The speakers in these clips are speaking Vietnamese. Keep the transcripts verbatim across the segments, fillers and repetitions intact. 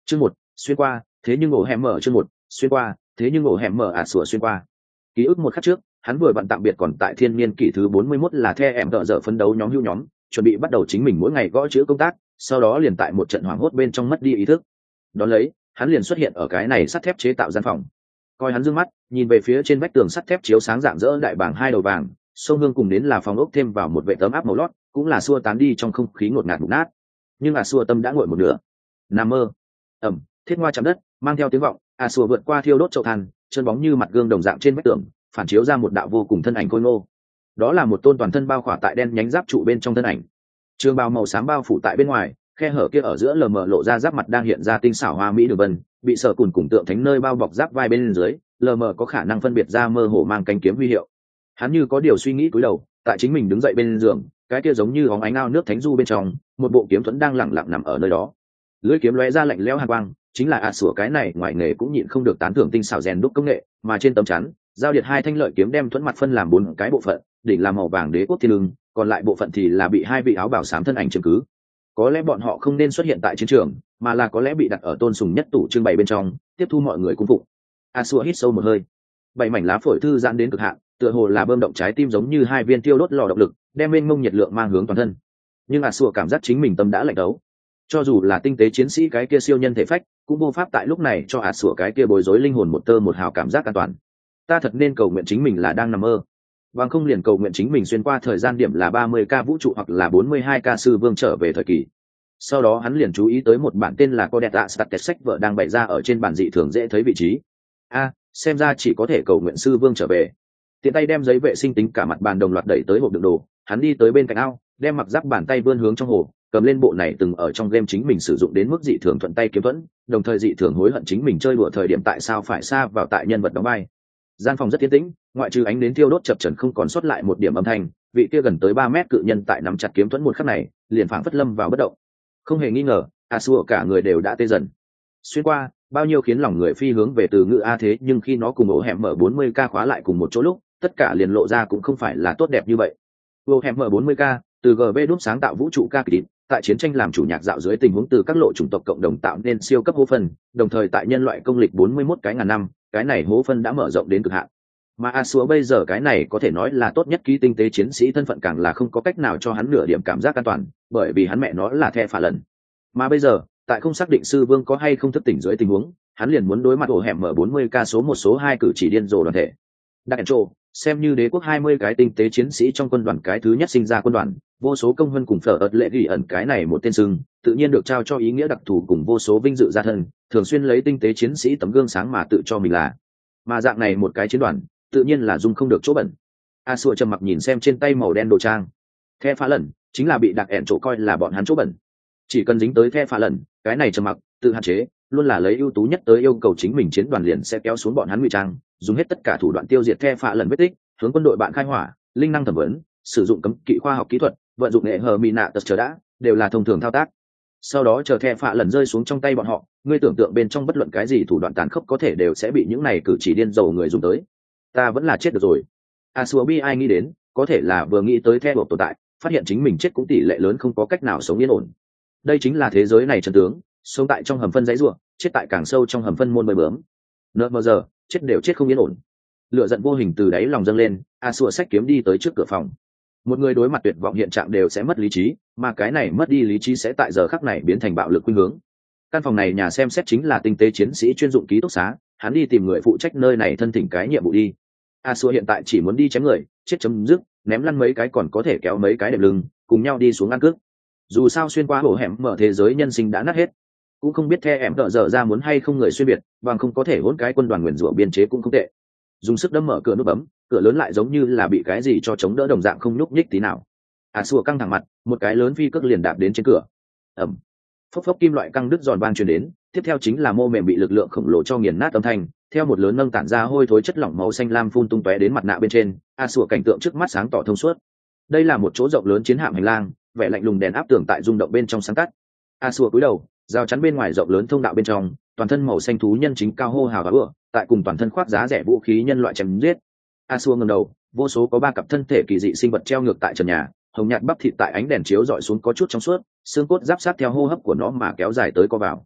chương một xuyên qua thế nhưng ổ hẻm mở chương một xuyên qua thế nhưng ổ hẻm mở ả sủa xuyên qua. Ký ức một khắc trước, hắn vừa vặn tạm biệt còn tại thiên niên kỷ thứ bốn mươi mốt là the em tợ dở phấn đấu nhóm hưu nhóm, chuẩn bị bắt đầu chính mình mỗi ngày gõ chữ công tác, sau đó liền tại một trận hoảng hốt bên trong mất đi ý thức. Đón lấy, hắn liền xuất hiện ở cái này sắt thép chế tạo gian phòng. Coi hắn dương mắt, nhìn về phía trên vách tường sắt thép chiếu sáng rạng rỡ đại bảng hai đầu vàng, sông hương cùng đến là phòng ốc thêm vào một vệ tấm áp màu lót, cũng là xua tán đi trong không khí ngột ngạt mục nát. Nhưng à xua tâm đã nguội một nửa. Nằm mơ. Ẩm, thiết ngoa chạm đất, mang theo tiếng vọng, à xua vượt qua thiêu đốt chậu than, chân bóng như mặt gương đồng dạng trên vách tường, phản chiếu ra một đạo vô cùng thân ảnh khôi ngô. Đó là một tôn toàn thân bao khỏa tại đen nhánh giáp trụ bên trong thân ảnh. Trường bào màu xám bao phủ tại bên ngoài, khe hở kia ở giữa lờ mờ lộ ra giáp mặt đang hiện ra tinh xảo hoa mỹ đường vân, bị sở cùn cùng tượng thánh nơi bao bọc giáp vai bên dưới, lờ mờ có khả năng phân biệt ra mơ hồ mang cánh kiếm huy hiệu. Hắn như có điều suy nghĩ cúi đầu, tại chính mình đứng dậy bên giường, cái kia giống như óng ánh ao nước thánh du bên trong, một bộ kiếm thuẫn đang lẳng lặng nằm ở nơi đó. Lưỡi kiếm lóe ra lạnh lẽo hàn quang, chính là ạ sủa cái này ngoài nghề cũng nhịn không được tán thưởng tinh xảo rèn đúc công nghệ, mà trên tấm chắn, giao điện hai thanh lợi kiếm đem thuẫn mặt phân làm bốn cái bộ phận, đỉnh là màu vàng đế quốc thiên lưng, còn lại bộ phận thì là bị hai vị áo bào xám thân ảnh chiếm cứ. Có lẽ bọn họ không nên xuất hiện tại chiến trường, mà là có lẽ bị đặt ở tôn sùng nhất tủ trưng bày bên trong, tiếp thu mọi người cung phụng. A Sủa hít sâu một hơi, bảy mảnh lá phổi thư giãn đến cực hạn, tựa hồ là bơm động trái tim giống như hai viên tiêu đốt lò động lực, đem mênh mông nhiệt lượng mang hướng toàn thân. Nhưng A Sủa cảm giác chính mình tâm đã lạnh đấu. Cho dù là tinh tế chiến sĩ cái kia siêu nhân thể phách, cũng vô pháp tại lúc này cho A Sủa cái kia bối rối linh hồn một tơ một hào cảm giác an toàn. Ta thật nên cầu nguyện chính mình là đang nằm mơ, bằng không liền cầu nguyện chính mình xuyên qua thời gian điểm là ba mươi k vũ trụ hoặc là bốn mươi hai k sư vương trở về thời kỳ. Sau đó hắn liền chú ý tới một bản tên là Codetta Statet sách vợ đang bày ra ở trên bản dị thường dễ thấy vị trí. A, xem ra chỉ có thể cầu nguyện sư vương trở về. Tiện tay đem giấy vệ sinh tính cả mặt bàn đồng loạt đẩy tới hộp đựng đồ, hắn đi tới bên cạnh ao, đem mặc giáp bàn tay vươn hướng trong hồ, cầm lên bộ này từng ở trong game chính mình sử dụng đến mức dị thường thuận tay kiếm thuẫn, đồng thời dị thường hối hận chính mình chơi đùa thời điểm tại sao phải xa vào tại nhân vật đóng vai. Gian phòng rất yên tĩnh, ngoại trừ ánh nến thiêu đốt chập chờn không còn sót lại một điểm âm thanh, vị kia gần tới ba mét cự nhân tại nắm chặt kiếm thuẫn một khắc này, liền phảng phất lâm vào bất động. Không hề nghi ngờ, A Sủa cả người đều đã tê dần. Xuyên qua, bao nhiêu khiến lòng người phi hướng về từ ngữ A thế, nhưng khi nó cùng ổ hẻm mở bốn mươi k khóa lại cùng một chỗ lúc, tất cả liền lộ ra cũng không phải là tốt đẹp như vậy. Ổ hẻm mở bốn mươi k, từ giê vê đúp sáng tạo vũ trụ ca kịch, tại chiến tranh làm chủ nhạc dạo dưới tình huống từ các lộ chủng tộc cộng đồng tạo nên siêu cấp hố phân, đồng thời tại nhân loại công lịch bốn mươi mốt cái ngàn năm, cái này hố phân đã mở rộng đến cực hạn. Mà A Sủa bây giờ cái này có thể nói là tốt nhất ký tinh tế chiến sĩ thân phận càng là không có cách nào cho hắn nửa điểm cảm giác an toàn, bởi vì hắn mẹ nó là the phả lần. Mà bây giờ, tại không xác định sư vương có hay không thức tỉnh dưới tình huống, hắn liền muốn đối mặt ổ hẻm mở bốn mươi k số một số hai cử chỉ điên rồ đoàn thể. Đặc trộ, xem như đế quốc hai mươi cái tinh tế chiến sĩ trong quân đoàn cái thứ nhất sinh ra quân đoàn, vô số công vân cùng phở ợt lệ ghi ẩn cái này một tên sưng, tự nhiên được trao cho ý nghĩa đặc thù cùng vô số vinh dự gia thân, thường xuyên lấy tinh tế chiến sĩ tấm gương sáng mà tự cho mình là. Mà dạng này một cái chiến đoàn, tự nhiên là dung không được chỗ bẩn. A Sủa trầm mặc nhìn xem trên tay màu đen đồ trang. The phá lần, chính là bị đặc ẻn chỗ coi là bọn hắn chỗ bẩn. Chỉ cần dính tới the phá lần, cái này trầm mặc, tự hạn chế, luôn là lấy ưu tú nhất tới yêu cầu chính mình chiến đoàn liền sẽ kéo xuống bọn hắn ngụy trang, dùng hết tất cả thủ đoạn tiêu diệt the phá lần vết tích, hướng quân đội bạn khai hỏa, linh năng thẩm vấn, sử dụng cấm kỵ khoa học kỹ thuật, vận dụng nghệ hờ mỹ nạ tật chờ đã, đều là thông thường thao tác. Sau đó chờ the phá lần rơi xuống trong tay bọn họ, ngươi tưởng tượng bên trong bất luận cái gì thủ đoạn tàn khốc có thể đều sẽ bị những này cử chỉ điên rồ người dùng tới. Ta vẫn là chết được rồi. A Sủa bi ai nghĩ đến, có thể là vừa nghĩ tới the buộc tồn tại, phát hiện chính mình chết cũng tỷ lệ lớn không có cách nào sống yên ổn. Đây chính là thế giới này chân tướng, sống tại trong hầm phân dãy rủa, chết tại càng sâu trong hầm phân môn bơi bướm. Nợ mờ giờ, chết đều chết không yên ổn. Lửa giận vô hình từ đáy lòng dâng lên, A Sủa xách kiếm đi tới trước cửa phòng. Một người đối mặt tuyệt vọng hiện trạng đều sẽ mất lý trí, mà cái này mất đi lý trí sẽ tại giờ khắc này biến thành bạo lực khuynh hướng. Căn phòng này nhà xem xét chính là tinh tế chiến sĩ chuyên dụng ký túc xá, hắn đi tìm người phụ trách nơi này thân thỉnh cái nhiệm vụ đi. A Sủa hiện tại chỉ muốn đi chém người, chết chấm dứt, ném lăn mấy cái còn có thể kéo mấy cái đệm lưng, cùng nhau đi xuống ăn cướp. Dù sao xuyên qua hổ hẻm mở thế giới nhân sinh đã nát hết, cũng không biết the em đỡ dở ra muốn hay không người xuyên biệt, bằng không có thể hỗn cái quân đoàn nguyền rủa biên chế cũng không tệ. Dùng sức đấm mở cửa nút bấm, cửa lớn lại giống như là bị cái gì cho chống đỡ đồng dạng không nhúc nhích tí nào. A Sủa căng thẳng mặt, một cái lớn phi cước liền đạp đến trên cửa. Ầm. Phốc phốc kim loại căng đứt giòn vang truyền đến, tiếp theo chính là mô mềm bị lực lượng khổng lồ cho nghiền nát âm thanh, theo một lớn nâng tản ra hôi thối chất lỏng màu xanh lam phun tung tóe đến mặt nạ bên trên. A Sủa cảnh tượng trước mắt sáng tỏ thông suốt. Đây là một chỗ rộng lớn chiến hạm hành lang, vẻ lạnh lùng đèn áp tường tại rung động bên trong sáng tắt. A Sủa cúi đầu, rào chắn bên ngoài rộng lớn thông đạo bên trong, toàn thân màu xanh thú nhân chính cao hô hào và ưa, tại cùng toàn thân khoác giá rẻ vũ khí nhân loại chém giết. A Sủa ngẩng đầu, vô số có ba cặp thân thể kỳ dị sinh vật treo ngược tại trần nhà, hồng nhạt bắp thịt tại ánh đèn chiếu rọi xuống có chút trong suốt, xương cốt giáp sát theo hô hấp của nó mà kéo dài tới co vào.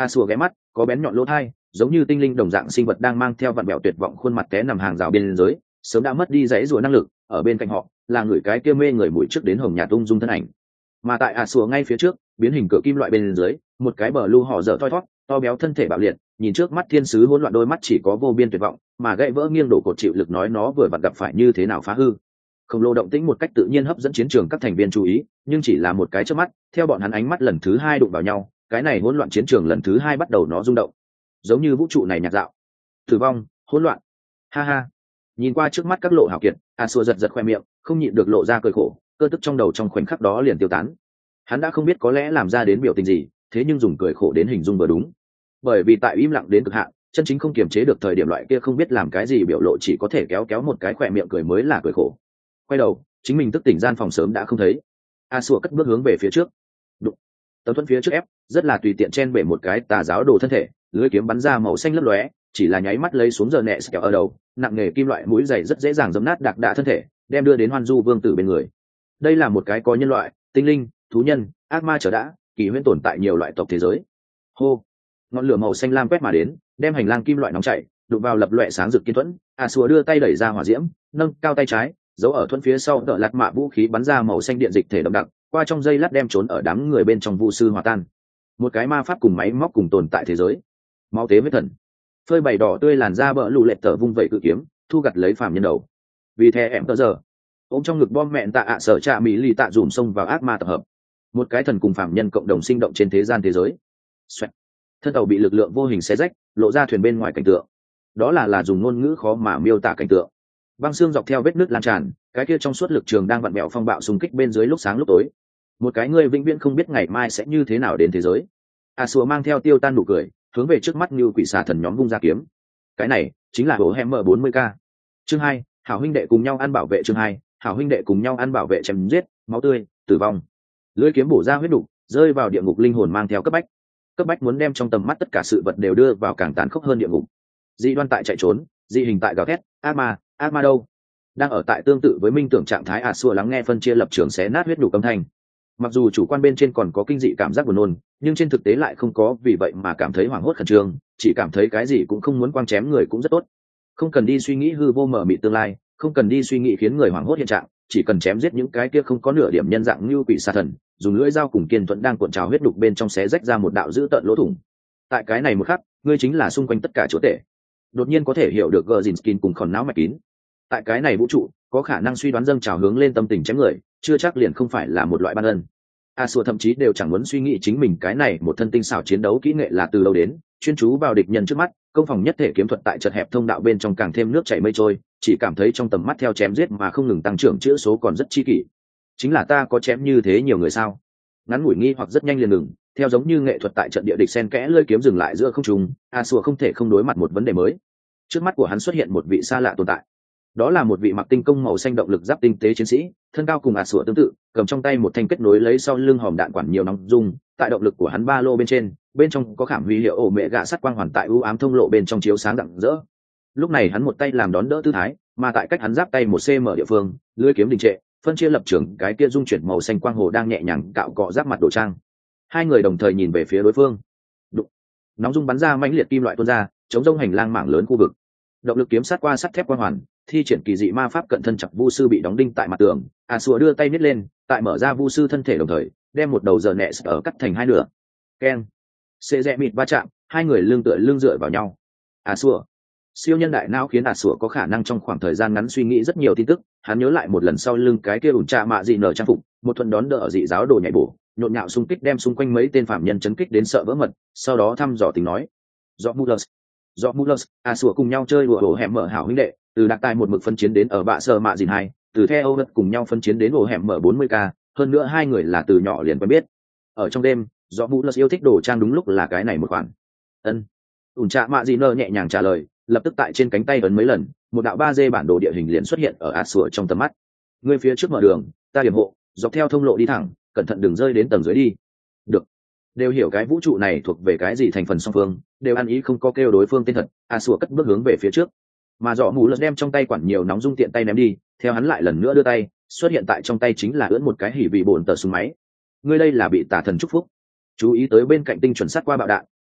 a sùa ghé mắt, có bén nhọn lỗ thai, giống như tinh linh đồng dạng sinh vật đang mang theo vặn bẹo tuyệt vọng khuôn mặt té nằm hàng rào biên giới, sớm đã mất đi dãy rùa năng lực. Ở bên cạnh họ là người cái kia mê người mũi trước đến hồng nhà tung dung thân ảnh, mà tại a sùa ngay phía trước, biến hình cửa kim loại bên dưới, một cái bờ lưu họ dở thoi thót, to béo thân thể bạo liệt, nhìn trước mắt thiên sứ hỗn loạn đôi mắt chỉ có vô biên tuyệt vọng, mà gãy vỡ nghiêng đổ cột chịu lực nói nó vừa vặn gặp phải như thế nào phá hư. Khổng lồ động tĩnh một cách tự nhiên hấp dẫn chiến trường các thành viên chú ý, nhưng chỉ là một cái chớp mắt, theo bọn hắn ánh mắt lần thứ hai đụng vào nhau, cái này hỗn loạn chiến trường lần thứ hai bắt đầu nó rung động, giống như vũ trụ này nhạt dạo, tử vong, hỗn loạn. Ha ha. Nhìn qua trước mắt các lộ hảo kiệt, a xua giật giật khoe miệng, không nhịn được lộ ra cười khổ, cơ tức trong đầu trong khoảnh khắc đó liền tiêu tán. Hắn đã không biết có lẽ làm ra đến biểu tình gì, thế nhưng dùng cười khổ đến hình dung vừa đúng, bởi vì tại im lặng đến cực hạn, chân chính không kiềm chế được thời điểm loại kia không biết làm cái gì biểu lộ chỉ có thể kéo kéo một cái khoe miệng cười mới là cười khổ. Quay đầu, chính mình tức tỉnh gian phòng sớm đã không thấy. A xua cất bước hướng về phía trước. Đụng. Tấm thuẫn phía trước ép, rất là tùy tiện chen bể một cái tà giáo đồ thân thể, lưỡi kiếm bắn ra màu xanh lấp lóe, chỉ là nháy mắt lấy xuống giờ nẹ kẹo ở đầu, nặng nghề kim loại mũi dày rất dễ dàng giấm nát đạc đạ thân thể, đem đưa đến Hoan Du Vương tử bên người. Đây là một cái có nhân loại, tinh linh, thú nhân, ác ma trở đã, kỳ huyễn tồn tại nhiều loại tộc thế giới. Hô. Ngọn lửa màu xanh lam quét mà đến, đem hành lang kim loại nóng chảy đụng vào lập loè sáng rực kiên thuẫn. A xua đưa tay đẩy ra hỏa diễm, nâng cao tay trái, giấu ở thuẫn phía sau đỡ lạt mạ vũ khí bắn ra màu xanh điện dịch thể đậm đặc, qua trong dây lát đem trốn ở đám người bên trong vu sư hòa tan. Một cái ma pháp cùng máy móc cùng tồn tại thế giới. Máu tế với thần. Phơi bày đỏ tươi làn da bỡ lù lệ tở vung vẩy cự kiếm, thu gặt lấy phàm nhân đầu. Vì thế em tờ giờ, ôm trong ngực bom mẹn tạ ạ sở trạ mỹ lì tạ dùm xông vào ác ma tập hợp. Một cái thần cùng phàm nhân cộng đồng sinh động trên thế gian thế giới. Xoẹt. Thân tàu bị lực lượng vô hình xé rách, lộ ra thuyền bên ngoài cảnh tượng. Đó là là dùng ngôn ngữ khó mà miêu tả cảnh tượng. Băng xương dọc theo vết nước lan tràn, cái kia trong suốt lực trường đang vặn bẹo phong bạo xung kích bên dưới lúc sáng lúc tối. Một cái người vĩnh viễn không biết ngày mai sẽ như thế nào đến thế giới. A Sùa mang theo tiêu tan nụ cười, hướng về trước mắt như quỷ xà thần nhóm vung ra kiếm. Cái này chính là bộ Hammer bốn mươi k. Chương hai, hảo huynh đệ cùng nhau ăn bảo vệ chương hai, hảo huynh đệ cùng nhau ăn bảo vệ chém giết, máu tươi, tử vong. Lưỡi kiếm bổ ra huyết đục, rơi vào địa ngục linh hồn mang theo cấp bách. Cấp bách muốn đem trong tầm mắt tất cả sự vật đều đưa vào càng tàn khốc hơn địa ngục. Dị đoan tại chạy trốn, dị hình tại gào thét, ác ma, ác ma đâu? Đang ở tại tương tự với minh tưởng trạng thái A Sùa lắng nghe phân chia lập trường xé nát huyết nhục âm thanh. Mặc dù chủ quan bên trên còn có kinh dị cảm giác buồn nôn, nhưng trên thực tế lại không có vì vậy mà cảm thấy hoảng hốt khẩn trương, chỉ cảm thấy cái gì cũng không muốn quang chém người cũng rất tốt. Không cần đi suy nghĩ hư vô mờ mịt tương lai, không cần đi suy nghĩ khiến người hoảng hốt hiện trạng, chỉ cần chém giết những cái kia không có nửa điểm nhân dạng như quỷ xà thần, dùng lưỡi dao cùng kiên thuẫn đang cuộn trào huyết đục bên trong xé rách ra một đạo dữ tợn lỗ thủng. Tại cái này một khắc, ngươi chính là xung quanh tất cả chỗ tệ. Đột nhiên có thể hiểu được Gurginskin cùng khòn não mạch kín. Tại cái này vũ trụ, có khả năng suy đoán dâng trào hướng lên tâm tình chém người, chưa chắc liền không phải là một loại ban ân. A Sùa thậm chí đều chẳng muốn suy nghĩ chính mình cái này một thân tinh xảo chiến đấu kỹ nghệ là từ đâu đến, chuyên chú vào địch nhân trước mắt, công phòng nhất thể kiếm thuật tại chật hẹp thông đạo bên trong càng thêm nước chảy mây trôi, chỉ cảm thấy trong tầm mắt theo chém giết mà không ngừng tăng trưởng chữa số còn rất chi kỷ. Chính là ta có chém như thế nhiều người sao? Ngắn ngủi nghi hoặc rất nhanh liền ngừng, theo giống như nghệ thuật tại trận địa địch sen kẽ lưỡi kiếm dừng lại giữa không trung, A Sùa không thể không đối mặt một vấn đề mới. Trước mắt của hắn xuất hiện một vị xa lạ tồn tại. Đó là một vị mặc tinh công màu xanh động lực giáp tinh tế chiến sĩ, thân cao cùng A Sùa tương tự, cầm trong tay một thanh kết nối lấy sau lưng hòm đạn quản nhiều nóng dung, tại động lực của hắn ba lô bên trên, bên trong có khảm huy hiệu ổ mẹ gạ sắt quang hoàn tại ưu ám thông lộ bên trong chiếu sáng rạng rỡ. Lúc này hắn một tay làm đón đỡ tư thái, mà tại cách hắn giáp tay một cm địa phương, lưỡi kiếm đình trệ, phân chia lập trường, cái kia dung chuyển màu xanh quang hồ đang nhẹ nhàng cạo cọ giáp mặt đồ trang. Hai người đồng thời nhìn về phía đối phương. Đụng. Nóng dung bắn ra mãnh liệt kim loại tuôn ra, chống rông hành lang mảng lớn khu vực. Động lực kiếm sát qua sắt thép quang hoàn, thi triển kỳ dị ma pháp cận thân chặt vu sư bị đóng đinh tại mặt tường. A Sùa đưa tay nhét lên, tại mở ra vu sư thân thể đồng thời, đem một đầu giờ nẹ ở cắt thành hai nửa. Keng. Xê rẽ mịt va chạm, hai người lưng tựa lưng dựa vào nhau. A Sùa. Siêu nhân đại não khiến A Sùa có khả năng trong khoảng thời gian ngắn suy nghĩ rất nhiều tin tức. Hắn nhớ lại một lần sau lưng cái kia ủn trà mạ dị nở trang phục, một thuận đón đỡ ở dị giáo đồ nhảy bổ, nhộn nhạo xung kích đem xung quanh mấy tên phạm nhân chấn kích đến sợ vỡ mật, sau đó thăm dò tình nói. Rõ Mullers. Rõ Mullers, A Sùa cùng nhau chơi đùa ổ hẻm mở hảo huynh đệ, từ đặc tài một mực phân chiến đến ở bạ sơ mạ dìn hai, từ theo Âu cùng nhau phân chiến đến ổ hẻm mở bốn mươi k, hơn nữa hai người là từ nhỏ liền quen biết. Ở trong đêm, Rõ Mullers yêu thích đồ trang đúng lúc là cái này một khoản. Ân. Ủn trà mạ dị nở nhẹ nhàng trả lời, lập tức tại trên cánh tay ấn mấy lần, một đạo ba D bản đồ địa hình liền xuất hiện ở A Sùa trong tầm mắt. Người phía trước mở đường, ta điểm hộ, dọc theo thông lộ đi thẳng, cẩn thận đừng rơi đến tầng dưới đi. Được. Đều hiểu cái vũ trụ này thuộc về cái gì thành phần song phương, đều ăn ý không có kêu đối phương tên thật. A Sùa cất bước hướng về phía trước, mà Rõ Mù Lật đem trong tay quản nhiều nóng dung tiện tay ném đi, theo hắn lại lần nữa đưa tay, xuất hiện tại trong tay chính là ưỡn một cái hỉ vị bổn tờ súng máy. Ngươi đây là bị tà thần chúc phúc. Chú ý tới bên cạnh tinh chuẩn sát qua bạo đạn,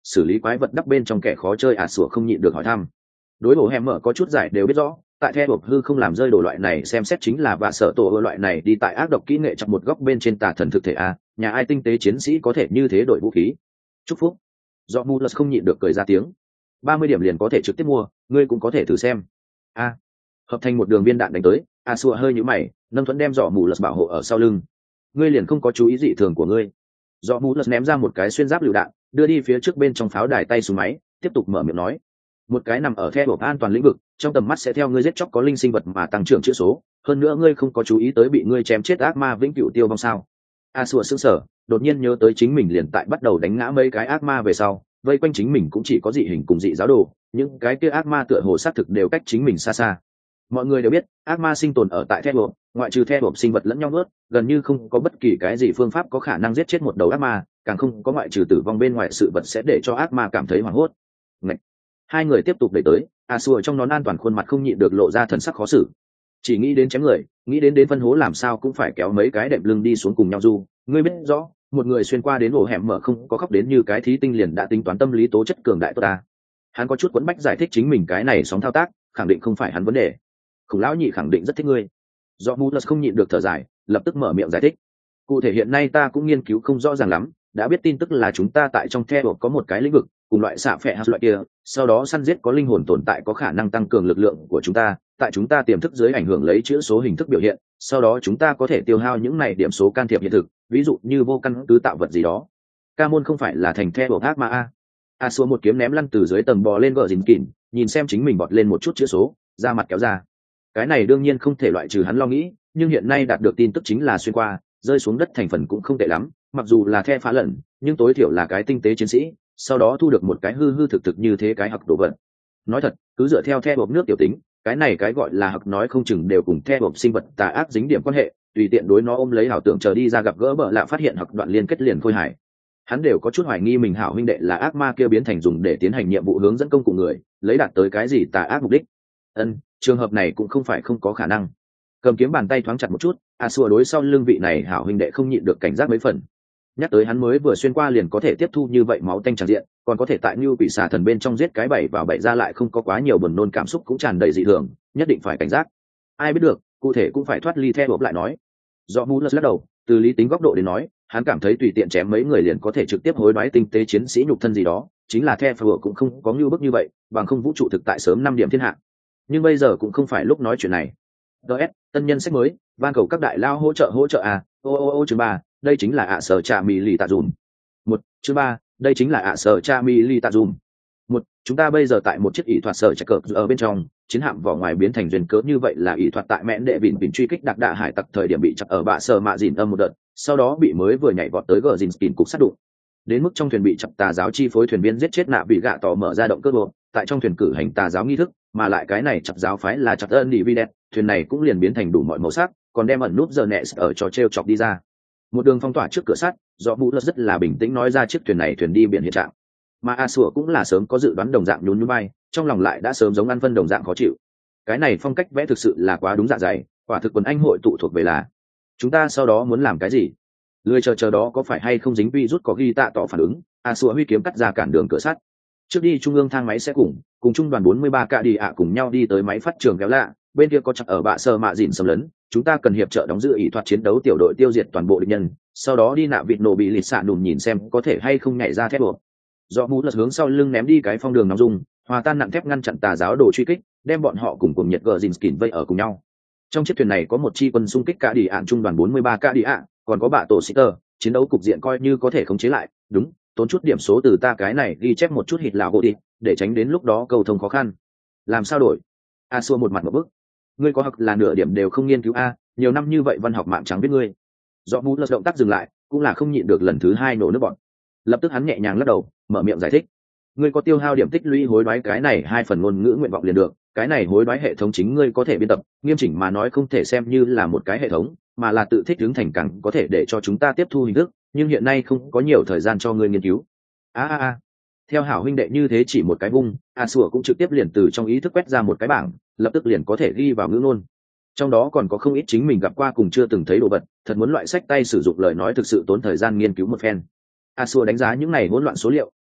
xử lý quái vật đắp bên trong kẻ khó chơi ạt sủa không nhịn được hỏi thăm. Đối bộ hẻm mở có chút giải đều biết rõ, tại theo hộp hư không làm rơi đồ loại này xem xét chính là vạ sợ tổ ưa loại này đi tại ác độc kỹ nghệ chặt một góc bên trên tà thần thực thể a, nhà ai tinh tế chiến sĩ có thể như thế đổi vũ khí. Chúc phúc. Do Mulus không nhịn được cười ra tiếng. ba mươi điểm liền có thể trực tiếp mua, ngươi cũng có thể thử xem. A. Hợp thành một đường viên đạn đánh tới, a xua hơi nhíu mày, nâng thuẫn đem dọ Mulus bảo hộ ở sau lưng. Ngươi liền không có chú ý dị thường của ngươi. Do Mulus ném ra một cái xuyên giáp lựu đạn, đưa đi phía trước bên trong pháo đài tay súng máy, tiếp tục mở miệng nói. Một cái nằm ở theo hộp an toàn lĩnh vực, trong tầm mắt sẽ theo ngươi giết chóc có linh sinh vật mà tăng trưởng chữ số, hơn nữa ngươi không có chú ý tới bị ngươi chém chết ác ma vĩnh cửu tiêu vong sao? A xua sững sờ, đột nhiên nhớ tới chính mình liền tại bắt đầu đánh ngã mấy cái ác ma về sau, vây quanh chính mình cũng chỉ có dị hình cùng dị giáo đồ, những cái kia ác ma tựa hồ xác thực đều cách chính mình xa xa. Mọi người đều biết, ác ma sinh tồn ở tại theo hộp, ngoại trừ theo hộp sinh vật lẫn nhau nuốt, gần như không có bất kỳ cái gì phương pháp có khả năng giết chết một đầu ác ma, càng không có ngoại trừ tử vong bên ngoài sự vật sẽ để cho ác ma cảm thấy hoảng hốt. Ngậy. Hai người tiếp tục đẩy tới, a xua trong nón an toàn khuôn mặt không nhịn được lộ ra thần sắc khó xử. Chỉ nghĩ đến chém người, nghĩ đến đến phân hố làm sao cũng phải kéo mấy cái đệm lưng đi xuống cùng nhau du, ngươi biết rõ, một người xuyên qua đến ổ hẻm mở không có khóc đến như cái thí tinh liền đã tính toán tâm lý tố chất cường đại tốt ta. Hắn có chút quấn bách giải thích chính mình cái này sóng thao tác, khẳng định không phải hắn vấn đề. Khủng lão nhị khẳng định rất thích ngươi. Do Mulus không nhịn được thở dài, lập tức mở miệng giải thích. Cụ thể hiện nay ta cũng nghiên cứu không rõ ràng lắm, đã biết tin tức là chúng ta tại trong theo có một cái lĩnh vực, cùng loại xạ phệ hạt loại kia, sau đó săn giết có linh hồn tồn tại có khả năng tăng cường lực lượng của chúng ta, tại chúng ta tiềm thức dưới ảnh hưởng lấy chữ số hình thức biểu hiện, sau đó chúng ta có thể tiêu hao những này điểm số can thiệp hiện thực, ví dụ như vô căn cứ tạo vật gì đó. Ca môn không phải là thành theo bộ ác ma a. A xua một kiếm ném lăn từ dưới tầng bò lên gờ dính kỉn, nhìn xem chính mình bọt lên một chút chữ số, da mặt kéo ra. Cái này đương nhiên không thể loại trừ hắn lo nghĩ, nhưng hiện nay đạt được tin tức chính là xuyên qua, rơi xuống đất thành phần cũng không tệ lắm, mặc dù là the phá lẫn, nhưng tối thiểu là cái tinh tế chiến sĩ, sau đó thu được một cái hư hư thực thực như thế cái hặc đồ vật. Nói thật, cứ dựa theo the bộp nước tiểu tính, cái này cái gọi là hặc nói không chừng đều cùng the bộp sinh vật tà ác dính điểm quan hệ, tùy tiện đối nó ôm lấy ảo tưởng chờ đi ra gặp gỡ bợ lạ phát hiện hặc đoạn liên kết liền khôi hài. Hắn đều có chút hoài nghi mình hảo huynh đệ là ác ma kia biến thành dùng để tiến hành nhiệm vụ hướng dẫn công cụ người, lấy đạt tới cái gì tà ác mục đích. Ân, trường hợp này cũng không phải không có khả năng. Cầm kiếm bàn tay thoáng chặt một chút, a xua đối sau lưng vị này hảo huynh đệ không nhịn được cảnh giác mấy phần. Nhắc tới hắn mới vừa xuyên qua liền có thể tiếp thu như vậy máu tanh tràn diện, còn có thể tại như quỷ xà thần bên trong giết cái bảy vào bảy ra lại không có quá nhiều buồn nôn cảm xúc cũng tràn đầy dị thường, nhất định phải cảnh giác. Ai biết được, cụ thể cũng phải thoát ly theo hộp lại nói. Do Mulus lắc đầu, từ lý tính góc độ đến nói, hắn cảm thấy tùy tiện chém mấy người liền có thể trực tiếp hối đoái tinh tế chiến sĩ nhục thân gì đó, chính là theo hộp cũng không có như bức như vậy, bằng không vũ trụ thực tại sớm năm điểm thiên hạ. Nhưng bây giờ cũng không phải lúc nói chuyện này. ds tân nhân sách mới, van cầu các đại lao hỗ trợ hỗ trợ à, ô ô ô chương ba, đây chính là ạ sở cha mi li tạ dùm. Một, chương ba, đây chính là ạ sở cha mi li tạ dùm. Một, chúng ta bây giờ tại một chiếc ỷ thoạt sở chạy cờ ở bên trong, chiến hạm vỏ ngoài biến thành duyên cớ như vậy là ỷ thoạt tại mẹn đệ vịn vịn truy kích đặc đạ hải tặc thời điểm bị chặt ở bạ sở mạ dìn âm một đợt, sau đó bị mới vừa nhảy vọt tới gờ dìn skin cục sát đụng. Đến mức trong thuyền bị chặt tà giáo chi phối thuyền viên giết chết nạ bị gạ tỏ mở ra động cơ bộ, tại trong thuyền cử hành tà giáo nghi thức, mà lại cái này chặt giáo phái là chặt ơn đi vi đẹp, thuyền này cũng liền biến thành đủ mọi màu sắc, còn đem ẩn nút giờ nẹ ở trò treo chọc đi ra. Một đường phong tỏa trước cửa sắt, do Mulus rất là bình tĩnh nói ra chiếc thuyền này thuyền đi biển hiện trạng. Mà a sủa cũng là sớm có dự đoán đồng dạng nhún nhún bay, trong lòng lại đã sớm giống ăn phân đồng dạng khó chịu. Cái này phong cách vẽ thực sự là quá đúng dạ dày, quả thực quần anh hội tụ thuộc về là. Chúng ta sau đó muốn làm cái gì? Lười chờ chờ đó có phải hay không dính virus có ghi tạ tỏ phản ứng, a sủa huy kiếm cắt ra cản đường cửa sắt. Trước đi trung ương thang máy sẽ cùng, cùng trung đoàn bốn mươi ba cạ đi ạ cùng nhau đi tới máy phát trường kéo lạ, bên kia có chặt ở bạ sơ mạ dìn xâm lấn, chúng ta cần hiệp trợ đóng giữ ỷ thoạt chiến đấu tiểu đội tiêu diệt toàn bộ địch nhân, sau đó đi nạ vịt nổ bị lịt xạ đùm nhìn xem có thể hay không nhảy ra thép buộc. Do mũ lật hướng sau lưng ném đi cái phong đường nóng dung, hòa tan nặng thép ngăn chặn tà giáo đồ truy kích, đem bọn họ cùng cùng nhiệt gờ dìn skin vây ở cùng nhau. Trong chiếc thuyền này có một chi quân xung kích cạ đi ạn trung đoàn bốn mươi ba cạ đi ạ, còn có bạ tổ sĩ tơ, chiến đấu cục diện coi như có thể khống chế lại, đúng, tốn chút điểm số từ ta cái này ghi chép một chút hít lào gỗ đi, để tránh đến lúc đó cầu thông khó khăn. Làm sao đổi? A xua một mặt một bức. Ngươi có học là nửa điểm đều không nghiên cứu a, nhiều năm như vậy văn học mạng trắng biết ngươi. Do mũ lật động tác dừng lại, cũng là không nhịn được lần thứ hai nổ nước bọn. Lập tức hắn nhẹ nhàng lắc đầu, mở miệng giải thích. Ngươi có tiêu hao điểm tích lũy hối đoái cái này hai phần ngôn ngữ nguyện vọng liền được, cái này hối đoái hệ thống chính ngươi có thể biên tập, nghiêm chỉnh mà nói không thể xem như là một cái hệ thống, mà là tự thích ứng thành càng có thể để cho chúng ta tiếp thu hình thức, nhưng hiện nay không có nhiều thời gian cho ngươi nghiên cứu. A a a. Theo hảo huynh đệ như thế chỉ một cái vung, a sủa cũng trực tiếp liền từ trong ý thức quét ra một cái bảng, lập tức liền có thể ghi vào ngữ ngôn. Trong đó còn có không ít chính mình gặp qua cùng chưa từng thấy đồ vật, thật muốn loại sách tay sử dụng lời nói thực sự tốn thời gian nghiên cứu một phen. A xua đánh giá những này hỗn loạn số liệu,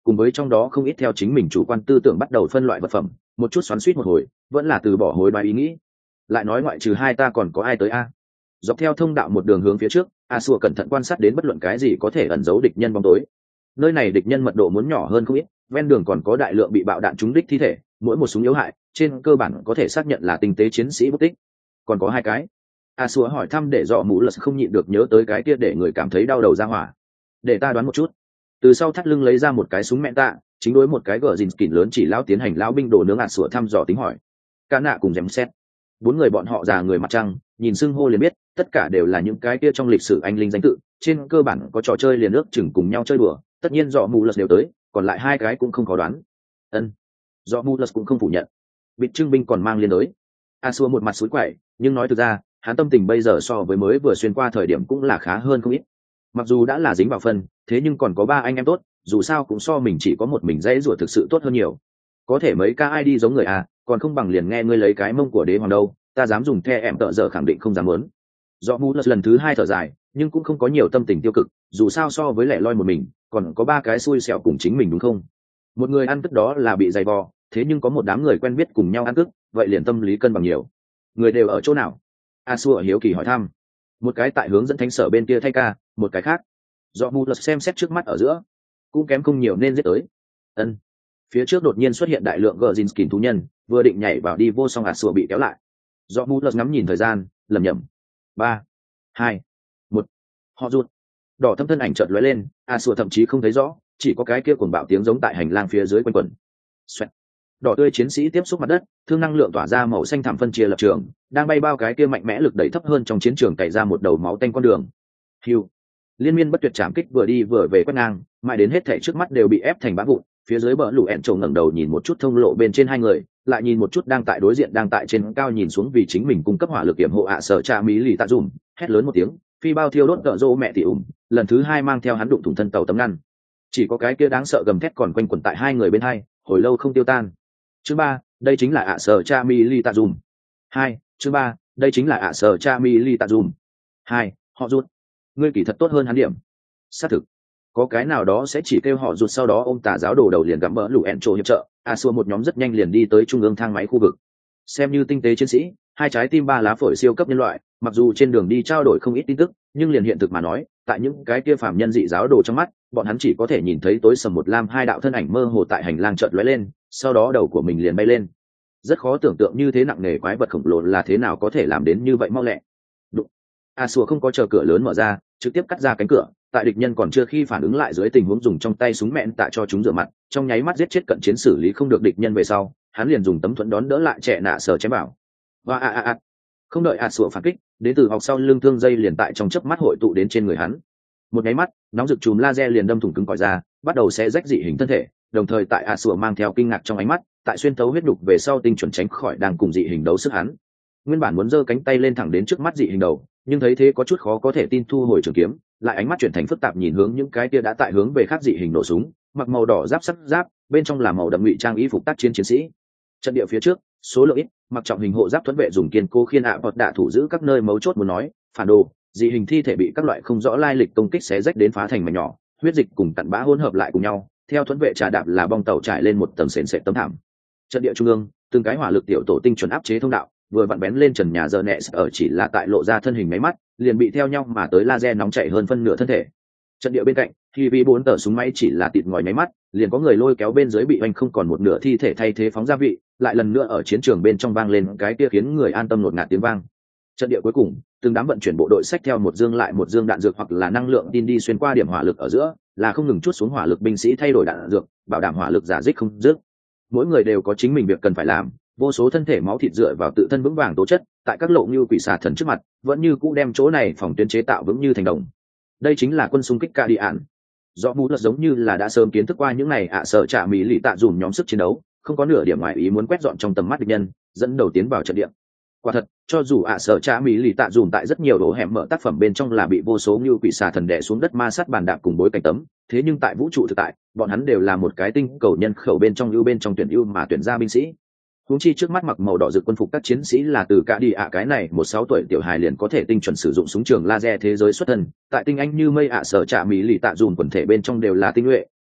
cùng với trong đó không ít theo chính mình chủ quan tư tưởng bắt đầu phân loại vật phẩm, một chút xoắn xuýt một hồi vẫn là từ bỏ hối đoái ý nghĩ. Lại nói ngoại trừ hai ta còn có ai tới a? Dọc theo thông đạo một đường hướng phía trước, a xua cẩn thận quan sát đến bất luận cái gì có thể ẩn giấu địch nhân bóng tối. Nơi này địch nhân mật độ muốn nhỏ hơn không ít, ven đường còn có đại lượng bị bạo đạn trúng đích thi thể, mỗi một súng yếu hại trên cơ bản có thể xác nhận là tinh tế chiến sĩ bất tích. Còn có hai cái. A xua hỏi thăm để dọ mũ lật không nhịn được nhớ tới cái kia để người cảm thấy đau đầu ra hỏa. Để ta đoán một chút. Từ sau thắt lưng lấy ra một cái súng mẹ tạ, chính đối một cái gờ dìn kỉn lớn chỉ lao tiến hành lao binh đồ nướng. A xua thăm dò tính hỏi. Ca nạ cùng dèm xét. Bốn người bọn họ già người mặt trăng, nhìn xưng hô liền biết tất cả đều là những cái kia trong lịch sử anh linh danh tự, trên cơ bản có trò chơi liền ước chừng cùng nhau chơi đùa, tất nhiên dọ mù lật đều tới, còn lại hai cái cũng không khó đoán. Ân, dọ mù lật cũng không phủ nhận. Bịt trưng binh còn mang liên đối. A xua một mặt suối quậy, nhưng nói thực ra hắn tâm tình bây giờ so với mới vừa xuyên qua thời điểm cũng là khá hơn không ít. Mặc dù đã là dính vào phân, thế nhưng còn có ba anh em tốt, dù sao cũng so mình chỉ có một mình dãy rủa thực sự tốt hơn nhiều. Có thể mấy ca ai đi giống người à, còn không bằng liền nghe ngươi lấy cái mông của đế hoàng đâu, ta dám dùng the em tợ giờ khẳng định không dám muốn. Do mù lật lần thứ hai thở dài, nhưng cũng không có nhiều tâm tình tiêu cực, dù sao so với lẻ loi một mình còn có ba cái xui xẻo cùng chính mình đúng không? Một người ăn cướp đó là bị dày vò, thế nhưng có một đám người quen biết cùng nhau ăn cướp, vậy liền tâm lý cân bằng nhiều. Người đều ở chỗ nào? A xua hiếu kỳ hỏi thăm. Một cái tại hướng dẫn thánh sở bên kia thay ca, một cái khác. Do mù lật xem xét trước mắt ở giữa, cũng kém không nhiều nên giết tới. Ân. Phía trước đột nhiên xuất hiện đại lượng gờ Jinskin thú nhân, vừa định nhảy vào đi vô song A xua bị kéo lại. Do mù lật ngắm nhìn thời gian, lầm nhầm. Ba, hai, một, họ rụt. Đỏ thâm thân ảnh chợt lóe lên, A xua thậm chí không thấy rõ, chỉ có cái kia cuồng bạo tiếng giống tại hành lang phía dưới quanh quẩn. Xoẹt. Đỏ tươi chiến sĩ tiếp xúc mặt đất, thương năng lượng tỏa ra màu xanh thẳm phân chia lập trường, đang bay bao cái kia mạnh mẽ lực đẩy thấp hơn trong chiến trường cày ra một đầu máu tanh con đường. Hưu. Liên miên bất tuyệt chạm kích vừa đi vừa về quét ngang, mãi đến hết thảy trước mắt đều bị ép thành bã vụn. Phía dưới bờ lũ ẹn trộm ngẩng đầu nhìn một chút thông lộ bên trên hai người, lại nhìn một chút đang tại đối diện đang tại trên cao nhìn xuống vì chính mình cung cấp hỏa lực kiểm hộ ạ sở cha mỹ lì tạ dùm, hét lớn một tiếng, phi bao thiêu đốt tợ rô mẹ tỷ ủng, lần thứ hai mang theo hắn đụng thủng thân tàu tấm ngăn. Chỉ có cái kia đáng sợ gầm thét còn quanh quẩn tại hai người bên hai, hồi lâu không tiêu tan. Chương ba, đây chính là ạ sở cha mỹ lì tạ dùm. Hai, chương ba, đây chính là ạ sở cha mỹ lì tạ dùm. Hai, họ rút. Ngươi kỳ thật tốt hơn hắn điểm. Xác thực. Có cái nào đó sẽ chỉ kêu họ rụt sau đó ôm tà giáo đồ đầu liền gặm bỡ lũ ẹn trộ hiệp trợ. A xua một nhóm rất nhanh liền đi tới trung ương thang máy khu vực. Xem như tinh tế chiến sĩ, hai trái tim ba lá phổi siêu cấp nhân loại, mặc dù trên đường đi trao đổi không ít tin tức, nhưng liền hiện thực mà nói, tại những cái kia phàm nhân dị giáo đồ trong mắt, bọn hắn chỉ có thể nhìn thấy tối sầm một lam hai đạo thân ảnh mơ hồ tại hành lang chợt lóe lên, sau đó đầu của mình liền bay lên. Rất khó tưởng tượng như thế nặng nề quái vật khổng lồ là thế nào có thể làm đến như vậy mau lẹ. Đụng. A xua không có chờ cửa lớn mở ra, trực tiếp cắt ra cánh cửa, tại địch nhân còn chưa khi phản ứng lại dưới tình huống dùng trong tay súng mẹn tạ cho chúng rửa mặt, trong nháy mắt giết chết cận chiến xử lý không được địch nhân về sau, hắn liền dùng tấm thuẫn đón đỡ lại trẻ nạ sờ chém bảo. Và a a a. Không đợi A xua phản kích, đến từ học sau lưng thương dây liền tại trong chớp mắt hội tụ đến trên người hắn. Một nháy mắt, nóng rực chùm laser liền đâm thủng cứng cỏi ra, bắt đầu xé rách dị hình thân thể, đồng thời tại A xua mang theo kinh ngạc trong ánh mắt, tại xuyên thấu huyết đục về sau tinh chuẩn tránh khỏi đang cùng dị hình đấu sức hắn. Nguyên bản muốn giơ cánh tay lên thẳng đến trước mắt dị hình đầu, nhưng thấy thế có chút khó có thể tin thu hồi trường kiếm, lại ánh mắt chuyển thành phức tạp nhìn hướng những cái kia đã tại hướng về khác dị hình nổ súng, mặc màu đỏ giáp sắt giáp, bên trong là màu đậm ngụy trang y phục tác chiến chiến sĩ. Trận địa phía trước, số lượng ít, mặc trọng hình hộ giáp thuẫn vệ dùng kiên cố khiên ạ bọt đạ thủ giữ các nơi mấu chốt muốn nói, phản đồ, dị hình thi thể bị các loại không rõ lai lịch công kích xé rách đến phá thành mảnh nhỏ, huyết dịch cùng cặn bã hỗn hợp lại cùng nhau, theo thuẫn vệ trà đạp là bong tàu trải lên một tầng sền sệt tấm thảm. Trận địa trung ương, từng cái hỏa lực tiểu tổ tinh chuẩn áp chế thông đạo, vừa vặn bén lên trần nhà giờ nẹ ở chỉ là tại lộ ra thân hình máy mắt, liền bị theo nhau mà tới laser nóng chảy hơn phân nửa thân thể. Trận địa bên cạnh, khi vi bốn tờ súng máy chỉ là tịt ngòi máy mắt, liền có người lôi kéo bên dưới bị oanh không còn một nửa thi thể thay thế phóng gia vị, lại lần nữa ở chiến trường bên trong vang lên cái kia khiến người an tâm ngột ngạt tiếng vang. Trận địa cuối cùng, từng đám vận chuyển bộ đội xách theo một dương lại một dương đạn dược hoặc là năng lượng tin đi xuyên qua điểm hỏa lực ở giữa, là không ngừng chút xuống hỏa lực binh sĩ thay đổi đạn dược, bảo đảm hỏa lực giả dích không dứt. Mỗi người đều có chính mình việc cần phải làm, vô số thân thể máu thịt dựa vào tự thân vững vàng tố chất, tại các lộ như quỷ xà thần trước mặt, vẫn như cũ đem chỗ này phòng tuyến chế tạo vững như thành đồng. Đây chính là quân xung kích ca đi ạn. Do mũ lật giống như là đã sớm kiến thức qua những này ạ à sợ trả mỹ lì tạ dùm nhóm sức chiến đấu, không có nửa điểm ngoại ý muốn quét dọn trong tầm mắt địch nhân, dẫn đầu tiến vào trận địa. Quả thật, cho dù ạ à sợ trả mỹ lì tạ dùm tại rất nhiều đồ hẻm mở tác phẩm bên trong là bị vô số như quỷ xà thần đè xuống đất ma sát bàn đạp cùng bối cảnh tấm, thế nhưng tại vũ trụ thực tại, bọn hắn đều là một cái tinh cầu nhân khẩu bên trong ưu bên trong tuyển ưu mà tuyển ra binh sĩ. Huống chi trước mắt mặc màu đỏ rực quân phục các chiến sĩ là từ cả đi ạ cái này một sáu tuổi tiểu hài liền có thể tinh chuẩn sử dụng súng trường laser thế giới xuất thân, tại tinh anh như mây ạ sở trả mỹ lì tạ dùm quần thể bên trong đều là tinh nhuệ,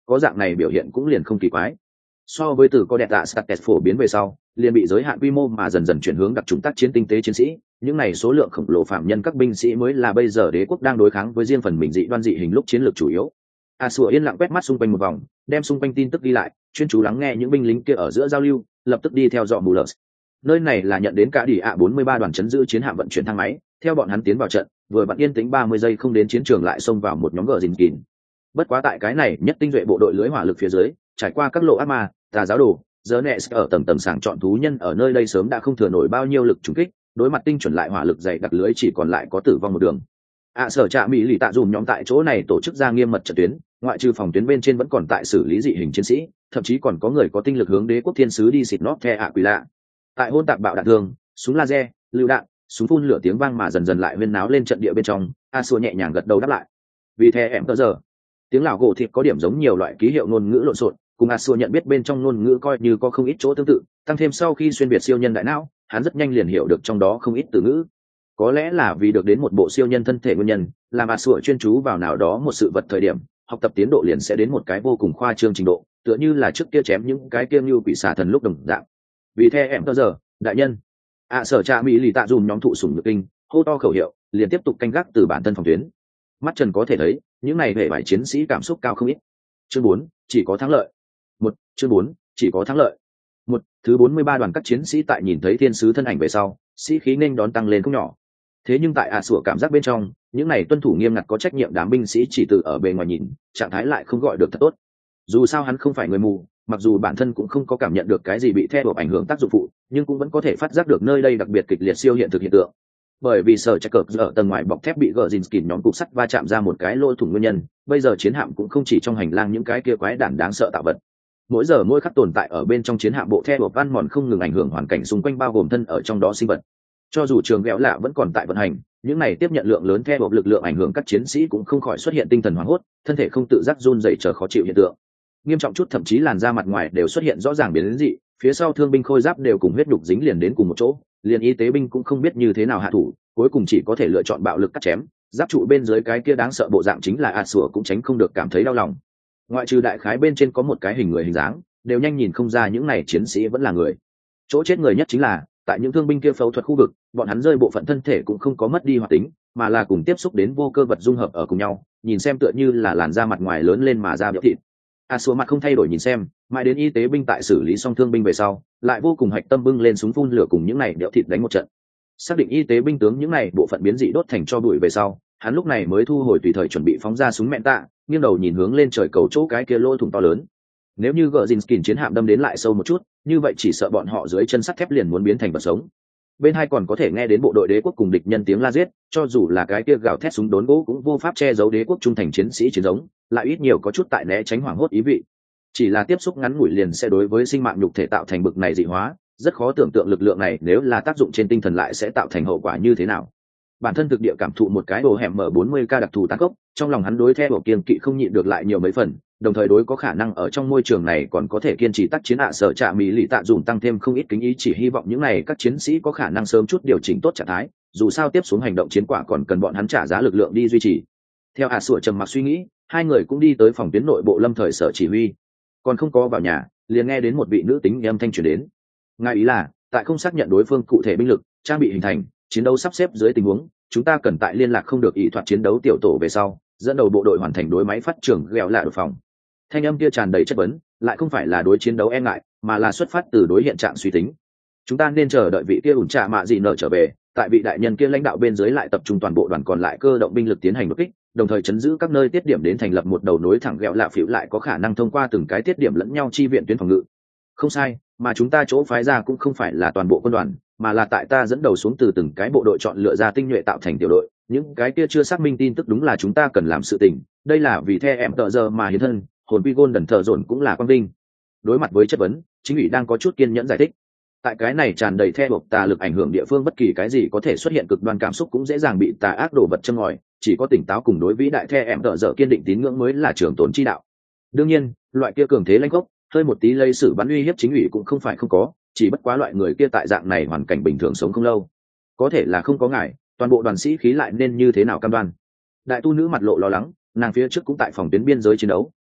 có dạng này biểu hiện cũng liền không kỳ quái. So với từ có đẹp tạ States phổ biến về sau, liền bị giới hạn quy mô mà dần dần chuyển hướng đặc trùng tác chiến tinh tế chiến sĩ, những này số lượng khổng lồ phạm nhân các binh sĩ mới là bây giờ đế quốc đang đối kháng với riêng phần mình dị đoan dị hình lúc chiến lược chủ yếu. A Sủa yên lặng quét mắt xung quanh một vòng, đem xung quanh tin tức ghi lại, chuyên chú lắng nghe những binh lính kia ở giữa giao lưu, lập tức đi theo dọ Mullers. Nơi này là nhận đến cả đỉ ạ bốn mươi ba đoàn chấn giữ chiến hạm vận chuyển thang máy, theo bọn hắn tiến vào trận, vừa vặn yên tĩnh ba mươi giây không đến chiến trường lại xông vào một nhóm gờ dình kín. Bất quá tại cái này nhất tinh duệ bộ đội lưới hỏa lực phía dưới, trải qua các lộ ác ma, tà giáo đồ, giờ nẹ ở tầng tầng sàng chọn thú nhân ở nơi đây sớm đã không thừa nổi bao nhiêu lực trùng kích, đối mặt tinh chuẩn lại hỏa lực dày đặc lưới chỉ còn lại có tử vong một đường. ạ sở trạ mỹ lì tạ dùm nhóm tại chỗ này tổ chức ra nghiêm mật trận tuyến, ngoại trừ phòng tuyến bên trên vẫn còn tại xử lý dị hình chiến sĩ, thậm chí còn có người có tinh lực hướng đế quốc thiên sứ đi xịt nót the ạ quỷ lạ. Tại hôn tạc bạo đạn thương, súng laser, lựu đạn, súng phun lửa tiếng vang mà dần dần lại huyên náo lên trận địa bên trong, a xua nhẹ nhàng gật đầu đáp lại. Vì thế em tờ giờ, tiếng lào gỗ thịt có điểm giống nhiều loại ký hiệu ngôn ngữ lộn xộn, cùng a xua nhận biết bên trong ngôn ngữ coi như có không ít chỗ tương tự, tăng thêm sau khi xuyên việt siêu nhân đại não, hắn rất nhanh liền hiểu được trong đó không ít từ ngữ. Có lẽ là vì được đến một bộ siêu nhân thân thể nguyên nhân, làm a xua chuyên chú vào nào đó một sự vật thời điểm, học tập tiến độ liền sẽ đến một cái vô cùng khoa trương trình độ, tựa như là trước kia chém những cái kia như quỷ xà thần lúc đồng dạng. Vì thế em tờ giờ, đại nhân, ạ sở trạ mỹ lì tạ dùm nhóm thụ sủng nhược kinh, hô to khẩu hiệu, liền tiếp tục canh gác từ bản thân phòng tuyến. Mắt trần có thể thấy, những này hệ vải chiến sĩ cảm xúc cao không ít. Chương bốn, chỉ có thắng lợi. Một, chương bốn, chỉ có thắng lợi. Một, thứ bốn mươi ba đoàn các chiến sĩ tại nhìn thấy thiên sứ thân ảnh về sau, sĩ khí nên đón tăng lên không nhỏ. Thế nhưng tại ạ sủa cảm giác bên trong, những này tuân thủ nghiêm ngặt có trách nhiệm đám binh sĩ chỉ từ ở bề ngoài nhìn, trạng thái lại không gọi được thật tốt. Dù sao hắn không phải người mù, mặc dù bản thân cũng không có cảm nhận được cái gì bị theo ảnh hưởng tác dụng phụ, nhưng cũng vẫn có thể phát giác được nơi đây đặc biệt kịch liệt siêu hiện thực hiện tượng. Bởi vì sở chắc cược ở tầng ngoài bọc thép bị gờ Zinskin nhóm cục sắt va chạm ra một cái lỗ thủng nguyên nhân, bây giờ chiến hạm cũng không chỉ trong hành lang những cái kia quái đản đáng sợ tạo vật. Mỗi giờ mỗi khắc tồn tại ở bên trong chiến hạm bộ theo van mòn không ngừng ảnh hưởng hoàn cảnh xung quanh bao gồm thân ở trong đó sinh vật. Cho dù trường ghẹo lạ vẫn còn tại vận hành, những này tiếp nhận lượng lớn theo lực lượng ảnh hưởng các chiến sĩ cũng không khỏi xuất hiện tinh thần hoảng hốt, thân thể không tự giác run rẩy chờ khó chịu hiện tượng. Nghiêm trọng chút thậm chí làn da mặt ngoài đều xuất hiện rõ ràng biến dị, phía sau thương binh khôi giáp đều cùng huyết nhục dính liền đến cùng một chỗ, liền y tế binh cũng không biết như thế nào hạ thủ, cuối cùng chỉ có thể lựa chọn bạo lực cắt chém. Giáp trụ bên dưới cái kia đáng sợ bộ dạng chính là a sủa cũng tránh không được cảm thấy đau lòng. Ngoại trừ đại khái bên trên có một cái hình người hình dáng, đều nhanh nhìn không ra những này chiến sĩ vẫn là người. Chỗ chết người nhất chính là tại những thương binh kia phẫu thuật khu vực, bọn hắn rơi bộ phận thân thể cũng không có mất đi hoạt tính, mà là cùng tiếp xúc đến vô cơ vật dung hợp ở cùng nhau, nhìn xem tựa như là làn da mặt ngoài lớn lên mà da béo thịt. A số mặt không thay đổi nhìn xem, mãi đến y tế binh tại xử lý xong thương binh về sau, lại vô cùng hạch tâm bưng lên súng phun lửa cùng những này đẽo thịt đánh một trận. Xác định y tế binh tướng những này bộ phận biến dị đốt thành cho bụi về sau, hắn lúc này mới thu hồi tùy thời chuẩn bị phóng ra súng mẹn tạ, nghiêng đầu nhìn hướng lên trời cầu chỗ cái kia lỗ thủng to lớn. Nếu như gờ Zinskin chiến hạm đâm đến lại sâu một chút, như vậy chỉ sợ bọn họ dưới chân sắt thép liền muốn biến thành vật sống. Bên hai còn có thể nghe đến bộ đội đế quốc cùng địch nhân tiếng la giết, cho dù là cái kia gào thét súng đốn gỗ cũng vô pháp che giấu đế quốc trung thành chiến sĩ chiến giống, lại ít nhiều có chút tại né tránh hoảng hốt ý vị. Chỉ là tiếp xúc ngắn ngủi liền sẽ đối với sinh mạng nhục thể tạo thành bực này dị hóa, rất khó tưởng tượng lực lượng này nếu là tác dụng trên tinh thần lại sẽ tạo thành hậu quả như thế nào. Bản thân thực địa cảm thụ một cái đồ hẻm mở bốn mươi k đặc thù tàn gốc, trong lòng hắn đối theo bộ kiên kỵ không nhịn được lại nhiều mấy phần, đồng thời đối có khả năng ở trong môi trường này còn có thể kiên trì tác chiến ạ sở trạ mỹ lì tạ dùng tăng thêm không ít kính ý, chỉ hy vọng những này các chiến sĩ có khả năng sớm chút điều chỉnh tốt trạng thái, dù sao tiếp xuống hành động chiến quả còn cần bọn hắn trả giá lực lượng đi duy trì. Theo ạ sủa trầm mặc suy nghĩ, hai người cũng đi tới phòng tuyến nội bộ lâm thời sở chỉ huy, còn không có vào nhà liền nghe đến một vị nữ tính âm thanh truyền đến. Ngài ý là tại không xác nhận đối phương cụ thể binh lực, trang bị hình thành, chiến đấu sắp xếp dưới tình huống, chúng ta cần tại liên lạc không được ý thoát chiến đấu tiểu tổ về sau, dẫn đầu bộ đội hoàn thành đối máy phát trưởng ghẹo lạ đột phòng. Thanh âm kia tràn đầy chất vấn, lại không phải là đối chiến đấu e ngại, mà là xuất phát từ đối hiện trạng suy tính. Chúng ta nên chờ đợi vị kia ủn trà mạ gì nợ trở về, tại vị đại nhân kia lãnh đạo bên dưới lại tập trung toàn bộ đoàn còn lại cơ động binh lực tiến hành đột kích, đồng thời chấn giữ các nơi tiết điểm đến thành lập một đầu nối thẳng ghẹo lạ phiểu lại có khả năng thông qua từng cái tiết điểm lẫn nhau chi viện tuyến phòng ngự. Không sai, mà chúng ta chỗ phái ra cũng không phải là toàn bộ quân đoàn, mà là tại ta dẫn đầu xuống từ từng cái bộ đội chọn lựa ra tinh nhuệ tạo thành tiểu đội. Những cái kia chưa xác minh tin tức đúng là chúng ta cần làm sự tình, đây là vì the em tợ giờ mà hiến thân, hồn quy gôn đần thờ dồn cũng là quang vinh. Đối mặt với chất vấn, chính ủy đang có chút kiên nhẫn giải thích. Tại cái này tràn đầy theo buộc tà lực ảnh hưởng địa phương, bất kỳ cái gì có thể xuất hiện cực đoan cảm xúc cũng dễ dàng bị tà ác đổ vật châm ngòi, chỉ có tỉnh táo cùng đối vĩ đại the em tợ giờ kiên định tín ngưỡng mới là trường tồn chi đạo. Đương nhiên, loại kia cường thế lãnh gốc, hơi một tí lây sử bắn uy hiếp chính ủy cũng không phải không có, chỉ bất quá loại người kia tại dạng này hoàn cảnh bình thường sống không lâu. Có thể là không có ngại, toàn bộ đoàn sĩ khí lại nên như thế nào cam đoan. Đại tu nữ mặt lộ lo lắng, nàng phía trước cũng tại phòng tuyến biên giới chiến đấu,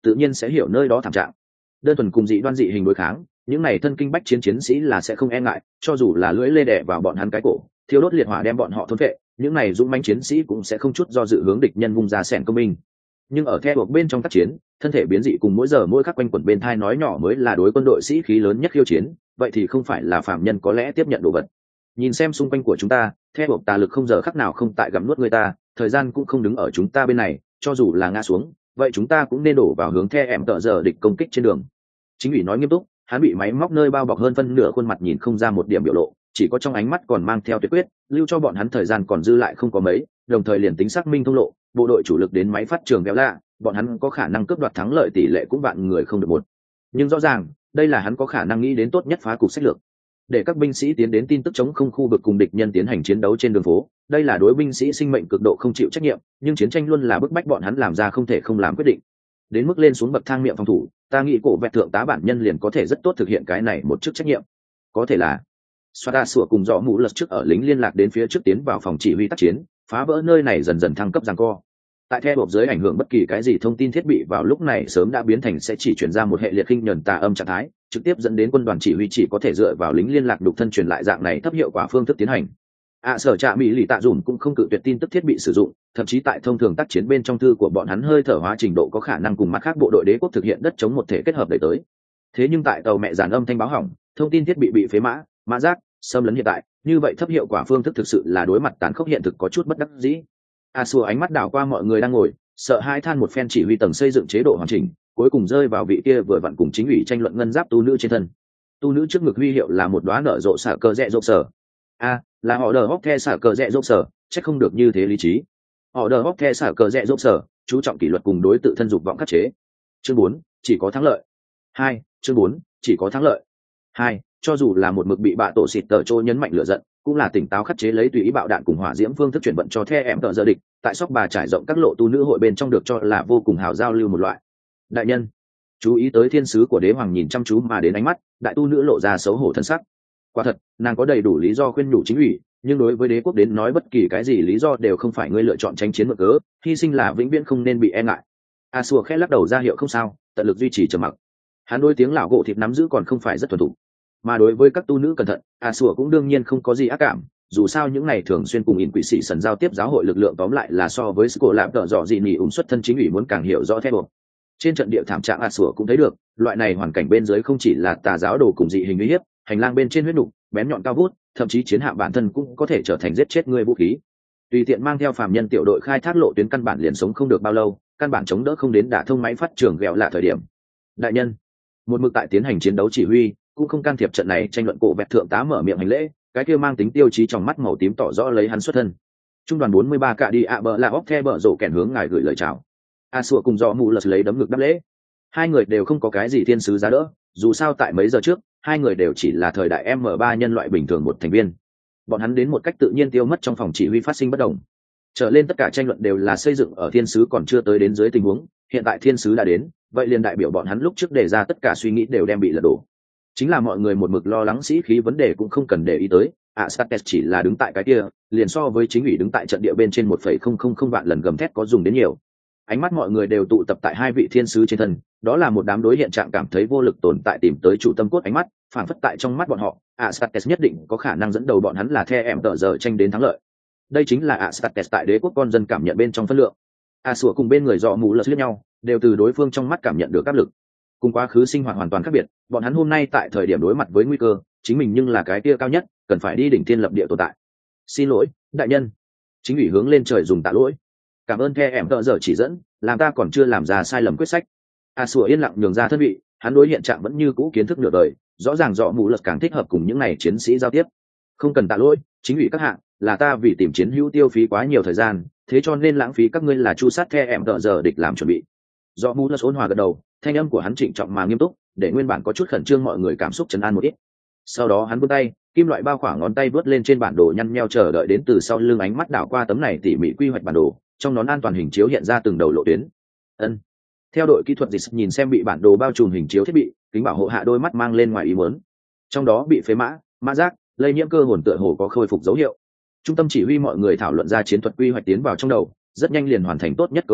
tự nhiên sẽ hiểu nơi đó thảm trạng. Đơn thuần cùng dị đoan dị hình đối kháng, những này thân kinh bách chiến chiến sĩ là sẽ không e ngại, cho dù là lưỡi lê đè vào bọn hắn cái cổ, thiêu đốt liệt hỏa đem bọn họ thôn phệ, những này dũng mãnh chiến sĩ cũng sẽ không chút do dự hướng địch nhân vung ra sẻn công binh. Nhưng ở theo buộc bên trong tác chiến, thân thể biến dị cùng mỗi giờ mỗi khắc quanh quẩn bên thai nói nhỏ mới là đối quân đội sĩ khí lớn nhất khiêu chiến, vậy thì không phải là phàm nhân có lẽ tiếp nhận đồ vật. Nhìn xem xung quanh của chúng ta, theo buộc tà lực không giờ khắc nào không tại gặm nuốt người ta, thời gian cũng không đứng ở chúng ta bên này, cho dù là ngã xuống, vậy chúng ta cũng nên đổ vào hướng theo em tợ giờ địch công kích trên đường. Chính ủy nói nghiêm túc, hắn bị máy móc nơi bao bọc hơn phân nửa khuôn mặt nhìn không ra một điểm biểu lộ, chỉ có trong ánh mắt còn mang theo tuyệt quyết, lưu cho bọn hắn thời gian còn dư lại không có mấy, đồng thời liền tính xác minh thông lộ, bộ đội chủ lực đến máy phát trường kéo lạ, bọn hắn có khả năng cướp đoạt thắng lợi tỷ lệ cũng vạn người không được một. Nhưng rõ ràng, đây là hắn có khả năng nghĩ đến tốt nhất phá cục sách lược. Để các binh sĩ tiến đến tin tức chống không khu vực cùng địch nhân tiến hành chiến đấu trên đường phố, đây là đối binh sĩ sinh mệnh cực độ không chịu trách nhiệm, nhưng chiến tranh luôn là bức bách bọn hắn làm ra không thể không làm quyết định. Đến mức lên xuống bậc thang miệng phòng thủ, ta nghĩ cổ vẹt thượng tá bản nhân liền có thể rất tốt thực hiện cái này một chức trách nhiệm. Có thể là Swada sủa cùng dọ mũ lật trước ở lính liên lạc đến phía trước tiến vào phòng chỉ huy tác chiến, phá vỡ nơi này dần dần thăng cấp giằng co. Tại theo bộc dưới ảnh hưởng bất kỳ cái gì thông tin thiết bị vào lúc này sớm đã biến thành sẽ chỉ chuyển ra một hệ liệt khinh nhẫn tà âm trạng thái, trực tiếp dẫn đến quân đoàn chỉ huy chỉ có thể dựa vào lính liên lạc đục thân truyền lại dạng này thấp hiệu quả phương thức tiến hành. À, sở trạ mỹ lì tạ dùm cũng không cự tuyệt tin tức thiết bị sử dụng, thậm chí tại thông thường tác chiến bên trong thư của bọn hắn hơi thở hóa trình độ có khả năng cùng mắt khác bộ đội đế quốc thực hiện đất chống một thể kết hợp đẩy tới. Thế nhưng tại tàu mẹ giản âm thanh báo hỏng, thông tin thiết bị bị phế mã, mã giác, xâm lấn hiện tại, như vậy thấp hiệu quả phương thức thực sự là đối mặt tàn khốc hiện thực có chút bất đắc dĩ. A xua ánh mắt đảo qua mọi người đang ngồi, sợ hai than một phen chỉ huy tầng xây dựng chế độ hoàn chỉnh, cuối cùng rơi vào vị kia vừa vặn cùng chính ủy tranh luận ngân giáp tu nữ trên thân. Tu nữ trước ngực huy hiệu là một đóa nở rộ xả cờ rẽ rộp sở. A, là họ đờ hóc the xả cờ rẽ rộp sở, chắc không được như thế lý trí. Họ đờ hóc the xả cờ rẽ rộp sở, chú trọng kỷ luật cùng đối tự thân dục vọng khắc chế. Chương bốn, chỉ có thắng lợi. Hai, chương bốn, chỉ có thắng lợi. Hai, cho dù là một mực bị bạ tổ xịt tờ trôi nhấn mạnh lửa giận, cũng là tỉnh táo khắc chế lấy tùy ý bạo đạn cùng hỏa diễm phương thức chuyển vận cho the em tờ giờ địch, tại sóc bà trải rộng các lộ tu nữ hội bên trong được cho là vô cùng hào giao lưu một loại. Đại nhân, chú ý tới thiên sứ của đế hoàng nhìn chăm chú mà đến ánh mắt, đại tu nữ lộ ra xấu hổ thân sắc. Quả thật, nàng có đầy đủ lý do khuyên nhủ chính ủy, nhưng đối với đế quốc đến nói bất kỳ cái gì lý do đều không phải ngươi lựa chọn tránh chiến mượn cớ, hy sinh là vĩnh viễn không nên bị e ngại. A xua khẽ lắc đầu ra hiệu không sao, tận lực duy trì trầm mặc. Hắn đôi tiếng lão gỗ thịt nắm giữ còn không phải rất thuần thục, mà đối với các tu nữ cẩn thận, A xua cũng đương nhiên không có gì ác cảm. Dù sao những này thường xuyên cùng in quỷ sĩ sần giao tiếp giáo hội lực lượng tóm lại là so với sco lạp tợ dọ gì nhỉ ủng xuất thân chính ủy muốn càng hiểu rõ theo buộc. Trên trận địa thảm trạng A xua cũng thấy được, loại này hoàn cảnh bên dưới không chỉ là tà giáo đồ cùng dị hình uy hiếp, hành lang bên trên huyết nục bén nhọn cao vút, thậm chí chiến hạm bản thân cũng có thể trở thành giết chết người vũ khí. Tùy tiện mang theo phàm nhân tiểu đội khai thác lộ tuyến căn bản liền sống không được bao lâu, căn bản chống đỡ không đến đả thông máy phát trường ghẹo lạ thời điểm. Đại nhân, một mực tại tiến hành chiến đấu chỉ huy, cũng không can thiệp trận này tranh luận cổ vẹt thượng tá mở miệng hành lễ, cái kia mang tính tiêu chí trong mắt màu tím tỏ rõ lấy hắn xuất thân. Trung đoàn bốn mươi ba cạ đi ạ bờ là óc the bờ rổ kèn hướng ngài gửi lời chào. A xua cùng dọ mù lật lấy đấm ngực đáp lễ. Hai người đều không có cái gì thiên sứ giá đỡ, dù sao tại mấy giờ trước, hai người đều chỉ là thời đại M ba nhân loại bình thường một thành viên. Bọn hắn đến một cách tự nhiên tiêu mất trong phòng chỉ huy phát sinh bất đồng. Trở lên tất cả tranh luận đều là xây dựng ở thiên sứ còn chưa tới đến dưới tình huống, hiện tại thiên sứ đã đến, vậy liền đại biểu bọn hắn lúc trước đề ra tất cả suy nghĩ đều đem bị lật đổ. Chính là mọi người một mực lo lắng sĩ khí vấn đề cũng không cần để ý tới, Astates chỉ là đứng tại cái kia, liền so với chính ủy đứng tại trận địa bên trên một phẩy không không không vạn lần gầm thét có dùng đến nhiều. Ánh mắt mọi người đều tụ tập tại hai vị thiên sứ trên thân, đó là một đám đối hiện trạng cảm thấy vô lực tồn tại tìm tới chủ tâm cốt ánh mắt, phản phất tại trong mắt bọn họ, Astates nhất định có khả năng dẫn đầu bọn hắn là the em tờ giờ tranh đến thắng lợi. Đây chính là Astates tại đế quốc con dân cảm nhận bên trong phân lượng. A sủa cùng bên người dọ mù lật liếc nhau, đều từ đối phương trong mắt cảm nhận được áp lực. Cùng quá khứ sinh hoạt hoàn toàn khác biệt, bọn hắn hôm nay tại thời điểm đối mặt với nguy cơ, chính mình nhưng là cái kia cao nhất, cần phải đi đỉnh thiên lập địa tồn tại. Xin lỗi, đại nhân. Chính ủy hướng lên trời dùng tạ lỗi. Cảm ơn the em tợ giờ chỉ dẫn, làm ta còn chưa làm ra sai lầm quyết sách. A sủa yên lặng nhường ra thân vị, hắn đối hiện trạng vẫn như cũ kiến thức nửa đời, rõ ràng dọ mù lật càng thích hợp cùng những này chiến sĩ giao tiếp. Không cần tạ lỗi, chính ủy các hạng, là ta vì tìm chiến hữu tiêu phí quá nhiều thời gian, thế cho nên lãng phí các ngươi là chu sát the em tợ giờ địch làm chuẩn bị. Dọ mù lật ôn hòa gật đầu, thanh âm của hắn trịnh trọng mà nghiêm túc, để nguyên bản có chút khẩn trương mọi người cảm xúc trấn an một ít. Sau đó hắn vươn tay, kim loại bao khoảng ngón tay vớt lên trên bản đồ nhăn nheo chờ đợi đến từ sau lưng ánh mắt đảo qua tấm này tỉ mỉ quy hoạch bản đồ, trong nón an toàn hình chiếu hiện ra từng đầu lộ tuyến. Ân. Theo đội kỹ thuật dịch nhìn xem bị bản đồ bao trùm hình chiếu thiết bị, kính bảo hộ hạ đôi mắt mang lên ngoài ý muốn. Trong đó bị phế mã, mã giác, lây nhiễm cơ hồn tựa hồ có khôi phục dấu hiệu. Trung tâm chỉ huy mọi người thảo luận ra chiến thuật quy hoạch tiến vào trong đầu, rất nhanh liền hoàn thành tốt nhất cấu tạo,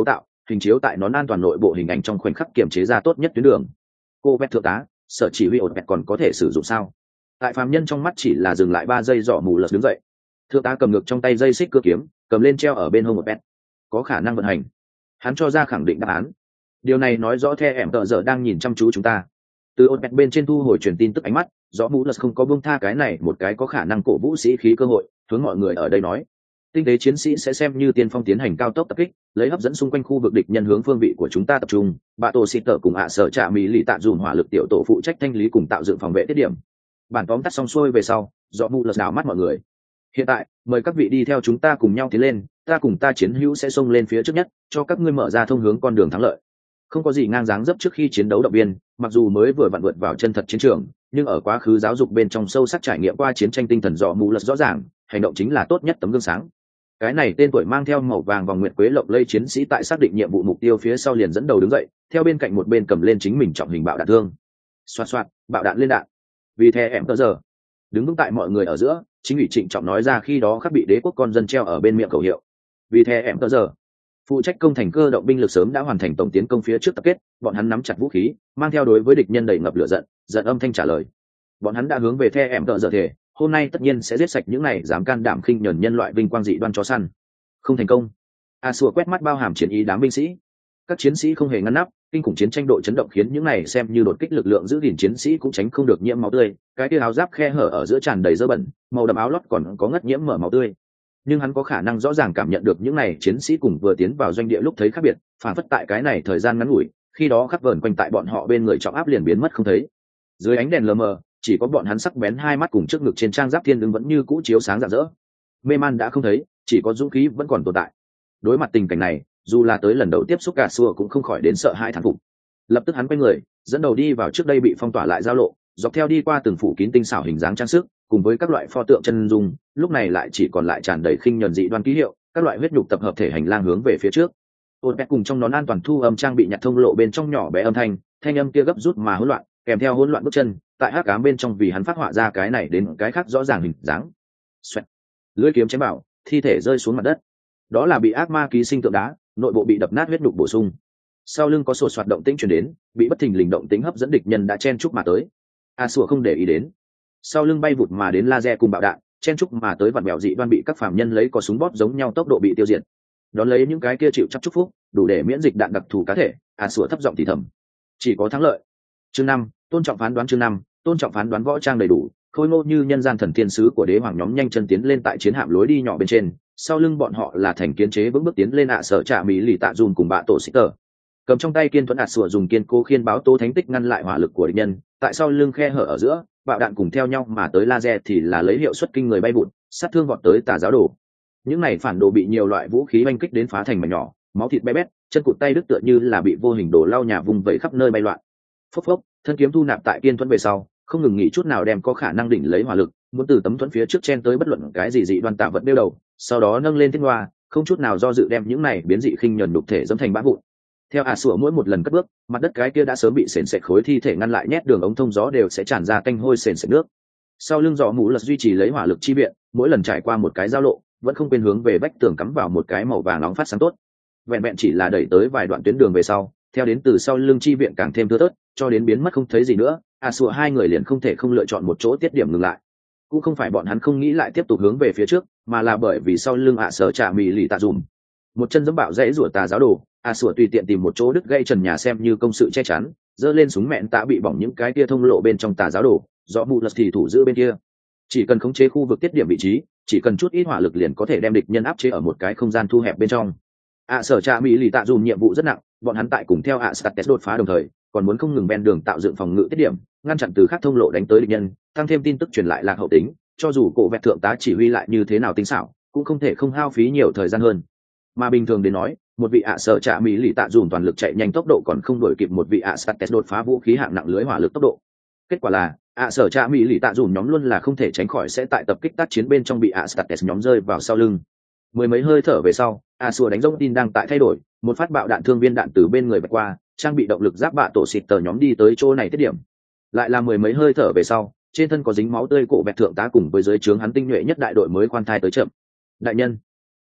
hình chiếu tại nón an toàn nội bộ hình ảnh trong khoảnh khắc kiểm chế ra tốt nhất tuyến đường. Cô vẹt thượng tá, sở chỉ huy ổn vẹt còn có thể sử dụng sao? Tại phàm nhân trong mắt chỉ là dừng lại ba giây dọ mù lật đứng dậy. Thượng tá cầm ngược trong tay dây xích cưa kiếm, cầm lên treo ở bên hông một vẹt. Có khả năng vận hành. Hắn cho ra khẳng định đáp án. Điều này nói rõ The em tợ giờ đang nhìn chăm chú chúng ta. Từ ổn vẹt bên trên thu hồi truyền tin tức ánh mắt, rõ mù lật không có buông tha cái này một cái có khả năng cổ vũ sĩ khí cơ hội, hướng mọi người ở đây nói. Tinh tế chiến sĩ sẽ xem như tiên phong tiến hành cao tốc tập kích, lấy hấp dẫn xung quanh khu vực địch nhân hướng phương vị của chúng ta tập trung. Bạ tổ xịt tở cùng ạ sở trạ mỹ lì tạ dùn hỏa lực tiểu tổ phụ trách thanh lý cùng tạo dựng phòng vệ tiết điểm. Bản tóm tắt xong xuôi về sau, rõ mù lật đảo mắt mọi người. Hiện tại, mời các vị đi theo chúng ta cùng nhau tiến lên, ta cùng ta chiến hữu sẽ xông lên phía trước nhất, cho các ngươi mở ra thông hướng con đường thắng lợi. Không có gì ngang dáng dấp trước khi chiến đấu động viên, mặc dù mới vừa vặn vượt vào chân thật chiến trường, nhưng ở quá khứ giáo dục bên trong sâu sắc trải nghiệm qua chiến tranh tinh thần rõ mù lật rõ ràng, hành động chính là tốt nhất tấm gương sáng. Cái này tên tuổi mang theo màu vàng vòng nguyệt quế lộng lây chiến sĩ tại xác định nhiệm vụ mục tiêu phía sau liền dẫn đầu đứng dậy, theo bên cạnh một bên cầm lên chính mình trọng hình bạo đạn thương. Xoạt xoạt, bạo đạn lên đạn. Vì thế em tờ giờ đứng vững tại mọi người ở giữa, chính ủy trịnh trọng nói ra khi đó khắc bị đế quốc con dân treo ở bên miệng khẩu hiệu. Vì thế em tờ giờ phụ trách công thành cơ động binh lực sớm đã hoàn thành tổng tiến công phía trước tập kết, bọn hắn nắm chặt vũ khí, mang theo đối với địch nhân đầy ngập lửa giận, giận âm thanh trả lời. Bọn hắn đã hướng về The em tờ giờ thể, hôm nay tất nhiên sẽ giết sạch những này dám can đảm khinh nhẫn nhân loại vinh quang dị đoan chó săn. Không thành công. A Sủa quét mắt bao hàm chiến ý đám binh sĩ. Các chiến sĩ không hề ngăn nắp, kinh khủng chiến tranh độ chấn động khiến những này xem như đột kích lực lượng giữ gìn chiến sĩ cũng tránh không được nhiễm máu tươi, cái kia áo giáp khe hở ở giữa tràn đầy dơ bẩn, màu đậm áo lót còn có ngất nhiễm mở máu tươi. Nhưng hắn có khả năng rõ ràng cảm nhận được những này chiến sĩ cùng vừa tiến vào doanh địa lúc thấy khác biệt, phản phất tại cái này thời gian ngắn ngủi, khi đó khắc vờn quanh tại bọn họ bên người trọng áp liền biến mất không thấy. Dưới ánh đèn lờ mờ, chỉ có bọn hắn sắc bén hai mắt cùng trước ngực trên trang giáp thiên ứng vẫn như cũ chiếu sáng rạng rỡ. Mê man đã không thấy, chỉ có dũng khí vẫn còn tồn tại. Đối mặt tình cảnh này, dù là tới lần đầu tiếp xúc cả xua cũng không khỏi đến sợ hãi thán phục. Lập tức hắn quay người, dẫn đầu đi vào trước đây bị phong tỏa lại giao lộ, dọc theo đi qua từng phủ kín tinh xảo hình dáng trang sức, cùng với các loại pho tượng chân dung, lúc này lại chỉ còn lại tràn đầy khinh nhẫn dị đoan ký hiệu, các loại huyết nhục tập hợp thể hành lang hướng về phía trước. Ôn Pet cùng trong nón an toàn thu âm trang bị nhặt thông lộ bên trong nhỏ bé âm thanh, thanh âm kia gấp rút mà hỗn loạn, kèm theo hỗn loạn bước chân, tại hắc ám bên trong vì hắn phát họa ra cái này đến cái khác rõ ràng hình dáng. Xoẹt. Lưỡi kiếm chém bảo, thi thể rơi xuống mặt đất. Đó là bị ác ma ký sinh tượng đá, nội bộ bị đập nát huyết nhục bổ sung. Sau lưng có sột soạt động tĩnh truyền đến, bị bất thình lình động tĩnh hấp dẫn địch nhân đã chen chúc mà tới. A Sủa không để ý đến. Sau lưng bay vụt mà đến laser cùng bạo đạn, chen chúc mà tới vặn bèo dị đoan bị các phàm nhân lấy có súng bóp giống nhau tốc độ bị tiêu diệt. Đón lấy những cái kia chịu chắc chúc phúc, đủ để miễn dịch đạn đặc thù cá thể. A Sủa thấp giọng thì thầm, chỉ có thắng lợi. Chương năm, tôn trọng phán đoán. Chương năm, tôn trọng phán đoán. Võ trang đầy đủ, khôi ngô như nhân gian thần thiên sứ của đế hoàng nhóm nhanh chân tiến lên tại chiến hạm lối đi nhỏ bên trên, sau lưng bọn họ là thành kiến chế vững bước tiến lên ạ sở trạ mỹ lì tạ dùm cùng bạ tổ xích tờ, cầm trong tay kiên thuẫn ạ sủa dùng kiên cố khiên báo tố thánh tích ngăn lại hỏa lực của địch nhân. Tại sau lưng khe hở ở giữa, bạo đạn cùng theo nhau mà tới laser thì là lấy hiệu suất kinh người bay vụt, sát thương vọt tới tà giáo đồ. Những này phản đồ bị nhiều loại vũ khí oanh kích đến phá thành mảnh nhỏ, máu thịt bé bét, chân cụt tay đứt tựa như là bị vô hình đổ lau nhà vùng vẫy khắp nơi bay loạn. Phốc phốc, thân kiếm thu nạp tại kiên thuẫn về sau, không ngừng nghỉ chút nào đem có khả năng đỉnh lấy hỏa lực, muốn từ tấm thuẫn phía trước chen tới bất luận cái gì dị đoan tạ vật đeo đầu, sau đó nâng lên thiên hoa, không chút nào do dự đem những này biến dị khinh nhẫn đục thể dẫm thành bã vụn. Theo A Sủa mỗi một lần cất bước, mặt đất cái kia đã sớm bị sền sệt khối thi thể ngăn lại nhét đường ống thông gió đều sẽ tràn ra tanh hôi sền sệt nước. Sau lưng gió mũ lật duy trì lấy hỏa lực chi viện, mỗi lần trải qua một cái giao lộ, vẫn không quên hướng về vách tường cắm vào một cái màu vàng nóng phát sáng tốt. Vẹn vẹn chỉ là đẩy tới vài đoạn tuyến đường về sau, theo đến từ sau lưng chi viện càng thêm thưa thớt, cho đến biến mất không thấy gì nữa, A Sủa hai người liền không thể không lựa chọn một chỗ tiết điểm ngừng lại. Cũng không phải bọn hắn không nghĩ lại tiếp tục hướng về phía trước, mà là bởi vì sau lưng ạ sở trạ mỹ lì tạ dùm một chân giẫm bạo dãy rủa tà giáo đồ. A Sủa tùy tiện tìm một chỗ đứt gây trần nhà xem như công sự che chắn, giơ lên súng mẹn tạ bị bỏng những cái kia thông lộ bên trong tà giáo đồ, rõ mù lật thì thủ giữ bên kia. Chỉ cần khống chế khu vực tiết điểm vị trí, chỉ cần chút ít hỏa lực liền có thể đem địch nhân áp chế ở một cái không gian thu hẹp bên trong. ạ sở trạ mỹ lì tạ dùm nhiệm vụ rất nặng, bọn hắn tại cùng theo ạ States đột phá đồng thời, còn muốn không ngừng ven đường tạo dựng phòng ngự tiết điểm, ngăn chặn từ khác thông lộ đánh tới địch nhân, tăng thêm tin tức truyền lại lạc hậu tính, cho dù cổ vẹt thượng tá chỉ huy lại như thế nào tinh xảo, cũng không thể không hao phí nhiều thời gian hơn. Mà bình thường đến nói, một vị ạ sở trạ mỹ lì tạ dùm toàn lực chạy nhanh tốc độ còn không đuổi kịp một vị ạ States đột phá vũ khí hạng nặng lưới hỏa lực tốc độ. Kết quả là ạ sở trạ mỹ lì tạ dùm nhóm luôn là không thể tránh khỏi sẽ tại tập kích tác chiến bên trong bị ạ States nhóm rơi vào sau lưng. Mười mấy hơi thở về sau, A Sủa đánh rông tin đang tại thay đổi, một phát bạo đạn thương viên đạn từ bên người bật qua, trang bị động lực giáp bạ tổ xịt tờ nhóm đi tới chỗ này tiết điểm. Lại là mười mấy hơi thở về sau, trên thân có dính máu tươi cổ vẹt thượng tá cùng với dưới trướng hắn tinh nhuệ nhất đại đội mới khoan thai tới chậm. Đại nhân,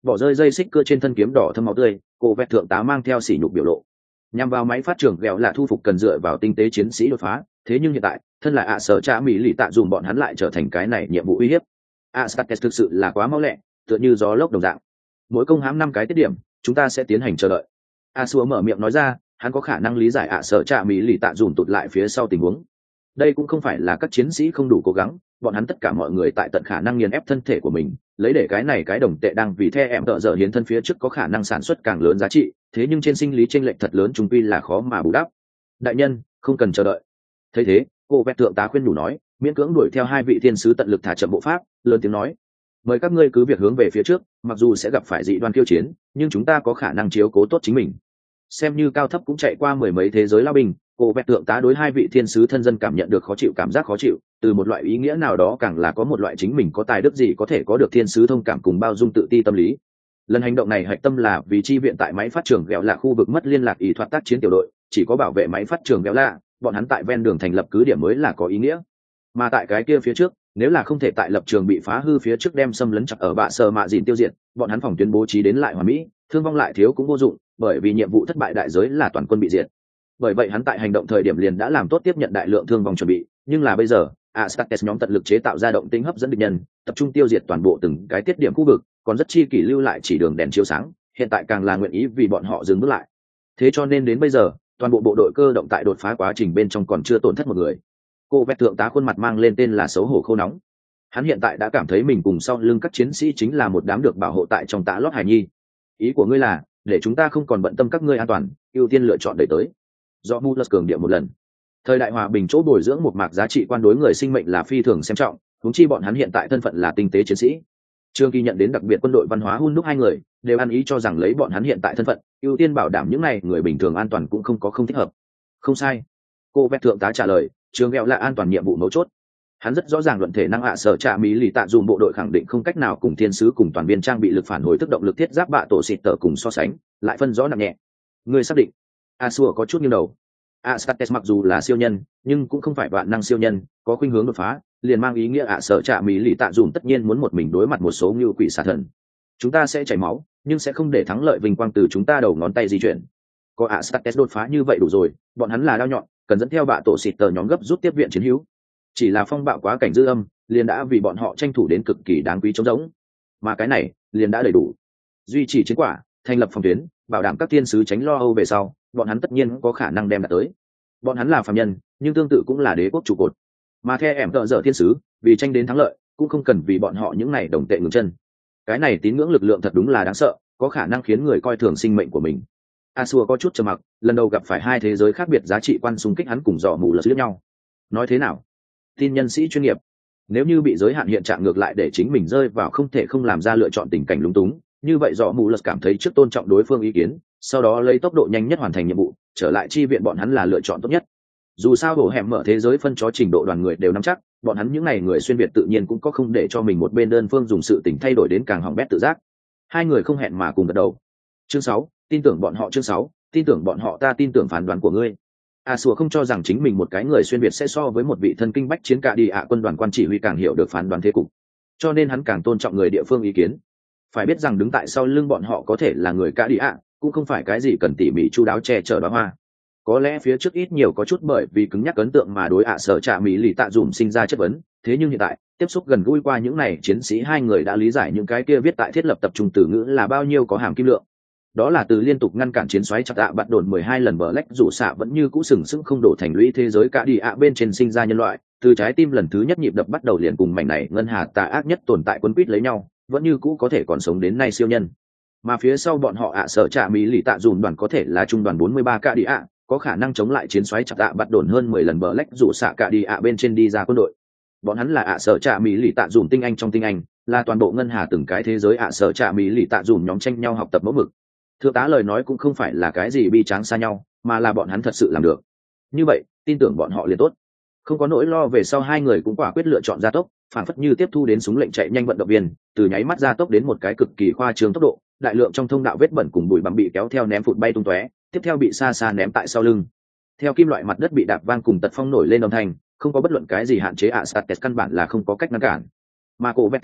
bỏ rơi dây xích cưa trên thân kiếm đỏ thâm máu tươi, cô vẹt thượng tá mang theo sỉ nhục biểu lộ. Nhằm vào máy phát trường ghẹo là thu phục cần dựa vào tinh tế chiến sĩ đột phá, thế nhưng hiện tại thân là ạ sở trạ mỹ lì tạ dùng bọn hắn lại trở thành cái này nhiệm vụ uy hiếp. Astartes thực sự là quá mau lẹ, tựa như gió lốc đồng dạng. Mỗi công hãm năm cái tiết điểm, chúng ta sẽ tiến hành chờ đợi. Asua mở miệng nói ra, hắn có khả năng lý giải ạ sở trạ mỹ lì tạ dùng tụt lại phía sau tình huống. Đây cũng không phải là các chiến sĩ không đủ cố gắng, bọn hắn tất cả mọi người tại tận khả năng nghiền ép thân thể của mình, lấy để cái này cái đồng tệ đang vì the em tợ dở hiến thân phía trước có khả năng sản xuất càng lớn giá trị, thế nhưng trên sinh lý chênh lệch thật lớn chúng quy là khó mà bù đắp. Đại nhân, không cần chờ đợi. Thấy thế, cô vẹt thượng tá khuyên nhủ nói, miễn cưỡng đuổi theo hai vị thiên sứ tận lực thả chậm bộ pháp, lớn tiếng nói: mời các ngươi cứ việc hướng về phía trước, mặc dù sẽ gặp phải dị đoan kiêu chiến, nhưng chúng ta có khả năng chiếu cố tốt chính mình. Xem như cao thấp cũng chạy qua mười mấy thế giới lao binh, cô vẹt thượng tá đối hai vị thiên sứ thân dân cảm nhận được khó chịu, cảm giác khó chịu, từ một loại ý nghĩa nào đó càng là có một loại chính mình có tài đức gì có thể có được thiên sứ thông cảm cùng bao dung tự ti tâm lý. Lần hành động này hạch tâm là vì chi viện tại máy phát trường ghẹo là khu vực mất liên lạc ý thoát tác chiến tiểu đội, chỉ có bảo vệ máy phát trường ghẹo là bọn hắn tại ven đường thành lập cứ điểm mới là có ý nghĩa. Mà tại cái kia phía trước, nếu là không thể tại lập trường bị phá hư phía trước đem xâm lấn chặt ở bạ sờ mạ dìn tiêu diệt, bọn hắn phòng tuyến bố trí đến lại hòa mỹ, thương vong lại thiếu cũng vô dụng, bởi vì nhiệm vụ thất bại đại giới là toàn quân bị diệt. Bởi vậy hắn tại hành động thời điểm liền đã làm tốt tiếp nhận đại lượng thương vong chuẩn bị, nhưng là bây giờ, Astartes nhóm tận lực chế tạo ra động tĩnh hấp dẫn địch nhân, tập trung tiêu diệt toàn bộ từng cái tiết điểm khu vực, còn rất chi kỷ lưu lại chỉ đường đèn chiếu sáng, hiện tại càng là nguyện ý vì bọn họ dừng bước lại. Thế cho nên đến bây giờ, toàn bộ bộ đội cơ động tại đột phá quá trình bên trong còn chưa tổn thất một người. Cô vẹt thượng tá khuôn mặt mang lên tên là xấu hổ khô nóng. Hắn hiện tại đã cảm thấy mình cùng sau lưng các chiến sĩ chính là một đám được bảo hộ tại trong tã lót hải nhi. Ý của ngươi là để chúng ta không còn bận tâm các ngươi an toàn, ưu tiên lựa chọn đẩy tới. Do Mulus cường điệu một lần. Thời đại hòa bình chỗ bồi dưỡng một mạc giá trị quan đối người sinh mệnh là phi thường xem trọng, huống chi bọn hắn hiện tại thân phận là tinh tế chiến sĩ. Trương Kỳ nhận đến đặc biệt quân đội văn hóa hun đúc hai người đều ăn ý cho rằng lấy bọn hắn hiện tại thân phận, ưu tiên bảo đảm những này người bình thường an toàn cũng không có không thích hợp. Không sai. Cô vẹt thượng tá trả lời, trường ghẹo là an toàn nhiệm vụ mấu chốt. Hắn rất rõ ràng luận thể năng ạ sở trạ mỹ lì tạ dùng bộ đội khẳng định không cách nào cùng thiên sứ cùng toàn viên trang bị lực phản hồi thức động lực thiết giáp bạ tổ xịt tở cùng so sánh, lại phân rõ nặng nhẹ. Người xác định. Asua có chút nghiêng đầu. Astartes mặc dù là siêu nhân, nhưng cũng không phải vạn năng siêu nhân, có khuynh hướng đột phá, liền mang ý nghĩa ạ sở trạ mỹ lì tạ dùng tất nhiên muốn một mình đối mặt một số như quỷ xà thần. Chúng ta sẽ chảy máu, nhưng sẽ không để thắng lợi vinh quang từ chúng ta đầu ngón tay di chuyển. Có Astartes đột phá như vậy đủ rồi, bọn hắn là đao nhọn, cần dẫn theo bạ tổ xịt tờ nhóm gấp rút tiếp viện chiến hữu. Chỉ là phong bạo quá cảnh dư âm, liền đã vì bọn họ tranh thủ đến cực kỳ đáng quý trống rỗng, mà cái này liền đã đầy đủ. Duy trì chiến quả, thành lập phòng tuyến, bảo đảm các thiên sứ tránh lo âu về sau, bọn hắn tất nhiên có khả năng đem đạt tới. Bọn hắn là phàm nhân, nhưng tương tự cũng là đế quốc trụ cột. Mà theo em tợ dở thiên sứ, vì tranh đến thắng lợi, cũng không cần vì bọn họ những này đồng tệ ngừng chân. Cái này tín ngưỡng lực lượng thật đúng là đáng sợ, có khả năng khiến người coi thường sinh mệnh của mình. Asua có chút trầm mặc, lần đầu gặp phải hai thế giới khác biệt giá trị quan xung kích hắn cùng dò mù lật lẫn nhau. Nói thế nào? Tin nhân sĩ chuyên nghiệp. Nếu như bị giới hạn hiện trạng ngược lại để chính mình rơi vào không thể không làm ra lựa chọn tình cảnh lúng túng, như vậy dò mù lật cảm thấy trước tôn trọng đối phương ý kiến, sau đó lấy tốc độ nhanh nhất hoàn thành nhiệm vụ, trở lại chi viện bọn hắn là lựa chọn tốt nhất. Dù sao hổ hẻm mở thế giới phân chó trình độ đoàn người đều nắm chắc, bọn hắn những ngày người xuyên việt tự nhiên cũng có không để cho mình một bên đơn phương dùng sự tình thay đổi đến càng hỏng bét tự giác. Hai người không hẹn mà cùng gật đầu. Chương sáu, tin tưởng bọn họ. Chương sáu, tin tưởng bọn họ. Ta tin tưởng phán đoán của ngươi. A Sùa không cho rằng chính mình một cái người xuyên việt sẽ so với một vị thân kinh bách chiến cả đi ạ quân đoàn quan chỉ huy càng hiểu được phán đoán thế cục, cho nên hắn càng tôn trọng người địa phương ý kiến. Phải biết rằng đứng tại sau lưng bọn họ có thể là người cả đi ạ, cũng không phải cái gì cần tỉ mỉ chu đáo che chở đóa hoa. Có lẽ phía trước ít nhiều có chút bởi vì cứng nhắc ấn tượng mà đối ạ sở trạ mỹ lì tạ dùm sinh ra chất vấn, thế nhưng hiện tại tiếp xúc gần gũi qua những này chiến sĩ, hai người đã lý giải những cái kia viết tại thiết lập tập trung từ ngữ là bao nhiêu có hàm kim lượng. Đó là từ liên tục ngăn cản chiến xoáy chặt ạ bạn đồn mười hai lần bờ lách rủ xạ vẫn như cũ sừng sững không đổ thành lũy thế giới cả đi ạ bên trên sinh ra nhân loại, từ trái tim lần thứ nhất nhịp đập bắt đầu liền cùng mảnh này ngân hà tà ác nhất tồn tại quân quýt lấy nhau, vẫn như cũ có thể còn sống đến nay siêu nhân. Mà phía sau bọn họ ạ sở trạ mỹ lì tạ dùm đoàn có thể là trung đoàn bốn mươi ba cả đi ạ, có khả năng chống lại chiến xoáy chặt ạ bạn đồn hơn mười lần bờ lách rủ xạ cả đi ạ bên trên đi ra quân đội. Bọn hắn là ạ sở trạ mỹ lì tạ dùm tinh anh trong tinh anh, là toàn bộ ngân hà từng cái thế giới ạ sở trạ mỹ lì tạ dùm nhóm tranh nhau học tập mẫu mực. Thượng tá lời nói cũng không phải là cái gì bi tráng xa nhau, mà là bọn hắn thật sự làm được. Như vậy tin tưởng bọn họ liền tốt, không có nỗi lo về sau. Hai người cũng quả quyết lựa chọn gia tốc, phản phất như tiếp thu đến súng lệnh chạy nhanh vận động viên, từ nháy mắt gia tốc đến một cái cực kỳ khoa trương tốc độ, đại lượng trong thông đạo vết bẩn cùng bụi bặm bị kéo theo ném phụt bay tung tóe, tiếp theo bị xa xa ném tại sau lưng. Theo kim loại mặt đất bị đạp vang cùng tật phong nổi lên âm thanh, không có bất luận cái gì hạn chế ạ Astartes căn bản là không có cách ngăn cản. Mà cổ vẹt thượng tá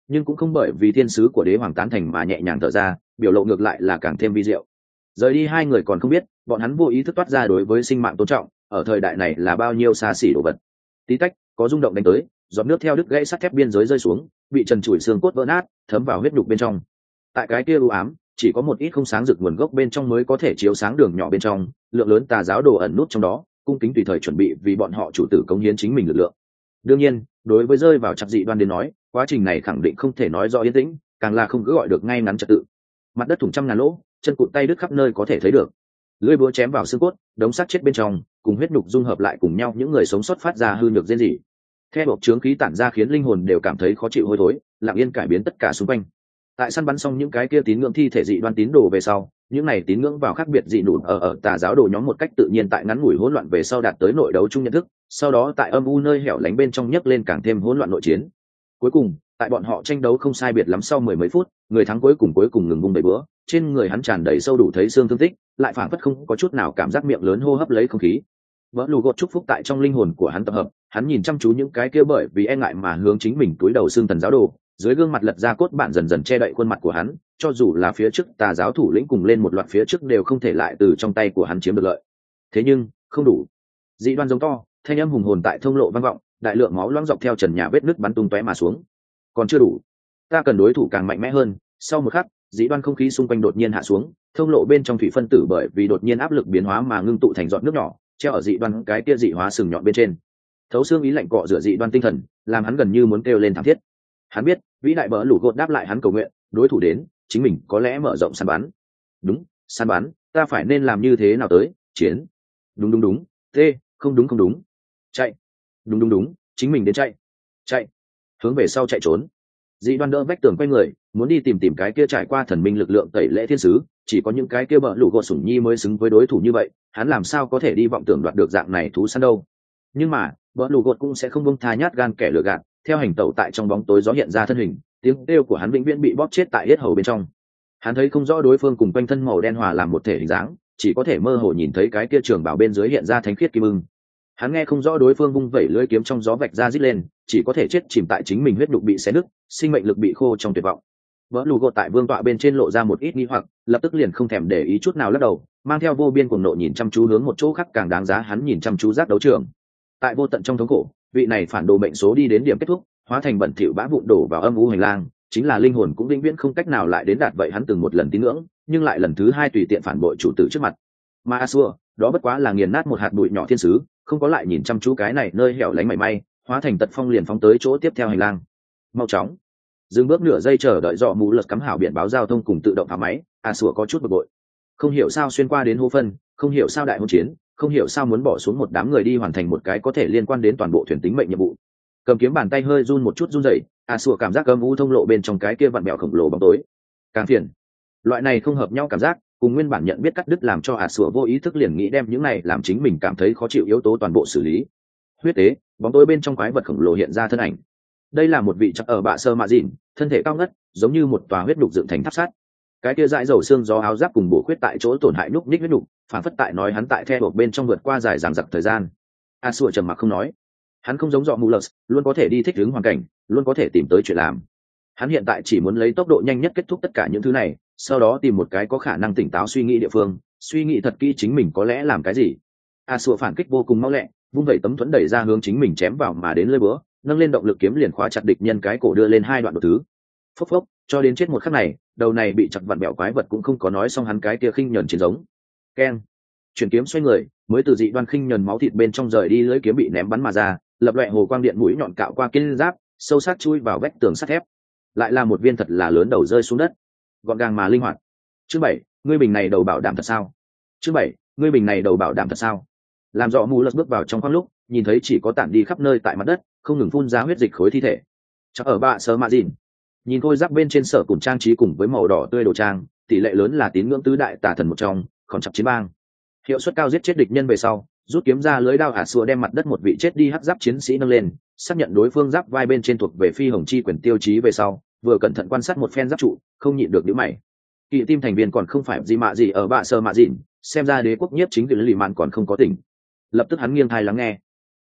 nhưng cũng không bởi vì thiên sứ của đế hoàng tán thành mà nhẹ nhàng thở ra, biểu lộ ngược lại là càng thêm vi diệu. Rời đi hai người còn không biết, bọn hắn vô ý thức toát ra đối với sinh mạng tôn trọng ở thời đại này là bao nhiêu xa xỉ đồ vật. Tí tách, có rung động đánh tới, giọt nước theo đứt gãy sắt thép biên giới rơi xuống, bị trần trụi xương cốt vỡ nát, thấm vào huyết nhục bên trong. Tại cái kia u ám, chỉ có một ít không sáng rực nguồn gốc bên trong mới có thể chiếu sáng đường nhỏ bên trong, lượng lớn tà giáo đồ ẩn nút trong đó, cung kính tùy thời chuẩn bị vì bọn họ chủ tử cống hiến chính mình lực lượng. Đương nhiên, đối với rơi vào chặt dị đoan đến nói, quá trình này khẳng định không thể nói rõ yên tĩnh, càng là không cứ gọi được ngay ngắn trật tự. Mặt đất thủng trăm ngàn lỗ, chân cụt tay đứt khắp nơi có thể thấy được. Lưỡi búa chém vào xương cốt, đống xác chết bên trong, cùng huyết nhục dung hợp lại cùng nhau, những người sống sót phát ra hư nhược rên rỉ. Theo bộc chướng khí tản ra khiến linh hồn đều cảm thấy khó chịu hôi thối, lặng yên cải biến tất cả xung quanh. Tại săn bắn xong những cái kia tín ngưỡng thi thể dị đoan tín đồ về sau, những này tín ngưỡng vào khác biệt dị nụt ở ở tà giáo đồ nhóm một cách tự nhiên tại ngắn ngủi hỗn loạn về sau đạt tới nội đấu chung nhận thức, sau đó tại âm u nơi hẻo lánh bên trong nhấc lên càng thêm hỗn loạn nội chiến. Cuối cùng, tại bọn họ tranh đấu không sai biệt lắm sau mười mấy phút, người thắng cuối cùng cuối cùng ngừng vung đầy bữa, trên người hắn tràn đầy sâu đủ thấy xương thương tích, lại phảng phất không có chút nào cảm giác miệng lớn hô hấp lấy không khí. Vỡ lù gột chúc phúc tại trong linh hồn của hắn tập hợp, hắn nhìn chăm chú những cái kia bởi vì e ngại mà hướng chính mình túi đầu xương thần giáo đồ, dưới gương mặt lật ra cốt bạn dần dần che đậy khuôn mặt của hắn, cho dù là phía trước tà giáo thủ lĩnh cùng lên một loạt phía trước đều không thể lại từ trong tay của hắn chiếm được lợi. Thế nhưng, không đủ. Dị đoan giống to, thanh âm hùng hồn tại thông lộ vang vọng, đại lượng máu loãng dọc theo trần nhà vết nứt bắn tung tóe mà xuống. Còn chưa đủ, ta cần đối thủ càng mạnh mẽ hơn. Sau một khắc, dị đoan không khí xung quanh đột nhiên hạ xuống, thông lộ bên trong thủy phân tử bởi vì đột nhiên áp lực biến hóa mà ngưng tụ thành giọt nước nhỏ, treo ở dị đoan cái kia dị hóa sừng nhọn bên trên. Thấu xương ý lạnh cọ rửa dị đoan tinh thần, làm hắn gần như muốn kêu lên thảm thiết. Hắn biết, vĩ đại bỡ lũ gột đáp lại hắn cầu nguyện, đối thủ đến, chính mình có lẽ mở rộng săn bắn. Đúng, săn bắn, ta phải nên làm như thế nào tới, chiến. Đúng đúng đúng, tê, không đúng không đúng. Chạy. Đúng đúng đúng, chính mình đến chạy. Chạy. Hướng về sau chạy trốn. Dị đoan đỡ vách tường quay người, muốn đi tìm tìm cái kia trải qua thần minh lực lượng tẩy lễ thiên sứ, chỉ có những cái kia bỡ lũ gột sủng nhi mới xứng với đối thủ như vậy, hắn làm sao có thể đi vọng tưởng đoạt được dạng này thú săn đâu. Nhưng mà, bỡ lũ gột cũng sẽ không buông tha nhát gan kẻ lừa gạt, theo hành tẩu tại trong bóng tối gió hiện ra thân hình, tiếng kêu của hắn vĩnh viễn bị bóp chết tại yết hầu bên trong. Hắn thấy không rõ đối phương cùng quanh thân màu đen hòa làm một thể hình dáng, chỉ có thể mơ hồ nhìn thấy cái kia trường bảo bên dưới hiện ra thánh khiết kim ưng. Hắn nghe không rõ đối phương vung vẩy lưỡi kiếm trong gió vạch ra rít lên, chỉ có thể chết chìm tại chính mình huyết đục bị xé nứt, sinh mệnh lực bị khô trong tuyệt vọng. Vỡ lù gột tại vương tọa bên trên lộ ra một ít nghi hoặc, lập tức liền không thèm để ý chút nào lắc đầu, mang theo vô biên cuồng nộ nhìn chăm chú hướng một chỗ khác càng đáng giá hắn nhìn chăm chú giác đấu trường. Tại vô tận trong thống khổ, vị này phản đồ mệnh số đi đến điểm kết thúc, hóa thành bẩn thỉu bã vụn đổ vào âm u hành lang, chính là linh hồn cũng vĩnh viễn không cách nào lại đến đạt vậy hắn từng một lần tín ngưỡng, nhưng lại lần thứ hai tùy tiện phản bội chủ tử trước mặt. Mà Asua, đó bất quá là nghiền nát một hạt bụi nhỏ thiên sứ, không có lại nhìn chăm chú cái này nơi hẻo lánh mảy may, hóa thành tật phong liền phóng tới chỗ tiếp theo hành lang. Mau chóng, dừng bước nửa giây chờ đợi dọ mũ lật cắm hảo biển báo giao thông cùng tự động phá máy. Asua có chút bực bội, không hiểu sao xuyên qua đến hô phân, không hiểu sao đại hôn chiến, không hiểu sao muốn bỏ xuống một đám người đi hoàn thành một cái có thể liên quan đến toàn bộ thuyền tính mệnh nhiệm vụ. Cầm kiếm bàn tay hơi run một chút run rẩy, Asua cảm giác âm u thông lộ bên trong cái kia vặn bẹo khổng lồ bóng tối càng phiền. Loại này không hợp nhau cảm giác cùng nguyên bản nhận biết cắt đứt làm cho Asua vô ý thức liền nghĩ đem những này làm chính mình cảm thấy khó chịu yếu tố toàn bộ xử lý. Huyết tế, bóng tối bên trong quái vật khổng lồ hiện ra thân ảnh. Đây là một vị chắc ở bạ sơ mạ dìn, thân thể cao ngất, giống như một tòa huyết đục dựng thành tháp sắt. Cái kia dãi dầu xương gió áo giáp cùng bổ khuyết tại chỗ tổn hại núc ních huyết đục, phản phất tại nói hắn tại the buộc bên trong vượt qua dài dằng dặc thời gian. Asua trầm mặc không nói. Hắn không giống dọ mù lật, luôn có thể đi thích ứng hoàn cảnh, luôn có thể tìm tới chuyện làm. Hắn hiện tại chỉ muốn lấy tốc độ nhanh nhất kết thúc tất cả những thứ này, sau đó tìm một cái có khả năng tỉnh táo suy nghĩ địa phương, suy nghĩ thật kỹ chính mình có lẽ làm cái gì. Asua phản kích vô cùng mau lẹ, vung vẩy tấm thuẫn đẩy ra hướng chính mình chém vào mà đến lưỡi búa, nâng lên động lực kiếm liền khóa chặt địch nhân cái cổ đưa lên hai đoạn đột thứ. Phốc phốc, cho đến chết một khắc này, đầu này bị chặt vặn bẹo quái vật cũng không có nói xong hắn cái kia khinh nhẫn chiến giống. Keng. Chuyển kiếm xoay người, mới từ dị đoan khinh nhẫn máu thịt bên trong rời đi, lưỡi kiếm bị ném bắn mà ra, lập loè hồ quang điện mũi nhọn cạo qua kiên giáp, sâu sắc chui vào vách tường sắt thép. Lại là một viên thật là lớn đầu rơi xuống đất, gọn gàng mà linh hoạt. Chương bảy, ngươi bình này đầu bảo đảm thật sao? Chương bảy, ngươi bình này đầu bảo đảm thật sao? Làm rõ mù lật bước vào trong khoang lúc, nhìn thấy chỉ có tản đi khắp nơi tại mặt đất, không ngừng phun ra huyết dịch khối thi thể. Chắc ở bạ sơ mạ dìn. Nhìn khôi giáp bên trên sở cùng trang trí cùng với màu đỏ tươi đồ trang, tỷ lệ lớn là tín ngưỡng tứ đại tà thần một trong, còn chặt chiến bang. Hiệu suất cao giết chết địch nhân về sau, rút kiếm ra lưới đao ả xua đem mặt đất một vị chết đi hắc giáp chiến sĩ nâng lên, xác nhận đối phương giáp vai bên trên thuộc về phi hồng chi quyền tiêu chí về sau, vừa cẩn thận quan sát một phen giáp trụ, không nhịn được nhíu mày. Kỵ tim thành viên còn không phải gì mạ gì ở bạ sơ mạ dìn, xem ra đế quốc nhiếp chính quyền lì mạn còn không có tỉnh. Lập tức hắn nghiêng tai lắng nghe.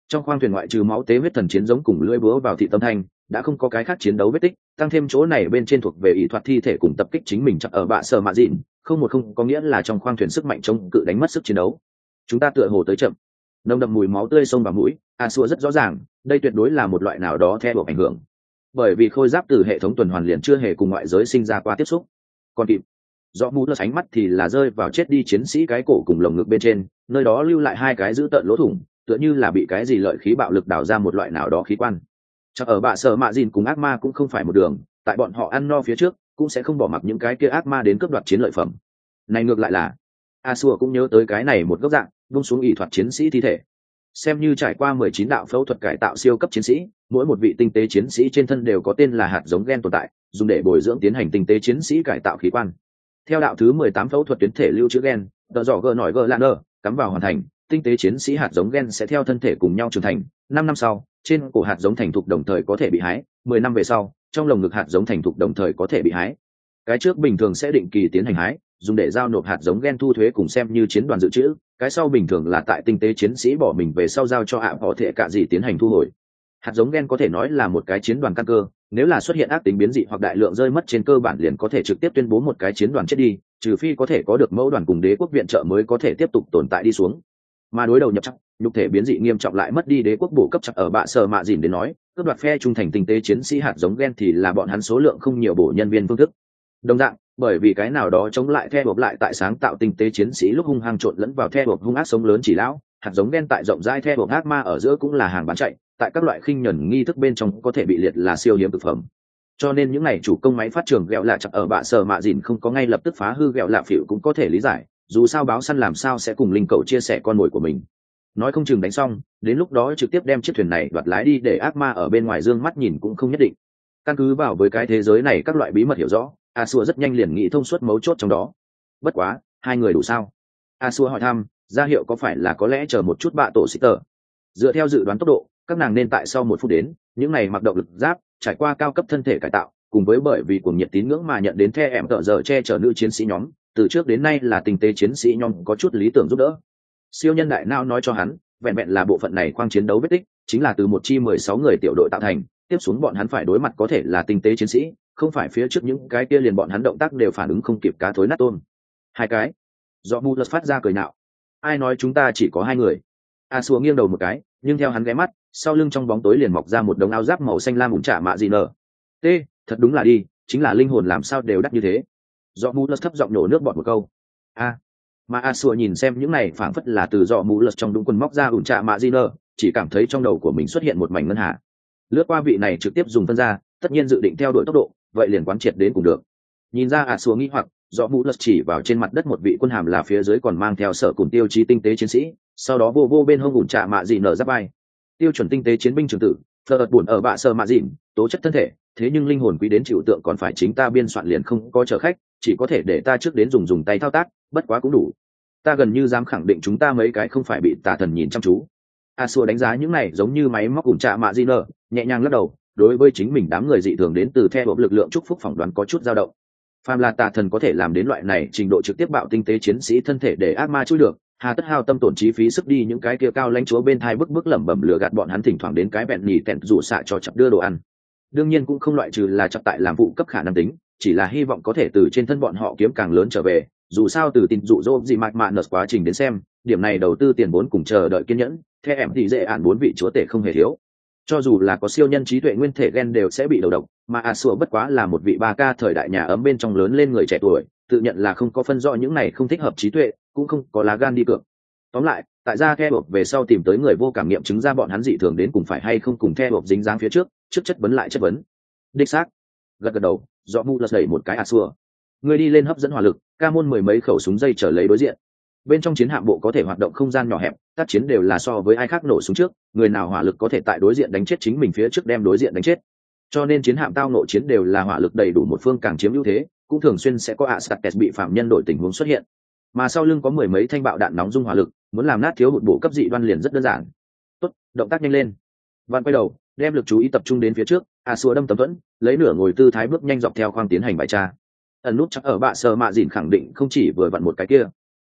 Trong khoang thuyền ngoại trừ máu tế huyết thần chiến giống cùng lưỡi búa vào thị tâm thanh, đã không có cái khác chiến đấu vết tích, tăng thêm chỗ này bên trên thuộc về ý thoát thi thể cùng tập kích chính mình chắc ở bạ sở mạ dịn, không một không có nghĩa là trong khoang thuyền sức mạnh chống cự đánh mất sức chiến đấu. Chúng ta tựa hồ tới chậm. Nồng đậm mùi máu tươi xông vào mũi, a xua rất rõ ràng, đây tuyệt đối là một loại nào đó theo buộc ảnh hưởng. Bởi vì khôi giáp từ hệ thống tuần hoàn liền chưa hề cùng ngoại giới sinh ra qua tiếp xúc. Còn kịp, rõ mũ lơ ánh mắt thì là rơi vào chết đi chiến sĩ cái cổ cùng lồng ngực bên trên, nơi đó lưu lại hai cái dữ tợn lỗ thủng, tựa như là bị cái gì lợi khí bạo lực đào ra một loại nào đó khí quan. Chắc ở bạ sở mạ dìn cùng ác ma cũng không phải một đường, tại bọn họ ăn no phía trước cũng sẽ không bỏ mặc những cái kia ác ma đến cướp đoạt chiến lợi phẩm. Này ngược lại là a xua cũng nhớ tới cái này một góc dạng, vung xuống ỷ thoạt chiến sĩ thi thể. Xem như trải qua mười chín đạo phẫu thuật cải tạo siêu cấp chiến sĩ, mỗi một vị tinh tế chiến sĩ trên thân đều có tên là hạt giống gen tồn tại, dùng để bồi dưỡng tiến hành tinh tế chiến sĩ cải tạo khí quan. Theo đạo thứ mười tám phẫu thuật tuyến thể lưu trữ gen, tờ dò gờ nổi gờ lan nơ, cắm vào hoàn thành, tinh tế chiến sĩ hạt giống gen sẽ theo thân thể cùng nhau trưởng thành. Năm năm sau, trên cổ hạt giống thành thục đồng thời có thể bị hái, mười năm về sau, trong lồng ngực hạt giống thành thục đồng thời có thể bị hái. Cái trước bình thường sẽ định kỳ tiến hành hái, dùng để giao nộp hạt giống gen thu thuế cùng xem như chiến đoàn dự trữ. Cái sau bình thường là tại tinh tế chiến sĩ bỏ mình về sau giao cho ạ họ thể cả gì tiến hành thu hồi. Hạt giống gen có thể nói là một cái chiến đoàn căn cơ, nếu là xuất hiện ác tính biến dị hoặc đại lượng rơi mất trên cơ bản liền có thể trực tiếp tuyên bố một cái chiến đoàn chết đi, trừ phi có thể có được mẫu đoàn cùng đế quốc viện trợ mới có thể tiếp tục tồn tại đi xuống. Mà đối đầu nhập chắc, nhục thể biến dị nghiêm trọng lại mất đi đế quốc bổ cấp chắc ở bạ sở mạ dìn đến nói, cướp đoạt phe trung thành tinh tế chiến sĩ hạt giống gen thì là bọn hắn số lượng không nhiều bổ nhân viên phương thức. Đồng dạng, bởi vì cái nào đó chống lại theo bộc lại tại sáng tạo tinh tế chiến sĩ lúc hung hăng trộn lẫn vào theo bộc hung ác sống lớn chỉ lão, hạt giống gen tại rộng rãi theo bộc ác ma ở giữa cũng là hàng bán chạy, tại các loại khinh nhẫn nghi thức bên trong có thể bị liệt là siêu hiếm thực phẩm. Cho nên những này chủ công máy phát trường ghẹo lạ chặt ở bạ sở mạ dìn không có ngay lập tức phá hư ghẹo lạ phỉu cũng có thể lý giải, dù sao báo săn làm sao sẽ cùng linh cầu chia sẻ con mồi của mình. Nói không chừng đánh xong, đến lúc đó trực tiếp đem chiếc thuyền này đoạt lái đi để ác ma ở bên ngoài dương mắt nhìn cũng không nhất định. Căn cứ vào với cái thế giới này các loại bí mật hiểu rõ, a xua rất nhanh liền nghĩ thông suốt mấu chốt trong đó. Bất quá, hai người đủ sao? a xua hỏi thăm, ra hiệu có phải là có lẽ chờ một chút bạ tổ xích tờ. Dựa theo dự đoán tốc độ, các nàng nên tại sau một phút đến, những này mặc động lực giáp, trải qua cao cấp thân thể cải tạo, cùng với bởi vì cuồng nhiệt tín ngưỡng mà nhận đến the em tợ giờ che chở nữ chiến sĩ nhóm, từ trước đến nay là tinh tế chiến sĩ nhóm có chút lý tưởng giúp đỡ. Siêu nhân đại não nói cho hắn, vẹn vẹn là bộ phận này khoang chiến đấu vết tích, chính là từ một chi mười sáu người tiểu đội tạo thành, tiếp xuống bọn hắn phải đối mặt có thể là tinh tế chiến sĩ, không phải phía trước những cái kia liền bọn hắn động tác đều phản ứng không kịp cá thối nát tôm. Hai cái. Do Mu phát ra cười nhạo. Ai nói chúng ta chỉ có hai người? A Xua nghiêng đầu một cái, nhưng theo hắn ghé mắt, sau lưng trong bóng tối liền mọc ra một đống áo giáp màu xanh lam ủn trả mạ gì nở. T, thật đúng là đi, chính là linh hồn làm sao đều đắt như thế. Do Mu thấp giọng nổ nước bọt một câu. A. Mà A Xua nhìn xem những này phảng phất là từ dọ mũ lật trong đúng quần móc ra ủn trạ mạ di nơ, chỉ cảm thấy trong đầu của mình xuất hiện một mảnh ngân hà. Lướt qua vị này trực tiếp dùng phân ra, tất nhiên dự định theo đuổi tốc độ, vậy liền quán triệt đến cùng được. Nhìn ra A Xua nghĩ hoặc, dọ mũ lật chỉ vào trên mặt đất một vị quân hàm là phía dưới còn mang theo sở cùng tiêu chí tinh tế chiến sĩ, sau đó vô vô bên hông ủn trạ mạ di nở giáp vai. Tiêu chuẩn tinh tế chiến binh trường tử, phật buồn ở bạ sơ mạ dịn, tố chất thân thể, thế nhưng linh hồn quý đến chịu tượng còn phải chính ta biên soạn liền không có chờ khách, chỉ có thể để ta trước đến dùng dùng tay thao tác, bất quá cũng đủ. Ta gần như dám khẳng định chúng ta mấy cái không phải bị tà thần nhìn chăm chú. A Xua đánh giá những này giống như máy móc ủn trạ mạ di nở, nhẹ nhàng lắc đầu, đối với chính mình đám người dị thường đến từ theo lực lượng chúc phúc phỏng đoán có chút dao động. Phàm là tà thần có thể làm đến loại này trình độ trực tiếp bạo tinh tế chiến sĩ thân thể để ác ma chui được, hà tất hao tâm tổn trí phí sức đi những cái kia cao lãnh chúa bên thai bức bức lẩm bẩm lừa gạt bọn hắn thỉnh thoảng đến cái bẹn nhì tẹn rủ xạ cho chặt đưa đồ ăn. Đương nhiên cũng không loại trừ là chặt tại làm vụ cấp khả năng tính, chỉ là hy vọng có thể từ trên thân bọn họ kiếm càng lớn trở về, dù sao từ tin dụ dỗ gì mạch mạn nợ quá trình đến xem, điểm này đầu tư tiền vốn cùng chờ đợi kiên nhẫn, theo em thì dễ ạn bốn vị chúa tể không hề thiếu. Cho dù là có siêu nhân trí tuệ nguyên thể gen đều sẽ bị đầu độc, mà A Xua bất quá là một vị ba ca thời đại nhà ấm bên trong lớn lên người trẻ tuổi, tự nhận là không có phân rõ những này không thích hợp trí tuệ, cũng không có lá gan đi cược. Tóm lại, tại ra the buộc về sau tìm tới người vô cảm nghiệm chứng ra bọn hắn dị thường đến cùng phải hay không cùng the buộc dính dáng phía trước, trước chất vấn lại chất vấn. Đích xác. Gật gật đầu, dọ mu lật đẩy một cái A Xua. Người đi lên hấp dẫn hỏa lực, ca môn mười mấy khẩu súng dây trở lấy đối diện. Bên trong chiến hạm bộ có thể hoạt động không gian nhỏ hẹp, tác chiến đều là so với ai khác nổ súng trước, người nào hỏa lực có thể tại đối diện đánh chết chính mình phía trước đem đối diện đánh chết. Cho nên chiến hạm tao nộ chiến đều là hỏa lực đầy đủ một phương càng chiếm ưu thế, cũng thường xuyên sẽ có Astartes bị phạm nhân đổi tình huống xuất hiện. Mà sau lưng có mười mấy thanh bạo đạn nóng dung hỏa lực, muốn làm nát thiếu hụt bộ cấp dị đoan liền rất đơn giản. Tốt, động tác nhanh lên. Văn quay đầu, đem lực chú ý tập trung đến phía trước, A Xua đâm tấm thuẫn, lấy nửa ngồi tư thái bước nhanh dọc theo khoang tiến hành bài tra. Ẩn nút chắc ở bạ sờ mạ dìn khẳng định không chỉ vừa vặn một cái kia.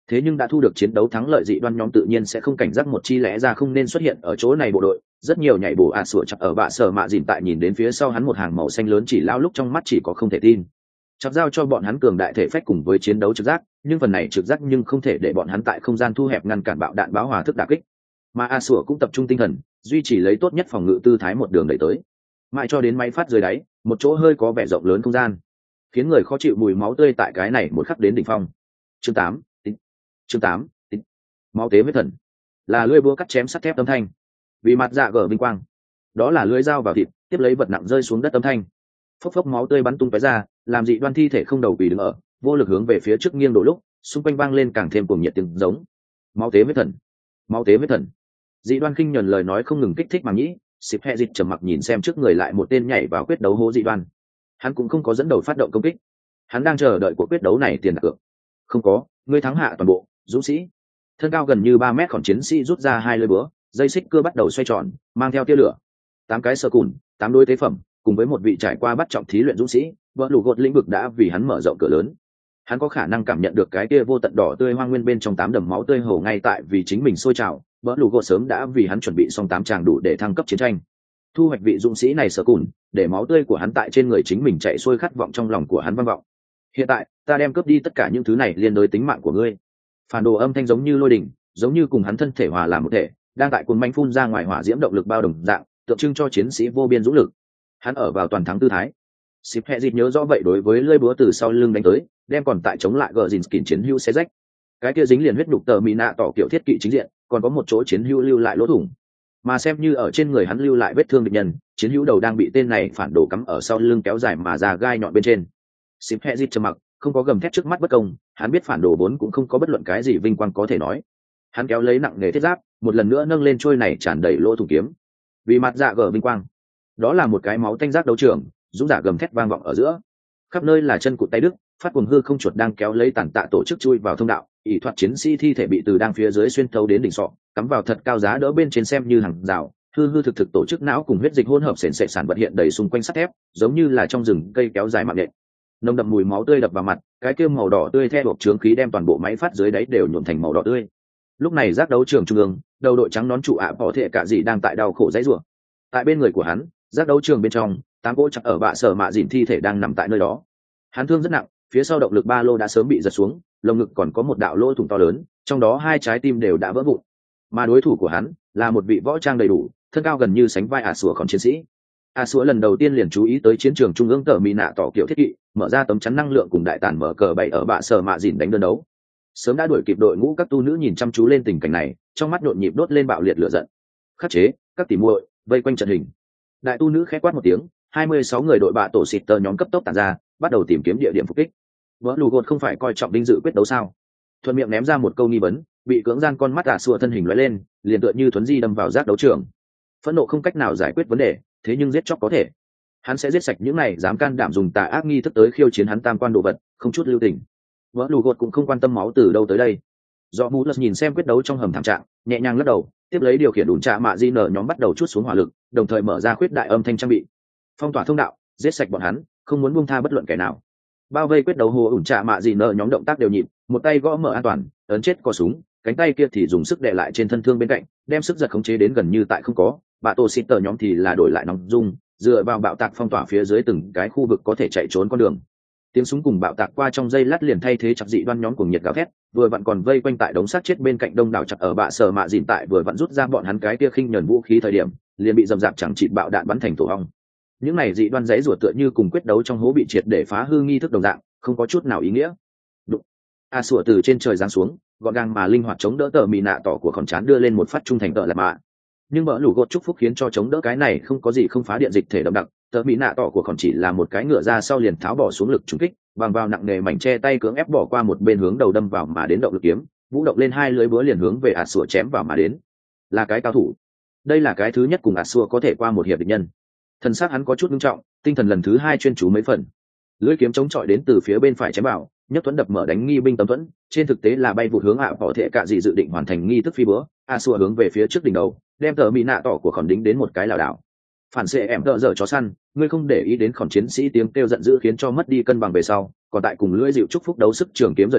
Thế nhưng đã thu được chiến đấu thắng lợi, dị đoan nhóm tự nhiên sẽ không cảnh giác một chi lẽ ra không nên xuất hiện ở chỗ này bộ đội. Rất nhiều nhảy bổ ạ sủa chặt ở bạ sở mạ dìn tại nhìn đến phía sau hắn một hàng màu xanh lớn chỉ lao lúc trong mắt chỉ có không thể tin. Chặt giao cho bọn hắn cường đại thể phách cùng với chiến đấu trực giác, nhưng phần này trực giác nhưng không thể để bọn hắn tại không gian thu hẹp ngăn cản bạo đạn báo hòa thức đả kích. Mà a sủa cũng tập trung tinh thần, duy trì lấy tốt nhất phòng ngự tư thái một đường đẩy tới, mãi cho đến máy phát dưới đáy, một chỗ hơi có vẻ rộng lớn không gian, khiến người khó chịu mùi máu tươi tại cái này một khắc đến đỉnh phong. Chương tám, chương tám, máu tế huyết thần, là lưỡi búa cắt chém sắt thép âm thanh, vì mặt dạ gở vinh quang, đó là lưỡi dao vào thịt, tiếp lấy vật nặng rơi xuống đất âm thanh, phốc phốc máu tươi bắn tung tóe ra, làm dị đoan thi thể không đầu quỳ đứng ở, vô lực hướng về phía trước nghiêng đổ lúc, xung quanh vang lên càng thêm cuồng nhiệt tiếng giống. Máu tế huyết thần, máu tế huyết thần. Dị đoan khinh nhẫn lời nói không ngừng kích thích màng nhĩ, xịp hệ dịch trầm mặc nhìn xem trước người lại một tên nhảy vào quyết đấu hố dị đoan. Hắn cũng không có dẫn đầu phát động công kích, hắn đang chờ đợi cuộc quyết đấu này tiền đặt cược. Không có, ngươi thắng hạ toàn bộ, dũng sĩ. Thân cao gần như ba mét khổng chiến sĩ rút ra hai lưỡi búa, dây xích cưa bắt đầu xoay tròn, mang theo tia lửa. Tám cái sơ cùn, tám đôi tế phẩm, cùng với một vị trải qua bắt trọng thí luyện dũng sĩ, vỡ lù gột lĩnh vực đã vì hắn mở rộng cửa lớn. Hắn có khả năng cảm nhận được cái kia vô tận đỏ tươi hoang nguyên bên trong tám đầm máu tươi hồ ngay tại vì chính mình sôi trào, vỡ lù gột sớm đã vì hắn chuẩn bị xong tám tràng đủ để thăng cấp chiến tranh. Thu hoạch vị dũng sĩ này sơ cùn, để máu tươi của hắn tại trên người chính mình chạy xuôi khát vọng trong lòng của hắn vang vọng. Hiện tại, ta đem cướp đi tất cả những thứ này liên đối tính mạng của ngươi. Phản đồ âm thanh giống như lôi đình, giống như cùng hắn thân thể hòa làm một thể, đang tại cuồng manh phun ra ngoài hỏa diễm động lực bao đồng dạng, tượng trưng cho chiến sĩ vô biên dũng lực. Hắn ở vào toàn thắng tư thái. Sịp hệ dịp nhớ rõ vậy, đối với lưỡi búa từ sau lưng đánh tới, đem còn tại chống lại gờ dìn kỉn chiến hữu xé rách. Cái kia dính liền huyết đục tờ mỹ nạ tỏ kiểu thiết kỵ chính diện, còn có một chỗ chiến hữu lưu lại lỗ thủng. Mà xem như ở trên người hắn lưu lại vết thương địch nhân, chiến hữu đầu đang bị tên này phản đồ cắm ở sau lưng kéo dài mà ra gai nhọn bên trên. Sịp hệ dịp trầm mặc, không có gầm thét trước mắt bất công, hắn biết phản đồ vốn cũng không có bất luận cái gì vinh quang có thể nói. Hắn kéo lấy nặng nề thiết giáp, một lần nữa nâng lên trôi này tràn đầy lỗ thủng kiếm. Vì mặt dạ gở vinh quang, đó là một cái máu tanh giác đấu trường, dũng giả gầm thét vang vọng ở giữa, khắp nơi là chân cụt tay đứt, phát cuồng hư không chuột đang kéo lấy tàn tạ tổ chức chui vào thông đạo, ỷ thoát chiến sĩ thi thể bị từ đang phía dưới xuyên thấu đến đỉnh sọ, cắm vào thật cao giá đỡ bên trên xem như hàng rào, hư hư thực thực tổ chức não cùng huyết dịch hỗn hợp sền sệt sản vật hiện đầy xung quanh sắt thép, giống như là trong rừng cây kéo dài mạng nhện. Nồng đậm mùi máu tươi đập vào mặt, cái kia màu đỏ tươi theo hộp chướng khí đem toàn bộ máy phát dưới đáy đều nhuộm thành màu đỏ tươi. Lúc này giác đấu trường trung ương, đầu đội trắng nón trụ ạ bỏ thể cả gì đang tại đau khổ dãy rủa. Tại bên người của hắn, giác đấu trường bên trong, tám gỗ chặt ở bạ sở mạ dìn thi thể đang nằm tại nơi đó. Hắn thương rất nặng, phía sau động lực ba lô đã sớm bị giật xuống, lồng ngực còn có một đạo lỗ thủng to lớn, trong đó hai trái tim đều đã vỡ vụn. Mà đối thủ của hắn là một vị võ trang đầy đủ, thân cao gần như sánh vai ả sủa còn chiến sĩ. ả sủa lần đầu tiên liền chú ý tới chiến trường trung ương tờ mỹ nạ tỏ kiểu thiết kỵ, mở ra tấm chắn năng lượng cùng đại tản mở cờ bảy ở bạ sở mạ dìn đánh đơn đấu. Sớm đã đuổi kịp đội ngũ các tu nữ nhìn chăm chú lên tình cảnh này, trong mắt nhộn nhịp đốt lên bạo liệt lửa giận. Khắc chế các tỉ muội, vây quanh trận hình. Đại tu nữ khẽ quát một tiếng, hai mươi sáu người đội bạ tổ xịt tờ nhóm cấp tốc tản ra, bắt đầu tìm kiếm địa điểm phục kích. Vỡ lù gột không phải coi trọng đinh dự quyết đấu sao? Thuận miệng ném ra một câu nghi vấn, bị cưỡng gian con mắt ả sủa thân hình lóe lên, liền tựa như thuấn di đâm vào giác đấu trường. Phẫn nộ không cách nào giải quyết vấn đề, thế nhưng giết chóc có thể. Hắn sẽ giết sạch những này dám can đảm dùng tà ác nghi thức tới khiêu chiến hắn tam quan đồ vật, không chút lưu tình. Vỡ lù gột cũng không quan tâm máu từ đâu tới đây. Do Mũ Lật nhìn xem quyết đấu trong hầm thảm trạng, nhẹ nhàng lắc đầu, tiếp lấy điều khiển đùn trạ mạ di nở nhóm bắt đầu chút xuống hỏa lực, đồng thời mở ra khuyết đại âm thanh trang bị, phong tỏa thông đạo, giết sạch bọn hắn, không muốn buông tha bất luận kẻ nào. Bao vây quyết đấu hồ ủn trạ mạ di nở nhóm động tác đều nhịp, một tay gõ mở an toàn, ấn chết co súng, cánh tay kia thì dùng sức đè lại trên thân thương bên cạnh, đem sức giật khống chế đến gần như tại không có. Bạ tổ xịt tờ nhóm thì là đổi lại nóng dung, dựa vào bạo tạc phong tỏa phía dưới từng cái khu vực có thể chạy trốn con đường. Tiếng súng cùng bạo tạc qua trong giây lát liền thay thế chặt dị đoan nhóm cùng nhiệt gào thét, vừa vặn còn vây quanh tại đống xác chết bên cạnh đông đảo chặt ở bạ sở mạ dìn tại vừa vặn rút ra bọn hắn cái kia khinh nhẫn vũ khí thời điểm, liền bị dầm dạp chẳng chịt bạo đạn bắn thành tổ ong. Những này dị đoan giấy rủa tựa như cùng quyết đấu trong hố bị triệt để phá hư nghi thức đồng dạng, không có chút nào ý nghĩa. Đụng. A sủa từ trên trời giáng xuống, gọn gàng mà linh hoạt chống đỡ tờ mì nạ tỏ của khỏn chán đưa lên một phát trung thành tợ lạt mạ. Nhưng bỡ lũ gột chúc phúc khiến cho chống đỡ cái này không có gì không phá điện dịch thể đậm đặc, tờ mỹ nạ tỏ của khỏn chỉ là một cái ngựa ra sau liền tháo bỏ xuống lực trúng kích, bằng vào nặng nề mảnh che tay cưỡng ép bỏ qua một bên hướng đầu đâm vào mà đến động lực kiếm, vũ động lên hai lưỡi búa liền hướng về ạt sủa chém vào mà đến. Là cái cao thủ, đây là cái thứ nhất cùng ạt sủa có thể qua một hiệp địch nhân. Thần sắc hắn có chút nghiêm trọng, tinh thần lần thứ hai chuyên chú mấy phần. Lưỡi kiếm chống chọi đến từ phía bên phải chém vào, nhất thuẫn đập mở đánh nghi binh tấm thuẫn, trên thực tế là bay vụt hướng ạ bỏ thể cả gì dự định hoàn thành nghi thức phi búa, ạt sủa hướng về phía trước đỉnh đầu, đem tờ mỹ nạ tỏ của khỏn đính đến một cái lảo đảo. Phản xệ em tợ dở chó săn, ngươi không để ý đến khỏn chiến sĩ tiếng kêu giận dữ khiến cho mất đi cân bằng về sau, còn tại cùng lưỡi dịu chúc phúc đấu sức trường kiếm rời tay,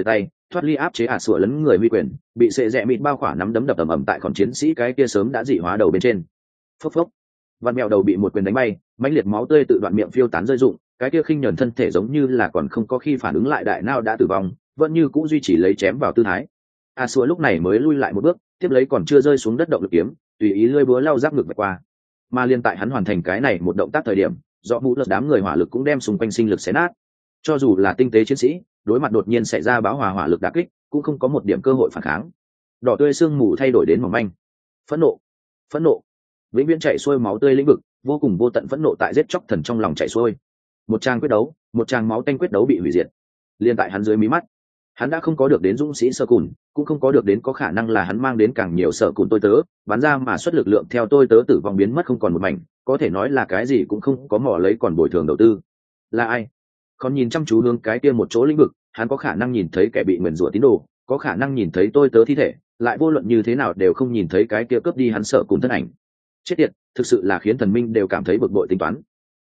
thoát ly áp chế ả sủa lấn người huy quyền, bị sệ rẽ mịt bao khỏa nắm đấm đập ầm ầm tại còn chiến sĩ cái kia sớm đã dị hóa đầu bên trên. Phốc phốc, vặn mèo đầu bị một quyền đánh bay, mãnh liệt máu tươi tự đoạn miệng phiêu tán rơi rụng, cái kia khinh nhẫn thân thể giống như là còn không có khi phản ứng lại đại não đã tử vong, vẫn như cũ duy trì lấy chém vào tư thái. A Sủa lúc này mới lui lại một bước, tiếp lấy còn chưa rơi xuống đất động lực kiếm, tùy ý lưỡi búa lao giáp ngược vạch qua. Mà liên tại hắn hoàn thành cái này một động tác thời điểm, do vũ lật đám người hỏa lực cũng đem xung quanh sinh lực xé nát. Cho dù là tinh tế chiến sĩ, đối mặt đột nhiên xảy ra bão hòa hỏa lực đả kích, cũng không có một điểm cơ hội phản kháng. Đỏ tươi xương mù thay đổi đến mỏng manh. Phẫn nộ, phẫn nộ, vĩnh viễn chảy xuôi máu tươi lĩnh vực, vô cùng vô tận phẫn nộ tại giết chóc thần trong lòng chảy xuôi. Một trang quyết đấu, một trang máu tanh quyết đấu bị hủy diệt. Liên tại hắn dưới mí mắt, hắn đã không có được đến dũng sĩ sơ cùn, cũng không có được đến có khả năng là hắn mang đến càng nhiều sợ cùn tôi tớ, bắn ra mà xuất lực lượng theo tôi tớ tử vong biến mất không còn một mảnh, có thể nói là cái gì cũng không có mỏ lấy còn bồi thường đầu tư. Là ai? Còn nhìn chăm chú hướng cái kia một chỗ lĩnh vực, hắn có khả năng nhìn thấy kẻ bị nguyền rủa tín đồ, có khả năng nhìn thấy tôi tớ thi thể, lại vô luận như thế nào đều không nhìn thấy cái kia cướp đi hắn sợ cùn thân ảnh. Chết tiệt, thực sự là khiến thần minh đều cảm thấy bực bội tính toán.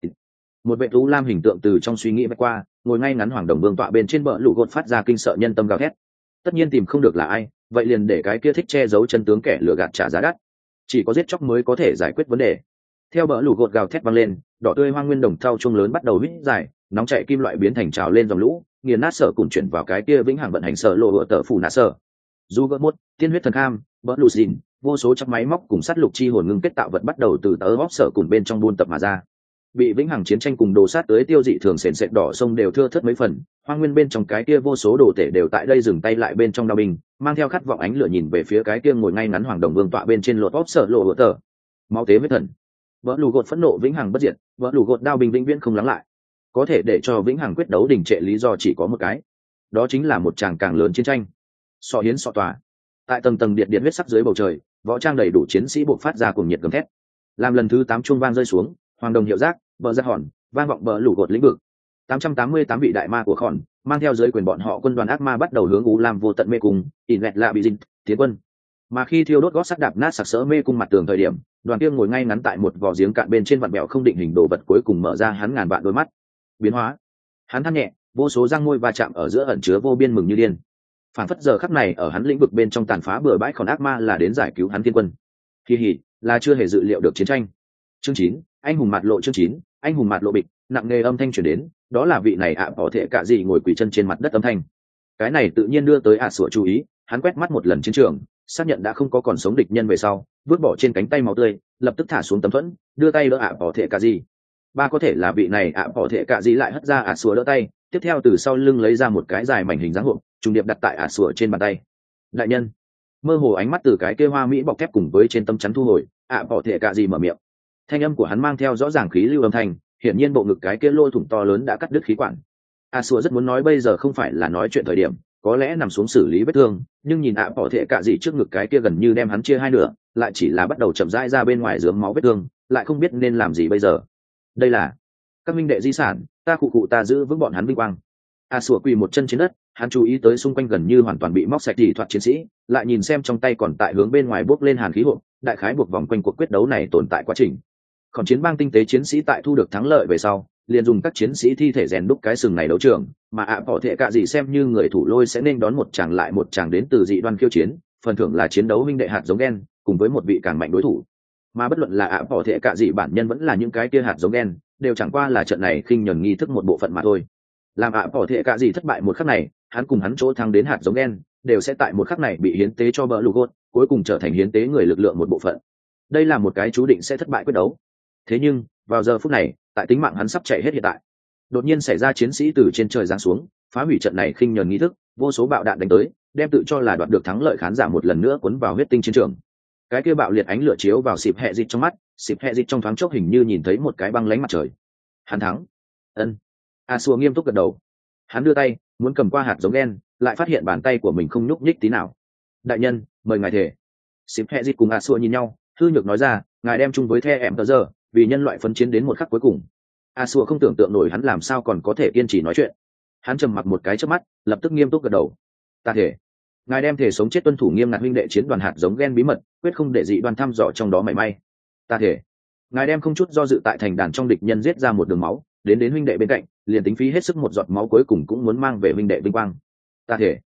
Một vệ thú lam hình tượng từ trong suy nghĩ vạch qua, ngồi ngay ngắn hoàng đồng vương tọa bên trên bờ lũ gột phát ra kinh sợ nhân tâm gào thét. Tất nhiên tìm không được là ai, vậy liền để cái kia thích che giấu chân tướng kẻ lừa gạt trả giá đắt. Chỉ có giết chóc mới có thể giải quyết vấn đề. Theo bờ lũ gột gào thét vang lên, đỏ tươi hoang nguyên đồng thau chuông lớn bắt đầu hít dài, nóng chảy kim loại biến thành trào lên dòng lũ, nghiền nát sở cùng chuyển vào cái kia vĩnh hằng vận hành sở lộ hựa tở phủ nã sở. Du gỡ mốt, tiên huyết thần kham, bờ lũ dìn, vô số chắc máy móc cùng sát lục chi hồn ngưng kết tạo vật bắt đầu từ tớ bóp sở cùng bên trong buôn tập mà ra. Bị vĩnh hằng chiến tranh cùng đồ sát tới tiêu dị thường sền sệt đỏ sông đều thưa thớt mấy phần, hoang nguyên bên trong cái kia vô số đồ tể đều tại đây dừng tay lại bên trong đao binh, mang theo khát vọng ánh lửa nhìn về phía cái kia ngồi ngay ngắn hoàng đồng vương tọa bên trên lột óp sở lộ hựa tờ. Máu tế huyết thần, vỡ lù gột phẫn nộ vĩnh hằng bất diệt, vỡ lù gột đao binh vĩnh viễn không lắng lại. Có thể để cho vĩnh hằng quyết đấu đình trệ lý do chỉ có một cái, đó chính là một tràng càng lớn chiến tranh. So hiến so tòa, tại tầng tầng điện điện huyết sắc dưới bầu trời, võ trang đầy đủ chiến sĩ buộc phát ra cuồng nhiệt gầm thét. Làm lần thứ tám chuông vang rơi xuống, hoàng đồng hiệu giác bờ ra hòn vang vọng bờ lũ gột lĩnh vực. Tám trăm tám mươi tám vị đại ma của khòn mang theo dưới quyền bọn họ quân đoàn ác ma bắt đầu hướng u lam vô tận mê cung in lẹt lạ bị dinh tiến quân. Mà khi thiêu đốt gót sắt đạp nát sặc sỡ mê cung mặt tường thời điểm, đoàn kia ngồi ngay ngắn tại một vỏ giếng cạn bên trên vặn bẹo không định hình đồ vật cuối cùng mở ra hắn ngàn vạn đôi mắt biến hóa. Hắn than nhẹ, vô số răng môi va chạm ở giữa ẩn chứa vô biên mừng như điên. Phản phất giờ khắc này ở hắn lĩnh vực bên trong tàn phá bừa bãi còn ác ma là đến giải cứu hắn thiên quân. Kỳ hỉ là chưa hề dự liệu được chiến tranh. Chương chín, anh hùng mặt lộ chương chín, anh hùng mặt lộ bịch, nặng nề âm thanh truyền đến, đó là vị này ạ bỏ thể cả gì ngồi quỳ chân trên mặt đất âm thanh. Cái này tự nhiên đưa tới ạ sủa chú ý, hắn quét mắt một lần chiến trường, xác nhận đã không có còn sống địch nhân về sau, vứt bỏ trên cánh tay máu tươi, lập tức thả xuống tấm thuẫn, đưa tay đỡ ạ bỏ thể cả gì. Ba có thể là vị này ạ bỏ thể cả gì lại hất ra ạ sủa đỡ tay, tiếp theo từ sau lưng lấy ra một cái dài mảnh hình dáng hộp, trùng điệp đặt tại ạ sủa trên bàn tay. Đại nhân, mơ hồ ánh mắt từ cái kia hoa mỹ bọc thép cùng với trên tấm chắn thu hồi, ạ bỏ thể cả gì mở miệng. Thanh âm của hắn mang theo rõ ràng khí lưu âm thanh, hiển nhiên bộ ngực cái kia lỗ thủng to lớn đã cắt đứt khí quản. A Sủa rất muốn nói bây giờ không phải là nói chuyện thời điểm, có lẽ nằm xuống xử lý vết thương, nhưng nhìn ạ bỏ thể cả gì trước ngực cái kia gần như đem hắn chia hai nửa, lại chỉ là bắt đầu chậm rãi ra bên ngoài rớm máu vết thương, lại không biết nên làm gì bây giờ. Đây là các minh đệ di sản, ta cụ cụ ta giữ vững bọn hắn vinh quang. A Sủa quỳ một chân trên đất, hắn chú ý tới xung quanh gần như hoàn toàn bị móc sạch tỉ thoạt chiến sĩ, lại nhìn xem trong tay còn tại hướng bên ngoài bốc lên hàn khí hộp, đại khái buộc vòng quanh cuộc quyết đấu này tồn tại quá trình. Còn chiến bang tinh tế chiến sĩ tại thu được thắng lợi về sau, liền dùng các chiến sĩ thi thể rèn đúc cái sừng này đấu trường, mà ạ bỏ thể cả gì xem như người thủ lôi sẽ nên đón một chàng lại một chàng đến từ dị đoan khiêu chiến, phần thưởng là chiến đấu huynh đệ hạt giống đen, cùng với một vị càng mạnh đối thủ. Mà bất luận là ạ bỏ thể cả gì bản nhân vẫn là những cái kia hạt giống đen, đều chẳng qua là trận này khinh nhẫn nghi thức một bộ phận mà thôi. Làm ạ bỏ thể cả gì thất bại một khắc này, hắn cùng hắn chỗ thắng đến hạt giống đen, đều sẽ tại một khắc này bị hiến tế cho bờ lù gột, cuối cùng trở thành hiến tế người lực lượng một bộ phận. Đây là một cái chú định sẽ thất bại quyết đấu. Thế nhưng vào giờ phút này, tại tính mạng hắn sắp chạy hết hiện tại, đột nhiên xảy ra chiến sĩ từ trên trời giáng xuống, phá hủy trận này khinh nhẫn nghi thức, vô số bạo đạn đánh tới, đem tự cho là đoạt được thắng lợi khán giả một lần nữa cuốn vào huyết tinh chiến trường. Cái kia bạo liệt ánh lửa chiếu vào xịp hệ dịch trong mắt, xịp hệ dịch trong thoáng chốc hình như nhìn thấy một cái băng lánh mặt trời. Hắn thắng. Ân. A Sủa nghiêm túc gật đầu. Hắn đưa tay muốn cầm qua hạt giống đen, lại phát hiện bàn tay của mình không nhúc nhích tí nào. Đại nhân, mời ngài thể. Xịp hệ dịch cùng A Sủa nhìn nhau, hư nhược nói ra, ngài đem chung với the em tờ giờ, vì nhân loại phấn chiến đến một khắc cuối cùng. A Sủa không tưởng tượng nổi hắn làm sao còn có thể kiên trì nói chuyện. Hắn trầm mặc một cái chớp mắt, lập tức nghiêm túc gật đầu. Ta thể. Ngài đem thể sống chết tuân thủ nghiêm ngặt huynh đệ chiến đoàn hạt giống gen bí mật, quyết không để dị đoan thăm dò trong đó mảy may. Ta thể. Ngài đem không chút do dự tại thành đàn trong địch nhân giết ra một đường máu, đến đến huynh đệ bên cạnh, liền tính phí hết sức một giọt máu cuối cùng cũng muốn mang về huynh đệ vinh quang. Ta thể.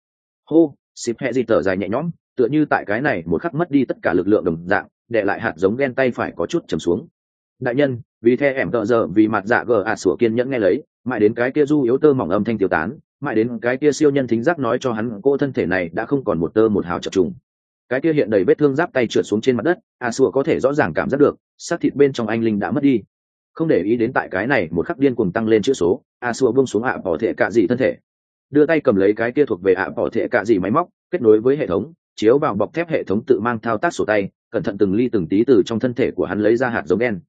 hô xịp hẹ gì thở dài nhẹ nhõm, tựa như tại cái này một khắc mất đi tất cả lực lượng đồng dạng, để lại hạt giống ghen tay phải có chút trầm xuống. Đại nhân, vì the ẻm tợ giờ vì mặt dạ gờ ạt sủa kiên nhẫn nghe lấy, mãi đến cái kia du yếu tơ mỏng âm thanh tiêu tán, mãi đến cái kia siêu nhân thính giác nói cho hắn cô thân thể này đã không còn một tơ một hào chập trùng. Cái kia hiện đầy vết thương giáp tay trượt xuống trên mặt đất, ạt sủa có thể rõ ràng cảm giác được xác thịt bên trong anh linh đã mất đi. Không để ý đến tại cái này một khắc điên cuồng tăng lên chữ số, ạt sủa buông xuống ạ bỏ thể cạ dị thân thể, đưa tay cầm lấy cái kia thuộc về ạ bỏ thể cạ dị máy móc, kết nối với hệ thống, chiếu vào bọc thép hệ thống tự mang thao tác sổ tay, cẩn thận từng ly từng tí từ trong thân thể của hắn lấy ra hạt giống đen.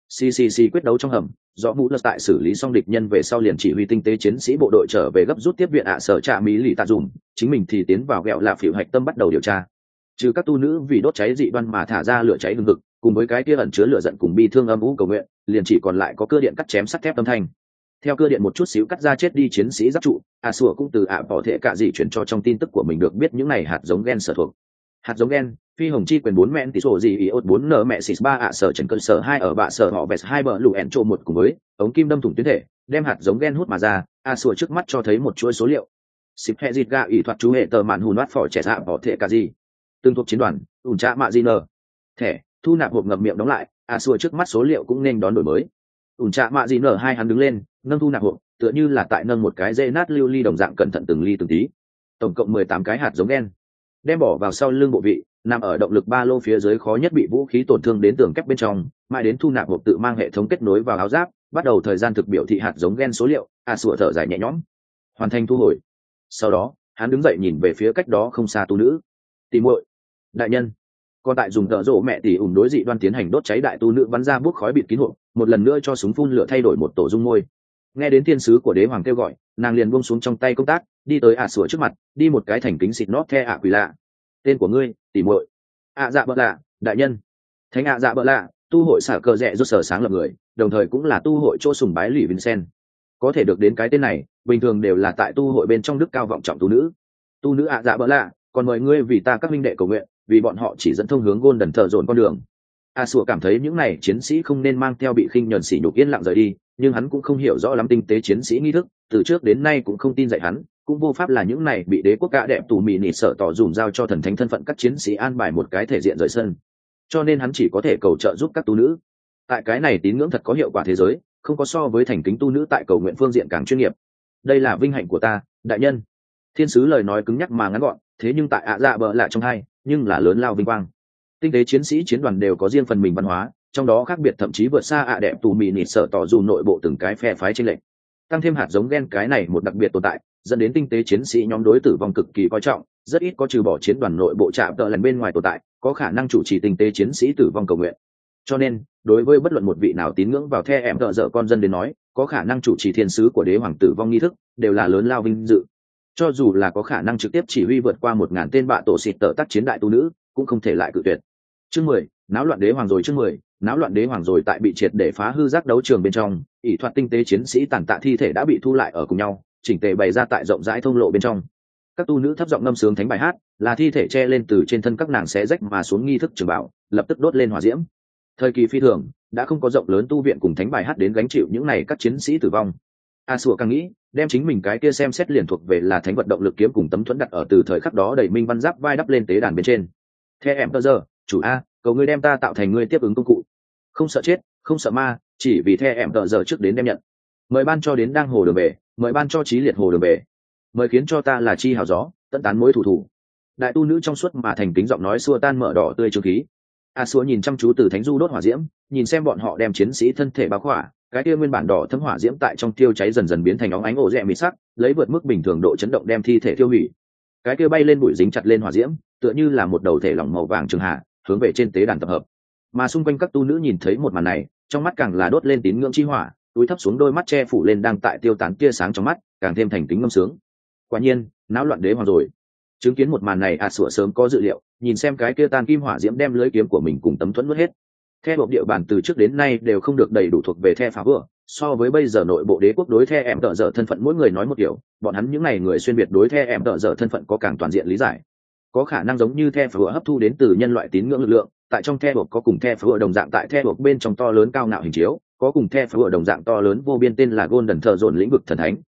ccc quyết đấu trong hầm, rõ mũ lật tại xử lý xong địch nhân về sau liền chỉ huy tinh tế chiến sĩ bộ đội trở về gấp rút tiếp viện ạ sở trạ mỹ lì tạ dùm, chính mình thì tiến vào ghẹo là phỉu hạch tâm bắt đầu điều tra. Trừ các tu nữ vì đốt cháy dị đoan mà thả ra lửa cháy hừng hực, cùng với cái kia ẩn chứa lửa giận cùng bi thương âm u cầu nguyện, liền chỉ còn lại có cơ điện cắt chém sắt thép âm thanh. Theo cơ điện một chút xíu cắt ra chết đi chiến sĩ giáp trụ, ạ sủa cũng từ ạ bỏ thể cạ dị chuyển cho trong tin tức của mình được biết những này hạt giống gen sở thuộc. Hạt giống gen, phi hồng chi quyền bốn mẹn tỷ sổ gì iốt bốn n mẹ xịt ba ạ sở trần cơn sở hai ở bạ sở họ vẹt hai bờ lù ẹn trộm một cùng với ống kim đâm thủng tuyến thể, đem hạt giống gen hút mà ra. ạ sủa trước mắt cho thấy một chuỗi số liệu. Xịp hệ dịt gạ ủy thoạt chú hệ tờ mạn hùn nát phỏ trẻ dạ bỏ thể cạ dị. Tương thuộc chiến đoàn, ủn trạ mạ di nờ. Thẻ, thu nạp hộp ngậm miệng đóng lại, ạ sủa trước mắt số liệu cũng nên đón đổi mới. ủn trạ mạ di nờ hai hắn đứng lên, nâng thu nạp hộp, tựa như là tại nâng một cái dây nát lưu ly đồng dạng cẩn thận từng ly từng tí. Tổng cộng mười tám cái hạt giống gen, đem bỏ vào sau lưng bộ vị, nằm ở động lực ba lô phía dưới khó nhất bị vũ khí tổn thương đến tường kép bên trong, mãi đến thu nạp hộp tự mang hệ thống kết nối vào áo giáp, bắt đầu thời gian thực biểu thị hạt giống gen số liệu. A sủa thở dài nhẹ nhõm, hoàn thành thu hồi. Sau đó hắn đứng dậy nhìn về phía cách đó không xa tu nữ. Tỷ muội, đại nhân. Còn tại dùng tợ rộ mẹ tỷ ủng đối dị đoan tiến hành đốt cháy đại tu nữ bắn ra bút khói bịt kín hộp, một lần nữa cho súng phun lửa thay đổi một tổ dung môi. Nghe đến thiên sứ của đế hoàng kêu gọi, nàng liền buông xuống trong tay công tác, đi tới ạ sủa trước mặt, đi một cái thành kính xịt nót the ạ quỷ lạ. Tên của ngươi, tỷ muội. ạ dạ bợ lạ, đại nhân. Thánh ạ dạ bợ lạ, tu hội xả cờ rẽ rốt sở sáng lập người, đồng thời cũng là tu hội chỗ sùng bái lì Vincent. Có thể được đến cái tên này, bình thường đều là tại tu hội bên trong đức cao vọng trọng tu nữ. Tu nữ ạ dạ bợ lạ, còn mời ngươi vì ta các minh đệ cầu nguyện, vì bọn họ chỉ dẫn thông hướng Golden thợ dồn con đường. A Sủa cảm thấy những này chiến sĩ không nên mang theo bị khinh nhẫn sỉ nhục yên lặng rời đi, nhưng hắn cũng không hiểu rõ lắm tinh tế chiến sĩ nghi thức, từ trước đến nay cũng không tin dạy hắn, cũng vô pháp là những này bị đế quốc cả đẹp tù mị nịt sợ tỏ dùm giao cho thần thánh thân phận các chiến sĩ an bài một cái thể diện rời sân. Cho nên hắn chỉ có thể cầu trợ giúp các tu nữ. Tại cái này tín ngưỡng thật có hiệu quả thế giới, không có so với thành kính tu nữ tại cầu nguyện phương diện càng chuyên nghiệp. Đây là vinh hạnh của ta, đại nhân. Thiên sứ lời nói cứng nhắc mà ngắn gọn, thế nhưng tại ạ dạ bợ lạ trong hai, nhưng là lớn lao vinh quang. Tinh tế chiến sĩ chiến đoàn đều có riêng phần mình văn hóa, trong đó khác biệt thậm chí vượt xa ạ đẹp tù mì nịt sợ tỏ dù nội bộ từng cái phe phái chênh lệch. Tăng thêm hạt giống gen cái này một đặc biệt tồn tại, dẫn đến tinh tế chiến sĩ nhóm đối tử vong cực kỳ coi trọng, rất ít có trừ bỏ chiến đoàn nội bộ chạm tợ lần bên ngoài tồn tại, có khả năng chủ trì tinh tế chiến sĩ tử vong cầu nguyện. Cho nên, đối với bất luận một vị nào tín ngưỡng vào the em tợ dở con dân đến nói, có khả năng chủ trì thiên sứ của đế hoàng tử vong nghi thức, đều là lớn lao vinh dự. Cho dù là có khả năng trực tiếp chỉ huy vượt qua một ngàn tên bạ tổ xịt tợ tác chiến đại tu nữ, cũng không thể lại cự tuyệt. Chương mười, náo loạn đế hoàng rồi chương mười, náo loạn đế hoàng rồi tại bị triệt để phá hư giác đấu trường bên trong, ỷ thoạt tinh tế chiến sĩ tàn tạ thi thể đã bị thu lại ở cùng nhau, chỉnh tề bày ra tại rộng rãi thông lộ bên trong. Các tu nữ thấp giọng ngâm sướng thánh bài hát, là thi thể che lên từ trên thân các nàng xé rách mà xuống nghi thức trường bảo, lập tức đốt lên hỏa diễm. Thời kỳ phi thường, đã không có rộng lớn tu viện cùng thánh bài hát đến gánh chịu những này các chiến sĩ tử vong. A Sủa càng nghĩ, đem chính mình cái kia xem xét liền thuộc về là thánh vật động lực kiếm cùng tấm thuẫn đặt ở từ thời khắc đó đẩy minh văn giáp vai đắp lên tế đàn bên trên. The em tơ giờ, chủ a, cầu ngươi đem ta tạo thành ngươi tiếp ứng công cụ, không sợ chết, không sợ ma, chỉ vì the em tơ giờ trước đến đem nhận. Mời ban cho đến đang hồ đường về, mời ban cho trí liệt hồ đường về, mời khiến cho ta là chi hào gió, tận tán mối thủ thủ. Đại tu nữ trong suốt mà thành kính giọng nói xua tan mở đỏ tươi trương khí. A Sủa nhìn chăm chú từ thánh du đốt hỏa diễm, nhìn xem bọn họ đem chiến sĩ thân thể bao khỏa, cái kia nguyên bản đỏ thấm hỏa diễm tại trong tiêu cháy dần dần biến thành óng ánh ổ rẽ mịt sắc, lấy vượt mức bình thường độ chấn động đem thi thể tiêu hủy. Cái kia bay lên bụi dính chặt lên hỏa diễm, tựa như là một đầu thể lỏng màu vàng trường hạ, hướng về trên tế đàn tập hợp. Mà xung quanh các tu nữ nhìn thấy một màn này, trong mắt càng là đốt lên tín ngưỡng chi hỏa, túi thấp xuống đôi mắt che phủ lên đang tại tiêu tán tia sáng trong mắt, càng thêm thành kính ngâm sướng. Quả nhiên, náo loạn đế hoàng rồi. Chứng kiến một màn này, A Sủa sớm có dự liệu, nhìn xem cái kia tan kim hỏa diễm đem lưới kiếm của mình cùng tấm thuẫn nuốt hết. The bộ địa bàn từ trước đến nay đều không được đầy đủ thuộc về The phá vừa, so với bây giờ nội bộ đế quốc đối The em tợ dở thân phận mỗi người nói một kiểu, bọn hắn những này người xuyên biệt đối The em tợ dở thân phận có càng toàn diện lý giải. Có khả năng giống như The phá vừa hấp thu đến từ nhân loại tín ngưỡng lực lượng, tại trong The bộ có cùng The phá vừa đồng dạng tại The bộ bên trong to lớn cao ngạo hình chiếu, có cùng The phá vừa đồng dạng to lớn vô biên tên là Golden thợ dồn lĩnh vực thần thánh.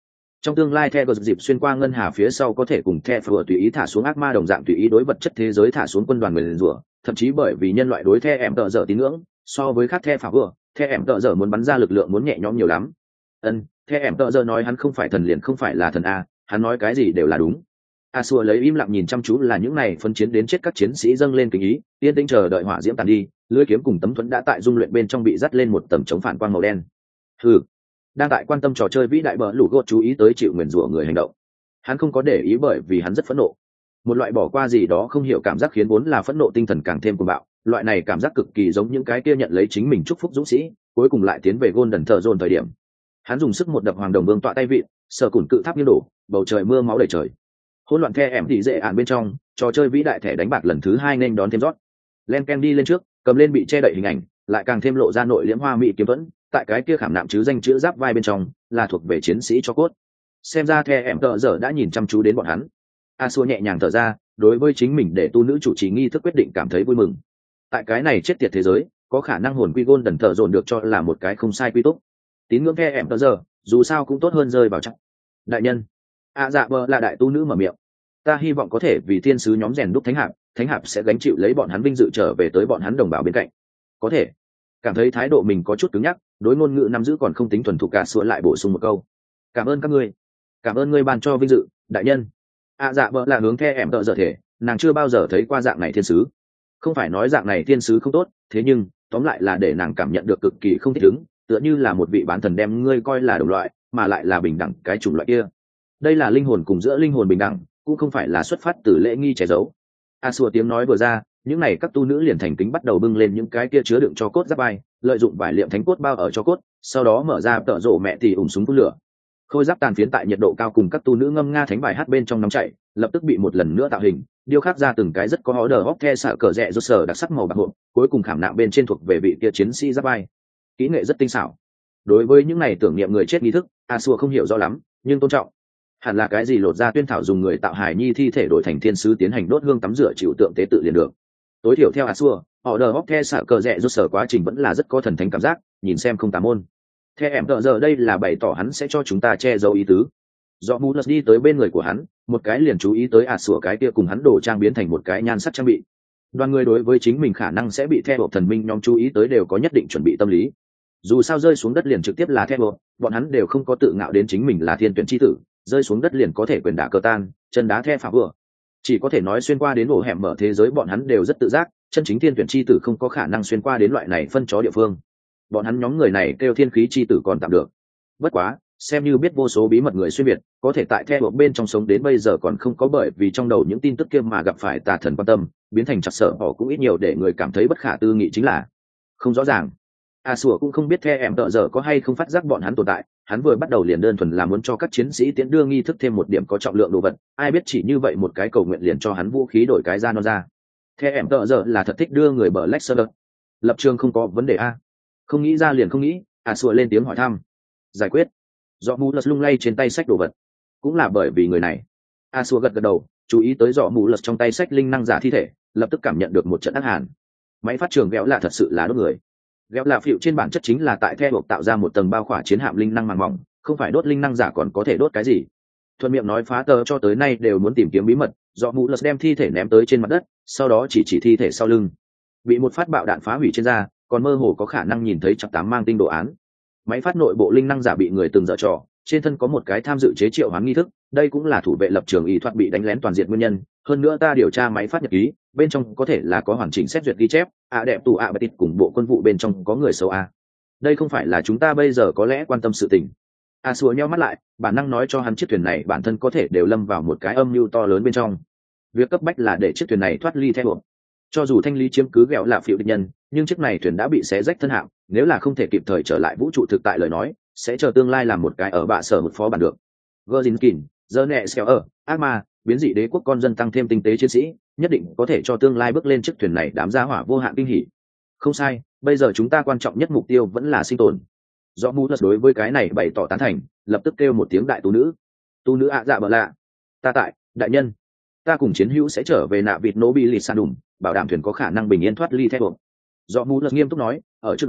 Trong tương lai The dịp xuyên qua ngân hà phía sau có thể cùng The vừa tùy ý thả xuống ác ma đồng dạng tùy ý đối vật chất thế giới thả xuống quân đoàn người liền rủa, thậm chí bởi vì nhân loại đối The em tợ dở tín ngưỡng, so với khác The phá vừa, The em tợ dở muốn bắn ra lực lượng muốn nhẹ nhõm nhiều lắm. Ân, The em tợ dở nói hắn không phải thần liền không phải là thần a, hắn nói cái gì đều là đúng. Asua lấy im lặng nhìn chăm chú là những này phân chiến đến chết các chiến sĩ dâng lên kính ý, yên tĩnh chờ đợi hỏa diễm tàn đi, lưỡi kiếm cùng tấm thuẫn đã tại dung luyện bên trong bị dắt lên một tầm chống phản quang màu đen. Hừ, đang tại quan tâm trò chơi vĩ đại bờ lũ gột chú ý tới chịu nguyền rủa người hành động. Hắn không có để ý bởi vì hắn rất phẫn nộ. Một loại bỏ qua gì đó không hiểu cảm giác khiến vốn là phẫn nộ tinh thần càng thêm cuồng bạo, loại này cảm giác cực kỳ giống những cái kia nhận lấy chính mình chúc phúc dũng sĩ, cuối cùng lại tiến về Golden thợ dồn thời điểm. Hắn dùng sức một đập hoàng đồng vương tọa tay vịn, sờ củn cự tháp nghiêng đổ, bầu trời mưa máu đầy trời. Hỗn loạn The em thì dễ ản bên trong, trò chơi vĩ đại thẻ đánh bạc lần thứ hai nên đón thêm rót. Len Ken đi lên trước, cầm lên bị che đậy hình ảnh, lại càng thêm lộ ra nội liễm hoa mỹ kiếm vẫn, tại cái kia khảm nạm chứ danh chữ giáp vai bên trong, là thuộc về chiến sĩ cho cốt. Xem ra The em tợ giờ đã nhìn chăm chú đến bọn hắn. A Xua nhẹ nhàng thở ra, đối với chính mình để tu nữ chủ trì nghi thức quyết định cảm thấy vui mừng. Tại cái này chết tiệt thế giới, có khả năng hồn quy gôn đần thợ dồn được cho là một cái không sai quy túc. Tín ngưỡng The em tợ giờ, dù sao cũng tốt hơn rơi vào chắc. Đại nhân, A dạ bờ là đại tu nữ mở miệng. Ta hy vọng có thể vì thiên sứ nhóm rèn đúc thánh hạp, thánh hạp sẽ gánh chịu lấy bọn hắn vinh dự trở về tới bọn hắn đồng bào bên cạnh. Có thể. Cảm thấy thái độ mình có chút cứng nhắc, đối ngôn ngữ nắm giữ còn không tính thuần thục cả sửa lại bổ sung một câu. Cảm ơn các ngươi, cảm ơn ngươi ban cho vinh dự, đại nhân. À dạ bợ là hướng The em tợ dở thể, nàng chưa bao giờ thấy qua dạng này thiên sứ. Không phải nói dạng này thiên sứ không tốt, thế nhưng tóm lại là để nàng cảm nhận được cực kỳ không thích ứng, tựa như là một vị bán thần đem ngươi coi là đồng loại, mà lại là bình đẳng cái chủng loại kia. Đây là linh hồn cùng giữa linh hồn bình đẳng, cũng không phải là xuất phát từ lễ nghi che giấu. A Xua tiếng nói vừa ra, những này các tu nữ liền thành kính bắt đầu bưng lên những cái kia chứa đựng cho cốt giáp vai, lợi dụng vải liệm thánh cốt bao ở cho cốt, sau đó mở ra tợ rộ mẹ thì ủng súng phun lửa. Khôi giáp tàn phiến tại nhiệt độ cao cùng các tu nữ ngâm nga thánh bài hát bên trong nóng chảy, lập tức bị một lần nữa tạo hình, điêu khắc ra từng cái rất có order hóc the xạ cờ rẽ rốt sở đặc sắc màu bạc hộp, cuối cùng khảm nạm bên trên thuộc về vị kia chiến sĩ giáp vai. Kỹ nghệ rất tinh xảo. Đối với những này tưởng niệm người chết nghi thức, A Xua không hiểu rõ lắm, nhưng tôn trọng. Hẳn là cái gì lột ra tuyên thảo dùng người tạo hài nhi thi thể đổi thành thiên sứ tiến hành đốt hương tắm rửa chịu tượng tế tự liền được. Tối thiểu theo Asua, họ đờ hóc the xạ cờ rẽ rút sở quá trình vẫn là rất có thần thánh cảm giác, nhìn xem không tà môn. The em tợ giờ đây là bày tỏ hắn sẽ cho chúng ta che giấu ý tứ. Do Mulus đi tới bên người của hắn, một cái liền chú ý tới Asua cái kia cùng hắn đồ trang biến thành một cái nhan sắc trang bị. Đoàn người đối với chính mình khả năng sẽ bị theo thần minh nhóm chú ý tới đều có nhất định chuẩn bị tâm lý. Dù sao rơi xuống đất liền trực tiếp là theo bọn hắn đều không có tự ngạo đến chính mình là thiên tuyển chi tử, rơi xuống đất liền có thể quyền đả cơ tan, chân đá the phá vừa. Chỉ có thể nói xuyên qua đến ổ hẻm mở thế giới bọn hắn đều rất tự giác, chân chính thiên tuyển chi tử không có khả năng xuyên qua đến loại này phân chó địa phương. Bọn hắn nhóm người này kêu thiên khí chi tử còn tạm được. Bất quá, xem như biết vô số bí mật người xuyên việt, có thể tại theo bên trong sống đến bây giờ còn không có bởi vì trong đầu những tin tức kia mà gặp phải tà thần quan tâm, biến thành chặt sợ họ cũng ít nhiều để người cảm thấy bất khả tư nghị chính là không rõ ràng. A Sủa cũng không biết The em tợ giờ có hay không phát giác bọn hắn tồn tại, hắn vừa bắt đầu liền đơn thuần là muốn cho các chiến sĩ tiễn đưa nghi thức thêm một điểm có trọng lượng đồ vật, ai biết chỉ như vậy một cái cầu nguyện liền cho hắn vũ khí đổi cái ra nó ra. The em tợ giờ là thật thích đưa người bờ Lexer. Lập trường không có vấn đề a. Không nghĩ ra liền không nghĩ, A Sủa lên tiếng hỏi thăm. Giải quyết. Dọ mũ lật lung lay trên tay sách đồ vật. Cũng là bởi vì người này. A Sủa gật gật đầu, chú ý tới dọ mũ lật trong tay sách linh năng giả thi thể, lập tức cảm nhận được một trận ác hàn. Máy phát trường ghẹo là thật sự là đốt người. Ghẹo là phịu trên bản chất chính là tại the buộc tạo ra một tầng bao khỏa chiến hạm linh năng màng mỏng, không phải đốt linh năng giả còn có thể đốt cái gì. Thuận miệng nói phá tờ cho tới nay đều muốn tìm kiếm bí mật, do mũ lật đem thi thể ném tới trên mặt đất, sau đó chỉ chỉ thi thể sau lưng. Bị một phát bạo đạn phá hủy trên da, còn mơ hồ có khả năng nhìn thấy chặt tám mang tinh đồ án. Máy phát nội bộ linh năng giả bị người từng dở trò, trên thân có một cái tham dự chế triệu hoán nghi thức, đây cũng là thủ vệ lập trường y thoát bị đánh lén toàn diện nguyên nhân. Hơn nữa ta điều tra máy phát nhật ký, bên trong có thể là có hoàn chỉnh xét duyệt ghi chép, ạ đẹp tù ạ bật tịt cùng bộ quân vụ bên trong có người xấu a. Đây không phải là chúng ta bây giờ có lẽ quan tâm sự tình. A Sủa nheo mắt lại, bản năng nói cho hắn chiếc thuyền này bản thân có thể đều lâm vào một cái âm mưu to lớn bên trong. Việc cấp bách là để chiếc thuyền này thoát ly theo buộc. Cho dù thanh lý chiếm cứ ghẹo là phiêu địch nhân, nhưng chiếc này thuyền đã bị xé rách thân hạng, nếu là không thể kịp thời trở lại vũ trụ thực tại lời nói, sẽ chờ tương lai làm một cái ở bạ sở một phó bản được. Gordinkin, Zerne Skeller, ác ma, biến dị đế quốc con dân tăng thêm tinh tế chiến sĩ, nhất định có thể cho tương lai bước lên chiếc thuyền này đám gia hỏa vô hạn kinh hỉ. Không sai, bây giờ chúng ta quan trọng nhất mục tiêu vẫn là sinh tồn. Do Mulus đối với cái này bày tỏ tán thành, lập tức kêu một tiếng đại tu nữ. Tu nữ ạ dạ bợ lạ. Ta tại, đại nhân. Ta cùng chiến hữu sẽ trở về nạ vịt nô bi lì san đùm, bảo đảm thuyền có khả năng bình yên thoát ly theo buộc. Do Mulus nghiêm túc nói, ở trước đó,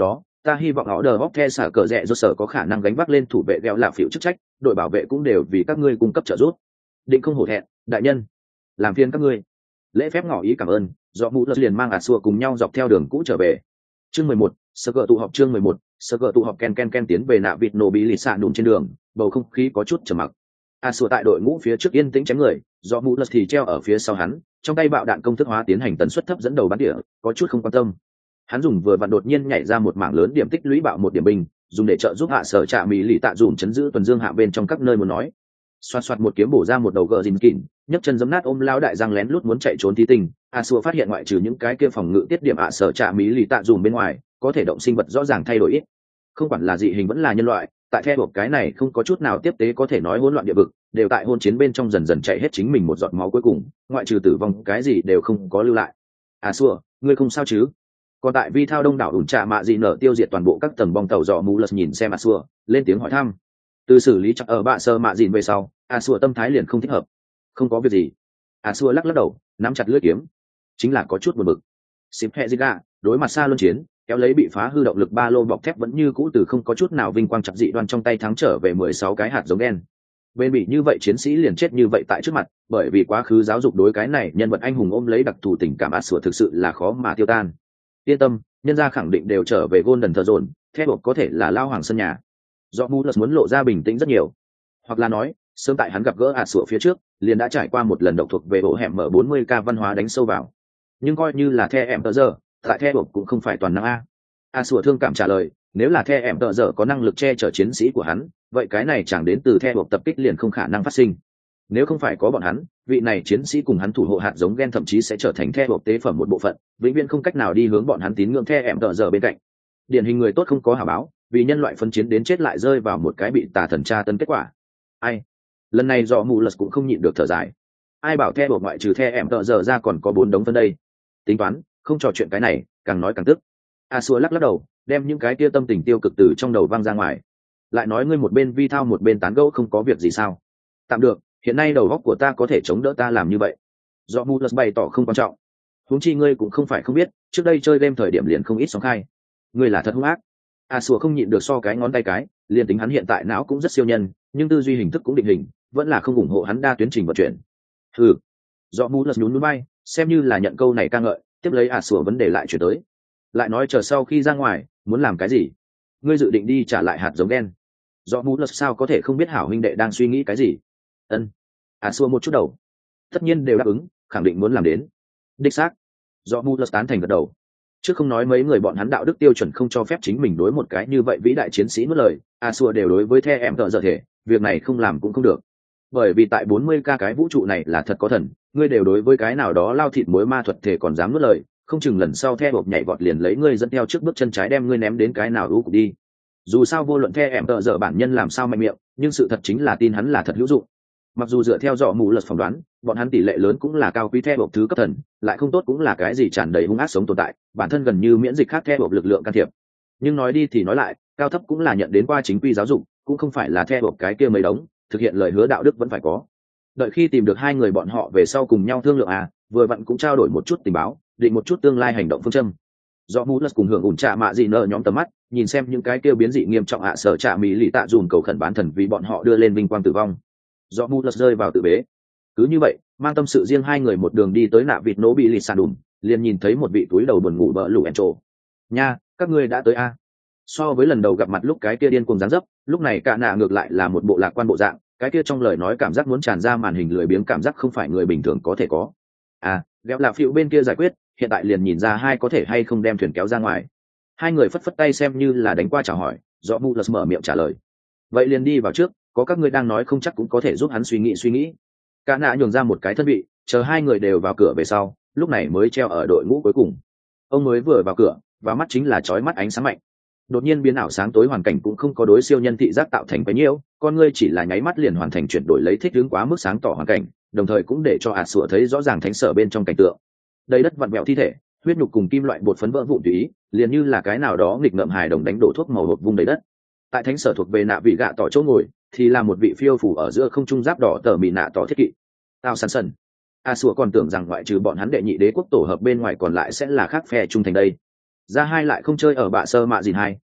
Ta hy vọng họ đờ hóc the xả cờ rẽ do sở có khả năng gánh vác lên thủ vệ gheo là phiểu chức trách, đội bảo vệ cũng đều vì các ngươi cung cấp trợ giúp. Định không hổ thẹn, đại nhân. Làm phiền các ngươi. Lễ phép ngỏ ý cảm ơn, do mũ lật liền mang ạt xua cùng nhau dọc theo đường cũ trở về. Chương mười một, sơ cờ tụ họp chương mười một, sơ cờ tụ họp ken ken ken tiến về nạ vịt nổ bị lì xạ đùn trên đường, bầu không khí có chút trầm mặc. ạt xua tại đội ngũ phía trước yên tĩnh chém người, do mũ lật thì treo ở phía sau hắn, trong tay bạo đạn công thức hóa tiến hành tần suất thấp dẫn đầu bắn tỉa, có chút không quan tâm. Hắn dùng vừa vặn đột nhiên nhảy ra một mảng lớn điểm tích lũy bạo một điểm binh, dùng để trợ giúp hạ sở trạ mỹ lì tạ dùm chấn giữ tuần dương hạ bên trong các nơi muốn nói. Xoạt xoạt một kiếm bổ ra một đầu gờ dìn kỉn, nhấc chân giẫm nát ôm lao đại răng lén lút muốn chạy trốn tí tình. A Sua phát hiện ngoại trừ những cái kia phòng ngự tiết điểm hạ sở trạ mỹ lì tạ dùm bên ngoài, có thể động sinh vật rõ ràng thay đổi ít. Không quản là dị hình vẫn là nhân loại, tại theo một cái này không có chút nào tiếp tế có thể nói hỗn loạn địa vực, đều tại hôn chiến bên trong dần dần chạy hết chính mình một giọt máu cuối cùng, ngoại trừ tử vong cái gì đều không có lưu lại. A Sua, ngươi không sao chứ? Còn tại vi thao đông đảo ủn trà mạ gì nở tiêu diệt toàn bộ các tầng bong tàu dọ mù lật nhìn xem A Sua, lên tiếng hỏi thăm. Từ xử lý chắc ở bạ sơ mạ dìn về sau, A Sua tâm thái liền không thích hợp. Không có việc gì. A Sua lắc lắc đầu, nắm chặt lưỡi kiếm, chính là có chút buồn bực. Xịp hệ Ziga, đối mặt xa luân chiến, kéo lấy bị phá hư động lực ba lô bọc thép vẫn như cũ từ không có chút nào vinh quang chặt dị đoan trong tay thắng trở về mười sáu cái hạt giống đen. Bên bị như vậy chiến sĩ liền chết như vậy tại trước mặt, bởi vì quá khứ giáo dục đối cái này nhân vật anh hùng ôm lấy đặc thù tình cảm A Sua thực sự là khó mà tiêu tan. Yên tâm, nhân gia khẳng định đều trở về Golden Thờ Dồn, theo buộc có thể là lao hoàng sân nhà. Do Mulus muốn lộ ra bình tĩnh rất nhiều, hoặc là nói, sớm tại hắn gặp gỡ A Sua phía trước, liền đã trải qua một lần độc thuộc về bộ hẻm mở bốn mươi k văn hóa đánh sâu vào. Nhưng coi như là The em tờ giờ, tại theo buộc cũng không phải toàn năng a. A Sua thương cảm trả lời, nếu là The em tờ giờ có năng lực che chở chiến sĩ của hắn, vậy cái này chẳng đến từ theo buộc tập kích liền không khả năng phát sinh. Nếu không phải có bọn hắn, vị này chiến sĩ cùng hắn thủ hộ hạt giống gen thậm chí sẽ trở thành theo buộc tế phẩm một bộ phận, vĩnh viễn không cách nào đi hướng bọn hắn tín ngưỡng The em tờ giờ bên cạnh. Điển hình người tốt không có hảo báo, vì nhân loại phân chiến đến chết lại rơi vào một cái bị tà thần tra tấn kết quả. Ai? Lần này dọ mù lật cũng không nhịn được thở dài. Ai bảo theo buộc ngoại trừ The em tờ giờ ra còn có bốn đống phân đây. Tính toán, không trò chuyện cái này, càng nói càng tức. A Sua lắc lắc đầu, đem những cái tia tâm tình tiêu cực từ trong đầu văng ra ngoài. Lại nói ngươi một bên vi thao một bên tán gẫu không có việc gì sao? Tạm được, hiện nay đầu óc của ta có thể chống đỡ ta làm như vậy. Do Mulus bày tỏ không quan trọng. Huống chi ngươi cũng không phải không biết, trước đây chơi game thời điểm liền không ít sóng khai. Ngươi là thật hung ác. A Sua không nhịn được so cái ngón tay cái, liền tính hắn hiện tại não cũng rất siêu nhân, nhưng tư duy hình thức cũng định hình, vẫn là không ủng hộ hắn đa tuyến trình vận chuyển. Hừ. Do Mulus nhún nhún vai, xem như là nhận câu này ca ngợi, tiếp lấy A Sua vấn đề lại chuyển tới. Lại nói chờ sau khi ra ngoài, muốn làm cái gì? Ngươi dự định đi trả lại hạt giống đen. Do Mulus sao có thể không biết hảo huynh đệ đang suy nghĩ cái gì? Ân. A Sua một chút đầu. Tất nhiên đều đáp ứng, khẳng định muốn làm đến. Đích xác. Do Mulus tán thành gật đầu. Chứ không nói mấy người bọn hắn đạo đức tiêu chuẩn không cho phép chính mình đối một cái như vậy vĩ đại chiến sĩ nuốt lời, A Sua đều đối với The em tợ giờ thể, việc này không làm cũng không được. Bởi vì tại bốn mươi k cái vũ trụ này là thật có thần, ngươi đều đối với cái nào đó lao thịt muối ma thuật thể còn dám nuốt lời, không chừng lần sau The hộp nhảy vọt liền lấy ngươi dẫn theo trước bước chân trái đem ngươi ném đến cái nào u cục đi. Dù sao vô luận The em tợ giờ bản nhân làm sao mạnh miệng, nhưng sự thật chính là tin hắn là thật hữu dụng. Mặc dù dựa theo dọ mù lật phỏng đoán, bọn hắn tỷ lệ lớn cũng là cao quý theo bộc thứ cấp thần, lại không tốt cũng là cái gì tràn đầy hung ác sống tồn tại, bản thân gần như miễn dịch khác theo bộc lực lượng can thiệp. Nhưng nói đi thì nói lại, cao thấp cũng là nhận đến qua chính quy giáo dục, cũng không phải là theo bộc cái kia mấy đống, thực hiện lời hứa đạo đức vẫn phải có. Đợi khi tìm được hai người bọn họ về sau cùng nhau thương lượng à, vừa vặn cũng trao đổi một chút tình báo, định một chút tương lai hành động phương châm. Do mù lật cùng hưởng ủn trà mạ gì nợ nhóm tầm mắt, nhìn xem những cái kia biến dị nghiêm trọng ạ à sở trà mỹ lì tạ dùn cầu khẩn bán thần vì bọn họ đưa lên vinh quang tử vong. Do Mulus rơi vào tự bế. Cứ như vậy, mang tâm sự riêng hai người một đường đi tới nạ vịt nổ bị lì sàn đùm, liền nhìn thấy một vị túi đầu buồn ngủ bợ lũ en trổ. Nha, các ngươi đã tới a. So với lần đầu gặp mặt lúc cái kia điên cuồng dáng dấp, lúc này cả nạ ngược lại là một bộ lạc quan bộ dạng, cái kia trong lời nói cảm giác muốn tràn ra màn hình lười biếng cảm giác không phải người bình thường có thể có. À, đéo là phiêu bên kia giải quyết, hiện tại liền nhìn ra hai có thể hay không đem thuyền kéo ra ngoài. Hai người phất phất tay xem như là đánh qua chào hỏi, do Mulus mở miệng trả lời. Vậy liền đi vào trước, có các ngươi đang nói không chắc cũng có thể giúp hắn suy nghĩ suy nghĩ. Cả nạ nhường ra một cái thân vị, chờ hai người đều vào cửa về sau, lúc này mới treo ở đội ngũ cuối cùng. Ông mới vừa vào cửa, và mắt chính là chói mắt ánh sáng mạnh. Đột nhiên biến ảo sáng tối hoàn cảnh cũng không có đối siêu nhân thị giác tạo thành bấy nhiêu, con ngươi chỉ là nháy mắt liền hoàn thành chuyển đổi lấy thích ứng quá mức sáng tỏ hoàn cảnh, đồng thời cũng để cho ạt sủa thấy rõ ràng thánh sở bên trong cảnh tượng. Đầy đất vặn vẹo thi thể, huyết nhục cùng kim loại bột phấn vỡ vụn tùy ý, liền như là cái nào đó nghịch ngợm hài đồng đánh đổ thuốc màu hột vung đầy đất. Tại thánh sở thuộc về nạ vị gạ tỏ chỗ ngồi, thì là một vị phiêu phủ ở giữa không trung giáp đỏ tờ mì nạ tỏ thiết kỵ. Tao sẵn sần. A Sủa còn tưởng rằng ngoại trừ bọn hắn đệ nhị đế quốc tổ hợp bên ngoài còn lại sẽ là khác phe trung thành đây. Ra hai lại không chơi ở bạ sơ mạ gìn hai,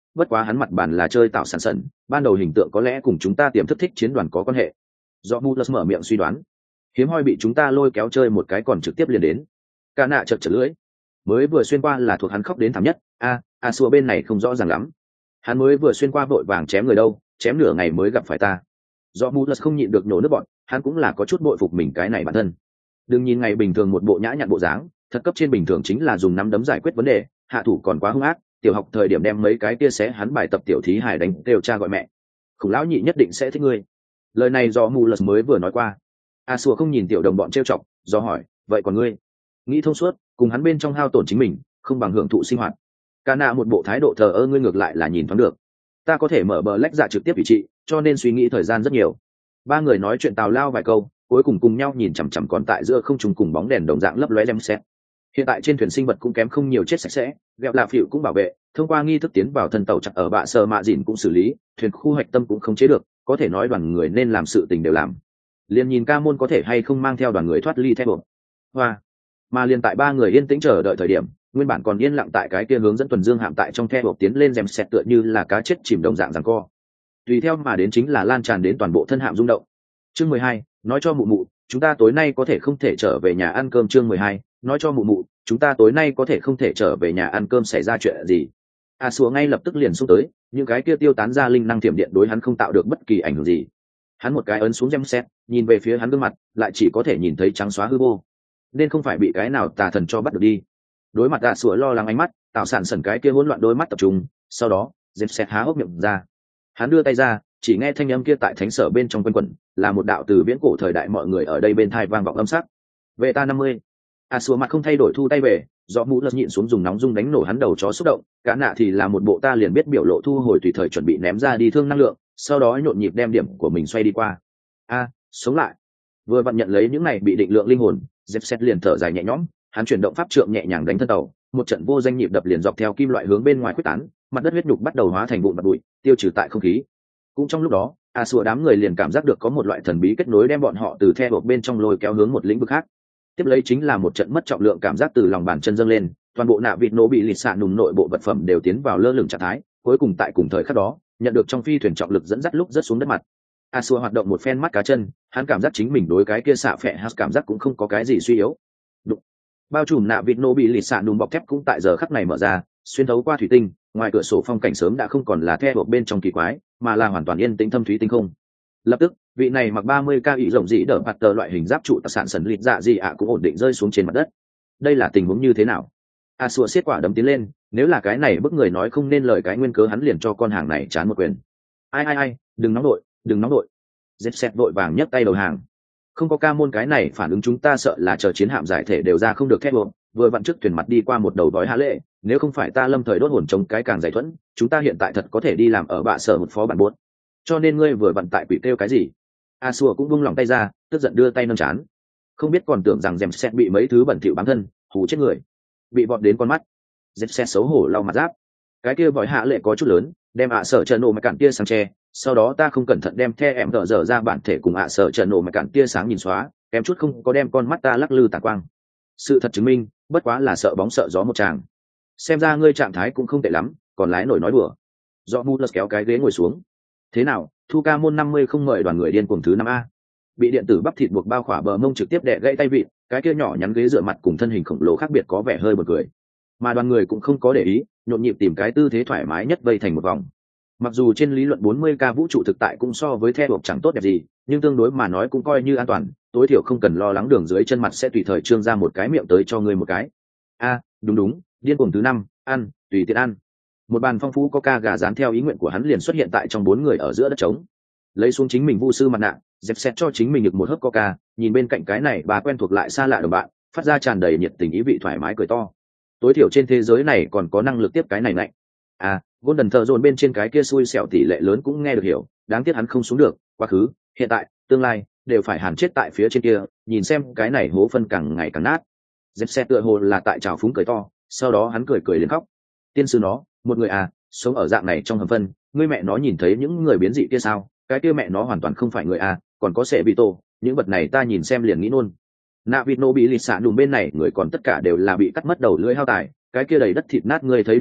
bất quá hắn mặt bàn là chơi tạo sản sẩn, ban đầu hình tượng có lẽ cùng chúng ta tiềm thức thích chiến đoàn có quan hệ. Do Mulus mở miệng suy đoán, hiếm hoi bị chúng ta lôi kéo chơi một cái còn trực tiếp liền đến. Cả nạ chợt chợt lưỡi, mới vừa xuyên qua là thuộc hắn khóc đến thảm nhất. A, a xua bên này không rõ ràng lắm. Hắn mới vừa xuyên qua vội vàng chém người đâu, chém nửa ngày mới gặp phải ta. Do Mulus không nhịn được nổ nước bọn, hắn cũng là có chút bội phục mình cái này bản thân. Đừng nhìn ngày bình thường một bộ nhã nhặn bộ dáng, thật cấp trên bình thường chính là dùng nắm đấm giải quyết vấn đề, hạ thủ còn quá hung ác, tiểu học thời điểm đem mấy cái kia xé hắn bài tập tiểu thí hài đánh đều cha gọi mẹ. Khủng lão nhị nhất định sẽ thích ngươi. Lời này do Mulus mới vừa nói qua. A Sùa không nhìn tiểu đồng bọn trêu chọc, do hỏi, vậy còn ngươi? Nghĩ thông suốt, cùng hắn bên trong hao tổn chính mình, không bằng hưởng thụ sinh hoạt. Cả nạ một bộ thái độ thờ ơ, ngươi ngược lại là nhìn thoáng được. Ta có thể mở bờ lách dạ trực tiếp ủy trị, cho nên suy nghĩ thời gian rất nhiều. Ba người nói chuyện tào lao vài câu, cuối cùng cùng nhau nhìn chằm chằm còn tại giữa không trung cùng bóng đèn đồng dạng lấp lóe lem xét. Hiện tại trên thuyền sinh vật cũng kém không nhiều chết sạch sẽ, gẹo lạ phịu cũng bảo vệ, thông qua nghi thức tiến vào thân tàu chặt ở bạ sơ mạ dìn cũng xử lý, thuyền khu hạch tâm cũng không chế được, có thể nói đoàn người nên làm sự tình đều làm. Liên nhìn ca môn có thể hay không mang theo đoàn người thoát ly thép buộc. Hoa. Mà liên tại ba người yên tĩnh chờ đợi thời điểm, nguyên bản còn yên lặng tại cái kia hướng dẫn tuần dương hạm tại trong thép buộc tiến lên rèm sẹt tựa như là cá chết chìm đồng dạng giằng co. Tùy theo mà đến chính là lan tràn đến toàn bộ thân hạm rung động. Chương mười hai, nói cho mụ mụ, chúng ta tối nay có thể không thể trở về nhà ăn cơm. Chương mười hai, nói cho mụ mụ, chúng ta tối nay có thể không thể trở về nhà ăn cơm, xảy ra chuyện gì? A Sùa ngay lập tức liền xung tới, những cái kia tiêu tán ra linh năng tiềm điện đối hắn không tạo được bất kỳ ảnh hưởng gì. Hắn một cái ấn xuống gem set, nhìn về phía hắn gương mặt, lại chỉ có thể nhìn thấy trắng xóa hư vô, nên không phải bị cái nào tà thần cho bắt được đi. Đối mặt A Sùa lo lắng ánh mắt, tạo sản sẩn cái kia hỗn loạn đôi mắt tập trung, sau đó gem set há hốc miệng ra. Hắn đưa tay ra, chỉ nghe thanh âm kia tại thánh sở bên trong quanh quẩn, là một đạo từ viễn cổ thời đại mọi người ở đây bên thai vang vọng âm sắc. Về ta năm mươi. A Sùa mặt không thay đổi thu tay về, do mũ lật nhịn xuống dùng nóng dung đánh nổ hắn đầu chó xúc động, cả nạ thì là một bộ ta liền biết biểu lộ thu hồi tùy thời chuẩn bị ném ra đi thương năng lượng, sau đó nhộn nhịp đem điểm của mình xoay đi qua. A, sống lại. Vừa vặn nhận lấy những này bị định lượng linh hồn, Dẹp Xét liền thở dài nhẹ nhõm, hắn chuyển động pháp trượng nhẹ nhàng đánh thân tàu, một trận vô danh nhịp đập liền dọc theo kim loại hướng bên ngoài quyết tán, mặt đất huyết nhục bắt đầu hóa thành vụn bạt bụi, tiêu trừ tại không khí. Cũng trong lúc đó, A Sùa đám người liền cảm giác được có một loại thần bí kết nối đem bọn họ từ the buộc bên trong lôi kéo hướng một lĩnh vực khác. Tiếp lấy chính là một trận mất trọng lượng cảm giác từ lòng bàn chân dâng lên, toàn bộ nạ vịt nổ bị lịt xạ nùm nội bộ vật phẩm đều tiến vào lơ lửng trạng thái, cuối cùng tại cùng thời khắc đó nhận được trong phi thuyền trọng lực dẫn dắt lúc rớt xuống đất mặt. A Sùa hoạt động một phen mắt cá chân, hắn cảm giác chính mình đối cái kia xạ phệ hát cảm giác cũng không có cái gì suy yếu. Đụng. Bao trùm nạ vịt nổ bị lịt xạ nùm bọc thép cũng tại giờ khắc này mở ra, xuyên thấu qua thủy tinh, ngoài cửa sổ phong cảnh sớm đã không còn là the buộc bên trong kỳ quái, mà là hoàn toàn yên tĩnh thâm thúy tinh không. Lập tức, vị này mặc ba mươi ca ý rộng dị đỡ bạt tờ loại hình giáp trụ đặc sản sần lịt dạ gì ạ cũng ổn định rơi xuống trên mặt đất. Đây là tình huống như thế nào? A Sùa xiết quả đấm tiến lên, nếu là cái này bức người nói không nên lời cái nguyên cớ hắn liền cho con hàng này chán một quyền. Ai ai ai, đừng nóng đội, đừng nóng đội. Dẹp Xét vội vàng nhấc tay đầu hàng. Không có ca môn cái này phản ứng chúng ta sợ là chờ chiến hạm giải thể đều ra không được thép buộc, vừa vặn trước thuyền mặt đi qua một đầu đói hạ lệ, nếu không phải ta lâm thời đốt hồn chống cái càng giải thuẫn, chúng ta hiện tại thật có thể đi làm ở bạ sở một phó bản buốt. Cho nên ngươi vừa vặn tại quỷ kêu cái gì? A Sùa cũng buông lòng tay ra, tức giận đưa tay nâng chán. Không biết còn tưởng rằng Dẹp Xét bị mấy thứ bẩn thỉu bám thân, hù chết người. Bị bọt đến con mắt. Dẹp Xét xấu hổ lau mặt giáp. Cái kia vòi hạ lệ có chút lớn, đem ạ sở trần nổ mà cản tia sáng che, sau đó ta không cẩn thận đem the em tợ dở ra bản thể cùng ạ sở trần nổ mà cản tia sáng nhìn xóa, em chút không có đem con mắt ta lắc lư tà quang. Sự thật chứng minh, bất quá là sợ bóng sợ gió một tràng. Xem ra ngươi trạng thái cũng không tệ lắm, còn lái nổi nói đùa. Do Mulus kéo cái ghế ngồi xuống. Thế nào, thu ca môn năm mươi không mời đoàn người điên cuồng thứ năm a. Bị điện tử bắp thịt buộc bao khỏa bờ mông trực tiếp đè gãy tay vịn, cái kia nhỏ nhắn ghế dựa mặt cùng thân hình khổng lồ khác biệt có vẻ hơi buồn cười. Mà đoàn người cũng không có để ý, nhộn nhịp tìm cái tư thế thoải mái nhất vây thành một vòng. Mặc dù trên lý luận bốn mươi ca vũ trụ thực tại cũng so với the buộc chẳng tốt đẹp gì, nhưng tương đối mà nói cũng coi như an toàn, tối thiểu không cần lo lắng đường dưới chân mặt sẽ tùy thời trương ra một cái miệng tới cho ngươi một cái. A, đúng đúng, điên cuồng thứ năm, ăn, tùy tiện ăn. Một bàn phong phú coca gà rán theo ý nguyện của hắn liền xuất hiện tại trong bốn người ở giữa đất trống. Lấy xuống chính mình vu sư mặt nạ, dẹp xét cho chính mình được một hớp coca, nhìn bên cạnh cái này bà quen thuộc lại xa lạ đồng bạn, phát ra tràn đầy nhiệt tình ý vị thoải mái cười to. Tối thiểu trên thế giới này còn có năng lực tiếp cái này lạnh. À, Golden thợ dồn bên trên cái kia xui xẻo tỷ lệ lớn cũng nghe được hiểu, đáng tiếc hắn không xuống được, quá khứ, hiện tại, tương lai đều phải hàn chết tại phía trên kia, nhìn xem cái này hố phân càng ngày càng nát. Dẹp xét tựa hồ là tại trào phúng cười to, sau đó hắn cười cười liền khóc. Tiên sư nó, một người à, sống ở dạng này trong hầm phân, ngươi mẹ nó nhìn thấy những người biến dị kia sao? Cái kia mẹ nó hoàn toàn không phải người à, còn có sệ bị tổ, những vật này ta nhìn xem liền nghĩ nôn. Nạ vịt nô bị lịt xạ đùm bên này người còn tất cả đều là bị cắt mất đầu lưỡi hao tài, cái kia đầy đất thịt nát ngươi thấy được không?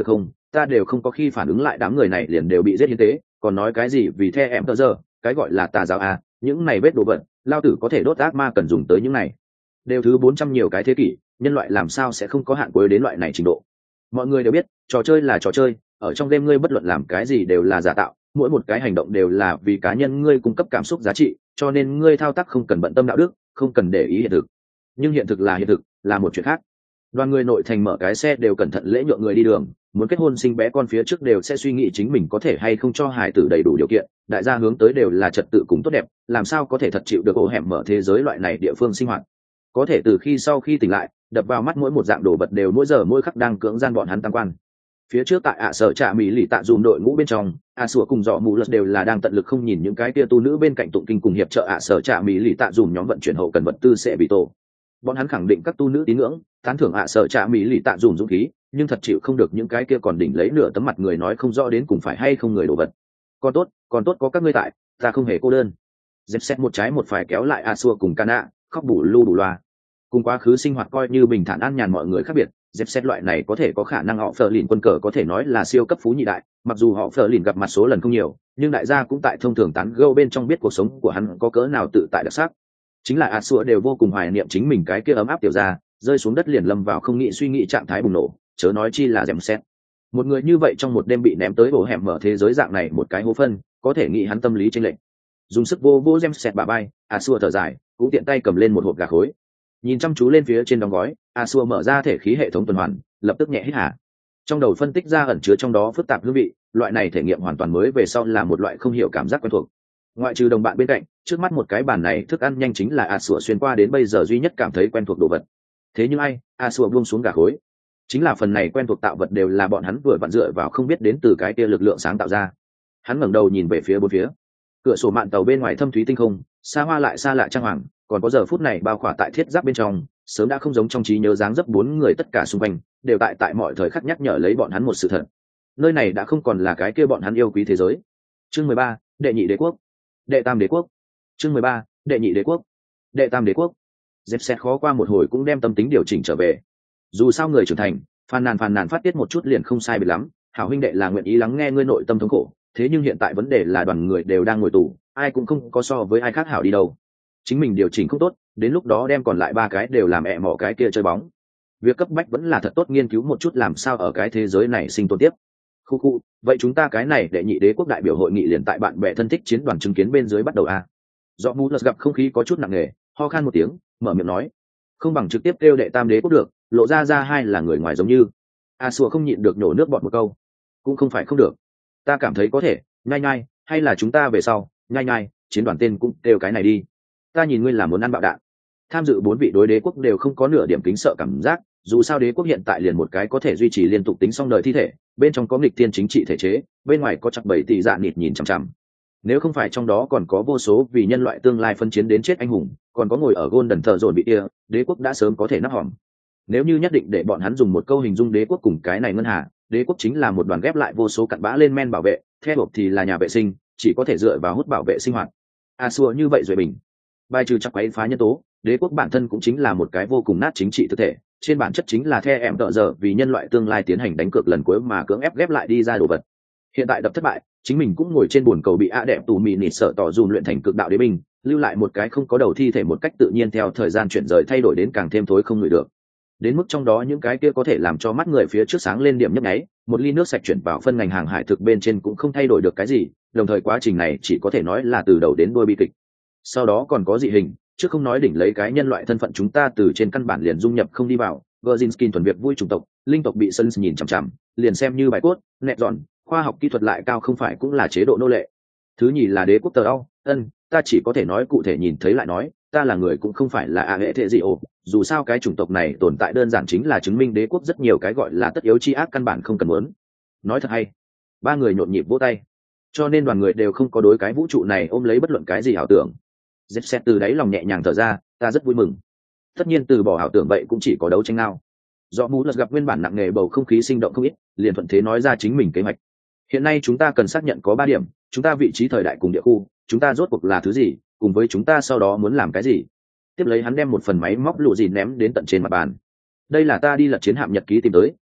ta đều không có khi phản ứng lại, đám người này liền đều bị giết hiến tế, còn nói cái gì vì the em tờ giờ, cái gọi là tà giáo à, những này vết đồ vật, lao tử có thể đốt ác ma cần dùng tới những này. Đều thứ bốn trăm nhiều cái thế kỷ, nhân loại làm sao sẽ không có hạn cuối đến loại này trình độ. Mọi người đều biết, trò chơi là trò chơi, ở trong game ngươi bất luận làm cái gì đều là giả tạo, mỗi một cái hành động đều là vì cá nhân ngươi cung cấp cảm xúc giá trị, cho nên ngươi thao tác không cần bận tâm đạo đức, không cần để ý hiện thực. Nhưng hiện thực là hiện thực, là một chuyện khác. Đoàn người nội thành mở cái xe đều cẩn thận lễ nhượng người đi đường, muốn kết hôn sinh bé con phía trước đều sẽ suy nghĩ chính mình có thể hay không cho hài tử đầy đủ điều kiện, đại gia hướng tới đều là trật tự cùng tốt đẹp, làm sao có thể thật chịu được ổ hẻm mở thế giới loại này địa phương sinh hoạt. Có thể từ khi sau khi tỉnh lại, đập vào mắt mỗi một dạng đồ vật đều mỗi giờ mỗi khắc đang cưỡng gian bọn hắn tăng quan. Phía trước tại ạ sở trạ mỹ lì tạ dùm đội ngũ bên trong, a sủa cùng dọ mù lật đều là đang tận lực không nhìn những cái tia tu nữ bên cạnh tụng kinh cùng hiệp trợ ạ sở trạ mỹ lì tạ dùm nhóm vận chuyển hậu cần vật tư sẽ bị tổ. Bọn hắn khẳng định các tu nữ tín ngưỡng, tán thưởng ạ sở trạ mỹ lì tạ dùm dũng khí, nhưng thật chịu không được những cái kia còn đỉnh lấy nửa tấm mặt người nói không rõ đến cùng phải hay không người đồ vật. Còn tốt, còn tốt có các ngươi tại, ta không hề cô đơn. Dẹp xét một trái một phải kéo lại a sủa cùng Cana, khóc bù lu bù loa. Cùng quá khứ sinh hoạt coi như bình thản an nhàn mọi người khác biệt, dẹp xét loại này có thể có khả năng họ phờ lìn quân cờ có thể nói là siêu cấp phú nhị đại, mặc dù họ phờ lìn gặp mặt số lần không nhiều, nhưng đại gia cũng tại thông thường tán gẫu bên trong biết cuộc sống của hắn có cỡ nào tự tại đặc sắc. Chính là a sủa đều vô cùng hoài niệm chính mình cái kia ấm áp tiểu ra, rơi xuống đất liền lâm vào không nghĩ suy nghĩ trạng thái bùng nổ, chớ nói chi là dẹp xét. Một người như vậy trong một đêm bị ném tới ổ hẻm mở thế giới dạng này một cái hố phân, có thể nghĩ hắn tâm lý chênh lệch. Dùng sức vô vô dẹp xét bà bay, a sủa thở dài, cũng tiện tay cầm lên một hộp gà khối. Nhìn chăm chú lên phía trên đóng gói, a xua mở ra thể khí hệ thống tuần hoàn, lập tức nhẹ hít hà. Trong đầu phân tích ra ẩn chứa trong đó phức tạp hương vị, loại này thể nghiệm hoàn toàn mới về sau là một loại không hiểu cảm giác quen thuộc. Ngoại trừ đồng bạn bên cạnh, trước mắt một cái bàn này thức ăn nhanh chính là a xua xuyên qua đến bây giờ duy nhất cảm thấy quen thuộc đồ vật. Thế nhưng ai, a xua buông xuống gà khối. Chính là phần này quen thuộc tạo vật đều là bọn hắn vừa vặn dựa vào không biết đến từ cái kia lực lượng sáng tạo ra. Hắn ngẩng đầu nhìn về phía bốn phía. Cửa sổ mạn tàu bên ngoài thâm thúy tinh không, xa hoa lại xa lạ trang hoàng, còn có giờ phút này bao khỏa tại thiết giáp bên trong, sớm đã không giống trong trí nhớ dáng dấp bốn người tất cả xung quanh đều tại tại mọi thời khắc nhắc nhở lấy bọn hắn một sự thật. Nơi này đã không còn là cái kia bọn hắn yêu quý thế giới. Chương mười ba, đệ nhị đế quốc, đệ tam đế quốc. Chương mười ba, đệ nhị đế quốc, đệ tam đế quốc. Dẹp xét khó qua một hồi cũng đem tâm tính điều chỉnh trở về. Dù sao người trưởng thành, phàn nàn phàn nàn phát tiết một chút liền không sai biệt lắm, hảo huynh đệ là nguyện ý lắng nghe ngươi nội tâm thống khổ, thế nhưng hiện tại vấn đề là đoàn người đều đang ngồi tù, ai cũng không có so với ai khác hảo đi đâu. Chính mình điều chỉnh không tốt, đến lúc đó đem còn lại ba cái đều làm ẹ mỏ cái kia chơi bóng. Việc cấp bách vẫn là thật tốt nghiên cứu một chút làm sao ở cái thế giới này sinh tồn tiếp. Khu khu, vậy chúng ta cái này đệ nhị đế quốc đại biểu hội nghị liền tại bạn bè thân thích chiến đoàn chứng kiến bên dưới bắt đầu a. Do Mũ Lật gặp không khí có chút nặng nề, ho khan một tiếng, mở miệng nói, không bằng trực tiếp kêu đệ tam đế quốc được, lộ ra ra hai là người ngoài giống như. A Sùa không nhịn được nhổ nước bọt một câu, cũng không phải không được, ta cảm thấy có thể, nhai nhai, hay là chúng ta về sau, nhai nhai, chiến đoàn tên cũng kêu cái này đi. Ta nhìn ngươi là muốn ăn bạo đạn. Tham dự bốn vị đối đế quốc đều không có nửa điểm kính sợ cảm giác, dù sao đế quốc hiện tại liền một cái có thể duy trì liên tục tính song đời thi thể, bên trong có nghịch thiên chính trị thể chế, bên ngoài có chặt bảy tỷ dạ nịt nhìn chằm chằm. Nếu không phải trong đó còn có vô số vì nhân loại tương lai phân chiến đến chết anh hùng, còn có ngồi ở Golden thợ dồn bị kia, đế quốc đã sớm có thể nắp hòm. Nếu như nhất định để bọn hắn dùng một câu hình dung đế quốc cùng cái này ngân hà, đế quốc chính là một đoàn ghép lại vô số cặn bã lên men bảo vệ, theo hộp thì là nhà vệ sinh, chỉ có thể dựa vào hút bảo vệ sinh hoạt. A xua như vậy rồi bình. Bài trừ chắc quấy phá nhân tố, đế quốc bản thân cũng chính là một cái vô cùng nát chính trị thực thể, trên bản chất chính là the em tợ giờ vì nhân loại tương lai tiến hành đánh cược lần cuối mà cưỡng ép ghép lại đi ra đồ vật. Hiện tại đập thất bại, chính mình cũng ngồi trên buồn cầu bị a đẹp tù mì nịt sợ tỏ dùn luyện thành cực đạo đế binh, lưu lại một cái không có đầu thi thể một cách tự nhiên theo thời gian chuyển rời thay đổi đến càng thêm thối không ngửi được. Đến mức trong đó những cái kia có thể làm cho mắt người phía trước sáng lên điểm nhấp nháy, một ly nước sạch chuyển vào phân ngành hàng hải thực bên trên cũng không thay đổi được cái gì, đồng thời quá trình này chỉ có thể nói là từ đầu đến đuôi bi kịch. Sau đó còn có dị hình, chứ không nói đỉnh lấy cái nhân loại thân phận chúng ta từ trên căn bản liền dung nhập không đi vào, Virginskin thuần việc vui chủng tộc, linh tộc bị sân nhìn chằm chằm, liền xem như bài cốt, nẹt giòn, khoa học kỹ thuật lại cao không phải cũng là chế độ nô lệ. Thứ nhì là đế quốc tờ âu, ân, ta chỉ có thể nói cụ thể nhìn thấy lại nói, ta là người cũng không phải là a hệ thế gì ồ, dù sao cái chủng tộc này tồn tại đơn giản chính là chứng minh đế quốc rất nhiều cái gọi là tất yếu chi ác căn bản không cần muốn. Nói thật hay. Ba người nhộn nhịp vỗ tay. Cho nên đoàn người đều không có đối cái vũ trụ này ôm lấy bất luận cái gì ảo tưởng. Dẹp xét từ đáy lòng nhẹ nhàng thở ra, ta rất vui mừng. Tất nhiên từ bỏ ảo tưởng vậy cũng chỉ có đấu tranh nào. Do Mũ Lật gặp nguyên bản nặng nề bầu không khí sinh động không ít, liền thuận thế nói ra chính mình kế hoạch. Hiện nay chúng ta cần xác nhận có ba điểm, chúng ta vị trí thời đại cùng địa khu, chúng ta rốt cuộc là thứ gì, cùng với chúng ta sau đó muốn làm cái gì. Tiếp lấy hắn đem một phần máy móc lụ gì ném đến tận trên mặt bàn. Đây là ta đi lật chiến hạm nhật ký tìm tới,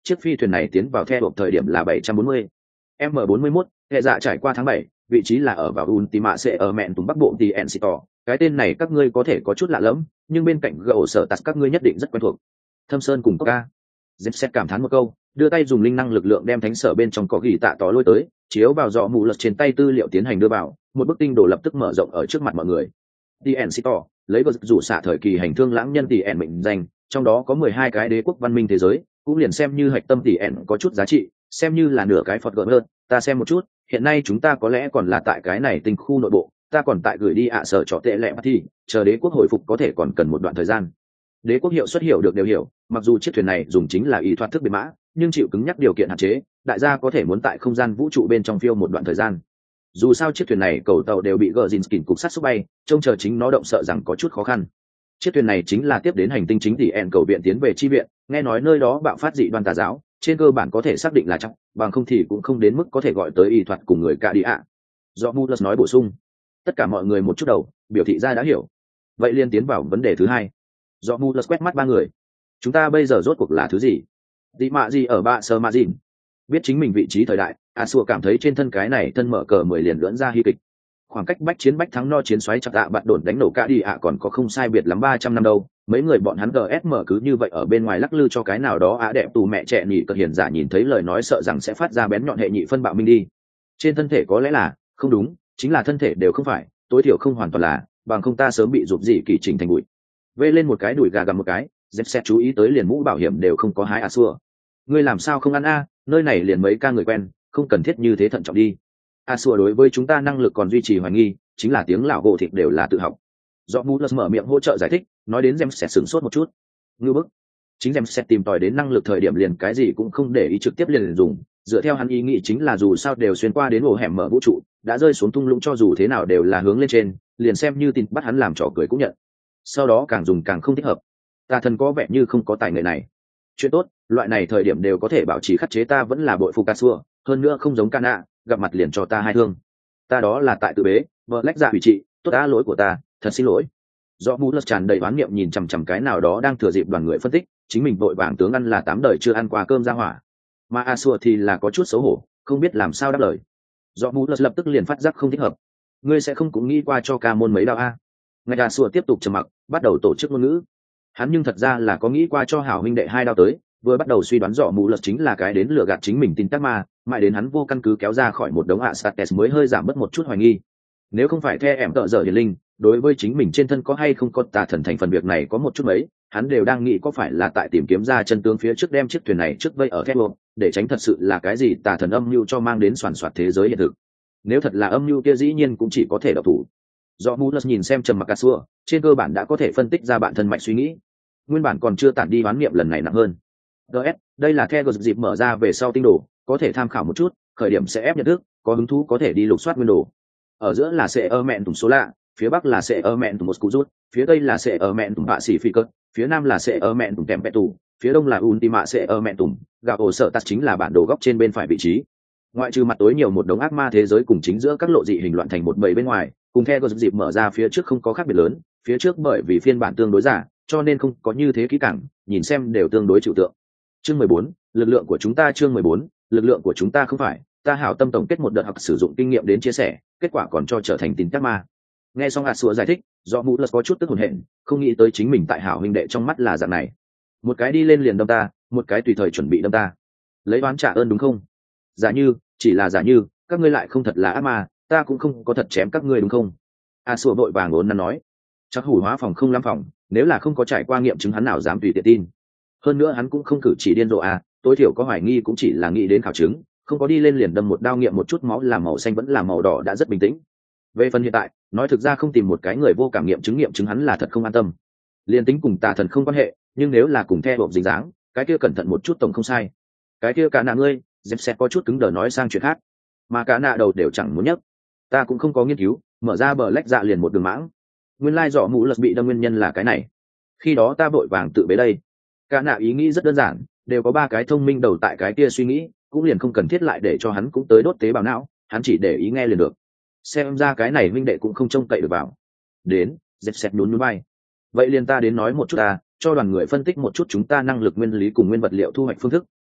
chiếc phi thuyền này tiến vào theo hộp thời điểm là bảy trăm bốn mươi m bốn mươi mốt, hệ dạ trải qua tháng bảy, vị trí là ở vào Ultima sẽ ở mẹn tùng bắc bộ thì Encito. Cái tên này các ngươi có thể có chút lạ lẫm, nhưng bên cạnh gỗ sở tạt các ngươi nhất định rất quen thuộc. Thâm Sơn cùng Coca. Zepset cảm thán một câu, đưa tay dùng linh năng lực lượng đem thánh sở bên trong có ghi tạ tỏ lôi tới, chiếu vào dọ mù lật trên tay tư liệu tiến hành đưa vào, một bức tinh đồ lập tức mở rộng ở trước mặt mọi người. thì Encito lấy vật rủ xạ thời kỳ hành thương lãng nhân tỷ ẻn mệnh danh, trong đó có mười hai cái đế quốc văn minh thế giới, cũng liền xem như hạch tâm tỷ ẻn có chút giá trị, xem như là nửa cái phật gợn hơn. Ta xem một chút, hiện nay chúng ta có lẽ còn là tại cái này tinh khu nội bộ, ta còn tại gửi đi ạ sở trọ tệ lệ thì chờ đế quốc hồi phục có thể còn cần một đoạn thời gian. Đế quốc hiệu xuất hiểu được đều hiểu, mặc dù chiếc thuyền này dùng chính là ý thoát thức biệt mã, nhưng chịu cứng nhắc điều kiện hạn chế, đại gia có thể muốn tại không gian vũ trụ bên trong phiêu một đoạn thời gian. Dù sao chiếc thuyền này cầu tàu đều bị gờ dìn kỉnh cục sắt xúc bay, trông chờ chính nó động sợ rằng có chút khó khăn. Chiếc thuyền này chính là tiếp đến hành tinh chính tỷ ẻn cầu viện tiến về chi viện, nghe nói nơi đó bạo phát dị đoan tà giáo, trên cơ bản có thể xác định là chắc, bằng không thì cũng không đến mức có thể gọi tới y thuật cùng người cả đi ạ. Do Mulus nói bổ sung, tất cả mọi người một chút đầu biểu thị ra đã hiểu. Vậy liên tiến vào vấn đề thứ hai. Do Mulus quét mắt ba người, chúng ta bây giờ rốt cuộc là thứ gì? Dị mạ gì ở bạ sơ mạ dìn? Biết chính mình vị trí thời đại, Asua cảm thấy trên thân cái này thân mở cờ mười liền lưỡn ra hy kịch. Khoảng cách bách chiến bách thắng no chiến xoáy chặt tạ bạn đồn đánh nổ cả đi ạ còn có không sai biệt lắm ba trăm năm đâu. Mấy người bọn hắn giê ét em cứ như vậy ở bên ngoài lắc lư cho cái nào đó á đẹp tù mẹ trẻ nhỉ cợt hiền giả nhìn thấy lời nói sợ rằng sẽ phát ra bén nhọn hệ nhị phân bạo minh đi. Trên thân thể có lẽ là, không đúng, chính là thân thể đều không phải, tối thiểu không hoàn toàn là, bằng không ta sớm bị rụp dị kỳ trình thành bụi. Vê lên một cái đùi gà gặm một cái, dép xét chú ý tới liền mũ bảo hiểm đều không có hái Asua. Ngươi làm sao không ăn a? Nơi này liền mấy ca người quen, không cần thiết như thế thận trọng đi. Asua đối với chúng ta năng lực còn duy trì hoài nghi, chính là tiếng lão gỗ thịt đều là tự học. Do Mulus mở miệng hỗ trợ giải thích, nói đến James sẽ sửng sốt một chút. Ngư bức. Chính James sẽ tìm tòi đến năng lực thời điểm liền cái gì cũng không để ý trực tiếp liền dùng, dựa theo hắn ý nghĩ chính là dù sao đều xuyên qua đến ổ hẻm mở vũ trụ, đã rơi xuống thung lũng cho dù thế nào đều là hướng lên trên, liền xem như tin bắt hắn làm trò cười cũng nhận. Sau đó càng dùng càng không thích hợp. Ta thần có vẻ như không có tài nghệ này. Chuyện tốt, loại này thời điểm đều có thể bảo trì khắc chế ta vẫn là bội phục Asua, hơn nữa không giống Kana, gặp mặt liền cho ta hai thương. Ta đó là tại tự bế, vợ lách dạ hủy trị, tốt đã lỗi của ta, thật xin lỗi. Do Mulus tràn đầy oán niệm nhìn chằm chằm cái nào đó đang thừa dịp đoàn người phân tích, chính mình vội vàng tướng ăn là tám đời chưa ăn qua cơm ra hỏa. Mà Asua thì là có chút xấu hổ, không biết làm sao đáp lời. Do Mulus lập tức liền phát giác không thích hợp. Ngươi sẽ không cũng nghĩ qua cho ca môn mấy đao a? Ngay Asua tiếp tục trầm mặc, bắt đầu tổ chức ngôn ngữ. Hắn nhưng thật ra là có nghĩ qua cho hảo huynh đệ hai đao tới, vừa bắt đầu suy đoán rõ Mulus chính là cái đến lừa gạt chính mình tin tắc ma, mãi đến hắn vô căn cứ kéo ra khỏi một đống Astartes mới hơi giảm bớt một chút hoài nghi. Nếu không phải the ẻm tợ dở hiền linh, đối với chính mình trên thân có hay không có tà thần thành phần việc này có một chút mấy, hắn đều đang nghĩ có phải là tại tìm kiếm ra chân tướng phía trước đem chiếc thuyền này trước vây ở thép lộ, để tránh thật sự là cái gì tà thần âm mưu cho mang đến soàn soạt thế giới hiện thực. Nếu thật là âm mưu kia dĩ nhiên cũng chỉ có thể độc thủ. Do Mulus nhìn xem trầm mặc Asua, trên cơ bản đã có thể phân tích ra bản thân mạch suy nghĩ. Nguyên bản còn chưa tản đi đoán niệm lần này nặng hơn. đê ét, đây là the dịp mở ra về sau tinh đồ, có thể tham khảo một chút, khởi điểm sẽ ép nhận thức, có hứng thú có thể đi lục soát nguyên đồ. Ở giữa là sẽ ở mẹn tùng số lạ, phía bắc là sẽ ở mẹn tùng một cú rút, phía tây là sẽ ở mẹn tùng bạ xỉ phi cất, phía nam là sẽ ở mẹn tùng kèm bẹ tù, phía đông là ultima sẽ ở mẹn tùng, gạo ổ sợ tắt chính là bản đồ góc trên bên phải vị trí. Ngoại trừ mặt tối nhiều một đống ác ma thế giới cùng chính giữa các lộ dị hình loạn thành một bầy bên ngoài, cùng theo dịp mở ra phía trước không có khác biệt lớn, phía trước bởi vì phiên bản tương đối giả, cho nên không có như thế kỹ càng, nhìn xem đều tương đối chịu tượng. Chương mười bốn, lực lượng của chúng ta chương mười bốn, lực lượng của chúng ta không phải, ta hảo tâm tổng kết một đợt học sử dụng kinh nghiệm đến chia sẻ, kết quả còn cho trở thành tin chắc ma. Nghe xong Asua giải thích, do Mulus có chút tức hồn hện, không nghĩ tới chính mình tại hảo huynh đệ trong mắt là dạng này. Một cái đi lên liền đâm ta, một cái tùy thời chuẩn bị đâm ta. Lấy oán trả ơn đúng không? Giả như, chỉ là giả như, các ngươi lại không thật là ác ma, ta cũng không có thật chém các ngươi đúng không? Asua vội vàng ốn nắn nói. Chắc hủ hóa phòng không lắm phòng, nếu là không có trải qua nghiệm chứng hắn nào dám tùy tiện tin. Hơn nữa hắn cũng không cử chỉ điên rồ à, tối thiểu có hoài nghi cũng chỉ là nghĩ đến khảo chứng, không có đi lên liền đâm một đao nghiệm một chút máu làm màu xanh vẫn là màu đỏ đã rất bình tĩnh. Về phần hiện tại, nói thực ra không tìm một cái người vô cảm nghiệm chứng nghiệm chứng hắn là thật không an tâm. Liên tính cùng tà thần không quan hệ, nhưng nếu là cùng theo hộp dính dáng, cái kia cẩn thận một chút tổng không sai. Cái kia cả nạ ngươi, dẹp xét có chút cứng đờ nói sang chuyện khác, mà cả nạ đầu đều chẳng muốn nhấc. Ta cũng không có nghiên cứu, mở ra bờ lách dạ liền một đường mãng. Nguyên lai dọ mũ lật bị đâm nguyên nhân là cái này. Khi đó ta vội vàng tự bế đây. Cả nạ ý nghĩ rất đơn giản, đều có ba cái thông minh đầu tại cái kia suy nghĩ, cũng liền không cần thiết lại để cho hắn cũng tới đốt tế bào não, hắn chỉ để ý nghe liền được. Xem ra cái này minh đệ cũng không trông cậy được vào. Đến, dẹp xẹt nhún nhún vai. Vậy liền ta đến nói một chút ta, cho đoàn người phân tích một chút chúng ta năng lực nguyên lý cùng nguyên vật liệu thu hoạch phương thức,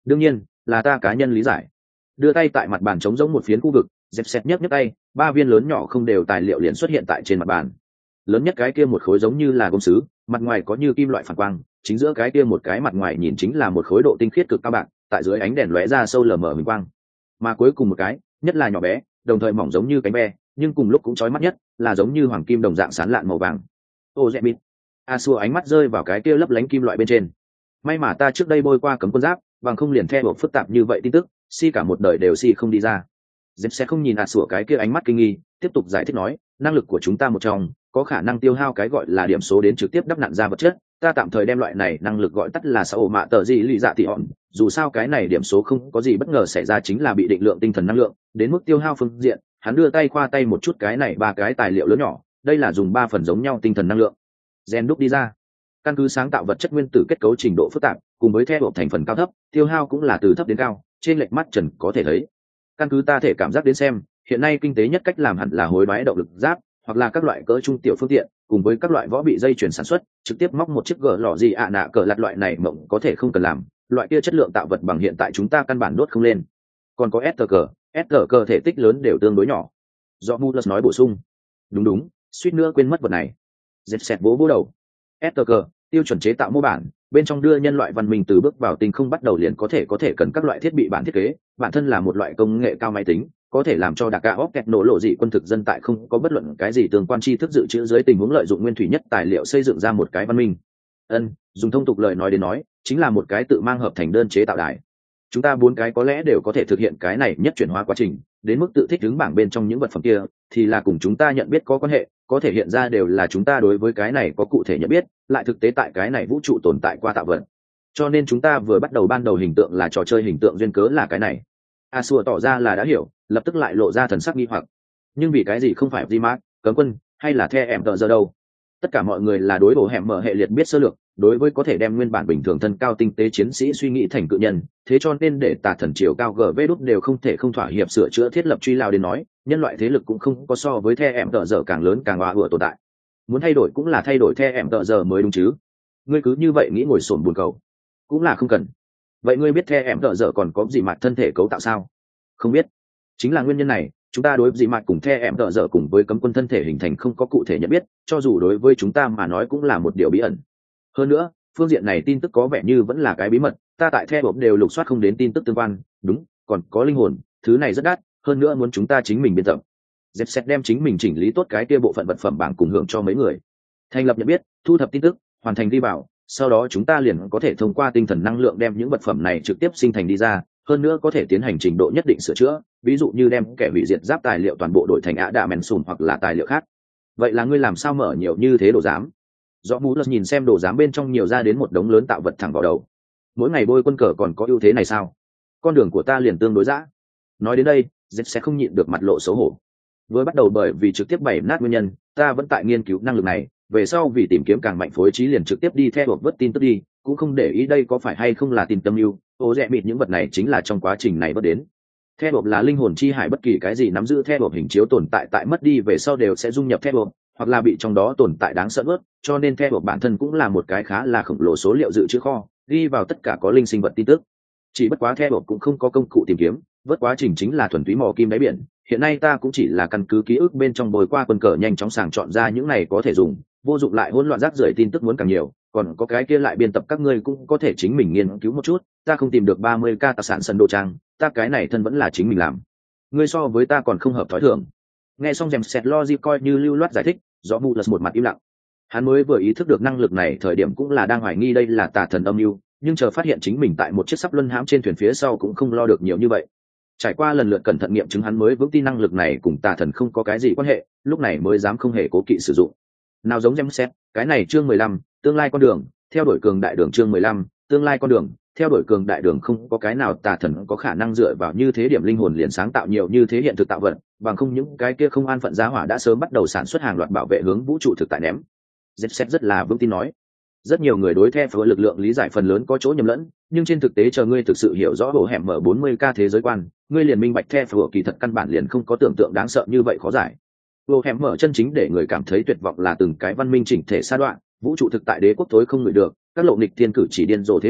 đương nhiên là ta cá nhân lý giải. Đưa tay tại mặt bàn trống rỗng một phiến khu vực, dẹp xẹt nhấc nhấc tay, ba viên lớn nhỏ không đều tài liệu liền xuất hiện tại trên mặt bàn. Lớn nhất cái kia một khối giống như là gốm sứ, mặt ngoài có như kim loại phản quang, chính giữa cái kia một cái mặt ngoài nhìn chính là một khối độ tinh khiết cực cao bạc, tại dưới ánh đèn lóe ra sâu lờ mờ huỳnh quang. Mà cuối cùng một cái, nhất là nhỏ bé, đồng thời mỏng giống như cánh ve, nhưng cùng lúc cũng chói mắt nhất, là giống như hoàng kim đồng dạng sáng lạn màu vàng. Ô dẹp bịt. A xua ánh mắt rơi vào cái kia lấp lánh kim loại bên trên. May mà ta trước đây bôi qua cấm quân giáp, bằng không liền theo buộc phức tạp như vậy tin tức, si cả một đời đều si không đi ra. Dẹp sẽ không nhìn A xua cái kia ánh mắt kinh nghi, tiếp tục giải thích nói, năng lực của chúng ta một trong, có khả năng tiêu hao cái gọi là điểm số đến trực tiếp đắp nặn ra vật chất. Ta tạm thời đem loại này năng lực gọi tắt là xã ổ mạ tờ gì lì dạ thì hòn, dù sao cái này điểm số không có gì bất ngờ xảy ra chính là bị định lượng tinh thần năng lượng, đến mức tiêu hao phương diện, hắn đưa tay khoa tay một chút cái này ba cái tài liệu lớn nhỏ, đây là dùng ba phần giống nhau tinh thần năng lượng gen đúc đi ra. Căn cứ sáng tạo vật chất nguyên tử kết cấu trình độ phức tạp, cùng với theo hộp thành phần cao thấp, tiêu hao cũng là từ thấp đến cao, trên lệch mắt trần có thể thấy. Căn cứ ta thể cảm giác đến xem, hiện nay kinh tế nhất cách làm hẳn là hối đoái động lực giáp, hoặc là các loại cỡ trung tiểu phương tiện, cùng với các loại võ bị dây chuyển sản xuất, trực tiếp móc một chiếc gờ lọ gì ạ nạ cờ lặt loại này mộng có thể không cần làm, loại kia chất lượng tạo vật bằng hiện tại chúng ta căn bản đốt không lên. Còn có ét tê cờ, ét tê cờ thể tích lớn đều tương đối nhỏ. Do Mulus nói bổ sung. Đúng đúng, suýt nữa quên mất vật này. Dẹp sẹt vỗ vỗ đầu. ét tê cờ, tiêu chuẩn chế tạo mô bản, bên trong đưa nhân loại văn minh từ bước vào tinh không bắt đầu liền có thể có thể cần các loại thiết bị bản thiết kế, bản thân là một loại công nghệ cao máy tính, có thể làm cho đặc cả óc kẹt nổ lộ dị quân thực dân tại không có bất luận cái gì tương quan tri thức dự trữ dưới tình huống lợi dụng nguyên thủy nhất tài liệu xây dựng ra một cái văn minh. Ân, dùng thông tục lời nói đến nói, chính là một cái tự mang hợp thành đơn chế tạo đài. Chúng ta bốn cái có lẽ đều có thể thực hiện cái này nhất chuyển hóa quá trình, đến mức tự thích ứng bảng bên trong những vật phẩm kia, thì là cùng chúng ta nhận biết có quan hệ, có thể hiện ra đều là chúng ta đối với cái này có cụ thể nhận biết, lại thực tế tại cái này vũ trụ tồn tại qua tạo vật. Cho nên chúng ta vừa bắt đầu ban đầu hình tượng là trò chơi hình tượng duyên cớ là cái này. A Sua tỏ ra là đã hiểu, lập tức lại lộ ra thần sắc nghi hoặc. Nhưng vì cái gì không phải Dimac, cấm quân, hay là The em tờ giờ đâu? Tất cả mọi người là đối bộ hẻm mở hệ liệt biết sơ lược, đối với có thể đem nguyên bản bình thường thân cao tinh tế chiến sĩ suy nghĩ thành cự nhân, thế cho nên để tà thần chiều cao gv đút đều không thể không thỏa hiệp sửa chữa thiết lập truy lao đến nói, nhân loại thế lực cũng không có so với The em tờ giờ càng lớn càng hoa vừa tồn tại. Muốn thay đổi cũng là thay đổi The em tờ giờ mới đúng chứ? Ngươi cứ như vậy nghĩ ngồi sồn buồn cầu, cũng là không cần. Vậy ngươi biết The em tờ giờ còn có gì mặt thân thể cấu tạo sao? Không biết. Chính là nguyên nhân này, chúng ta đối với dị mạt cùng The em tờ giờ cùng với cấm quân thân thể hình thành không có cụ thể nhận biết, cho dù đối với chúng ta mà nói cũng là một điều bí ẩn. Hơn nữa, phương diện này tin tức có vẻ như vẫn là cái bí mật, ta tại The hộp đều lục soát không đến tin tức tương quan. Đúng, còn có linh hồn, thứ này rất đắt, hơn nữa muốn chúng ta chính mình biên tập. Dẹp xét đem chính mình chỉnh lý tốt cái kia bộ phận vật phẩm bảng cùng hưởng cho mấy người. Thành lập nhận biết, thu thập tin tức, hoàn thành đi bảo, sau đó chúng ta liền có thể thông qua tinh thần năng lượng đem những vật phẩm này trực tiếp sinh thành đi ra, hơn nữa có thể tiến hành trình độ nhất định sửa chữa, ví dụ như đem kẻ hủy diệt giáp tài liệu toàn bộ đổi thành ạ đạ mèn sùn hoặc là tài liệu khác. Vậy là ngươi làm sao mở nhiều như thế đồ giám? Rõ mũ lật nhìn xem đồ giám bên trong nhiều ra đến một đống lớn tạo vật thẳng vào đầu. Mỗi ngày bôi quân cờ còn có ưu thế này sao? Con đường của ta liền tương đối dã. Nói đến đây, Dệt sẽ không nhịn được mặt lộ xấu hổ. Vừa bắt đầu bởi vì trực tiếp bày nát nguyên nhân, ta vẫn tại nghiên cứu năng lực này, về sau vì tìm kiếm càng mạnh phối trí liền trực tiếp đi theo hộp vớt tin tức đi, cũng không để ý đây có phải hay không là tin tâm yêu. Ô rẽ mịt những vật này chính là trong quá trình này vớt đến. Theo hộp là linh hồn chi hải, bất kỳ cái gì nắm giữ theo hộp hình chiếu tồn tại tại mất đi về sau đều sẽ dung nhập theo hộp, hoặc là bị trong đó tồn tại đáng sợ vớt, cho nên theo hộp bản thân cũng là một cái khá là khổng lồ số liệu dự trữ kho, ghi vào tất cả có linh sinh vật tin tức. Chỉ bất quá theo hộp cũng không có công cụ tìm kiếm, vớt quá trình chính là thuần túy mò kim đáy biển. Hiện nay ta cũng chỉ là căn cứ ký ức bên trong bồi qua quân cờ nhanh chóng sàng chọn ra những này có thể dùng, vô dụng lại hỗn loạn rác rưởi tin tức muốn càng nhiều, còn có cái kia lại biên tập các ngươi cũng có thể chính mình nghiên cứu một chút. Ta không tìm được ba mươi k tài sản sân đồ trang, ta cái này thân vẫn là chính mình làm. Ngươi so với ta còn không hợp thói thường. Nghe xong James Sẹt Logic coi như lưu loát giải thích, rõ mù lật một mặt im lặng. Hắn mới vừa ý thức được năng lực này thời điểm cũng là đang hoài nghi đây là tà thần âm mưu, nhưng chờ phát hiện chính mình tại một chiếc sắp luân hãm trên thuyền phía sau cũng không lo được nhiều như vậy. Trải qua lần lượt cẩn thận nghiệm chứng, hắn mới vững tin năng lực này cùng tà thần không có cái gì quan hệ, lúc này mới dám không hề cố kỵ sử dụng. Nào giống James Sẹt, cái này chương mười lăm, tương lai con đường, theo đuổi cường đại đường chương mười lăm, tương lai con đường, theo đuổi cường đại đường không có cái nào tà thần có khả năng dựa vào như thế điểm linh hồn liền sáng tạo nhiều như thế hiện thực tạo vật, bằng không những cái kia không an phận giá hỏa đã sớm bắt đầu sản xuất hàng loạt bảo vệ hướng vũ trụ thực tại ném. James rất là vững tin nói. Rất nhiều người đối theo phở lực lượng lý giải phần lớn có chỗ nhầm lẫn, nhưng trên thực tế chờ ngươi thực sự hiểu rõ bộ hẻm mở bốn mươi k thế giới quan, ngươi liền minh bạch theo phở kỳ thật căn bản liền không có tưởng tượng đáng sợ như vậy khó giải. Bộ hẻm mở chân chính để người cảm thấy tuyệt vọng là từng cái văn minh chỉnh thể sa đoạn, vũ trụ thực tại đế quốc tối không ngửi được, các lộ nghịch thiên cử chỉ điên rồ thế lực,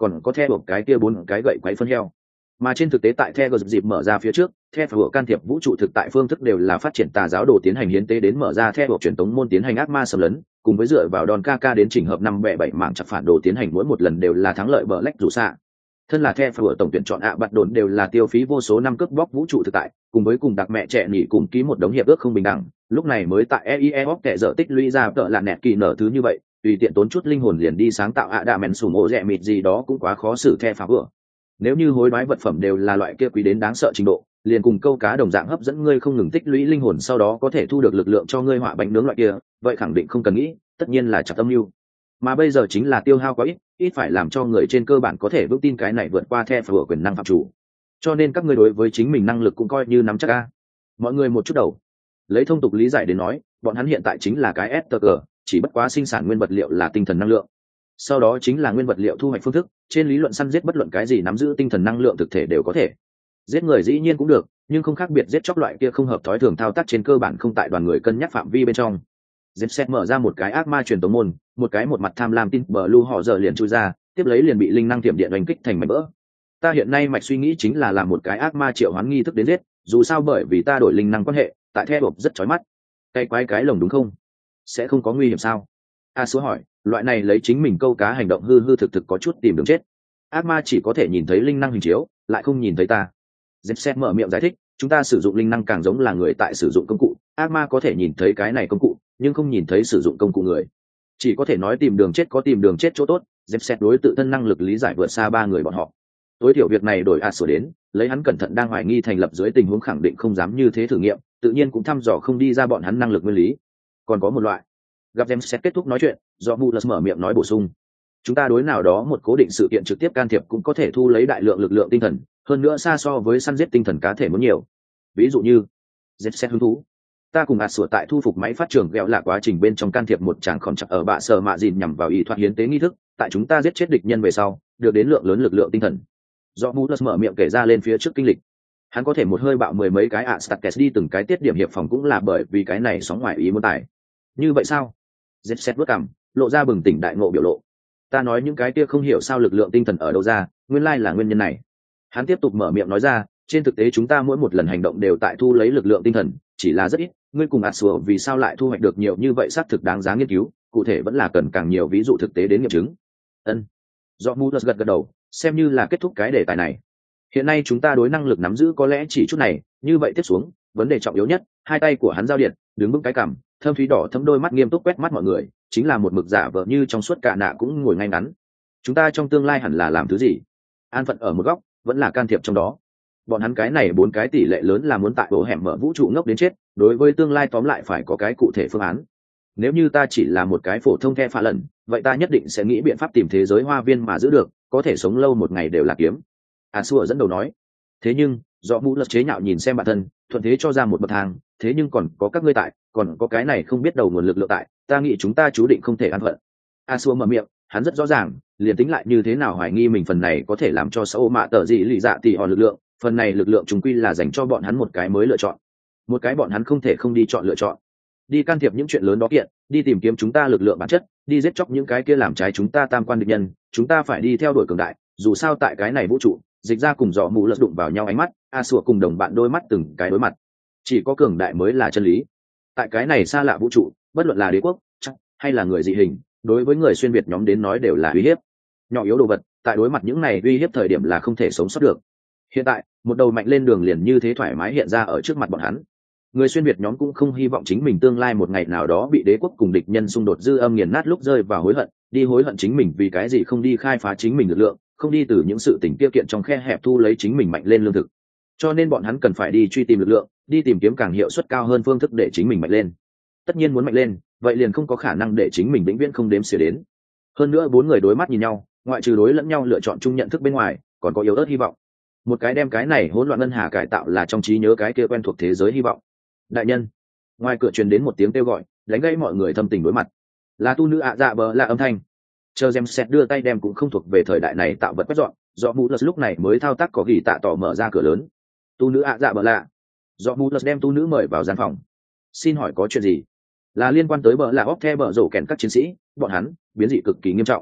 còn có theo một cái kia bốn cái gậy quấy phân heo. Mà trên thực tế tại The dịp mở ra phía trước, The vừa can thiệp vũ trụ thực tại phương thức đều là phát triển tà giáo đồ tiến hành hiến tế đến mở ra The truyền tống môn tiến hành ác ma xâm lấn, cùng với dựa vào đòn ca ca đến chỉnh hợp năm bẻ bảy mạng chặt phản đồ tiến hành mỗi một lần đều là thắng lợi bờ lách rủ xạ. Thân là The vừa tổng tuyển chọn ạ à bạt đồn đều là tiêu phí vô số năm cướp bóc vũ trụ thực tại, cùng với cùng đặc mẹ trẻ nghỉ cùng ký một đống hiệp ước không bình đẳng, lúc này mới tại e i e bóc kẻ dở tích lũy ra tợ là nẹt kỳ nở thứ như vậy, tùy tiện tốn chút linh hồn liền đi sáng tạo ạ đạ mèn sủng ổ rẻ mịt gì đó cũng quá khó xử The phá vừa. Nếu như hối đoái vật phẩm đều là loại kia quý đến đáng sợ trình độ, liền cùng câu cá đồng dạng hấp dẫn ngươi không ngừng tích lũy linh hồn sau đó có thể thu được lực lượng cho ngươi họa bánh nướng loại kia, vậy khẳng định không cần nghĩ, tất nhiên là chặt tâm lưu. Mà bây giờ chính là tiêu hao quá ít, ít phải làm cho người trên cơ bản có thể vững tin cái này vượt qua The vừa quyền năng phạm chủ. Cho nên các ngươi đối với chính mình năng lực cũng coi như nắm chắc a. Mọi người một chút đầu. Lấy thông tục lý giải đến nói, bọn hắn hiện tại chính là cái ét tê giê, chỉ bất quá sinh sản nguyên vật liệu là tinh thần năng lượng. Sau đó chính là nguyên vật liệu thu hoạch phương thức, trên lý luận săn giết bất luận cái gì nắm giữ tinh thần năng lượng thực thể đều có thể. Giết người dĩ nhiên cũng được, nhưng không khác biệt giết chóc loại kia không hợp thói thường thao tác trên cơ bản không tại đoàn người cân nhắc phạm vi bên trong. Depset mở ra một cái ác ma truyền tống môn, một cái một mặt tham lam tin bờ lưu họ giờ liền chui ra, tiếp lấy liền bị linh năng tiệm điện đánh kích thành mảnh vỡ. Ta hiện nay mạch suy nghĩ chính là làm một cái ác ma triệu hoán nghi thức đến giết, dù sao bởi vì ta đổi linh năng quan hệ, tại The hộp rất chói mắt. Cái quái cái lồng đúng không? Sẽ không có nguy hiểm sao? A số hỏi, loại này lấy chính mình câu cá hành động hư hư thực thực có chút tìm đường chết. Ác ma chỉ có thể nhìn thấy linh năng hình chiếu, lại không nhìn thấy ta. Depset mở miệng giải thích, chúng ta sử dụng linh năng càng giống là người tại sử dụng công cụ, ác ma có thể nhìn thấy cái này công cụ, nhưng không nhìn thấy sử dụng công cụ người. Chỉ có thể nói tìm đường chết có tìm đường chết chỗ tốt. Depset đối tự thân năng lực lý giải vượt xa ba người bọn họ. Tối thiểu việc này đổi A sửa đến, lấy hắn cẩn thận đang hoài nghi thành lập dưới tình huống khẳng định không dám như thế thử nghiệm, tự nhiên cũng thăm dò không đi ra bọn hắn năng lực nguyên lý. Còn có một loại. Gặp James kết thúc nói chuyện, do Mulus mở miệng nói bổ sung. Chúng ta đối nào đó một cố định sự kiện trực tiếp can thiệp cũng có thể thu lấy đại lượng lực lượng tinh thần, hơn nữa xa so với săn giết tinh thần cá thể muốn nhiều. Ví dụ như, James hứng thú. Ta cùng ạt sửa tại thu phục máy phát trường ghẹo là quá trình bên trong can thiệp một tràng khổng chặt ở bạ sở mạ dìn nhằm vào ý thoát hiến tế nghi thức, tại chúng ta giết chết địch nhân về sau, được đến lượng lớn lực lượng tinh thần. Do Mulus mở miệng kể ra lên phía trước kinh lịch. Hắn có thể một hơi bạo mười mấy cái ạ Starkes đi từng cái tiết điểm hiệp phòng cũng là bởi vì cái này sóng ngoài ý muốn tài. Như vậy sao? Jet bước cằm, lộ ra bừng tỉnh đại ngộ biểu lộ. Ta nói những cái kia không hiểu sao lực lượng tinh thần ở đâu ra, nguyên lai là nguyên nhân này. Hắn tiếp tục mở miệng nói ra, trên thực tế chúng ta mỗi một lần hành động đều tại thu lấy lực lượng tinh thần, chỉ là rất ít. Ngươi cùng ạt sủa vì sao lại thu hoạch được nhiều như vậy xác thực đáng giá nghiên cứu, cụ thể vẫn là cần càng nhiều ví dụ thực tế đến nghiệm chứng. Ân. Do Mulus gật gật đầu, xem như là kết thúc cái đề tài này. Hiện nay chúng ta đối năng lực nắm giữ có lẽ chỉ chút này, như vậy tiếp xuống, vấn đề trọng yếu nhất, hai tay của hắn giao điện, đứng vững cái cằm, thâm thúy đỏ thâm đôi mắt nghiêm túc quét mắt mọi người, chính là một mực giả vờ như trong suốt cả nạ cũng ngồi ngay ngắn. Chúng ta trong tương lai hẳn là làm thứ gì? An phận ở một góc, vẫn là can thiệp trong đó. Bọn hắn cái này bốn cái tỷ lệ lớn là muốn tại bộ hẻm mở vũ trụ ngốc đến chết, đối với tương lai tóm lại phải có cái cụ thể phương án. Nếu như ta chỉ là một cái phổ thông the phạ lần, vậy ta nhất định sẽ nghĩ biện pháp tìm thế giới hoa viên mà giữ được, có thể sống lâu một ngày đều là kiếm. À xua dẫn đầu nói. Thế nhưng, do mũ lật chế nhạo nhìn xem bản thân, thuận thế cho ra một bậc thang, thế nhưng còn có các ngươi tại, còn có cái này không biết đầu nguồn lực lượng tại, ta nghĩ chúng ta chú định không thể an phận. A xua mở miệng, hắn rất rõ ràng, liền tính lại như thế nào hoài nghi mình phần này có thể làm cho xã mạ tờ gì lì dạ tỷ họ lực lượng, phần này lực lượng chúng quy là dành cho bọn hắn một cái mới lựa chọn, một cái bọn hắn không thể không đi chọn lựa chọn, đi can thiệp những chuyện lớn đó kiện, đi tìm kiếm chúng ta lực lượng bản chất, đi giết chóc những cái kia làm trái chúng ta tam quan địch nhân, chúng ta phải đi theo đuổi cường đại, dù sao tại cái này vũ trụ, dịch ra cùng dọ mù lật đụng vào nhau ánh mắt, a sủa cùng đồng bạn đôi mắt từng cái đối mặt, chỉ có cường đại mới là chân lý. Tại cái này xa lạ vũ trụ, bất luận là đế quốc chắc, hay là người dị hình, đối với người xuyên việt nhóm đến nói đều là uy hiếp, nhỏ yếu đồ vật, tại đối mặt những này uy hiếp thời điểm là không thể sống sót được. Hiện tại, một đầu mạnh lên đường liền như thế thoải mái hiện ra ở trước mặt bọn hắn. Người xuyên việt nhóm cũng không hy vọng chính mình tương lai một ngày nào đó bị đế quốc cùng địch nhân xung đột dư âm nghiền nát lúc rơi vào hối hận, đi hối hận chính mình vì cái gì không đi khai phá chính mình lực lượng, không đi từ những sự tình tiêu kiện trong khe hẹp thu lấy chính mình mạnh lên lương thực. Cho nên bọn hắn cần phải đi truy tìm lực lượng, đi tìm kiếm càng hiệu suất cao hơn phương thức để chính mình mạnh lên. Tất nhiên muốn mạnh lên, vậy liền không có khả năng để chính mình vĩnh viễn không đếm xỉa đến. Hơn nữa bốn người đối mắt nhìn nhau, ngoại trừ đối lẫn nhau lựa chọn chung nhận thức bên ngoài, còn có yếu ớt hy vọng. Một cái đem cái này hỗn loạn ngân hà cải tạo là trong trí nhớ cái kia quen thuộc thế giới hy vọng. Đại nhân, ngoài cửa truyền đến một tiếng kêu gọi, đánh gãy mọi người thâm tình đối mặt. Là tu nữ ạ dạ bờ là âm thanh. Chờ James Set đưa tay đem cũng không thuộc về thời đại này tạo vật quét dọn, do Mulus lúc này mới thao tác có ghi tạ tỏ mở ra cửa lớn. Tu nữ ạ dạ bờ lạ. Do Mulus đem tu nữ mời vào gian phòng. Xin hỏi có chuyện gì? Là liên quan tới bờ là óc the bờ rổ kèn các chiến sĩ, bọn hắn biến dị cực kỳ nghiêm trọng.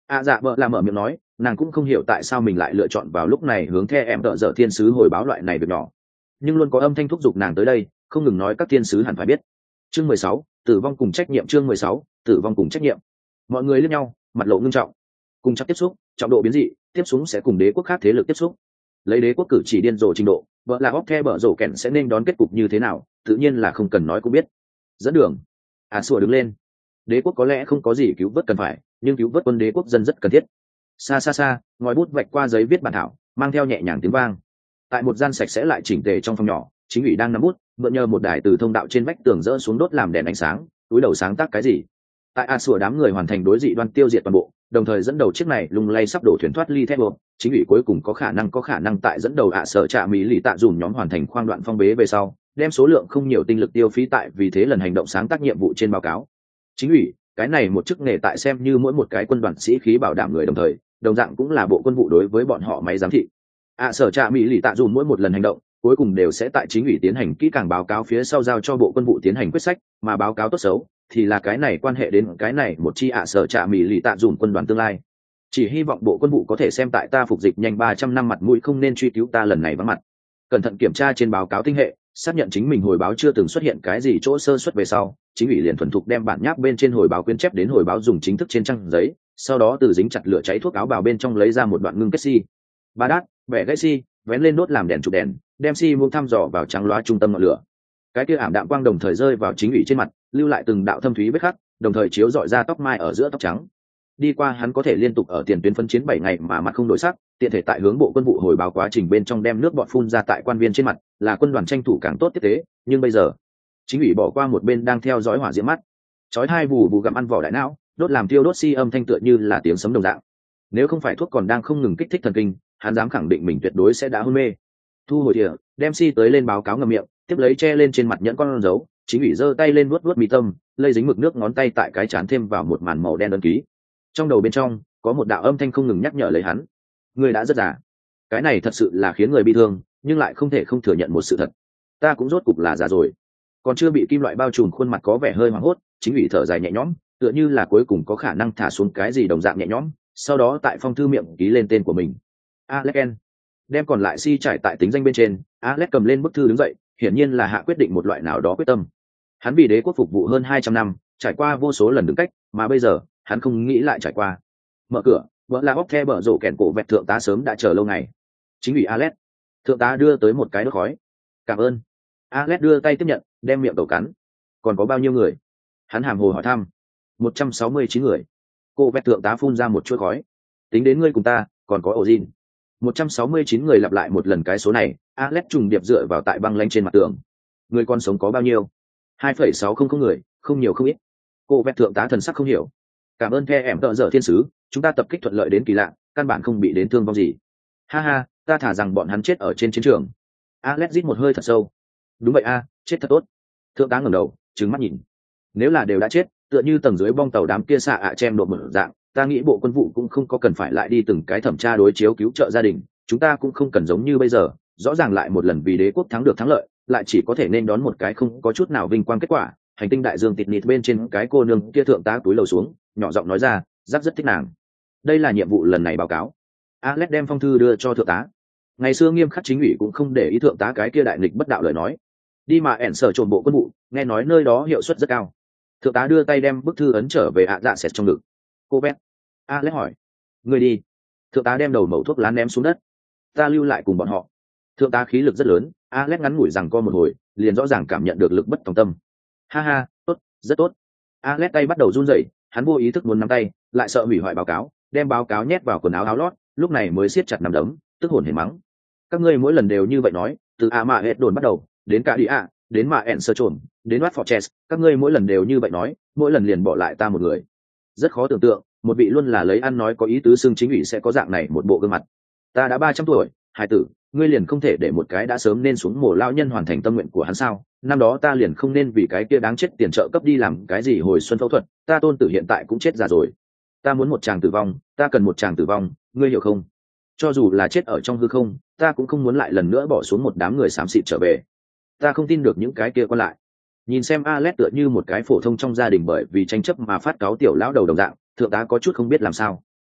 À dạ vợ là mở miệng nói, nàng cũng không hiểu tại sao mình lại lựa chọn vào lúc này hướng theo em tợ dở thiên sứ hồi báo loại này việc nhỏ, nhưng luôn có âm thanh thúc giục nàng tới đây, không ngừng nói các thiên sứ hẳn phải biết. Chương mười sáu, tử vong cùng trách nhiệm. Chương mười sáu, tử vong cùng trách nhiệm. Mọi người liếc nhau, mặt lộ ngưng trọng. Cùng chắc tiếp xúc, trọng độ biến dị, tiếp xuống sẽ cùng đế quốc khác thế lực tiếp xúc. Lấy đế quốc cử chỉ điên rồ trình độ, vợ là óc the bở rổ kẹn sẽ nên đón kết cục như thế nào, tự nhiên là không cần nói cũng biết. Dẫn đường. À sủa đứng lên. Đế quốc có lẽ không có gì cứu vớt cần phải, nhưng cứu vớt quân đế quốc dân rất cần thiết. Xa xa xa, ngòi bút vạch qua giấy viết bản thảo, mang theo nhẹ nhàng tiếng vang. Tại một gian sạch sẽ lại chỉnh tề trong phòng nhỏ, chính ủy đang nắm bút, mượn nhờ một đài từ thông đạo trên vách tường rỡ xuống đốt làm đèn ánh sáng, túi đầu sáng tác cái gì. Tại a sủa đám người hoàn thành đối dị đoan tiêu diệt toàn bộ, đồng thời dẫn đầu chiếc này lung lay sắp đổ thuyền thoát ly thép buộc, chính ủy cuối cùng có khả năng có khả năng tại dẫn đầu ạ sở trạ mỹ lì tạ dùn nhóm hoàn thành khoang đoạn phong bế về sau, đem số lượng không nhiều tinh lực tiêu phí tại vì thế lần hành động sáng tác nhiệm vụ trên báo cáo. Chính ủy, cái này một chức nghề tại xem như mỗi một cái quân đoàn sĩ khí bảo đảm người đồng thời, đồng dạng cũng là bộ quân vụ đối với bọn họ máy giám thị. ạ sở trạ mỹ lì tạ dùn mỗi một lần hành động, cuối cùng đều sẽ tại chính ủy tiến hành kỹ càng báo cáo phía sau giao cho bộ quân vụ tiến hành quyết sách, mà báo cáo tốt xấu thì là cái này quan hệ đến cái này một chi ạ sở trạ mỹ lì tạ dùn quân đoàn tương lai. Chỉ hy vọng bộ quân vụ có thể xem tại ta phục dịch nhanh ba trăm năm mặt mũi không nên truy cứu ta lần này vắng mặt. Cẩn thận kiểm tra trên báo cáo tinh hệ, xác nhận chính mình hồi báo chưa từng xuất hiện cái gì chỗ sơ suất về sau, chính ủy liền thuần thục đem bản nháp bên trên hồi báo quyên chép đến hồi báo dùng chính thức trên trang giấy, sau đó từ dính chặt lửa cháy thuốc áo bào bên trong lấy ra một đoạn ngưng kết xi. Ba đát, bẻ gãy xi, vén lên đốt làm đèn chụp đèn, đem xi muông thăm dò vào trắng loá trung tâm ngọn lửa. Cái kia ảm đạm quang đồng thời rơi vào chính ủy trên mặt, lưu lại từng đạo thâm thúy vết khắc, đồng thời chiếu rọi ra tóc mai ở giữa tóc trắng. Đi qua hắn có thể liên tục ở tiền tuyến phân chiến bảy ngày mà mặt không đổi sắc, tiện thể tại hướng bộ quân vụ hồi báo quá trình bên trong đem nước bọt phun ra tại quan viên trên mặt, là quân đoàn tranh thủ càng tốt tiếp tế, nhưng bây giờ, chính ủy bỏ qua một bên đang theo dõi hỏa diễm mắt. Chói hai vù vù gặm ăn vỏ đại não, đốt làm tiêu đốt xi âm thanh tựa như là tiếng sấm đồng dạng. Nếu không phải thuốc còn đang không ngừng kích thích thần kinh, hắn dám khẳng định mình tuyệt đối sẽ đã hôn mê. Thu hồi thìa, đem xi tới lên báo cáo ngậm miệng, tiếp lấy che lên trên mặt nhẫn con dấu, chính ủy giơ tay lên vuốt vuốt mi tâm, lây dính mực nước ngón tay tại cái chán thêm vào một màn màu đen đơn ký. Trong đầu bên trong có một đạo âm thanh không ngừng nhắc nhở lấy hắn, người đã rất già. Cái này thật sự là khiến người bi thương, nhưng lại không thể không thừa nhận một sự thật, ta cũng rốt cục là già rồi. Còn chưa bị kim loại bao trùm khuôn mặt có vẻ hơi hoảng hốt, chính ủy thở dài nhẹ nhõm, tựa như là cuối cùng có khả năng thả xuống cái gì đồng dạng nhẹ nhõm, sau đó tại phong thư miệng ký lên tên của mình, Alex. Đem còn lại si trải tại tính danh bên trên, Alex cầm lên bức thư đứng dậy, hiển nhiên là hạ quyết định một loại nào đó quyết tâm. Hắn vì đế quốc phục vụ hơn hai trăm năm, trải qua vô số lần đứng cách, mà bây giờ hắn không nghĩ lại trải qua. Mở cửa, vợ là óc the bở rổ kẹn cổ vẹt thượng tá sớm đã chờ lâu ngày. Chính ủy Alex. Thượng tá đưa tới một cái đốt khói. Cảm ơn. Alex đưa tay tiếp nhận, đem miệng đầu cắn. Còn có bao nhiêu người? Hắn hàm hồ hỏi thăm. một trăm sáu mươi chín người. Cô vẹt thượng tá phun ra một chuỗi khói. Tính đến ngươi cùng ta, còn có Ozin. một trăm sáu mươi chín người lặp lại một lần cái số này, Alex trùng điệp dựa vào tại băng lanh trên mặt tường. Người còn sống có bao nhiêu? hai phẩy sáu không không người, không nhiều không ít. Cô vẹt thượng tá thần sắc không hiểu. Cảm ơn the em tợ dở thiên sứ, chúng ta tập kích thuận lợi đến kỳ lạ, căn bản không bị đến thương vong gì. Ha ha, ta thả rằng bọn hắn chết ở trên chiến trường. Alex rít một hơi thật sâu. Đúng vậy a, chết thật tốt. Thượng tá ngẩng đầu, trừng mắt nhìn. Nếu là đều đã chết, tựa như tầng dưới bong tàu đám kia xạ ạ chen độ mở dạng, ta nghĩ bộ quân vụ cũng không có cần phải lại đi từng cái thẩm tra đối chiếu cứu trợ gia đình, chúng ta cũng không cần giống như bây giờ, rõ ràng lại một lần vì đế quốc thắng được thắng lợi, lại chỉ có thể nên đón một cái không có chút nào vinh quang kết quả. Hành tinh đại dương tịt nịt bên trên cái cô nương kia thượng tá túi lầu xuống, nhỏ giọng nói ra, giáp rất thích nàng. Đây là nhiệm vụ lần này báo cáo. Alex đem phong thư đưa cho thượng tá. Ngày xưa nghiêm khắc chính ủy cũng không để ý thượng tá cái kia đại nghịch bất đạo lời nói. Đi mà ẻn sở trộm bộ quân vụ, nghe nói nơi đó hiệu suất rất cao. Thượng tá đưa tay đem bức thư ấn trở về ạ dạ sệt trong ngực. Cô bé. Alex hỏi. Người đi. Thượng tá đem đầu mẩu thuốc lá ném xuống đất. Ta lưu lại cùng bọn họ. Thượng tá khí lực rất lớn, Alex ngắn ngủi rằng co một hồi, liền rõ ràng cảm nhận được lực bất tòng tâm. Ha ha, tốt, rất tốt. Alex tay bắt đầu run rẩy, hắn vô ý thức muốn nắm tay, lại sợ hủy hoại báo cáo, đem báo cáo nhét vào quần áo áo lót, lúc này mới siết chặt nắm đấm, tức hồn hển mắng. Các ngươi mỗi lần đều như vậy nói, từ a mạ hết đồn bắt đầu, đến cả đi a, đến mà ẻn sơ trồn, đến Watford Chess, các ngươi mỗi lần đều như vậy nói, mỗi lần liền bỏ lại ta một người. Rất khó tưởng tượng, một vị luôn là lấy ăn nói có ý tứ xưng chính ủy sẽ có dạng này một bộ gương mặt. Ta đã ba trăm tuổi, hải tử, ngươi liền không thể để một cái đã sớm nên xuống mồ lao nhân hoàn thành tâm nguyện của hắn sao? Năm đó ta liền không nên vì cái kia đáng chết tiền trợ cấp đi làm cái gì hồi xuân phẫu thuật, ta tôn tử hiện tại cũng chết già rồi. Ta muốn một chàng tử vong, ta cần một chàng tử vong, ngươi hiểu không? Cho dù là chết ở trong hư không, ta cũng không muốn lại lần nữa bỏ xuống một đám người xám xịt trở về. Ta không tin được những cái kia còn lại. Nhìn xem Alex tựa như một cái phổ thông trong gia đình bởi vì tranh chấp mà phát cáo tiểu lão đầu đồng dạng, thượng tá có chút không biết làm sao.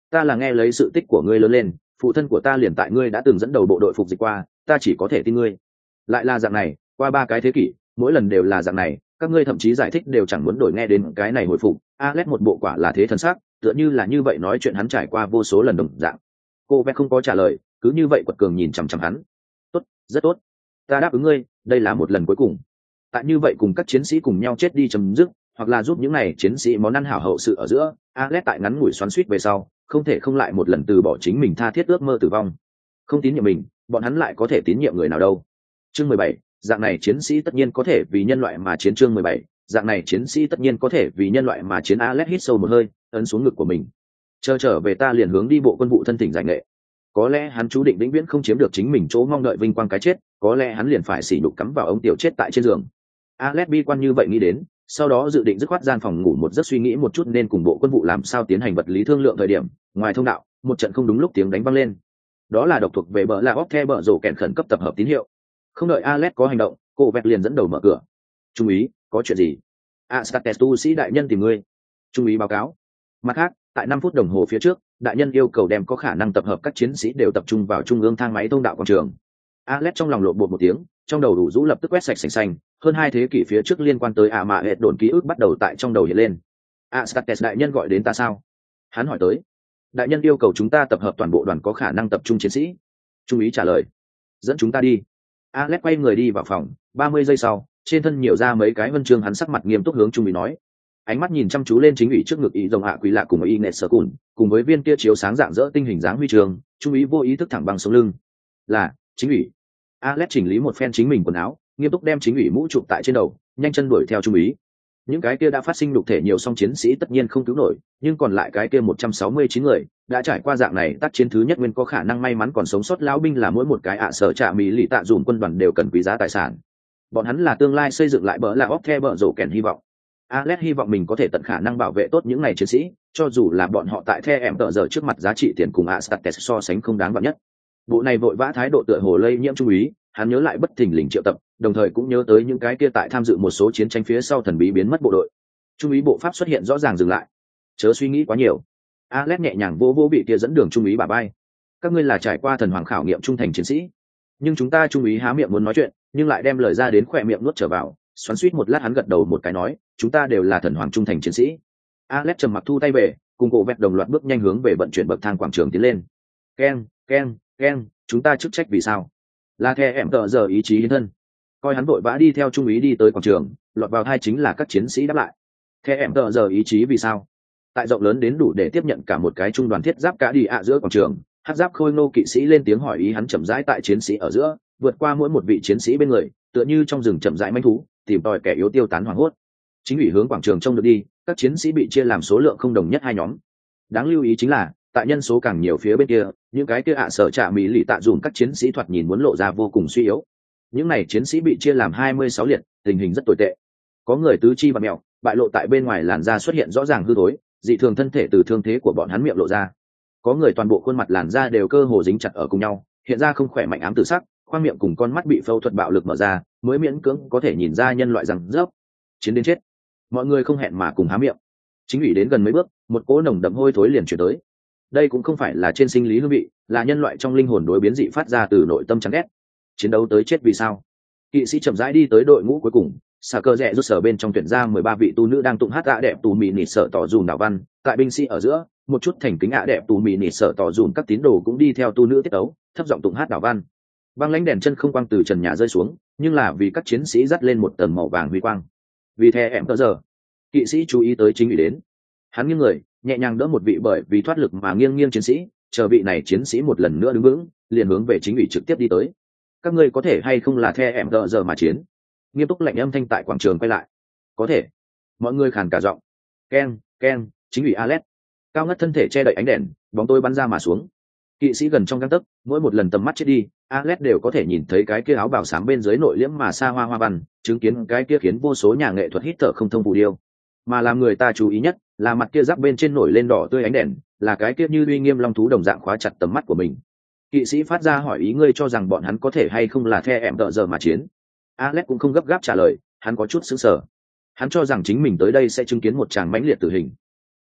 ta là nghe lấy sự tích của ngươi lớn lên, phụ thân của ta liền tại ngươi đã từng dẫn đầu bộ đội phục dịch qua, ta chỉ có thể tin ngươi. Lại là dạng này, qua ba cái thế kỷ, mỗi lần đều là dạng này, các ngươi thậm chí giải thích đều chẳng muốn đổi nghe đến cái này hồi phục. Alex một bộ quả là thế thần sắc, tựa như là như vậy nói chuyện hắn trải qua vô số lần đồng dạng. Cô bé không có trả lời, cứ như vậy quật cường nhìn chằm chằm hắn. Tốt, rất tốt, ta đáp ứng ngươi, đây là một lần cuối cùng. Tại như vậy cùng các chiến sĩ cùng nhau chết đi chấm dứt, hoặc là giúp những này chiến sĩ món ăn hảo hậu sự ở giữa. Alex tại ngắn ngủi xoắn xuýt về sau, không thể không lại một lần từ bỏ chính mình tha thiết ước mơ tử vong. Không tín nhiệm mình, bọn hắn lại có thể tín nhiệm người nào đâu? Chương mười bảy, dạng này chiến sĩ tất nhiên có thể vì nhân loại mà chiến. Chương mười bảy, dạng này chiến sĩ tất nhiên có thể vì nhân loại mà chiến. Alex hít sâu một hơi, ấn xuống ngực của mình. Chờ trở về ta liền hướng đi bộ quân vụ thân thỉnh giải nghệ. Có lẽ hắn chú định vĩnh viễn không chiếm được chính mình chỗ mong đợi vinh quang cái chết, có lẽ hắn liền phải xỉ nhục cắm vào ống tiểu chết tại trên giường. Alex bi quan như vậy nghĩ đến, sau đó dự định dứt khoát gian phòng ngủ một giấc suy nghĩ một chút nên cùng bộ quân vụ làm sao tiến hành vật lý thương lượng thời điểm, ngoài thông đạo, một trận không đúng lúc tiếng đánh vang lên. Đó là độc thuộc về bờ là óc the bờ rổ kẹn khẩn cấp tập hợp tín hiệu. Không đợi Alex có hành động, cô vẹt liền dẫn đầu mở cửa. Trung úy, có chuyện gì? Astates tu sĩ đại nhân tìm ngươi. Trung úy báo cáo. Mặt khác, tại năm phút đồng hồ phía trước, đại nhân yêu cầu đem có khả năng tập hợp các chiến sĩ đều tập trung vào trung ương thang máy thông đạo quảng trường. Alex trong lòng lộn bột một tiếng, trong đầu đủ rũ lập tức quét sạch sành xanh, hơn hai thế kỷ phía trước liên quan tới ả mạ hệt đồn ký ức bắt đầu tại trong đầu hiện lên. Astates đại nhân gọi đến ta sao? Hắn hỏi tới. Đại nhân yêu cầu chúng ta tập hợp toàn bộ đoàn có khả năng tập trung chiến sĩ. Trung úy trả lời. Dẫn chúng ta đi. Alex quay người đi vào phòng, ba mươi giây sau, trên thân nhiều ra mấy cái huân chương, hắn sắc mặt nghiêm túc hướng Trung úy nói. Ánh mắt nhìn chăm chú lên chính ủy trước ngực ý rồng hạ quỷ lạ cùng y nệ sở cùn, cùng với viên kia chiếu sáng dạng dỡ tinh hình dáng huy trường, Trung úy vô ý thức thẳng bằng sống lưng. Là, chính ủy. Alex chỉnh lý một phen chính mình quần áo, nghiêm túc đem chính ủy mũ chụp tại trên đầu, nhanh chân đuổi theo Trung úy. Những cái kia đã phát sinh đục thể nhiều song chiến sĩ tất nhiên không cứu nổi, nhưng còn lại cái kia một trăm sáu mươi chín người đã trải qua dạng này tác chiến thứ nhất, nguyên có khả năng may mắn còn sống sót lão binh là mỗi một cái ạ sở trạ mỹ lì tạ dùm quân đoàn đều cần quý giá tài sản. Bọn hắn là tương lai xây dựng lại bờ là óc the bờ rổ kèn hy vọng. Alex hy vọng mình có thể tận khả năng bảo vệ tốt những này chiến sĩ, cho dù là bọn họ tại the em tờ giờ trước mặt giá trị tiền cùng Astates so sánh không đáng bao nhất. Bộ này vội vã thái độ tựa hồ lây nhiễm Trung úy, hắn nhớ lại bất thình lình triệu tập, đồng thời cũng nhớ tới những cái kia tại tham dự một số chiến tranh phía sau thần bí biến mất bộ đội. Trung úy bộ pháp xuất hiện rõ ràng dừng lại. Chớ suy nghĩ quá nhiều. Alex nhẹ nhàng vỗ vỗ bị kia dẫn đường Trung úy bả vai. Các ngươi là trải qua thần hoàng khảo nghiệm trung thành chiến sĩ, nhưng chúng ta Trung úy há miệng muốn nói chuyện, nhưng lại đem lời ra đến khỏe miệng nuốt trở vào. Xoắn xuýt một lát hắn gật đầu một cái nói, chúng ta đều là thần hoàng trung thành chiến sĩ. Alex trầm mặc thu tay về, cùng cổ vẹt đồng loạt bước nhanh hướng về vận chuyển bậc thang quảng trường tiến lên. Ken, Ken, Ken, chúng ta chức trách vì sao? Là the em tờ giờ ý chí hiến thân. Coi hắn vội vã đi theo Trung úy đi tới quảng trường, lọt vào hai chính là các chiến sĩ đáp lại. The em tờ giờ ý chí vì sao? Tại rộng lớn đến đủ để tiếp nhận cả một cái trung đoàn thiết giáp cả đi ạ giữa quảng trường, hắc giáp khôi nô kỵ sĩ lên tiếng hỏi ý hắn, chậm rãi tại chiến sĩ ở giữa, vượt qua mỗi một vị chiến sĩ bên người, tựa như trong rừng chậm rãi manh thú, tìm tòi kẻ yếu tiêu tán hoảng hốt. Chính ủy hướng quảng trường trông được đi, các chiến sĩ bị chia làm số lượng không đồng nhất hai nhóm. Đáng lưu ý chính là, tại nhân số càng nhiều phía bên kia, những cái kia ạ sở trạ mỹ lì tạ dùm các chiến sĩ thoạt nhìn muốn lộ ra vô cùng suy yếu. Những này chiến sĩ bị chia làm hai mươi sáu liệt, tình hình rất tồi tệ. Có người tứ chi và mèo, bại lộ tại bên ngoài làn da xuất hiện rõ ràng hư thối, dị thường thân thể từ thương thế của bọn hắn miệng lộ ra. Có người toàn bộ khuôn mặt làn da đều cơ hồ dính chặt ở cùng nhau, hiện ra không khỏe mạnh ám tử sắc, khoang miệng cùng con mắt bị phẫu thuật bạo lực mở ra, mới miễn cưỡng có thể nhìn ra nhân loại rằng rớp. Chiến đến chết. Mọi người không hẹn mà cùng há miệng. Chính ủy đến gần mấy bước, một cỗ nồng đậm hôi thối liền chuyển tới. Đây cũng không phải là trên sinh lý hương vị, là nhân loại trong linh hồn đối biến dị phát ra từ nội tâm chán ghét. Chiến đấu tới chết vì sao? Kỵ sĩ chậm rãi đi tới đội ngũ cuối cùng, xà cơ rẽ rút sở bên trong tuyển ra mười ba vị tu nữ đang tụng hát ạ đẹp tù mì nịt sợ tỏ dùm đạo văn. Tại binh sĩ ở giữa, một chút thành kính ạ đẹp tù mì nịt sợ tỏ dùm các tín đồ cũng đi theo tu nữ tiết tấu, thấp giọng tụng hát đạo văn. Băng lãnh đèn chân không quang từ trần nhà rơi xuống, nhưng là vì các chiến sĩ dắt lên một tầng màu vàng huy quang. Vì thế em tờ giờ, kỵ sĩ chú ý tới chính ủy đến. Hắn nghiêng người, nhẹ nhàng đỡ một vị bởi vì thoát lực mà nghiêng nghiêng chiến sĩ, chờ vị này chiến sĩ một lần nữa đứng vững, liền hướng về chính ủy trực tiếp đi tới. Các ngươi có thể hay không là the em tờ giờ mà chiến? Nghiêm túc lạnh âm thanh tại quảng trường quay lại. Có thể. Mọi người khàn cả giọng. Ken, Ken, chính ủy Alex. Cao ngất thân thể che đậy ánh đèn, bóng tối bắn ra mà xuống. Kỵ sĩ gần trong gang tấc, mỗi một lần tầm mắt chết đi, Alex đều có thể nhìn thấy cái kia áo bào xám bên dưới nội liễm mà xa hoa hoa văn, chứng kiến cái kia khiến vô số nhà nghệ thuật hít thở không thông phù điêu. Mà làm người ta chú ý nhất là mặt kia giáp bên trên nổi lên đỏ tươi ánh đèn, là cái kia như uy nghiêm long thú đồng dạng khóa chặt tầm mắt của mình. Kỵ sĩ phát ra hỏi ý, ngươi cho rằng bọn hắn có thể hay không là the em tợ giờ mà chiến? Alex cũng không gấp gáp trả lời, hắn có chút sững sờ. Hắn cho rằng chính mình tới đây sẽ chứng kiến một tràng mãnh liệt tử hình.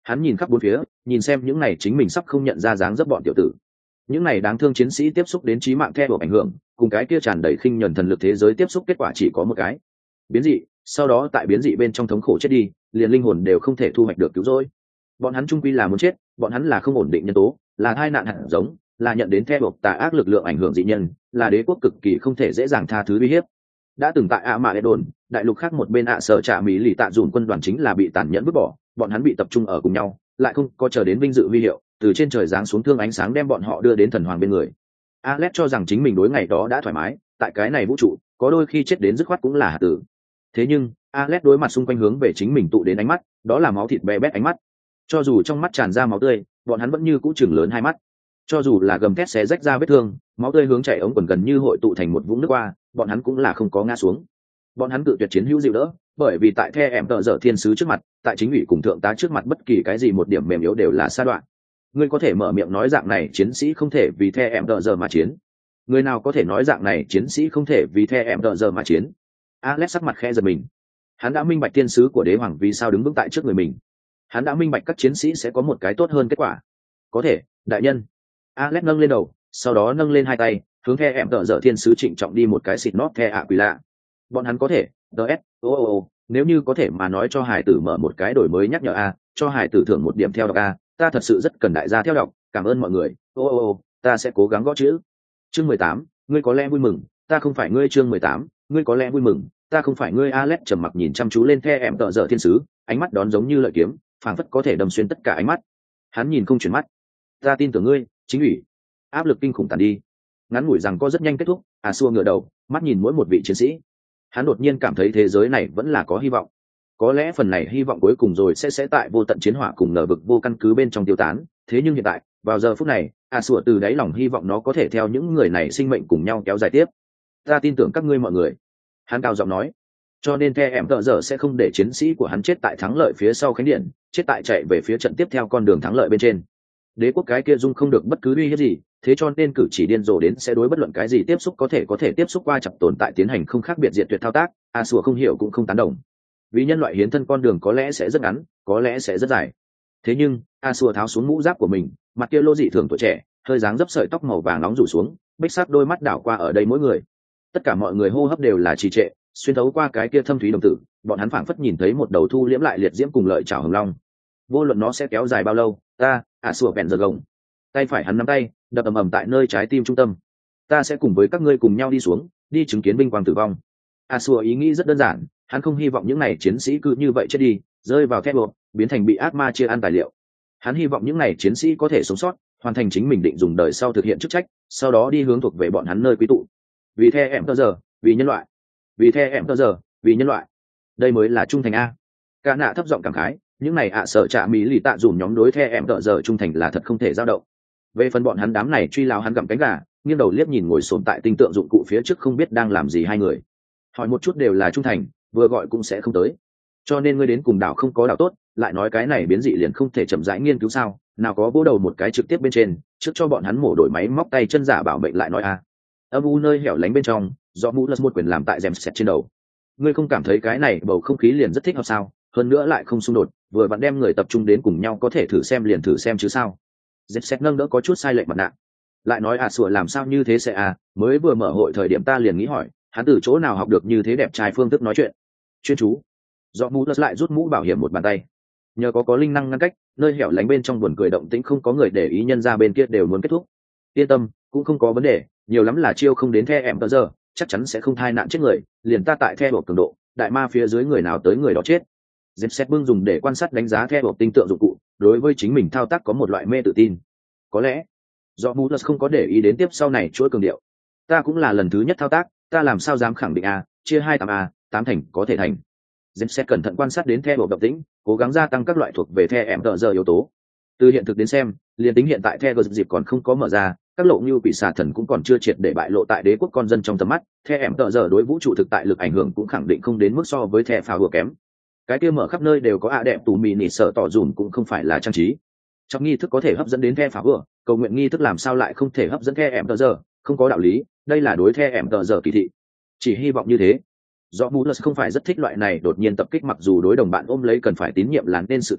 Hắn nhìn khắp bốn phía, nhìn xem những này chính mình sắp không nhận ra dáng dấp bọn tiểu tử. Những này đáng thương chiến sĩ tiếp xúc đến chí mạng theo bộ ảnh hưởng, cùng cái kia tràn đầy khinh nhẫn thần lực thế giới tiếp xúc kết quả chỉ có một cái. Biến dị, sau đó tại biến dị bên trong thống khổ chết đi, liền linh hồn đều không thể thu hoạch được cứu rỗi. Bọn hắn trung quy là muốn chết, bọn hắn là không ổn định nhân tố, là hai nạn hạt giống, là nhận đến theo bộ tà ác lực lượng ảnh hưởng dị nhân, là đế quốc cực kỳ không thể dễ dàng tha thứ uy hiếp. Đã từng tại ạ mạ lệ đồn, đại lục khác một bên ạ sở trạ mỹ lì tạ dùn quân đoàn chính là bị tàn nhẫn vứt bỏ, bọn hắn bị tập trung ở cùng nhau, lại không có chờ đến vinh dự huy hiệu, từ trên trời giáng xuống thương ánh sáng đem bọn họ đưa đến thần hoàng bên người. Alex cho rằng chính mình đối ngày đó đã thoải mái, tại cái này vũ trụ, có đôi khi chết đến dứt khoát cũng là hạt tử. Thế nhưng, Alex đối mặt xung quanh hướng về chính mình tụ đến ánh mắt, đó là máu thịt be bét ánh mắt. Cho dù trong mắt tràn ra máu tươi, bọn hắn vẫn như cũ chừng lớn hai mắt. Cho dù là gầm thét xé rách ra vết thương, máu tươi hướng chảy ống quần gần như hội tụ thành một vũng nước qua, bọn hắn cũng là không có ngã xuống. Bọn hắn tự tuyệt chiến hữu dịu đỡ, bởi vì tại The em tợ dở thiên sứ trước mặt, tại chính ủy cùng thượng tá trước mặt bất kỳ cái gì một điểm mềm yếu đều là sa đoạn. Ngươi có thể mở miệng nói dạng này chiến sĩ không thể vì The em tợ dở mà chiến. Người nào có thể nói dạng này chiến sĩ không thể vì The em tợ dở mà chiến? Alex sắc mặt khẽ giật mình. Hắn đã minh bạch thiên sứ của đế hoàng vì sao đứng vững tại trước người mình. Hắn đã minh bạch các chiến sĩ sẽ có một cái tốt hơn kết quả. Có thể, đại nhân. Alex nâng lên đầu, sau đó nâng lên hai tay, hướng The em tợ dở thiên sứ trịnh trọng đi một cái xịt nót The ạ quỷ lạ. Bọn hắn có thể, ds, ô ô ô, nếu như có thể mà nói cho hải tử mở một cái đổi mới nhắc nhở a, cho hải tử thưởng một điểm theo đọc a, ta thật sự rất cần đại gia theo đọc, cảm ơn mọi người, ô ô ô, ta sẽ cố gắng gõ chữ. Chương mười tám, ngươi có lẽ vui mừng, ta không phải ngươi. Chương mười tám, ngươi có lẽ vui mừng, ta không phải ngươi. Alex trầm mặc nhìn chăm chú lên The em tợ dở thiên sứ, ánh mắt đón giống như lợi kiếm, phảng phất có thể đâm xuyên tất cả ánh mắt. Hắn nhìn không chuyển mắt. Ta tin tưởng ngươi, chính ủy. Áp lực kinh khủng tàn đi. Ngắn ngủi rằng có rất nhanh kết thúc, à xua ngửa đầu, mắt nhìn mỗi một vị chiến sĩ. Hắn đột nhiên cảm thấy thế giới này vẫn là có hy vọng. Có lẽ phần này hy vọng cuối cùng rồi sẽ sẽ tại vô tận chiến hỏa cùng ngờ vực vô căn cứ bên trong tiêu tán. Thế nhưng hiện tại, vào giờ phút này, à sủa từ đáy lòng hy vọng nó có thể theo những người này sinh mệnh cùng nhau kéo dài tiếp. Ta tin tưởng các ngươi mọi người. Hắn cao giọng nói. Cho nên The em tợ dở sẽ không để chiến sĩ của hắn chết tại thắng lợi phía sau khánh điện, chết tại chạy về phía trận tiếp theo con đường thắng lợi bên trên. Đế quốc cái kia dung không được bất cứ uy hiếp gì, thế cho nên cử chỉ điên rồ đến sẽ đối bất luận cái gì tiếp xúc có thể có thể tiếp xúc qua chặt tồn tại tiến hành không khác biệt diệt tuyệt thao tác. A sủa không hiểu cũng không tán đồng. Vì nhân loại hiến thân con đường có lẽ sẽ rất ngắn, có lẽ sẽ rất dài. Thế nhưng, A sủa tháo xuống mũ giáp của mình, mặt kia lô dị thường tuổi trẻ, hơi dáng dấp sợi tóc màu vàng nóng rủ xuống, bích sắc đôi mắt đảo qua ở đây mỗi người. Tất cả mọi người hô hấp đều là trì trệ, xuyên thấu qua cái kia thâm thúy đồng tử, bọn hắn phảng phất nhìn thấy một đầu thu liễm lại liệt diễm cùng lợi chảo hồng long. Vô luận nó sẽ kéo dài bao lâu, ta, A sủa bèn giờ gồng. Tay phải hắn nắm tay, đập ầm ầm tại nơi trái tim trung tâm. Ta sẽ cùng với các ngươi cùng nhau đi xuống, đi chứng kiến vinh quang tử vong. A sủa ý nghĩ rất đơn giản, hắn không hy vọng những này chiến sĩ cứ như vậy chết đi, rơi vào thép buộc, biến thành bị ác ma chia ăn tài liệu. Hắn hy vọng những này chiến sĩ có thể sống sót, hoàn thành chính mình định dùng đời sau thực hiện chức trách, sau đó đi hướng thuộc về bọn hắn nơi quý tụ. Vì The em tợ dở, vì nhân loại. Vì The em tợ dở, vì nhân loại. Đây mới là trung thành a. Cả nạ thấp giọng cảm khái, những này ạ sợ trả mỹ lì tạ dùm nhóm đối The em tợ dở trung thành là thật không thể dao động. Về phần bọn hắn đám này truy lao hắn gặm cánh gà, nghiêng đầu liếc nhìn ngồi xổm tại tinh tượng dụng cụ phía trước không biết đang làm gì hai người. Hỏi một chút đều là trung thành, vừa gọi cũng sẽ không tới. Cho nên ngươi đến cùng đảo không có đảo tốt, lại nói cái này biến dị liền không thể chậm rãi nghiên cứu sao? Nào có bố đầu một cái trực tiếp bên trên, trước cho bọn hắn mổ đổi máy móc tay chân giả bảo mệnh lại nói a. Âm u nơi hẻo lánh bên trong, do mũ lật một quyền làm tại rèm sẹt trên đầu. Ngươi không cảm thấy cái này bầu không khí liền rất thích hợp sao? Hơn nữa lại không xung đột, vừa vặn đem người tập trung đến cùng nhau có thể thử xem liền thử xem chứ sao? Dẹp xét nâng đỡ có chút sai lệch mặt nạ, lại nói à sủa làm sao như thế sẽ à, mới vừa mở hội thời điểm ta liền nghĩ hỏi hắn từ chỗ nào học được như thế đẹp trai phương thức nói chuyện. Chuyên chú. Do mũ lật lại rút mũ bảo hiểm một bàn tay, nhờ có có linh năng ngăn cách, nơi hẻo lánh bên trong buồn cười động tĩnh không có người để ý, nhân ra bên kia đều muốn kết thúc. Yên tâm, cũng không có vấn đề, nhiều lắm là chiêu không đến The em tợ dở, chắc chắn sẽ không thai nạn chết người, liền ta tại The bộ cường độ, đại ma phía dưới người nào tới người đó chết. Dẹp xét bưng dùng để quan sát đánh giá The bộ tinh tượng dụng cụ, đối với chính mình thao tác có một loại mê tự tin. Có lẽ do Mulus không có để ý đến tiếp sau này chuỗi cường điệu. Ta cũng là lần thứ nhất thao tác, ta làm sao dám khẳng định a, chia hai tám a, tám thành có thể thành. Dẹp xét cẩn thận quan sát đến The bộ động tĩnh, cố gắng gia tăng các loại thuộc về The em tợ dở yếu tố. Từ hiện thực đến xem, liền tính hiện tại The dịp còn không có mở ra, các lộ như quỷ xà thần cũng còn chưa triệt để bại lộ tại đế quốc con dân trong tầm mắt, The em tợ dở đối vũ trụ thực tại lực ảnh hưởng cũng khẳng định không đến mức so với The pháo vừa kém. Cái kia mở khắp nơi đều có ạ đẹp tù mì nỉ sợ tỏ dùm cũng không phải là trang trí. Trong nghi thức có thể hấp dẫn đến The pháo vừa, cầu nguyện nghi thức làm sao lại không thể hấp dẫn The em tợ dở, không có đạo lý, đây là đối The em tợ dở kỳ thị. Chỉ hy vọng như thế. Do Mulus không phải rất thích loại này đột nhiên tập kích, mặc dù đối đồng bạn ôm lấy cần phải tín nhiệm là nên sự tình,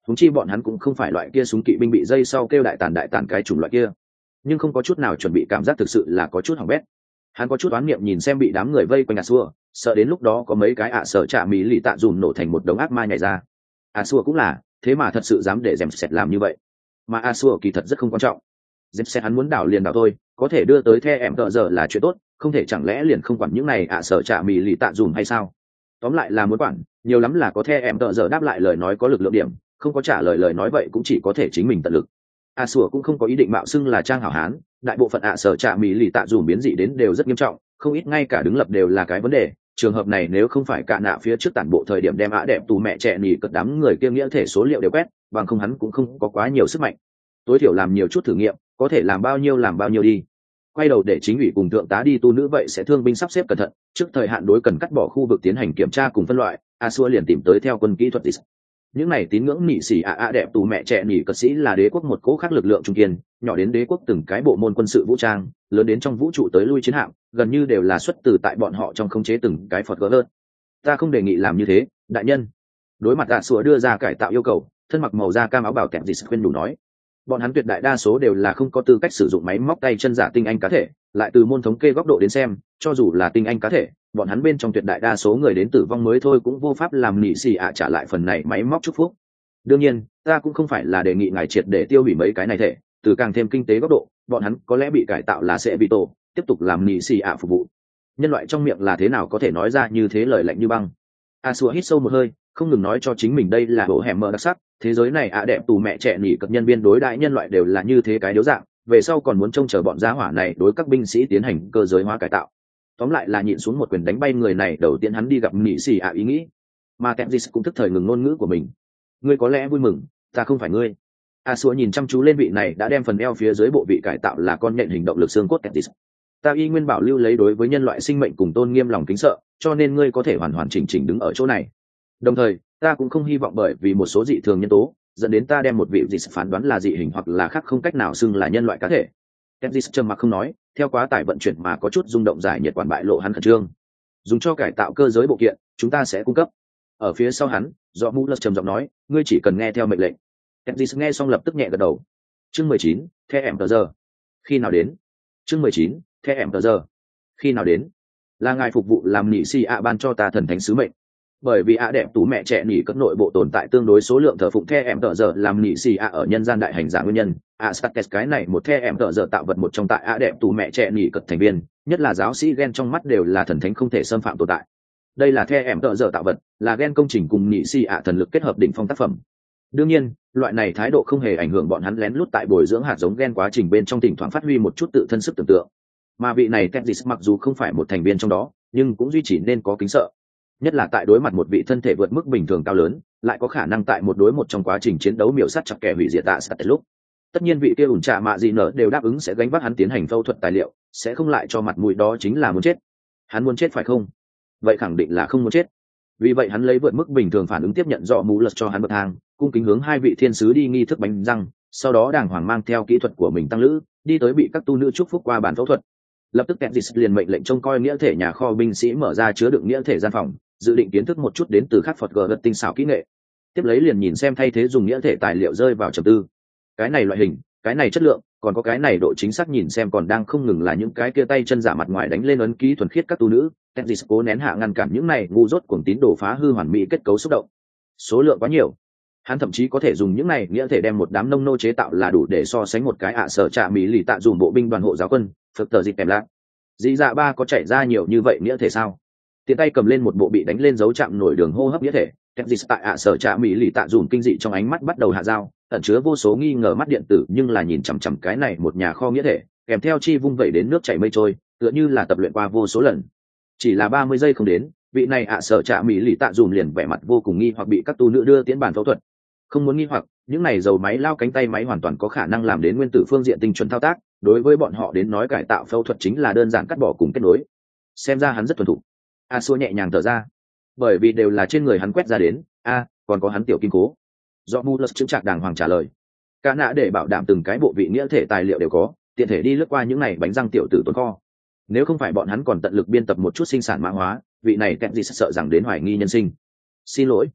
thúng chi bọn hắn cũng không phải loại kia súng kỵ binh bị dây sau kêu đại tàn đại tàn cái chủng loại kia, nhưng không có chút nào chuẩn bị, cảm giác thực sự là có chút hỏng bét. Hắn có chút oán niệm nhìn xem bị đám người vây quanh a xua, sợ đến lúc đó có mấy cái ạ sợ chạ mỹ lì tạ dùm nổ thành một đống ác ma nhảy ra. A xua cũng là thế mà thật sự dám để dèm sẹt làm như vậy, mà a xua kỳ thật rất không quan trọng. Dèm sẹt hắn muốn đảo liền đảo thôi, có thể đưa tới the em tợ giờ là chuyện tốt, không thể chẳng lẽ liền không quản những này ạ sợ chạ mỹ lì tạ dùm hay sao? Tóm lại là muốn quản, nhiều lắm là có the em tợ giờ đáp lại lời nói có lực lượng điểm, không có trả lời lời nói vậy cũng chỉ có thể chính mình tận lực. A xua cũng không có ý định mạo xưng là trang hảo hán, đại bộ phận ạ sợ chạ mỹ lì tạ dùm biến dị đến đều rất nghiêm trọng, không ít ngay cả đứng lập đều là cái vấn đề. Trường hợp này nếu không phải cả nạ phía trước tản bộ thời điểm đem ạ đẹp tù mẹ trẻ nỉ cất đám người kia nghĩa thể số liệu đều quét, bằng không hắn cũng không có quá nhiều sức mạnh. Tối thiểu làm nhiều chút thử nghiệm, có thể làm bao nhiêu làm bao nhiêu đi. Quay đầu để chính ủy cùng thượng tá đi tu nữ vậy sẽ thương binh sắp xếp cẩn thận, trước thời hạn đối cần cắt bỏ khu vực tiến hành kiểm tra cùng phân loại. A xua liền tìm tới theo quân kỹ thuật. Những này tín ngưỡng nị xỉ ạ ạ đẹp tù mẹ trẻ nỉ cất sĩ là đế quốc một cố khác lực lượng trung kiên, nhỏ đến đế quốc từng cái bộ môn quân sự vũ trang, lớn đến trong vũ trụ tới lui chiến hạm, gần như đều là xuất từ tại bọn họ trong khống chế từng cái phật gỡ hơn. Ta không đề nghị làm như thế, đại nhân. Đối mặt A xua đưa ra cải tạo yêu cầu, thân mặc màu da cam áo bảo kẹp gì khuyên đủ nói, bọn hắn tuyệt đại đa số đều là không có tư cách sử dụng máy móc tay chân giả tinh anh cá thể, lại từ môn thống kê góc độ đến xem, cho dù là tinh anh cá thể, bọn hắn bên trong tuyệt đại đa số người đến tử vong mới thôi cũng vô pháp làm nị xì ạ trả lại phần này máy móc chúc phúc. Đương nhiên, ta cũng không phải là đề nghị ngài triệt để tiêu hủy mấy cái này thể, từ càng thêm kinh tế góc độ, bọn hắn có lẽ bị cải tạo là sẽ bị tổ, tiếp tục làm nị xì ạ phục vụ. Nhân loại trong miệng là thế nào có thể nói ra như thế lời lạnh như băng. A xua hít sâu một hơi, không ngừng nói cho chính mình đây là bộ hẻm mờ đặc sắc, thế giới này ạ đẹp tù mẹ trẻ nỉ cập nhân viên đối đại nhân loại đều là như thế cái điếu dạng, về sau còn muốn trông chờ bọn giá hỏa này đối các binh sĩ tiến hành cơ giới hóa cải tạo. Tóm lại là nhịn xuống một quyền đánh bay người này đầu tiên hắn đi gặp nỉ xì ạ ý nghĩ, mà Tenzis cũng tức thời ngừng ngôn ngữ của mình. Ngươi có lẽ vui mừng, ta không phải ngươi. A xua nhìn chăm chú lên vị này đã đem phần eo phía dưới bộ vị cải tạo là con nhện hình động lực xương cốt Tenzis. Ta y nguyên bảo lưu lấy đối với nhân loại sinh mệnh cùng tôn nghiêm lòng kính sợ, cho nên ngươi có thể hoàn hoàn chỉnh chỉnh đứng ở chỗ này. Đồng thời, ta cũng không hy vọng bởi vì một số dị thường nhân tố dẫn đến ta đem một vị dị phán đoán là dị hình hoặc là khác không cách nào xưng là nhân loại cá thể. Tenzis trầm mặc không nói, theo quá tải vận chuyển mà có chút rung động giải nhiệt quản bại lộ hắn khẩn trương. Dùng cho cải tạo cơ giới bộ kiện, chúng ta sẽ cung cấp. Ở phía sau hắn, do Mulus trầm giọng nói, ngươi chỉ cần nghe theo mệnh lệnh. Tenzis nghe xong lập tức nhẹ gật đầu. Chương mười chín, The em tờ giờ. Khi nào đến? Chương mười chín, The em tờ giờ. Khi nào đến? Là ngài phục vụ làm nị si ạ ban cho ta thần thánh sứ mệnh. Bởi vì ạ đẹp tú mẹ trẻ nỉ cất nội bộ tồn tại tương đối số lượng thờ phụng the em tờ giờ làm nị xì ạ ở nhân gian đại hành giả nguyên nhân, ạ states cái này một the em tờ giờ tạo vật một trong tại ạ đẹp tú mẹ trẻ nỉ cất thành viên, nhất là giáo sĩ gen trong mắt đều là thần thánh không thể xâm phạm tồn tại. Đây là the em tờ giờ tạo vật, là gen công trình cùng nị xì ạ thần lực kết hợp đỉnh phong tác phẩm. Đương nhiên, loại này thái độ không hề ảnh hưởng bọn hắn lén lút tại bồi dưỡng hạt giống gen quá trình bên trong thỉnh thoảng phát huy một chút tự thân sức tưởng tượng. Mà vị này Tenzis mặc dù không phải một thành viên trong đó, nhưng cũng duy trì nên có kính sợ. Nhất là tại đối mặt một vị thân thể vượt mức bình thường cao lớn, lại có khả năng tại một đối một trong quá trình chiến đấu miểu sát chặt kẻ hủy diệt tạ sát lúc. Tất nhiên vị kia ủn trà mạ gì nở đều đáp ứng sẽ gánh vác hắn tiến hành phẫu thuật tài liệu, sẽ không lại cho mặt mũi, đó chính là muốn chết. Hắn muốn chết phải không? Vậy khẳng định là không muốn chết. Vì vậy hắn lấy vượt mức bình thường phản ứng tiếp nhận dọ mũ lật cho hắn bậc thang, cung kính hướng hai vị thiên sứ đi nghi thức bánh răng, sau đó đàng hoàng mang theo kỹ thuật của mình tăng lữ, đi tới bị các tu nữ chúc phúc qua bàn phẫu thuật. Lập tức Tenzis liền mệnh lệnh trông coi nghĩa thể nhà kho binh sĩ mở ra chứa đựng nghĩa thể gian phòng, dự định kiến thức một chút đến từ khắc Phật gờ tinh xảo kỹ nghệ. Tiếp lấy liền nhìn xem thay thế dùng nghĩa thể tài liệu rơi vào trầm tư. Cái này loại hình, cái này chất lượng, còn có cái này độ chính xác, nhìn xem còn đang không ngừng là những cái kia tay chân giả mặt ngoài đánh lên ấn ký thuần khiết các tu nữ. Tenzis cố nén hạ ngăn cản những này ngu dốt cuồng tín đồ phá hư hoàn mỹ kết cấu xúc động. Số lượng quá nhiều, hắn thậm chí có thể dùng những này nghĩa thể đem một đám nông nô chế tạo là đủ để so sánh một cái ạ sở trạ mỹ lì tạ dùng bộ binh đoàn hộ giáo quân phật tờ dịp kèm lạc. Dĩ dạ ba có chạy ra nhiều như vậy nghĩa thể sao? Tiện tay cầm lên một bộ bị đánh lên dấu chạm nổi đường hô hấp nghĩa thể, Tenzis tại ạ sở trạ mỹ lì tạ dùng kinh dị trong ánh mắt bắt đầu hạ dao, ẩn chứa vô số nghi ngờ mắt điện tử, nhưng là nhìn chằm chằm cái này một nhà kho nghĩa thể, kèm theo chi vung vẩy đến nước chảy mây trôi, tựa như là tập luyện qua vô số lần. Chỉ là ba mươi giây không đến, vị này ạ sở trạ mỹ lì tạ dùng liền vẻ mặt vô cùng nghi hoặc bị các tu nữ đưa tiến bàn phẫu thuật. Không muốn nghi hoặc, những này dầu máy lao cánh tay máy hoàn toàn có khả năng làm đến nguyên tử phương diện tinh chuẩn thao tác, đối với bọn họ đến nói cải tạo phẫu thuật chính là đơn giản cắt bỏ cùng kết nối. Xem ra hắn rất thuần thục. A xua nhẹ nhàng thở ra, bởi vì đều là trên người hắn quét ra đến. A còn có hắn tiểu kim cố. Do Mulus chứng trạc đàng hoàng trả lời, cả nã để bảo đảm từng cái bộ vị nghĩa thể tài liệu đều có, tiện thể đi lướt qua những này bánh răng tiểu tử tồn kho. Nếu không phải bọn hắn còn tận lực biên tập một chút sinh sản mã hóa, vị này kẹt gì sợ rằng đến hoài nghi nhân sinh. Xin lỗi.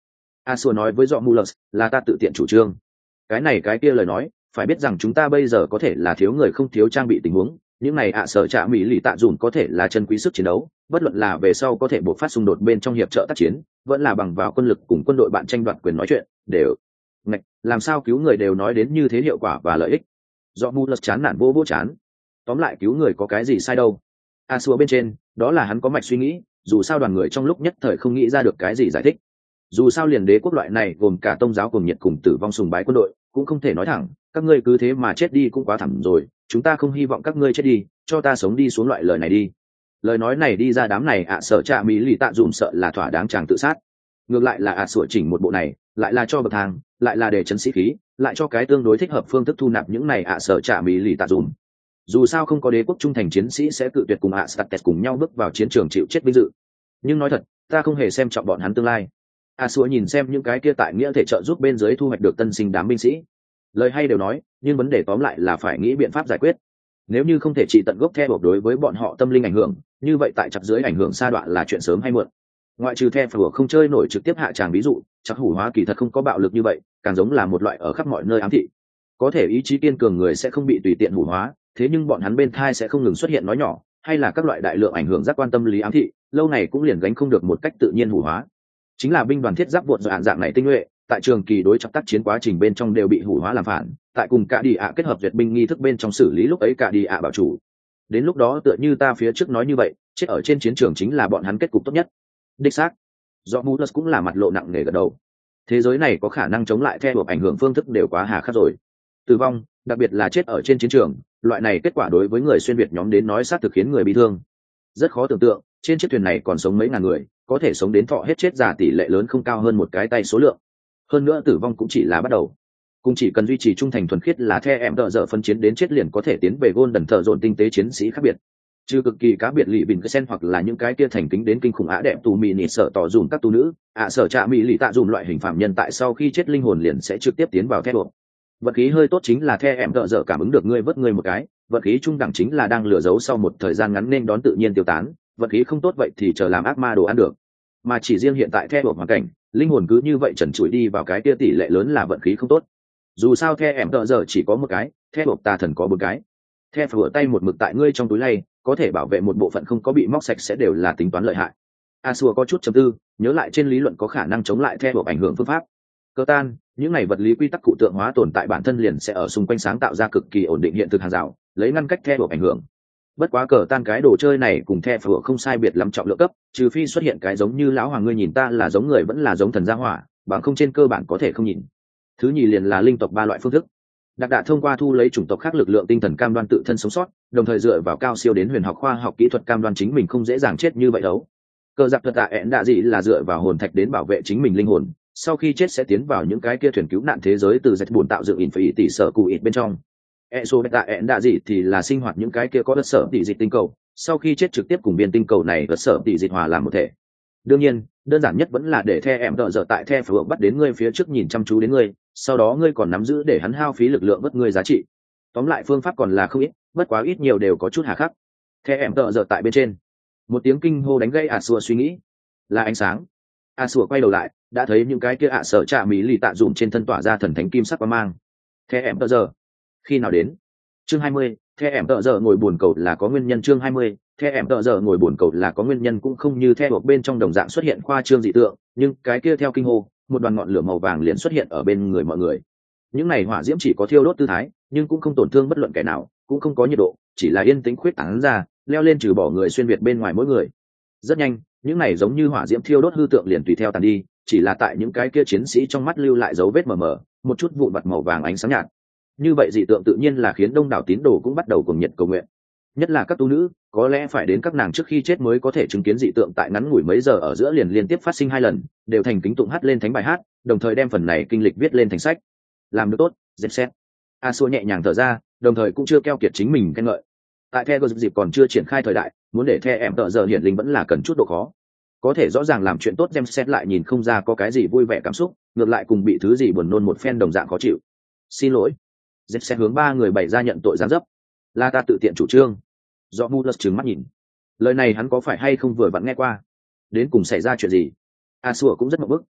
a xua nói với dọ Mullers, là ta tự tiện chủ trương. Cái này cái kia lời nói, phải biết rằng chúng ta bây giờ có thể là thiếu người không thiếu trang bị tình huống, những này ạ sở trạ mỹ lì tạ dùn có thể là chân quý sức chiến đấu, bất luận là về sau có thể buộc phát xung đột bên trong hiệp trợ tác chiến, vẫn là bằng vào quân lực cùng quân đội bạn tranh đoạt quyền nói chuyện, đều ngạch, làm sao cứu người đều nói đến như thế hiệu quả và lợi ích. Do Mullers chán nản vô vô chán. Tóm lại cứu người có cái gì sai đâu. A xua bên trên, đó là hắn có mạch suy nghĩ, dù sao đoàn người trong lúc nhất thời không nghĩ ra được cái gì giải thích. Dù sao liền đế quốc loại này gồm cả tông giáo cùng nhiệt cùng tử vong sùng bái quân đội, cũng không thể nói thẳng, các ngươi cứ thế mà chết đi cũng quá thẳng rồi, chúng ta không hy vọng các ngươi chết đi, cho ta sống đi xuống loại lời này đi. Lời nói này đi ra đám này ạ sở trạ mỹ lì tạ dùm sợ là thỏa đáng chàng tự sát. Ngược lại là ạ sửa chỉnh một bộ này, lại là cho bậc thang, lại là để chấn sĩ khí, lại cho cái tương đối thích hợp phương thức thu nạp những này ạ sở trạ mỹ lì tạ dùm. Dù sao không có đế quốc trung thành chiến sĩ sẽ tự tuyệt cùng ạ States cùng nhau bước vào chiến trường chịu chết vinh dự. Nhưng nói thật, ta không hề xem trọng bọn hắn tương lai. A xua nhìn xem những cái kia tại nghĩa thể trợ giúp bên dưới thu hoạch được tân sinh đám binh sĩ. Lời hay đều nói, nhưng vấn đề tóm lại là phải nghĩ biện pháp giải quyết. Nếu như không thể trị tận gốc theo đối với bọn họ tâm linh ảnh hưởng, như vậy tại chặt dưới ảnh hưởng sa đoạn là chuyện sớm hay muộn. Ngoại trừ theo phù không chơi nổi trực tiếp hạ tràng ví dụ, chắc hủ hóa kỳ thật không có bạo lực như vậy, càng giống là một loại ở khắp mọi nơi ám thị. Có thể ý chí kiên cường người sẽ không bị tùy tiện hủ hóa, thế nhưng bọn hắn bên thai sẽ không ngừng xuất hiện nói nhỏ, hay là các loại đại lượng ảnh hưởng giác quan tâm lý ám thị, lâu này cũng liền gánh không được một cách tự nhiên hủ hóa. Chính là binh đoàn thiết giáp vụn dạng dạng này tinh nhuệ, tại trường kỳ đối chặt tác chiến quá trình bên trong đều bị hủ hóa làm phản, tại cùng cả đi ạ kết hợp duyệt binh nghi thức bên trong xử lý lúc ấy cả đi ạ bảo chủ. Đến lúc đó tựa như ta phía trước nói như vậy, chết ở trên chiến trường chính là bọn hắn kết cục tốt nhất. Đích xác. Do Mullers cũng là mặt lộ nặng nề gật đầu. Thế giới này có khả năng chống lại theo ảnh hưởng phương thức đều quá hà khắc rồi. Tử vong, đặc biệt là chết ở trên chiến trường, loại này kết quả đối với người xuyên việt nhóm đến nói sát thực khiến người bị thương. Rất khó tưởng tượng, trên chiếc thuyền này còn sống mấy ngàn người, có thể sống đến thọ hết chết già tỷ lệ lớn không cao hơn một cái tay số lượng. Hơn nữa tử vong cũng chỉ là bắt đầu. Cũng chỉ cần duy trì trung thành thuần khiết là The em đỡ dở phân chiến đến chết liền có thể tiến về Golden thợ dồn tinh tế chiến sĩ khác biệt. Trừ cực kỳ cá biệt lì bình cái sen hoặc là những cái kia thành kính đến kinh khủng ạ đẹp tù mì nịt sợ tỏ dùm các tu nữ, ạ sở trạ mỹ lì tạ dùm loại hình phạm nhân tại sau khi chết linh hồn liền sẽ trực tiếp tiến vào The đột. Vật khí hơi tốt chính là The em đỡ dở cảm ứng được ngươi vớt ngươi một cái, vật khí trung đẳng chính là đang lừa giấu sau một thời gian ngắn nên đón tự nhiên tiêu tán, vật khí không tốt vậy thì chờ làm ác ma đồ ăn được. Mà chỉ riêng hiện tại theo một hoàn cảnh, linh hồn cứ như vậy trần trụi đi vào cái kia tỷ lệ lớn là vận khí không tốt. Dù sao theo em tợ giờ chỉ có một cái, theo một tà thần có bốn cái. Theo phở tay một mực tại ngươi trong túi lay, có thể bảo vệ một bộ phận không có bị móc sạch sẽ đều là tính toán lợi hại. A Sua có chút chấm tư, nhớ lại trên lý luận có khả năng chống lại theo một ảnh hưởng phương pháp. Cơ tan, những này vật lý quy tắc cụ tượng hóa tồn tại bản thân liền sẽ ở xung quanh sáng tạo ra cực kỳ ổn định hiện thực hàng rào, lấy ngăn cách theo một ảnh hưởng. Bất quá cờ tan cái đồ chơi này cùng the phở không sai biệt lắm trọng lượng cấp, trừ phi xuất hiện cái giống như lão hoàng ngươi nhìn ta là giống người vẫn là giống thần gia hỏa, bằng không trên cơ bản có thể không nhìn. Thứ nhì liền là linh tộc ba loại phương thức. Đặc đạ thông qua thu lấy chủng tộc khác lực lượng tinh thần cam đoan tự thân sống sót, đồng thời dựa vào cao siêu đến huyền học khoa học kỹ thuật cam đoan chính mình không dễ dàng chết như vậy đâu. Cờ giặc thật tạ ẹn đạ gì là dựa vào hồn thạch đến bảo vệ chính mình linh hồn, sau khi chết sẽ tiến vào những cái kia thuyền cứu nạn thế giới từ dạch buồn tạo dựng in phải tỷ sở cụ ít bên trong. Eso beta ẹn đạ gì thì là sinh hoạt những cái kia có đất sở tỷ dịch tinh cầu, sau khi chết trực tiếp cùng biên tinh cầu này đất sở tỷ dịch hòa làm một thể. Đương nhiên, đơn giản nhất vẫn là để the em đỡ dở tại the phở bắt đến ngươi phía trước nhìn chăm chú đến ngươi, sau đó ngươi còn nắm giữ để hắn hao phí lực lượng vất ngươi giá trị. Tóm lại phương pháp còn là không ít, bất quá ít nhiều đều có chút hà khắc. The em đỡ dở tại bên trên. Một tiếng kinh hô đánh gây A Sua suy nghĩ. Là ánh sáng. A Sua quay đầu lại, đã thấy những cái kia ạ sở trạ mỹ lì tạ dụng trên thân tỏa ra thần thánh kim sắc quang mang. The em đỡ dở. Khi nào đến? Chương hai mươi, The em đỡ dở ngồi buồn cầu là có nguyên nhân. Chương hai mươi, The em đỡ dở ngồi buồn cầu là có nguyên nhân cũng không như theo bên trong đồng dạng xuất hiện khoa trương dị tượng, nhưng cái kia theo kinh hô, một đoàn ngọn lửa màu vàng liền xuất hiện ở bên người mọi người. Những này hỏa diễm chỉ có thiêu đốt tư thái, nhưng cũng không tổn thương bất luận kẻ nào, cũng không có nhiệt độ, chỉ là yên tĩnh khuyết tán ra, leo lên trừ bỏ người xuyên việt bên ngoài mỗi người. Rất nhanh, những này giống như hỏa diễm thiêu đốt hư tượng liền tùy theo tàn đi, chỉ là tại những cái kia chiến sĩ trong mắt lưu lại dấu vết mờ mờ, một chút vụn vặt màu vàng ánh sáng nhạt. Như vậy dị tượng tự nhiên là khiến đông đảo tín đồ cũng bắt đầu cuồng nhiệt cầu nguyện. Nhất là các tu nữ, có lẽ phải đến các nàng trước khi chết mới có thể chứng kiến dị tượng tại ngắn ngủi mấy giờ ở giữa liền liên tiếp phát sinh hai lần, đều thành kính tụng hát lên thánh bài hát, đồng thời đem phần này kinh lịch viết lên thành sách. Làm được tốt, dẹp xét. A Sua nhẹ nhàng thở ra, đồng thời cũng chưa keo kiệt chính mình khen ngợi. Tại The dịp còn chưa triển khai thời đại, muốn để The em tợ giờ hiển linh vẫn là cần chút độ khó. Có thể rõ ràng làm chuyện tốt xem xét lại nhìn không ra có cái gì vui vẻ cảm xúc, ngược lại cùng bị thứ gì buồn nôn một phen đồng dạng khó chịu. Xin lỗi. Dẹp xét hướng ba người bày ra nhận tội gián dấp. Là ta tự tiện chủ trương. Do Mullers trừng mắt nhìn. Lời này hắn có phải hay không vừa vặn nghe qua? Đến cùng xảy ra chuyện gì? A Sua cũng rất mộng bức.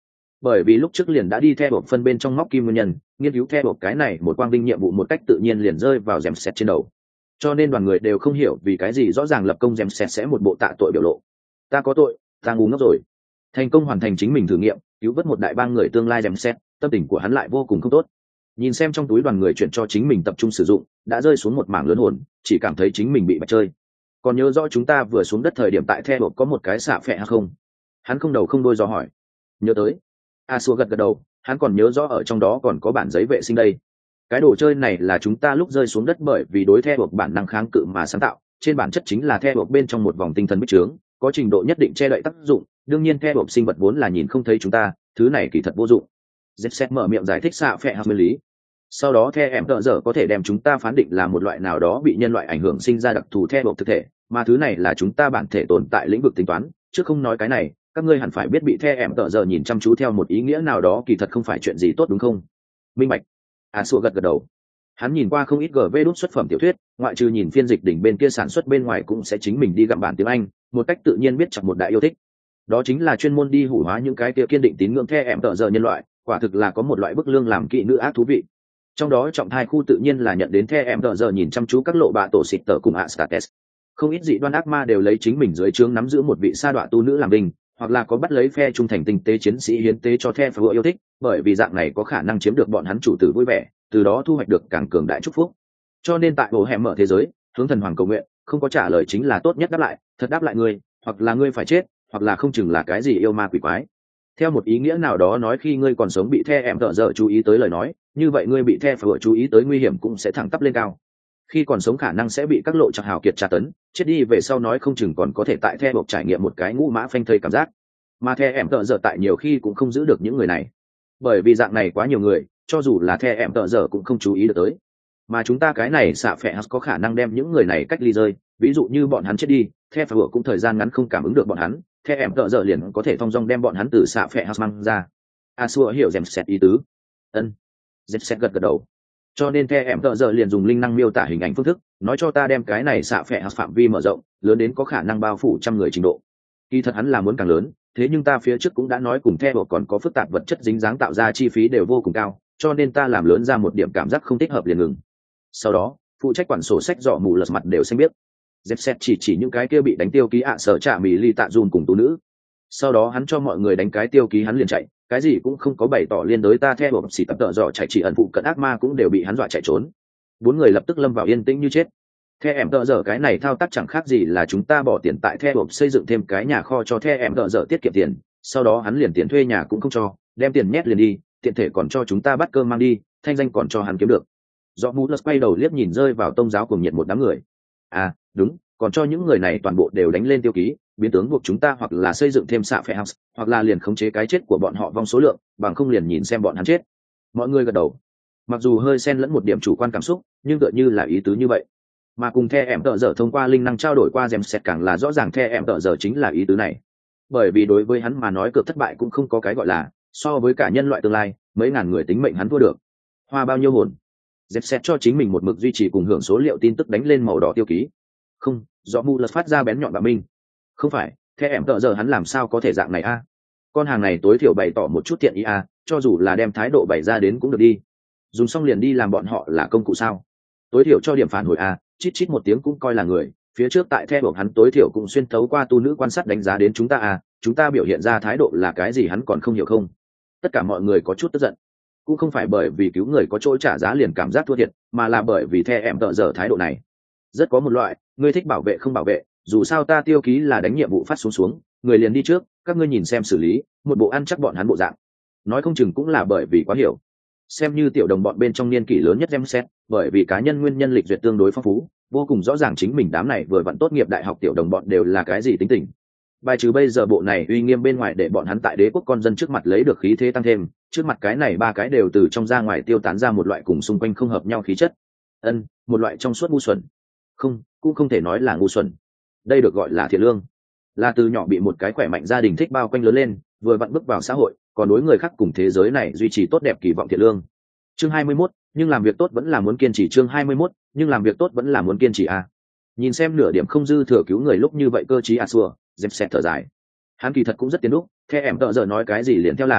bởi vì lúc trước liền đã đi theo bộ phân bên trong móc kim nguyên nhân, nghiên cứu theo bộ cái này một quang vinh nhiệm vụ một cách tự nhiên liền rơi vào dèm xét trên đầu. Cho nên đoàn người đều không hiểu vì cái gì rõ ràng lập công dèm xét sẽ một bộ tạ tội biểu lộ. Ta có tội, ta ngu ngốc rồi. Thành công hoàn thành chính mình thử nghiệm, cứu vớt một đại bang người tương lai dèm xét, tâm tình của hắn lại vô cùng không tốt. Nhìn xem trong túi đoàn người chuyển cho chính mình tập trung sử dụng, đã rơi xuống một mảng lớn hồn, chỉ cảm thấy chính mình bị bạch chơi. Còn nhớ rõ chúng ta vừa xuống đất thời điểm tại theo bộ có một cái xạ phẹ hay không? Hắn không đầu không đuôi do hỏi. Nhớ tới. A Xua gật gật đầu, hắn còn nhớ rõ ở trong đó còn có bản giấy vệ sinh đây. Cái đồ chơi này là chúng ta lúc rơi xuống đất bởi vì đối theo buộc bản năng kháng cự mà sáng tạo, trên bản chất chính là theo buộc bên trong một vòng tinh thần bích trướng, có trình độ nhất định che đậy tác dụng, đương nhiên theo buộc sinh vật vốn là nhìn không thấy chúng ta, thứ này kỳ thật vô dụng. Zepset mở miệng giải thích xạ phệ học nguyên lý. Sau đó theo em tợ dở có thể đem chúng ta phán định là một loại nào đó bị nhân loại ảnh hưởng sinh ra đặc thù theo buộc thực thể, mà thứ này là chúng ta bản thể tồn tại lĩnh vực tính toán, chứ không nói cái này, các ngươi hẳn phải biết bị theo em tợ dở nhìn chăm chú theo một ý nghĩa nào đó kỳ thật không phải chuyện gì tốt đúng không? Minh bạch. À sủa gật gật đầu. Hắn nhìn qua không ít gv đút xuất phẩm tiểu thuyết, ngoại trừ nhìn phiên dịch đỉnh bên kia sản xuất bên ngoài cũng sẽ chính mình đi gặm bản tiếng Anh, một cách tự nhiên biết chặt một đại yêu thích. Đó chính là chuyên môn đi hủ hóa những cái kia kiên định tín ngưỡng theo em tợ dở nhân loại, quả thực là có một loại bức lương làm kỵ nữ ác thú vị. Trong đó trọng thai khu tự nhiên là nhận đến theo em tợ dở nhìn chăm chú các lộ bạ tổ xịt tờ cùng Astates. Không ít dị đoan ác ma đều lấy chính mình dưới trướng nắm giữ một vị sa đọa tu nữ làm đình, hoặc là có bắt lấy phe trung thành tinh tế chiến sĩ hiến tế cho theo phù yêu thích, bởi vì dạng này có khả năng chiếm được bọn hắn chủ tử vui vẻ, từ đó thu hoạch được càng cường đại chúc phúc. Cho nên tại bộ hẻm mở thế giới, hướng thần hoàng cầu nguyện, không có trả lời chính là tốt nhất đáp lại, thật đáp lại ngươi, hoặc là ngươi phải chết, hoặc là không chừng là cái gì yêu ma quỷ quái. Theo một ý nghĩa nào đó nói khi ngươi còn sống bị theo em tợ dở chú ý tới lời nói, như vậy ngươi bị theo phù chú ý tới nguy hiểm cũng sẽ thẳng tắp lên cao. Khi còn sống khả năng sẽ bị các lộ trạc hào kiệt tra tấn, chết đi về sau nói không chừng còn có thể tại theo bộc trải nghiệm một cái ngũ mã phanh thây cảm giác. Mà theo em tợ dở tại nhiều khi cũng không giữ được những người này, bởi vì dạng này quá nhiều người, cho dù là theo em tợ dở cũng không chú ý được tới. Mà chúng ta cái này xạ phệ có khả năng đem những người này cách ly rơi, ví dụ như bọn hắn chết đi, theo phù cũng thời gian ngắn không cảm ứng được bọn hắn, theo em tợ dở liền có thể thong dong đem bọn hắn từ xạ phệ mang ra. A Xua hiểu dèm xét ý tứ. Ân. Dèm xét gật gật đầu. Cho nên theo em tợ giờ liền dùng linh năng miêu tả hình ảnh phương thức nói cho ta đem cái này xạ phệ hạt phạm vi mở rộng lớn đến có khả năng bao phủ trăm người trình độ. Kỳ thật hắn là muốn càng lớn, thế nhưng ta phía trước cũng đã nói cùng theo còn có phức tạp vật chất dính dáng tạo ra chi phí đều vô cùng cao, cho nên ta làm lớn ra một điểm cảm giác không thích hợp liền ngừng. Sau đó phụ trách quản sổ sách dọ mù lật mặt đều xanh biết. Dép xét chỉ chỉ những cái kia bị đánh tiêu ký ạ sở trả mì ly tạ dùn cùng tú nữ. Sau đó hắn cho mọi người đánh cái tiêu ký hắn liền chạy, cái gì cũng không có bày tỏ liên đối ta theo bổng xì tập tợ dọ chạy chỉ ẩn phụ cận ác ma cũng đều bị hắn dọa chạy trốn. Bốn người lập tức lâm vào yên tĩnh như chết. Theo em tợ dở cái này thao tác chẳng khác gì là chúng ta bỏ tiền tại theo bổng xây dựng thêm cái nhà kho cho theo em tợ dở tiết kiệm tiền, sau đó hắn liền tiền thuê nhà cũng không cho, đem tiền nhét liền đi, tiện thể còn cho chúng ta bắt cơm mang đi, thanh danh còn cho hắn kiếm được. Do mũ lật quay đầu liếc nhìn rơi vào tông giáo cùng nhiệt một đám người. À đúng, còn cho những người này toàn bộ đều đánh lên tiêu ký, biến tướng buộc chúng ta hoặc là xây dựng thêm xạ phệ house, hoặc là liền khống chế cái chết của bọn họ vong số lượng, bằng không liền nhìn xem bọn hắn chết. Mọi người gật đầu, mặc dù hơi xen lẫn một điểm chủ quan cảm xúc, nhưng tựa như là ý tứ như vậy. Mà cùng theo em tợ dở thông qua linh năng trao đổi qua dèm xét càng là rõ ràng theo em tợ dở chính là ý tứ này. Bởi vì đối với hắn mà nói cược thất bại cũng không có cái gọi là, so với cả nhân loại tương lai, mấy ngàn người tính mệnh hắn thua được. Hoa bao nhiêu hồn. Dèm xét cho chính mình một mực duy trì cùng hưởng số liệu tin tức đánh lên màu đỏ tiêu ký. Không, do mù lật phát ra bén nhọn bạo minh. Không phải, theo em tợ giờ hắn làm sao có thể dạng này a? Con hàng này tối thiểu bày tỏ một chút tiện ý a, cho dù là đem thái độ bày ra đến cũng được đi. Dùng xong liền đi làm bọn họ là công cụ sao? Tối thiểu cho điểm phản hồi a, chít chít một tiếng cũng coi là người. Phía trước tại theo hắn tối thiểu cũng xuyên thấu qua tu nữ quan sát đánh giá đến chúng ta a, chúng ta biểu hiện ra thái độ là cái gì hắn còn không hiểu không? Tất cả mọi người có chút tức giận, cũng không phải bởi vì cứu người có chỗ trả giá liền cảm giác thua thiệt, mà là bởi vì theo em tợ giờ thái độ này rất có một loại ngươi thích bảo vệ không bảo vệ, dù sao ta tiêu ký là đánh nhiệm vụ phát xuống xuống, người liền đi trước, các ngươi nhìn xem xử lý, một bộ ăn chắc bọn hắn bộ dạng. Nói không chừng cũng là bởi vì quá hiểu, xem như tiểu đồng bọn bên trong niên kỷ lớn nhất em xét, bởi vì cá nhân nguyên nhân lịch duyệt tương đối phong phú, vô cùng rõ ràng chính mình đám này vừa vặn tốt nghiệp đại học tiểu đồng bọn đều là cái gì tính tình. Bài trừ bây giờ bộ này uy nghiêm bên ngoài để bọn hắn tại đế quốc con dân trước mặt lấy được khí thế tăng thêm, trước mặt cái này ba cái đều từ trong ra ngoài tiêu tán ra một loại cùng xung quanh không hợp nhau khí chất. Ân, một loại trong suốt ngu xuẩn. Không, cũng không thể nói là ngu xuẩn. Đây được gọi là thiện lương, là từ nhỏ bị một cái khỏe mạnh gia đình thích bao quanh lớn lên, vừa vặn bước vào xã hội, còn đối người khác cùng thế giới này duy trì tốt đẹp kỳ vọng thiện lương. Chương hai mươi mốt, nhưng làm việc tốt vẫn là muốn kiên trì. Chương hai mươi mốt, nhưng làm việc tốt vẫn là muốn kiên trì a. À. Nhìn xem nửa điểm không dư thừa cứu người lúc như vậy cơ trí a xua, dẹp xẹt thở dài. Hắn kỳ thật cũng rất tiến đúc, theo em tợ giờ nói cái gì liền theo làm,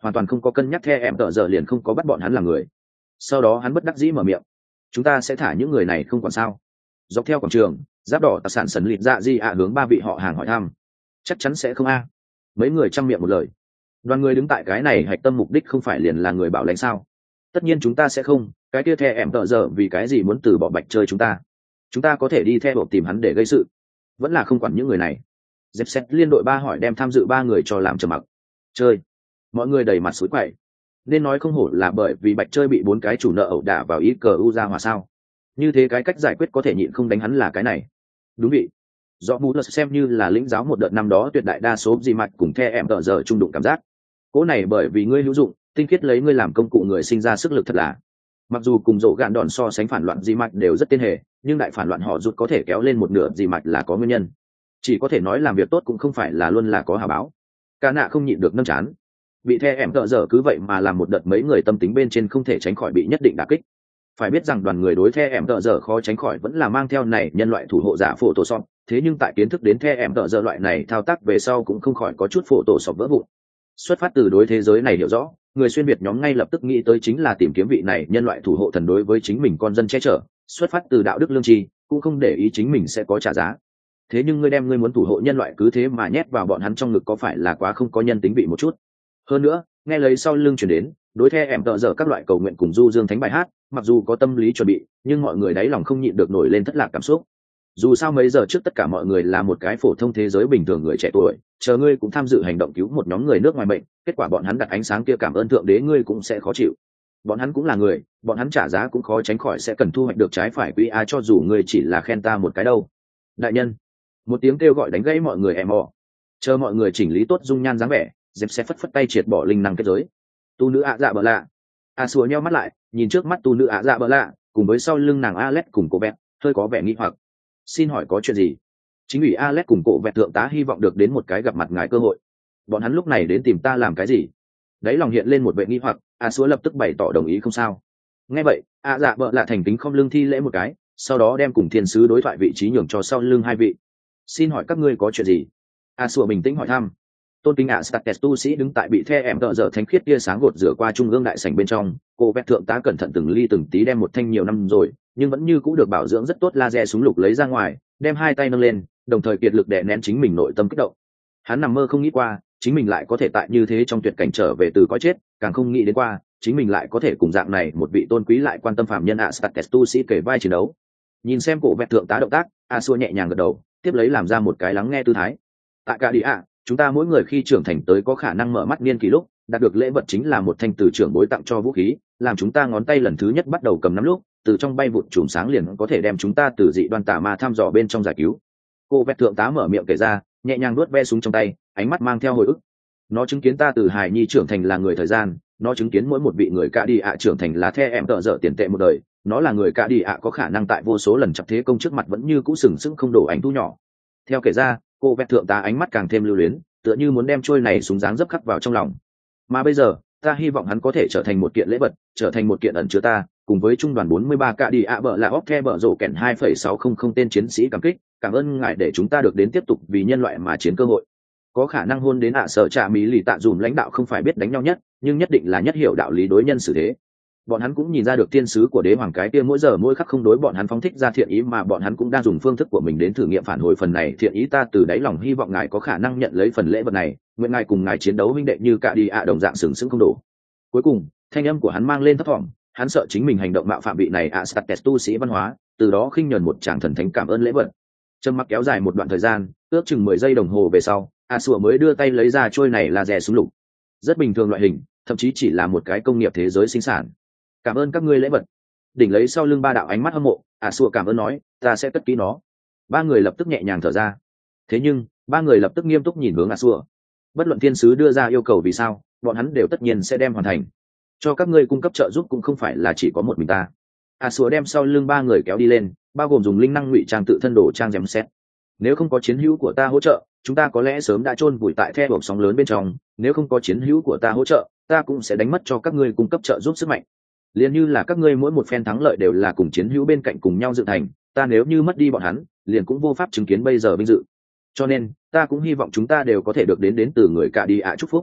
hoàn toàn không có cân nhắc The em tợ giờ liền không có bắt bọn hắn làm người. Sau đó hắn bất đắc dĩ mở miệng, chúng ta sẽ thả những người này không còn sao? Dọc theo quảng trường, giáp đỏ tạc sản sần lịt dạ di ạ hướng ba vị họ hàng hỏi thăm. Chắc chắn sẽ không a. Mấy người chăm miệng một lời. Đoàn người đứng tại cái này hạch tâm mục đích không phải liền là người bảo lãnh sao? Tất nhiên chúng ta sẽ không, cái kia The em tợ giờ vì cái gì muốn từ bỏ bạch chơi chúng ta? Chúng ta có thể đi theo buộc tìm hắn để gây sự, vẫn là không quản những người này. Dẹp xét liên đội ba hỏi đem tham dự ba người cho làm trầm mặc. Chơi? Mọi người đầy mặt sủi quậy. Nên nói không hổ là bởi vì bạch chơi bị bốn cái chủ nợ ẩu đả vào ý cờ u ra hòa sao? Như thế cái cách giải quyết có thể nhịn không đánh hắn là cái này. Đúng vị. Do mũ lật xem như là lĩnh giáo một đợt năm đó tuyệt đại đa số gì mặt cùng The em tợ giờ trung đụng cảm giác. Cố này bởi vì ngươi hữu dụng, tinh khiết lấy ngươi làm công cụ người sinh ra sức lực thật là. Mặc dù cùng rổ gạn đòn so sánh phản loạn di mạch đều rất tên hề, nhưng đại phản loạn họ rút có thể kéo lên một nửa di mạch là có nguyên nhân. Chỉ có thể nói làm việc tốt cũng không phải là luôn là có hào báo. Cả nạ không nhịn được nâng chán. Bị The em tợ giờ cứ vậy mà làm một đợt mấy người tâm tính bên trên không thể tránh khỏi bị nhất định đả kích. Phải biết rằng đoàn người đối The em tợ giờ khó tránh khỏi vẫn là mang theo này nhân loại thủ hộ giả phổ tổ sọp, thế nhưng tại kiến thức đến The em tợ giờ loại này thao tác về sau cũng không khỏi có chút phổ tổ sọp vỡ vụn. Xuất phát từ đối thế giới này hiểu rõ, người xuyên việt nhóm ngay lập tức nghĩ tới chính là tìm kiếm vị này nhân loại thủ hộ thần đối với chính mình con dân che chở, xuất phát từ đạo đức lương tri, cũng không để ý chính mình sẽ có trả giá. Thế nhưng ngươi đem ngươi muốn thủ hộ nhân loại cứ thế mà nhét vào bọn hắn trong ngực có phải là quá không có nhân tính vị một chút? Hơn nữa, nghe lấy sau lưng chuyển đến, đối The em tợ giờ các loại cầu nguyện cùng du dương thánh bài hát, mặc dù có tâm lý chuẩn bị, nhưng mọi người đáy lòng không nhịn được nổi lên thất lạc cảm xúc. Dù sao mấy giờ trước tất cả mọi người là một cái phổ thông thế giới bình thường người trẻ tuổi, chờ ngươi cũng tham dự hành động cứu một nhóm người nước ngoài bệnh, kết quả bọn hắn đặt ánh sáng kia cảm ơn thượng đế ngươi cũng sẽ khó chịu. Bọn hắn cũng là người, bọn hắn trả giá cũng khó tránh khỏi sẽ cần thu hoạch được trái phải quy a cho dù ngươi chỉ là khen ta một cái đâu. Đại nhân, một tiếng kêu gọi đánh gãy mọi người em mò. Chờ mọi người chỉnh lý tốt dung nhan dáng vẻ, dẹp sẽ phất phất tay triệt bỏ linh năng kết giới. Tu nữ ạ dạ bợ lạ. A xua nheo mắt lại, nhìn trước mắt tu nữ ạ dạ bợ lạ, cùng với sau lưng nàng Alex cùng cô bẹt, hơi có vẻ nghi hoặc. Xin hỏi có chuyện gì? Chính ủy Alex cùng cổ vẹt thượng tá hy vọng được đến một cái gặp mặt ngài cơ hội. Bọn hắn lúc này đến tìm ta làm cái gì? Đấy lòng hiện lên một vệ nghi hoặc, a xúa lập tức bày tỏ đồng ý không sao. Nghe vậy, a dạ vợ lạ thành kính không lưng thi lễ một cái, sau đó đem cùng thiên sứ đối thoại vị trí nhường cho sau lưng hai vị. Xin hỏi các ngươi có chuyện gì? A xúa bình tĩnh hỏi thăm. Tôn kính ạ States tu sĩ đứng tại bị The em tợ giờ thánh khiết tia sáng gột rửa qua trung ương đại sảnh bên trong, cô vẹt thượng tá cẩn thận từng ly từng tí đem một thanh nhiều năm rồi, nhưng vẫn như cũ được bảo dưỡng rất tốt laser súng lục lấy ra ngoài, đem hai tay nâng lên, đồng thời kiệt lực đè nén chính mình nội tâm kích động. Hắn nằm mơ không nghĩ qua, chính mình lại có thể tại như thế trong tuyệt cảnh trở về từ cõi chết, càng không nghĩ đến qua, chính mình lại có thể cùng dạng này một vị tôn quý lại quan tâm phàm nhân ạ States tu sĩ kể vai chiến đấu. Nhìn xem cổ vẹt thượng tá động tác, A Xua nhẹ nhàng gật đầu, tiếp lấy làm ra một cái lắng nghe tư thái. Tại cả đi ạ, chúng ta mỗi người khi trưởng thành tới có khả năng mở mắt niên kỳ lúc, đạt được lễ vật chính là một thanh từ trưởng bối tặng cho vũ khí, làm chúng ta ngón tay lần thứ nhất bắt đầu cầm nắm lúc, từ trong bay vụt chùm sáng liền có thể đem chúng ta từ dị đoan tà ma thăm dò bên trong giải cứu. Cô vẹt thượng tá mở miệng kể ra, nhẹ nhàng nuốt ve súng trong tay, ánh mắt mang theo hồi ức. Nó chứng kiến ta từ hài nhi trưởng thành là người thời gian, nó chứng kiến mỗi một vị người cả đi ạ trưởng thành là The em tợ dở tiền tệ một đời, nó là người cả đi ạ có khả năng tại vô số lần chặt thế công trước mặt vẫn như cũ sừng sững không đổ ảnh thu nhỏ. Theo kể ra, cô vẹt thượng tá ánh mắt càng thêm lưu luyến, tựa như muốn đem trôi này súng dáng dấp khắc vào trong lòng. Mà bây giờ, ta hy vọng hắn có thể trở thành một kiện lễ vật, trở thành một kiện ẩn chứa ta, cùng với trung đoàn bốn mươi ba cả đi ạ bợ là óc the bợ rổ kèn hai phẩy sáu không không tên chiến sĩ cảm kích, cảm ơn ngài để chúng ta được đến tiếp tục vì nhân loại mà chiến cơ hội. Có khả năng hôn đến ạ sở trà mỹ lì tạ dùm lãnh đạo không phải biết đánh nhau nhất, nhưng nhất định là nhất hiểu đạo lý đối nhân xử thế. Bọn hắn cũng nhìn ra được thiên sứ của đế hoàng cái kia mỗi giờ mỗi khắc không đối bọn hắn phóng thích ra thiện ý, mà bọn hắn cũng đang dùng phương thức của mình đến thử nghiệm phản hồi phần này thiện ý. Ta từ đáy lòng hy vọng ngài có khả năng nhận lấy phần lễ vật này, nguyện ngài cùng ngài chiến đấu huynh đệ như cả đi ạ đồng dạng sừng sững không đổ. Cuối cùng, thanh âm của hắn mang lên thấp thỏm, hắn sợ chính mình hành động mạo phạm vị này ạ States tu sĩ văn hóa, từ đó khinh nhờn một tràng thần thánh cảm ơn lễ vật. Trầm mặc kéo dài một đoạn thời gian, ước chừng mười giây đồng hồ về sau, a sủa mới đưa tay lấy ra trôi này là rẻ súng lục, rất bình thường loại hình, thậm chí chỉ là một cái công nghiệp thế giới sinh sản. Cảm ơn các ngươi lễ vật. Đỉnh lấy sau lưng ba đạo ánh mắt hâm mộ, a sủa cảm ơn nói, ta sẽ cất kỹ nó. Ba người lập tức nhẹ nhàng thở ra. Thế nhưng ba người lập tức nghiêm túc nhìn hướng a sủa. Bất luận thiên sứ đưa ra yêu cầu vì sao, bọn hắn đều tất nhiên sẽ đem hoàn thành. Cho các ngươi cung cấp trợ giúp cũng không phải là chỉ có một mình ta. a sủa đem sau lưng ba người kéo đi lên, bao gồm dùng linh năng ngụy trang tự thân đồ trang dèm xét. Nếu không có chiến hữu của ta hỗ trợ, chúng ta có lẽ sớm đã chôn vùi tại the bộc sóng lớn bên trong. Nếu không có chiến hữu của ta hỗ trợ, ta cũng sẽ đánh mất cho các ngươi cung cấp trợ giúp sức mạnh. Liên như là các ngươi mỗi một phen thắng lợi đều là cùng chiến hữu bên cạnh cùng nhau dựng thành, ta nếu như mất đi bọn hắn, liền cũng vô pháp chứng kiến bây giờ vinh dự. Cho nên, ta cũng hy vọng chúng ta đều có thể được đến đến từ người cả đi ạ chúc phúc.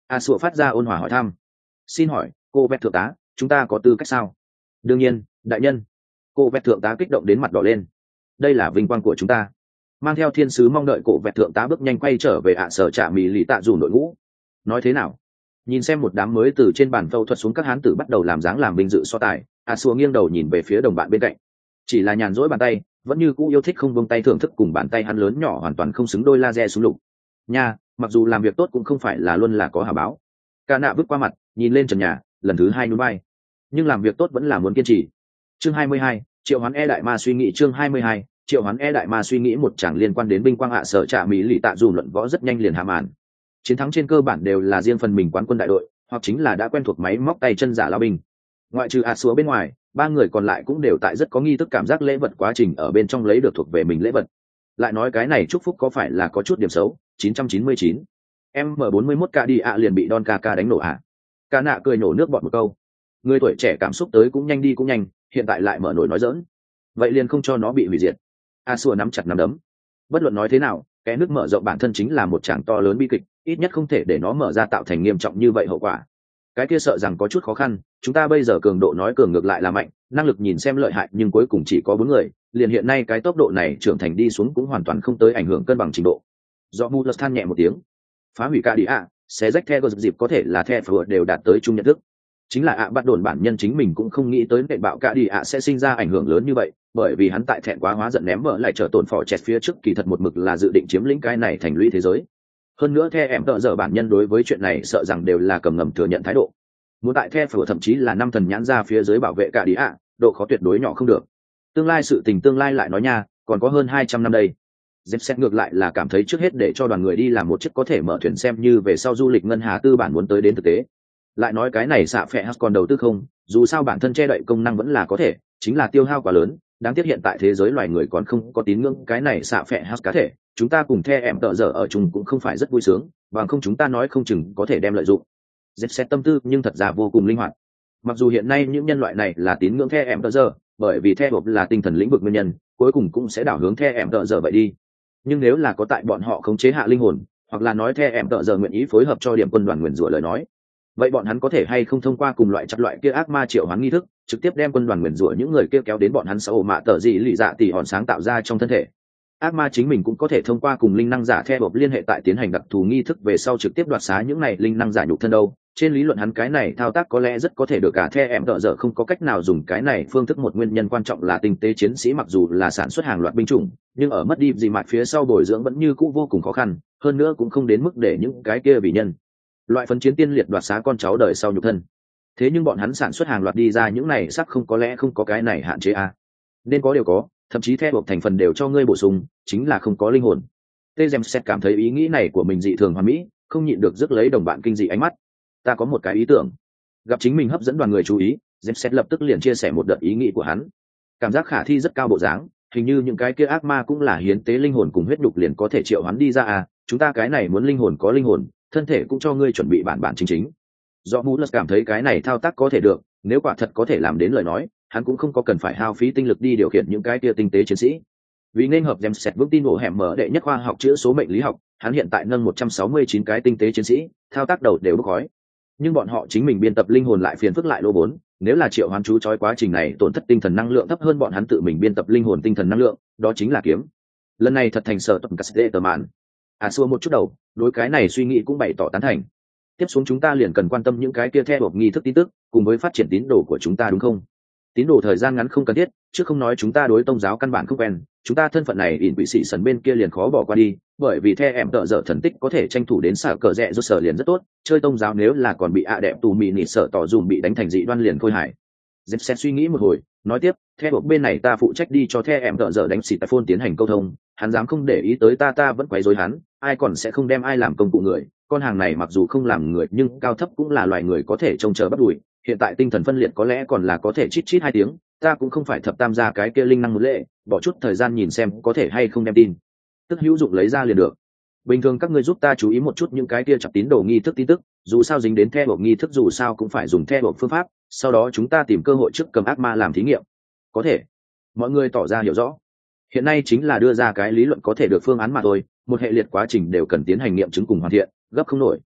a sủa phát ra ôn hòa hỏi thăm. Xin hỏi cô vẹt thượng tá, chúng ta có tư cách sao? Đương nhiên đại nhân. Cô vẹt thượng tá kích động đến mặt đỏ lên. Đây là vinh quang của chúng ta. Mang theo thiên sứ mong đợi cổ vẹt thượng tá bước nhanh quay trở về ạ sở trạ mỹ lì tạ dù đội ngũ. Nói thế nào? Nhìn xem một đám mới từ trên bàn phẫu thuật xuống các hán tử bắt đầu làm dáng làm vinh dự so tài, a sủa nghiêng đầu nhìn về phía đồng bạn bên cạnh. Chỉ là nhàn rỗi bàn tay, vẫn như cũ yêu thích không buông tay thưởng thức cùng bàn tay hắn lớn nhỏ hoàn toàn không xứng đôi laser súng lục. Nha, mặc dù làm việc tốt cũng không phải là luôn là có hảo báo. Cả nạ bước qua mặt, nhìn lên trần nhà, lần thứ hai nhún vai. Nhưng làm việc tốt vẫn là muốn kiên trì. Chương hai mươi hai, Triệu Hoán E đại ma suy nghĩ chương hai mươi hai, Triệu Hoán E đại ma suy nghĩ một chẳng liên quan đến binh quang hạ sở trạ mỹ lì tạ dù luận võ rất nhanh liền hạ màn. Chiến thắng trên cơ bản đều là riêng phần mình quán quân đại đội, hoặc chính là đã quen thuộc máy móc tay chân giả lao binh. Ngoại trừ a xúa bên ngoài, ba người còn lại cũng đều tại rất có nghi thức cảm giác lễ vật quá trình ở bên trong lấy được thuộc về mình lễ vật. Lại nói cái này chúc phúc có phải là có chút điểm xấu? chín trăm chín mươi chín em bốn mươi mốt k đi ạ liền bị Don Kaka đánh nổ ạ. À? Cả nạ cười nổ nước bọt một câu. Người tuổi trẻ cảm xúc tới cũng nhanh đi cũng nhanh, hiện tại lại mở nổi nói giỡn. Vậy liền không cho nó bị hủy diệt. A xua nắm chặt nắm đấm. Bất luận nói thế nào, cái nước mở rộng bản thân chính là một tràng to lớn bi kịch, ít nhất không thể để nó mở ra tạo thành nghiêm trọng như vậy hậu quả. Cái kia sợ rằng có chút khó khăn, chúng ta bây giờ cường độ nói cường ngược lại là mạnh, năng lực nhìn xem lợi hại nhưng cuối cùng chỉ có bốn người, liền hiện nay cái tốc độ này trưởng thành đi xuống cũng hoàn toàn không tới ảnh hưởng cân bằng trình độ. Do Mulus than nhẹ một tiếng. Phá hủy cả đi ạ, xé rách theo dịp có thể là theo phở đều đạt tới chung nhận thức. Chính là ạ bắt đồn bản nhân chính mình cũng không nghĩ tới nệ bạo cả đi ạ sẽ sinh ra ảnh hưởng lớn như vậy, bởi vì hắn tại thẹn quá hóa giận ném vợ lại trở tổn phò chẹt phía trước kỳ thật một mực là dự định chiếm lĩnh cái này thành lũy thế giới. Hơn nữa theo em tợ giờ bản nhân đối với chuyện này sợ rằng đều là cầm ngầm thừa nhận thái độ. Muốn tại theo phở thậm chí là năm thần nhãn ra phía dưới bảo vệ cả đi ạ, độ khó tuyệt đối nhỏ không được. Tương lai sự tình tương lai lại nói nha, còn có hơn hai trăm năm đây. Dẹp xét ngược lại là cảm thấy trước hết để cho đoàn người đi làm một chiếc có thể mở thuyền xem như về sau du lịch ngân hà tư bản muốn tới đến thực tế. Lại nói cái này xạ phẹ còn đầu tư không, dù sao bản thân che đậy công năng vẫn là có thể, chính là tiêu hao quá lớn, đáng tiếc hiện tại thế giới loài người còn không có tín ngưỡng cái này xạ phẹ cá thể, chúng ta cùng theo em tợ dở ở chung cũng không phải rất vui sướng, bằng không chúng ta nói không chừng có thể đem lợi dụng. Dẹp xét tâm tư nhưng thật ra vô cùng linh hoạt. Mặc dù hiện nay những nhân loại này là tín ngưỡng theo em tợ dở, bởi vì theo là tinh thần lĩnh vực nguyên nhân, cuối cùng cũng sẽ đảo hướng theo em tợ dở vậy đi. Nhưng nếu là có tại bọn họ khống chế hạ linh hồn, hoặc là nói theo em tợ dở nguyện ý phối hợp cho điểm quân đoàn nguyền rủa lời nói, vậy bọn hắn có thể hay không thông qua cùng loại chặt loại kia ác ma triệu hoán nghi thức trực tiếp đem quân đoàn nguyền rủa những người kia kéo đến bọn hắn xã ổ mạ tờ gì lì dạ tỉ hòn sáng tạo ra trong thân thể. Ác ma chính mình cũng có thể thông qua cùng linh năng giả theo bộc liên hệ tại tiến hành đặc thù nghi thức về sau trực tiếp đoạt xá những này linh năng giả nhục thân đâu. Trên lý luận hắn cái này thao tác có lẽ rất có thể được cả theo em tợ dở không có cách nào dùng cái này phương thức. Một nguyên nhân quan trọng là tinh tế chiến sĩ mặc dù là sản xuất hàng loạt binh chủng, nhưng ở mất đi gì mặt phía sau bồi dưỡng vẫn như cũ vô cùng khó khăn, hơn nữa cũng không đến mức để những cái kia vì nhân loại phấn chiến tiên liệt đoạt xá con cháu đời sau nhục thân. Thế nhưng bọn hắn sản xuất hàng loạt đi ra những này sắc không có lẽ không có cái này hạn chế à. Nên có đều có, thậm chí theo buộc thành phần đều cho ngươi bổ sung, chính là không có linh hồn. Tê Gem sẽ cảm thấy ý nghĩ này của mình dị thường hoàn mỹ, không nhịn được rước lấy đồng bạn kinh dị ánh mắt. Ta có một cái ý tưởng. Gặp chính mình hấp dẫn đoàn người chú ý, Gem sẽ lập tức liền chia sẻ một đợt ý nghĩ của hắn. Cảm giác khả thi rất cao bộ dáng, hình như những cái kia ác ma cũng là hiến tế linh hồn cùng huyết nhục liền có thể triệu hắn đi ra à, chúng ta cái này muốn linh hồn có linh hồn, thân thể cũng cho ngươi chuẩn bị bản bản chính chính. Do Mũ Lật cảm thấy cái này thao tác có thể được, nếu quả thật có thể làm đến lời nói, hắn cũng không có cần phải hao phí tinh lực đi điều khiển những cái kia tinh tế chiến sĩ. Vì nên hợp James vững tin ổ hẻm mở đệ nhất khoa học chữa số mệnh lý học, hắn hiện tại nâng một trăm sáu mươi chín cái tinh tế chiến sĩ, thao tác đầu đều bốc khói. Nhưng bọn họ chính mình biên tập linh hồn lại phiền phức lại lô vốn, nếu là triệu hoán chú chói quá trình này tổn thất tinh thần năng lượng thấp hơn bọn hắn tự mình biên tập linh hồn tinh thần năng lượng, đó chính là kiếm. Lần này thật thành sở tập cắt tờ mạn. À xua một chút đầu, đối cái này suy nghĩ cũng bày tỏ tán thành. Tiếp xuống chúng ta liền cần quan tâm những cái kia theo buộc nghi thức tin tức, cùng với phát triển tín đồ của chúng ta đúng không? Tín đồ thời gian ngắn không cần thiết, chứ không nói chúng ta đối tôn giáo căn bản không quen, chúng ta thân phận này ỉn quỷ sĩ sần bên kia liền khó bỏ qua đi, bởi vì theo em tợ dở thần tích có thể tranh thủ đến xả cờ rẽ rút sở liền rất tốt, chơi tôn giáo nếu là còn bị ạ đẹp tù mì nị sở tỏ dùm bị đánh thành dị đoan liền khôi hài. Dẹp xét suy nghĩ một hồi, nói tiếp, theo buộc bên này ta phụ trách đi cho theo em tợ dở đánh xịt tai phone tiến hành câu thông, hắn dám không để ý tới ta ta vẫn quấy rối hắn, ai còn sẽ không đem ai làm công cụ người, con hàng này mặc dù không làm người nhưng cao thấp cũng là loài người có thể trông chờ bắt đuổi, hiện tại tinh thần phân liệt có lẽ còn là có thể chít chít hai tiếng, ta cũng không phải thập tam gia cái kia linh năng một lệ, bỏ chút thời gian nhìn xem có thể hay không đem tin tức hữu dụng lấy ra liền được. Bình thường các ngươi giúp ta chú ý một chút những cái kia chặt tín đồ nghi thức tin tức, dù sao dính đến theo buộc nghi thức dù sao cũng phải dùng theo buộc phương pháp, sau đó chúng ta tìm cơ hội trước cầm ác ma làm thí nghiệm. Có thể. Mọi người tỏ ra hiểu rõ. Hiện nay chính là đưa ra cái lý luận có thể được phương án mà thôi, một hệ liệt quá trình đều cần tiến hành nghiệm chứng cùng hoàn thiện, gấp không nổi.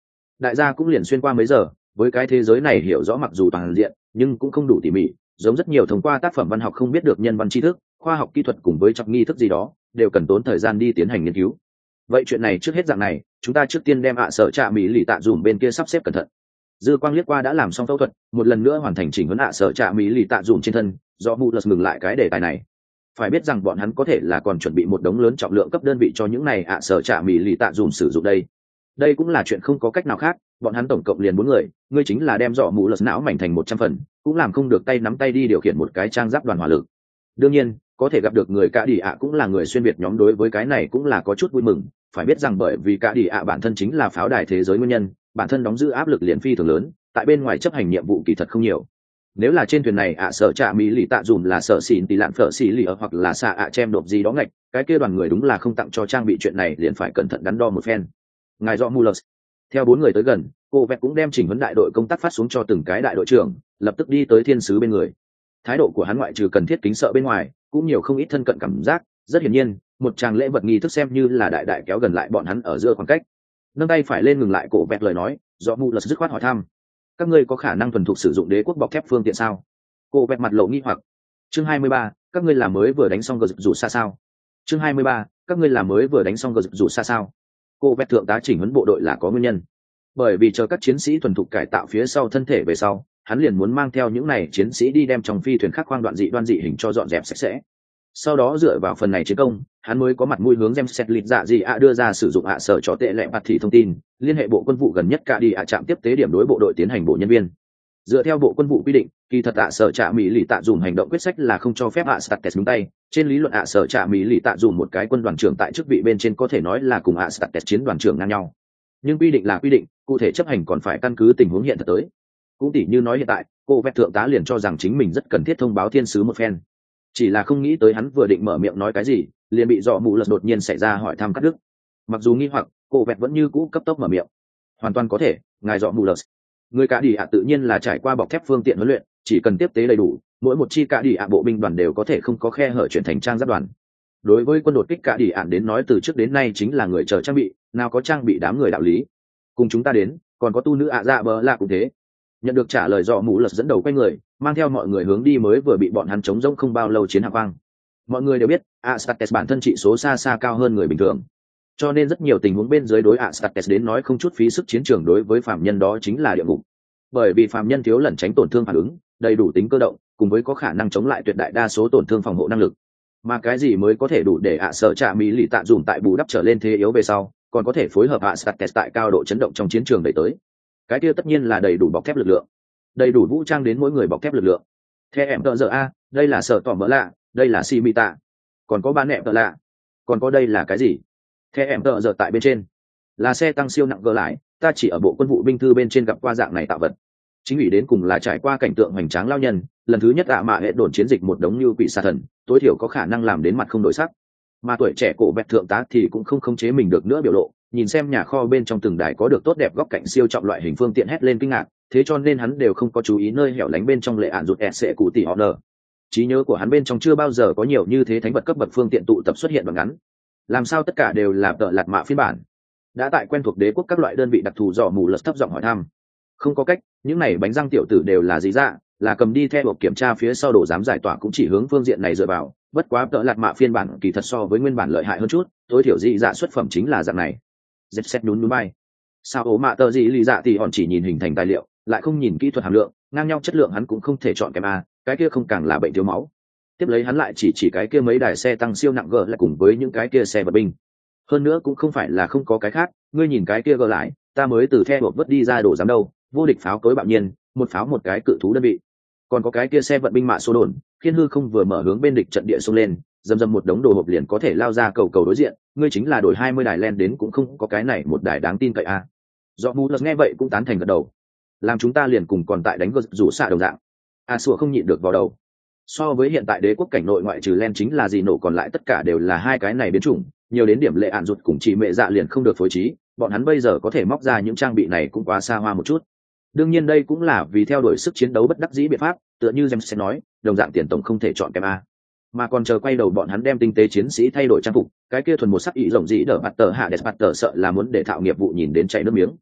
đại gia cũng liền xuyên qua mấy giờ, với cái thế giới này hiểu rõ mặc dù toàn diện nhưng cũng không đủ tỉ mỉ, giống rất nhiều thông qua tác phẩm văn học không biết được nhân văn tri thức, khoa học kỹ thuật cùng với trọng nghi thức gì đó đều cần tốn thời gian đi tiến hành nghiên cứu. Vậy chuyện này trước hết dạng này, chúng ta trước tiên đem ạ sở trạ mỹ lì tạ dùm bên kia sắp xếp cẩn thận. Dư quang liếc qua đã làm xong phẫu thuật, một lần nữa hoàn thành chỉnh huấn ạ sở trạ mỹ lì tạ dùm trên thân, do mù lật ngừng lại cái đề tài này. Phải biết rằng bọn hắn có thể là còn chuẩn bị một đống lớn trọng lượng cấp đơn vị cho những này ạ sở trạ mỹ lì tạ dùm sử dụng đây. Đây cũng là chuyện không có cách nào khác, bọn hắn tổng cộng liền bốn người, ngươi chính là đem dọ mù lật não mảnh thành một trăm phần, cũng làm không được tay nắm tay đi điều khiển một cái trang giáp đoàn hỏa lực. Đương nhiên, có thể gặp được người cả đi ạ cũng là người xuyên việt nhóm, đối với cái này cũng là có chút vui mừng. Phải biết rằng bởi vì cả đi ạ bản thân chính là pháo đài thế giới nguyên nhân, bản thân đóng giữ áp lực liền phi thường lớn, tại bên ngoài chấp hành nhiệm vụ kỳ thật không nhiều. Nếu là trên thuyền này ạ sở trạ mỹ lì tạ dùm là sở xỉn thì lạn phở xỉ lì ở hoặc là xạ ạ chem đột gì đó ngạch, cái kia đoàn người đúng là không tặng cho trang bị, chuyện này liền phải cẩn thận đắn đo một phen. Ngài rõ Mullers. Theo bốn người tới gần, cô vẹt cũng đem chỉnh huấn đại đội công tác phát xuống cho từng cái đại đội trưởng, lập tức đi tới thiên sứ bên người. Thái độ của hắn ngoại trừ cần thiết kính sợ bên ngoài, cũng nhiều không ít thân cận cảm giác. Rất hiển nhiên, một tràng lễ vật nghi thức xem như là đại đại kéo gần lại bọn hắn ở giữa khoảng cách. Nâng tay phải lên ngừng lại cổ vẹt lời nói, rõ Mullers dứt khoát hỏi thăm: các ngươi có khả năng thuần thục sử dụng đế quốc bọc thép phương tiện sao? Cô vẹt mặt lộ nghi hoặc. Chương hai mươi ba, các ngươi làm mới vừa đánh xong gờ rủ xa sao? Chương hai mươi ba, các ngươi làm mới vừa đánh xong gờ rủ xa sao? Cô vẹt thượng tá chỉnh huấn bộ đội là có nguyên nhân, bởi vì chờ các chiến sĩ thuần thục cải tạo phía sau thân thể về sau, hắn liền muốn mang theo những này chiến sĩ đi đem trong phi thuyền khắc khoang đoạn dị đoan dị hình cho dọn dẹp sạch sẽ. Sau đó dựa vào phần này chiến công, hắn mới có mặt mũi hướng James Setlit dạ gì ạ đưa ra sử dụng ạ sở cho tệ lệ bạt thị thông tin, liên hệ bộ quân vụ gần nhất cả đi ạ trạm tiếp tế điểm đối bộ đội tiến hành bộ nhân viên. Dựa theo bộ quân vụ quy định, kỳ thật ạ sở trạ mỹ lì tạ dùng hành động quyết sách là không cho phép ạ States nhúng tay. Trên lý luận ạ sở trạ mỹ lì tạ dùng một cái quân đoàn trưởng tại chức vị bên trên có thể nói là cùng ạ States chiến đoàn trưởng ngang nhau. Nhưng quy định là quy định, cụ thể chấp hành còn phải căn cứ tình huống hiện thực tới. Cũng tỉ như nói hiện tại, cô vẹt thượng tá liền cho rằng chính mình rất cần thiết thông báo thiên sứ một phen. Chỉ là không nghĩ tới hắn vừa định mở miệng nói cái gì, liền bị dọ mù lật đột nhiên xảy ra hỏi thăm cắt đứt. Mặc dù nghi hoặc, cô vẹt vẫn như cũ cấp tốc mở miệng: hoàn toàn có thể, ngài dọ mù lật. Người cả đi ạ tự nhiên là trải qua bọc thép phương tiện huấn luyện, chỉ cần tiếp tế đầy đủ, mỗi một chi cả đi ạ bộ binh đoàn đều có thể không có khe hở chuyển thành trang giáp đoàn. Đối với quân đột kích cả đi ạn đến nói từ trước đến nay chính là người chờ trang bị, nào có trang bị đám người đạo lý. Cùng chúng ta đến, còn có tu nữ ạ dạ bờ lạ cũng thế. Nhận được trả lời dọ mù lật dẫn đầu quay người, mang theo mọi người hướng đi mới vừa bị bọn hắn chống rỗng không bao lâu chiến hạm quang. Mọi người đều biết, Astates bản thân trị số xa xa cao hơn người bình thường, cho nên rất nhiều tình huống bên dưới đối Astates đến nói không chút phí sức chiến trường đối với phạm nhân đó chính là địa ngục. Bởi vì phạm nhân thiếu lẩn tránh tổn thương phản ứng, đầy đủ tính cơ động, cùng với có khả năng chống lại tuyệt đại đa số tổn thương phòng hộ năng lực. Mà cái gì mới có thể đủ để ạ sở trạ mỹ lì tạ dùng tại bù đắp trở lên thế yếu về sau, còn có thể phối hợp Astates tại cao độ chấn động trong chiến trường đẩy tới. Cái kia tất nhiên là đầy đủ bọc thép lực lượng, đầy đủ vũ trang đến mỗi người bọc thép lực lượng. Theo em tợ giờ a, đây là sở tỏ mỡ lạ, đây là si mỹ tạ, còn có ba nẹ tợ lạ, còn có đây là cái gì? Theo em tợ giờ tại bên trên là xe tăng siêu nặng gỡ lại, ta chỉ ở bộ quân vụ binh thư bên trên gặp qua dạng này tạo vật. Chính ủy đến cùng là trải qua cảnh tượng hoành tráng lao nhân, lần thứ nhất ạ mạ hệ đồn chiến dịch một đống như quỷ xà thần, tối thiểu có khả năng làm đến mặt không đổi sắc. Mà tuổi trẻ cổ vẹt thượng tá thì cũng không khống chế mình được nữa biểu lộ, nhìn xem nhà kho bên trong từng đài có được tốt đẹp góc cạnh siêu trọng loại hình phương tiện hét lên kinh ngạc, thế cho nên hắn đều không có chú ý nơi hẻo lánh bên trong lệ ạn rụt ẹt sẽ cụ tỷ họ nở. Trí nhớ của hắn bên trong chưa bao giờ có nhiều như thế thánh vật cấp bậc phương tiện tụ tập xuất hiện bằng ngắn. Làm sao tất cả đều là tợ lạt mạ phiên bản? Đã tại quen thuộc đế quốc các loại đơn vị đặc thù dò mù lật thấp giọng hỏi thăm. Không có cách, những này bánh răng tiểu tử đều là gì dạ, là cầm đi theo hộp kiểm tra phía sau đồ dám giải tỏa cũng chỉ hướng phương diện này dựa vào. Bất quá tợ lạt mạ phiên bản kỳ thật so với nguyên bản lợi hại hơn chút, tối thiểu dị dạ xuất phẩm chính là dạng này. Dẹp xét nhún núi bay. Sao ố mạ tờ gì lý dạ thì hòn chỉ nhìn hình thành tài liệu, lại không nhìn kỹ thuật hàm lượng, ngang nhau chất lượng hắn cũng không thể chọn kém a, cái kia không càng là bệnh thiếu máu. Tiếp lấy hắn lại chỉ chỉ cái kia mấy đài xe tăng siêu nặng gờ lại cùng với những cái kia xe vật binh. Hơn nữa cũng không phải là không có cái khác, ngươi nhìn cái kia gờ lại, ta mới từ the hộp vớt đi ra đổ dám đâu, vô địch pháo cối bạo nhiên, một pháo một cái cự thú đơn vị. Còn có cái kia xe vận binh mạ số đồn, Thiên hư không vừa mở hướng bên địch trận địa xông lên, dầm dầm một đống đồ hộp liền có thể lao ra cầu cầu đối diện, ngươi chính là đổi hai mươi đài len đến cũng không có cái này một đài đáng tin cậy a. Do mù lật nghe vậy cũng tán thành gật đầu, làm chúng ta liền cùng còn tại đánh gật rủ xạ đồng dạng. A sủa không nhịn được vào đầu. So với hiện tại đế quốc cảnh nội ngoại trừ len chính là gì nổ còn lại tất cả đều là hai cái này biến chủng, nhiều đến điểm lệ ạn rụt cùng chị mẹ dạ liền không được phối trí, bọn hắn bây giờ có thể móc ra những trang bị này cũng quá xa hoa một chút. Đương nhiên đây cũng là vì theo đuổi sức chiến đấu bất đắc dĩ biện pháp, tựa như James sẽ nói, đồng dạng tiền tổng không thể chọn kém a. Mà còn chờ quay đầu bọn hắn đem tinh tế chiến sĩ thay đổi trang phục, cái kia thuần một sắc ý rộng dĩ đỡ bạt tờ hạ đẹp bạt tờ sợ là muốn để thạo nghiệp vụ nhìn đến chảy nước miếng.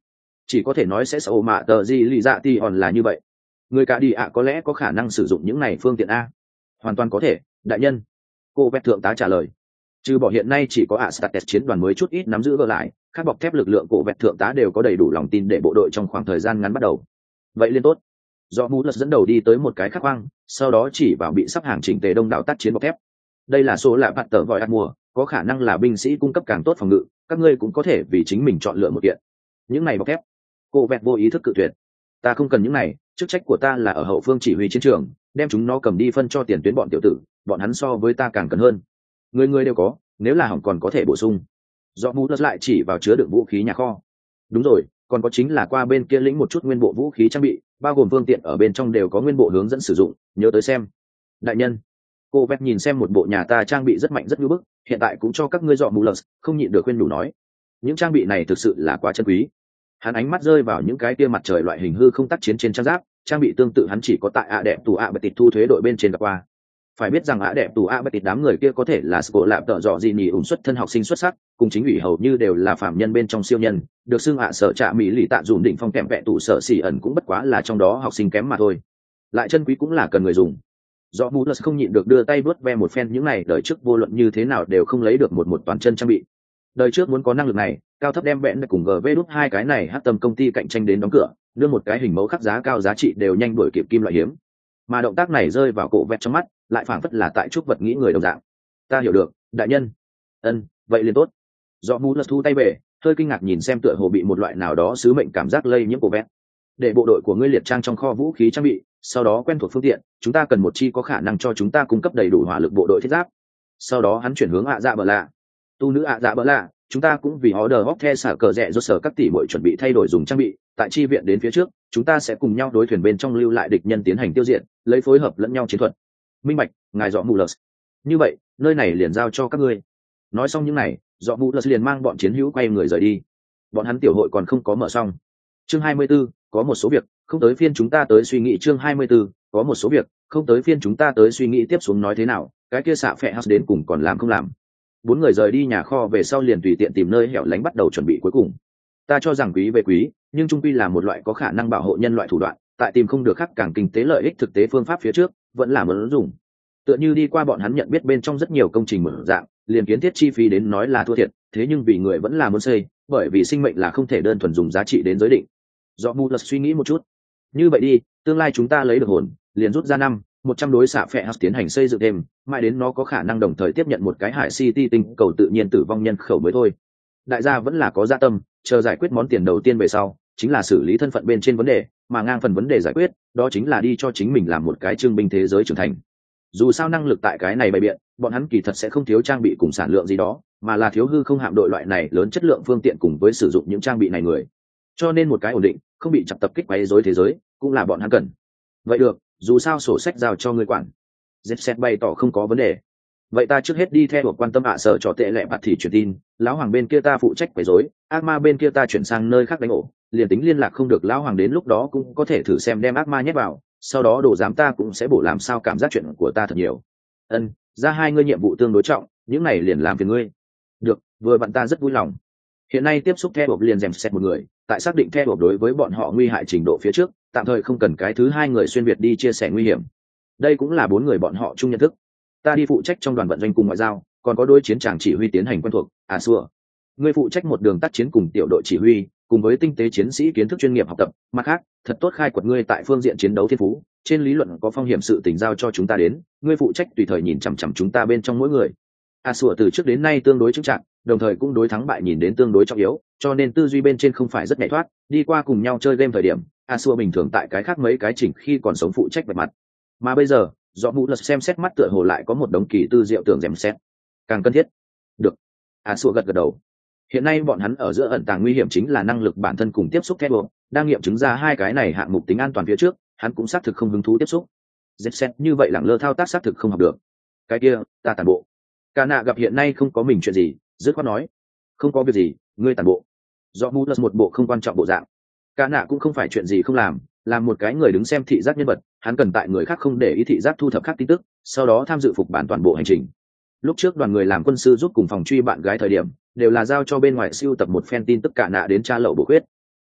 chỉ có thể nói sẽ sầu mạ tờ gì lì dạ thì hòn là như vậy. Người cả đi ạ có lẽ có khả năng sử dụng những này phương tiện a. Hoàn toàn có thể, đại nhân. Cô vẹt thượng tá trả lời. Trừ bỏ hiện nay chỉ có Astates chiến đoàn mới chút ít nắm giữ gỡ lại, các bọc thép lực lượng cổ vẹt thượng tá đều có đầy đủ lòng tin để bộ đội trong khoảng thời gian ngắn bắt đầu. Vậy liên tốt. Do Mũ Lật dẫn đầu đi tới một cái khắc khoang, sau đó chỉ vào bị sắp hàng chỉnh tề đông đảo tác chiến bọc thép. Đây là số lạ bạn tờ vòi ạt mùa, có khả năng là binh sĩ cung cấp càng tốt phòng ngự, các ngươi cũng có thể vì chính mình chọn lựa một kiện. Những này bọc thép. Cô vẹt vô ý thức cự tuyệt. Ta không cần những này, chức trách của ta là ở hậu phương chỉ huy chiến trường, đem chúng nó cầm đi phân cho tiền tuyến bọn tiểu tử, bọn hắn so với ta càng cần hơn. Người người đều có, nếu là hỏng còn có thể bổ sung. Do Mũ Lật lại chỉ vào chứa đựng vũ khí nhà kho. Đúng rồi, còn có chính là qua bên kia lĩnh một chút nguyên bộ vũ khí trang bị, bao gồm phương tiện ở bên trong đều có nguyên bộ hướng dẫn sử dụng, nhớ tới xem. Đại nhân. Cô vẹt nhìn xem một bộ nhà ta trang bị rất mạnh rất ngưỡng bức, hiện tại cũng cho các ngươi dọ Mũ Lật, không nhịn được khuyên đủ nói. Những trang bị này thực sự là quá chân quý. Hắn ánh mắt rơi vào những cái kia mặt trời loại hình hư không tác chiến trên trang giáp, trang bị tương tự hắn chỉ có tại ạ đẹp tù ạ bật tịt thu thuế đội bên trên gặp qua. Phải biết rằng ạ đẹp tù ạ bật tịt đám người kia có thể là score lạp tợ dọ gì nhỉ ủng xuất thân học sinh xuất sắc, cùng chính ủy hầu như đều là phạm nhân bên trong siêu nhân, được xưng ạ sở trạ mỹ lì tạ dùn đỉnh phong kèm vẹ tụ sở xỉ ẩn cũng bất quá là trong đó học sinh kém mà thôi. Lại chân quý cũng là cần người dùng. Do Mũ Lật không nhịn được đưa tay vuốt ve một phen những này, đời trước vô luận như thế nào đều không lấy được một một toàn chân trang bị. Đời trước muốn có năng lực này, cao thấp đem bẽn cùng gờ vê đút hai cái này hát tâm công ty cạnh tranh đến đóng cửa, đưa một cái hình mẫu khắc giá cao giá trị đều nhanh đuổi kịp kim loại hiếm. Mà động tác này rơi vào cổ vẹt trong mắt, lại phảng phất là tại chúc vật nghĩ người đồng dạng. Ta hiểu được, đại nhân. Ân, vậy liền tốt. Do Mũ Lật thu tay về, hơi kinh ngạc nhìn xem tựa hồ bị một loại nào đó sứ mệnh cảm giác lây nhiễm cổ vẹt. Để bộ đội của ngươi liệt trang trong kho vũ khí trang bị, sau đó quen thuộc phương tiện, chúng ta cần một chi có khả năng cho chúng ta cung cấp đầy đủ hỏa lực bộ đội thiết giáp. Sau đó hắn chuyển hướng ạ dạ bờ lạ. Tu nữ ạ dạ bờ lạ, chúng ta cũng vì order hóc the xả cờ rẻ do sở các tỷ muội chuẩn bị thay đổi dùng trang bị, tại chi viện đến phía trước, chúng ta sẽ cùng nhau đối thuyền bên trong lưu lại địch nhân tiến hành tiêu diệt, lấy phối hợp lẫn nhau chiến thuật. Minh bạch, ngài dọ Mũ Lật. Như vậy, nơi này liền giao cho các ngươi. Nói xong những này, dọ Mũ Lật liền mang bọn chiến hữu quay người rời đi. Bọn hắn tiểu hội còn không có mở xong. Chương hai mươi 'bốn, có một số việc, không tới phiên chúng ta tới suy nghĩ. Chương hai mươi 'bốn, có một số việc, không tới phiên chúng ta tới suy nghĩ. Tiếp xuống nói thế nào, cái kia xạ phệ house đến cùng còn làm không làm. Bốn người rời đi nhà kho về sau liền tùy tiện tìm nơi hẻo lánh bắt đầu chuẩn bị cuối cùng. Ta cho rằng quý về quý, nhưng trung quy là một loại có khả năng bảo hộ nhân loại thủ đoạn, tại tìm không được khác càng kinh tế lợi ích thực tế phương pháp phía trước, vẫn là muốn dùng. Tựa như đi qua bọn hắn nhận biết bên trong rất nhiều công trình mở dạng, liền kiến thiết chi phí đến nói là thua thiệt, thế nhưng vì người vẫn là muốn xây, bởi vì sinh mệnh là không thể đơn thuần dùng giá trị đến giới định. Do Mũ Lật suy nghĩ một chút. Như vậy đi, tương lai chúng ta lấy được hồn, liền rút ra năm một trăm đối xạ phệ house tiến hành xây dựng thêm, mãi đến nó có khả năng đồng thời tiếp nhận một cái hải city tinh cầu tự nhiên tử vong nhân khẩu mới thôi. Đại gia vẫn là có dạ tâm, chờ giải quyết món tiền đầu tiên về sau, chính là xử lý thân phận bên trên vấn đề, mà ngang phần vấn đề giải quyết, đó chính là đi cho chính mình làm một cái trưng binh thế giới trưởng thành. Dù sao năng lực tại cái này bày biện, bọn hắn kỳ thật sẽ không thiếu trang bị cùng sản lượng gì đó, mà là thiếu hư không hạm đội loại này lớn chất lượng phương tiện cùng với sử dụng những trang bị này người. Cho nên một cái ổn định, không bị chặt tập kích quấy rối thế giới, cũng là bọn hắn cần. Vậy được, dù sao sổ sách giao cho ngươi quản. Jet bày tỏ không có vấn đề. Vậy ta trước hết đi theo một quan tâm ạ sở cho tệ lệ bạt thì truyền tin, lão hoàng bên kia ta phụ trách quấy rối, ác ma bên kia ta chuyển sang nơi khác đánh ổ, liền tính liên lạc không được lão hoàng đến lúc đó cũng có thể thử xem đem ác ma nhét vào, sau đó đồ giám ta cũng sẽ bổ làm sao cảm giác chuyện của ta thật nhiều. Ân, ra hai ngươi nhiệm vụ tương đối trọng, những này liền làm phiền ngươi. Được, vừa bạn ta rất vui lòng. Hiện nay tiếp xúc theo bộc liền dèm xét một người, tại xác định theo bộc đối với bọn họ nguy hại trình độ phía trước, tạm thời không cần cái thứ hai người xuyên việt đi chia sẻ nguy hiểm. Đây cũng là bốn người bọn họ chung nhận thức. Ta đi phụ trách trong đoàn vận doanh cùng ngoại giao, còn có đôi chiến tràng chỉ huy tiến hành quen thuộc. À xua, ngươi phụ trách một đường tác chiến cùng tiểu đội chỉ huy, cùng với tinh tế chiến sĩ kiến thức chuyên nghiệp học tập. Mặt khác, thật tốt khai quật ngươi tại phương diện chiến đấu thiên phú, trên lý luận có phong hiểm sự tình giao cho chúng ta đến, ngươi phụ trách tùy thời nhìn chằm chằm chúng ta bên trong mỗi người. À xua từ trước đến nay tương đối chững chạc, đồng thời cũng đối thắng bại nhìn đến tương đối trọng yếu, cho nên tư duy bên trên không phải rất nhạy thoát. Đi qua cùng nhau chơi game thời điểm, A Xua bình thường tại cái khác mấy cái chỉnh khi còn sống phụ trách bề mặt, mà bây giờ do Mũ Lật xem xét mắt tựa hồ lại có một đống kỳ tư diệu tưởng dèm xét, càng cần thiết. Được, A Xua gật gật đầu. Hiện nay bọn hắn ở giữa ẩn tàng nguy hiểm chính là năng lực bản thân cùng tiếp xúc thép buộc, đang nghiệm chứng ra hai cái này hạng mục tính an toàn phía trước, hắn cũng xác thực không hứng thú tiếp xúc. Dép xét như vậy lẳng lơ thao tác xác thực không học được. Cái kia, ta tản bộ. Cả nạ gặp hiện nay không có mình chuyện gì, dứt khoát nói, không có việc gì, ngươi tản bộ. Do Mũ Lật một bộ không quan trọng bộ dạng. Cả nạ cũng không phải chuyện gì không làm, làm một cái người đứng xem thị giác nhân vật, hắn cần tại người khác không để ý thị giác thu thập khác tin tức, sau đó tham dự phục bản toàn bộ hành trình. Lúc trước đoàn người làm quân sư giúp cùng phòng truy bạn gái thời điểm, đều là giao cho bên ngoài siêu tập một phen tin tức cả nạ đến tra lậu bổ khuyết.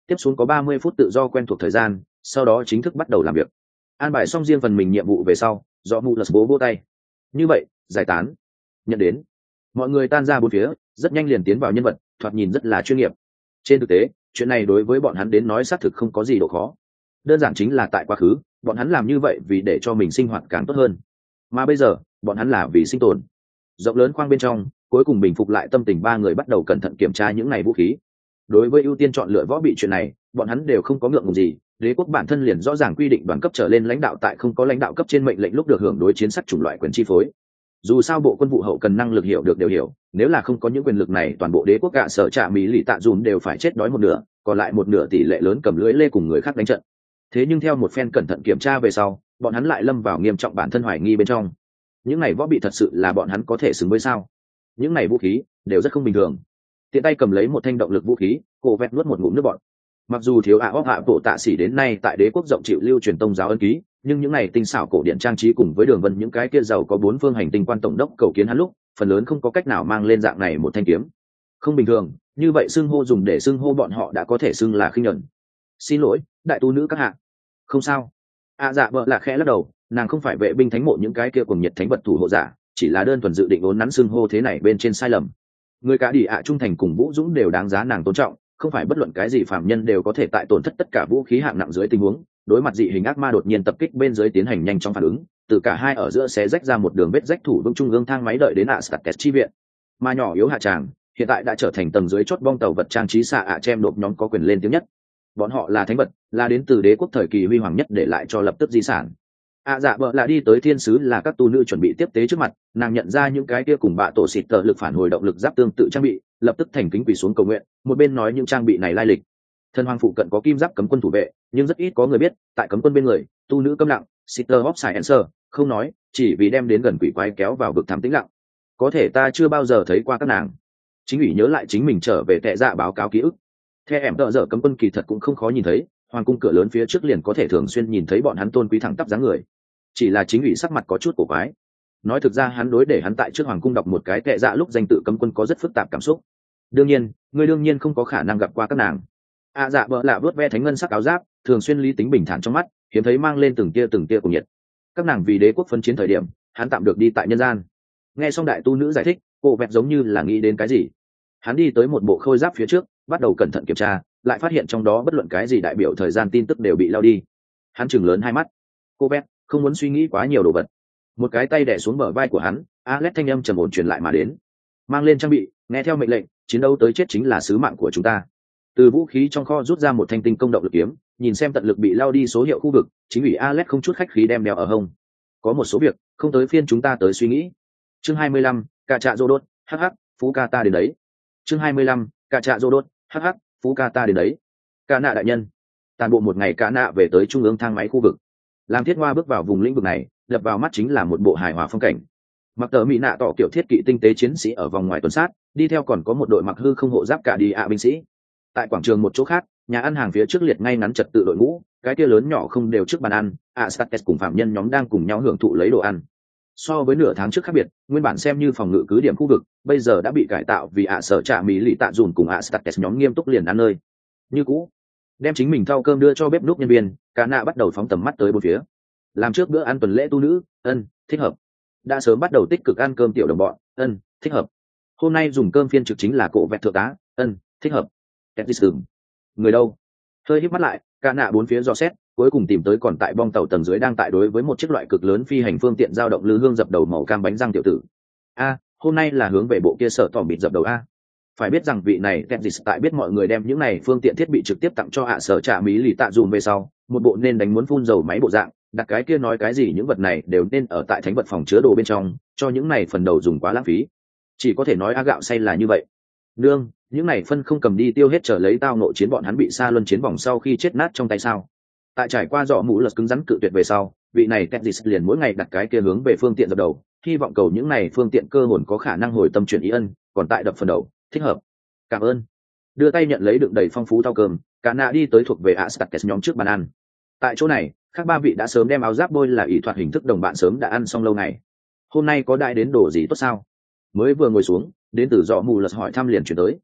tiếp xuống có ba mươi phút tự do quen thuộc thời gian, sau đó chính thức bắt đầu làm việc. An bài xong riêng phần mình nhiệm vụ về sau, do mù lật bố vô tay. Như vậy, giải tán. Nhận đến. Mọi người tan ra bốn phía, rất nhanh liền tiến vào nhân vật, thoạt nhìn rất là chuyên nghiệp. Trên thực tế, chuyện này đối với bọn hắn đến nói xác thực không có gì độ khó. Đơn giản chính là tại quá khứ, bọn hắn làm như vậy vì để cho mình sinh hoạt càng tốt hơn. Mà bây giờ, bọn hắn là vì sinh tồn. Rộng lớn khoang bên trong, cuối cùng bình phục lại tâm tình ba người bắt đầu cẩn thận kiểm tra những này vũ khí. Đối với ưu tiên chọn lựa võ bị chuyện này, bọn hắn đều không có ngượng ngùng gì. Đế quốc bản thân liền rõ ràng quy định đoàn cấp trở lên lãnh đạo tại không có lãnh đạo cấp trên mệnh lệnh lúc được hưởng đối chiến sắc chủng loại quyền chi phối. Dù sao bộ quân vụ hậu cần năng lực hiểu được đều hiểu, nếu là không có những quyền lực này, toàn bộ đế quốc cả sở trạ mỹ lì tạ dùm đều phải chết đói một nửa, còn lại một nửa tỷ lệ lớn cầm lưỡi lê cùng người khác đánh trận. Thế nhưng theo một phen cẩn thận kiểm tra về sau, bọn hắn lại lâm vào nghiêm trọng bản thân hoài nghi bên trong. Những này võ bị thật sự là bọn hắn có thể xứng với sao? Những này vũ khí đều rất không bình thường. Tiện tay cầm lấy một thanh động lực vũ khí, cô vẹt nuốt một ngụm nước bọt. Mặc dù thiếu ạ óc hạ bộ tạ sĩ đến nay tại đế quốc rộng chịu lưu truyền tông giáo ân ký, nhưng những này tinh xảo cổ điện trang trí cùng với đường vân những cái kia giàu có bốn phương hành tinh quan tổng đốc cầu kiến hắn lúc, phần lớn không có cách nào mang lên dạng này một thanh kiếm. Không bình thường, như vậy xưng hô dùng để xưng hô bọn họ đã có thể xưng là khinh nhẫn. Xin lỗi, đại tu nữ các hạ. Không sao. À dạ vợ là khẽ lắc đầu, nàng không phải vệ binh thánh mộ những cái kia cùng nhiệt thánh vật thủ hộ giả, chỉ là đơn thuần dự định ốn nắn xưng hô thế này bên trên sai lầm. Người cả đi ạ trung thành cùng Vũ Dũng đều đáng giá nàng tôn trọng, không phải bất luận cái gì phạm nhân đều có thể tại tổn thất tất cả vũ khí hạng nặng dưới tình huống, đối mặt dị hình ác ma đột nhiên tập kích bên dưới tiến hành nhanh chóng phản ứng, từ cả hai ở giữa xé rách ra một đường vết rách thủ vững trung ương thang máy đợi đến ạ States chi viện. Mà nhỏ yếu hạ tràng, hiện tại đã trở thành tầng dưới chót bong tàu vật trang trí xạ ạ chem đột nhóm có quyền lên tiếng nhất. Bọn họ là thánh vật, là đến từ đế quốc thời kỳ huy hoàng nhất để lại cho lập tức di sản. À dạ vợ là đi tới thiên sứ là các tu nữ chuẩn bị tiếp tế trước mặt, nàng nhận ra những cái kia cùng bạ tổ xịt tờ lực phản hồi động lực giáp tương tự trang bị, lập tức thành kính quỳ xuống cầu nguyện, một bên nói những trang bị này lai lịch. Thân hoàng phụ cận có kim giáp cấm quân thủ vệ, nhưng rất ít có người biết, tại cấm quân bên người, tu nữ câm lặng, Sister of Science, không nói, chỉ vì đem đến gần quỷ quái kéo vào vực thám tĩnh lặng. Có thể ta chưa bao giờ thấy qua các nàng. Chính ủy nhớ lại chính mình trở về tệ dạ báo cáo ký ức. Theo em tợ dở cấm quân kỳ thật cũng không khó nhìn thấy, hoàng cung cửa lớn phía trước liền có thể thường xuyên nhìn thấy bọn hắn tôn quý thẳng tắp dáng người. Chỉ là chính ủy sắc mặt có chút cổ quái. Nói thực ra hắn đối để hắn tại trước hoàng cung đọc một cái tệ dạ lúc danh tự cấm quân có rất phức tạp cảm xúc. Đương nhiên, người đương nhiên không có khả năng gặp qua các nàng. À dạ vợ lạ vớt ve thánh ngân sắc áo giáp, thường xuyên lý tính bình thản trong mắt, hiếm thấy mang lên từng tia từng tia cùng nhiệt. Các nàng vì đế quốc phân chiến thời điểm, hắn tạm được đi tại nhân gian. Nghe xong đại tu nữ giải thích, cô vẹt giống như là nghĩ đến cái gì. Hắn đi tới một bộ khôi giáp phía trước, bắt đầu cẩn thận kiểm tra, lại phát hiện trong đó bất luận cái gì đại biểu thời gian tin tức đều bị lao đi. Hắn chừng lớn hai mắt. Cô vẹt không muốn suy nghĩ quá nhiều đồ vật. Một cái tay đè xuống bờ vai của hắn, Alex thanh âm trầm ổn truyền lại mà đến. Mang lên trang bị, nghe theo mệnh lệnh, chiến đấu tới chết chính là sứ mạng của chúng ta. Từ vũ khí trong kho rút ra một thanh tinh công động lực kiếm, nhìn xem tận lực bị lao đi số hiệu khu vực, chính ủy Alex không chút khách khí đem đeo ở hông. Có một số việc, không tới phiên chúng ta tới suy nghĩ. Chương hai mươi lăm, Cà Trạ Rô Đốt, hắc hắc, Phú Ca ta đến đấy. Chương hai mươi lăm, Cà Trạ Rô Đốt, hắc hắc, Phú Ca ta đến đấy. Cả nạ đại nhân. Toàn bộ một ngày cả nạ về tới trung ương thang máy khu vực. Làm Thiết Hoa bước vào vùng lĩnh vực này, đập vào mắt chính là một bộ hài hòa phong cảnh. Mặc tờ mỹ nạ tỏ kiểu thiết kỵ tinh tế chiến sĩ ở vòng ngoài tuần sát, đi theo còn có một đội mặc hư không hộ giáp cả đi ạ binh sĩ. Tại quảng trường một chỗ khác, nhà ăn hàng phía trước liệt ngay ngắn trật tự đội ngũ, cái kia lớn nhỏ không đều trước bàn ăn, ạ States cùng phạm nhân nhóm đang cùng nhau hưởng thụ lấy đồ ăn. So với nửa tháng trước khác biệt, nguyên bản xem như phòng ngự cứ điểm khu vực, bây giờ đã bị cải tạo vì ạ sở trạ mỹ lì tạ dùn cùng ạ States nhóm nghiêm túc liền ăn nơi. Như cũ, đem chính mình thau cơm đưa cho bếp núc nhân viên, cả nạ bắt đầu phóng tầm mắt tới bốn phía. Làm trước bữa ăn tuần lễ tu nữ, ân, thích hợp. Đã sớm bắt đầu tích cực ăn cơm tiểu đồng bọn, ân, thích hợp. Hôm nay dùng cơm phiên trực chính là cộ vẹt thượng tá, ân, thích hợp. Edison. Người đâu? Hơi híp mắt lại, cả nạ bốn phía dò xét, cuối cùng tìm tới còn tại bong tàu tầng dưới đang tại đối với một chiếc loại cực lớn phi hành phương tiện giao động lư hương dập đầu màu cam bánh răng tiểu tử. A, hôm nay là hướng về bộ kia sở tỏ bịt dập đầu a. Phải biết rằng vị này Tenzis tại biết mọi người đem những này phương tiện thiết bị trực tiếp tặng cho hạ sở trả mỹ lì tạ dùm về sau, một bộ nên đánh muốn phun dầu máy bộ dạng, đặt cái kia nói cái gì những vật này đều nên ở tại thánh vật phòng chứa đồ bên trong, cho những này phần đầu dùng quá lãng phí. Chỉ có thể nói a gạo say là như vậy. Nương, những này phân không cầm đi tiêu hết trở lấy tao nội chiến bọn hắn bị xa luân chiến vòng sau khi chết nát trong tay sao. Tại trải qua dọ mũ lật cứng rắn cự tuyệt về sau, vị này Tenzis liền mỗi ngày đặt cái kia hướng về phương tiện dập đầu, hy vọng cầu những này phương tiện cơ hồn có khả năng hồi tâm chuyển ý ân, còn tại đập phần đầu, thích hợp. Cảm ơn. Đưa tay nhận lấy đựng đầy phong phú thau cơm, cả nạ đi tới thuộc về Astates nhóm trước bàn ăn. Tại chỗ này, các ba vị đã sớm đem áo giáp bôi là ỷ thoạt hình thức đồng bạn sớm đã ăn xong lâu ngày. Hôm nay có đại đến đồ gì tốt sao? Mới vừa ngồi xuống, đến từ dọ mù lật hỏi thăm liền chuyển tới.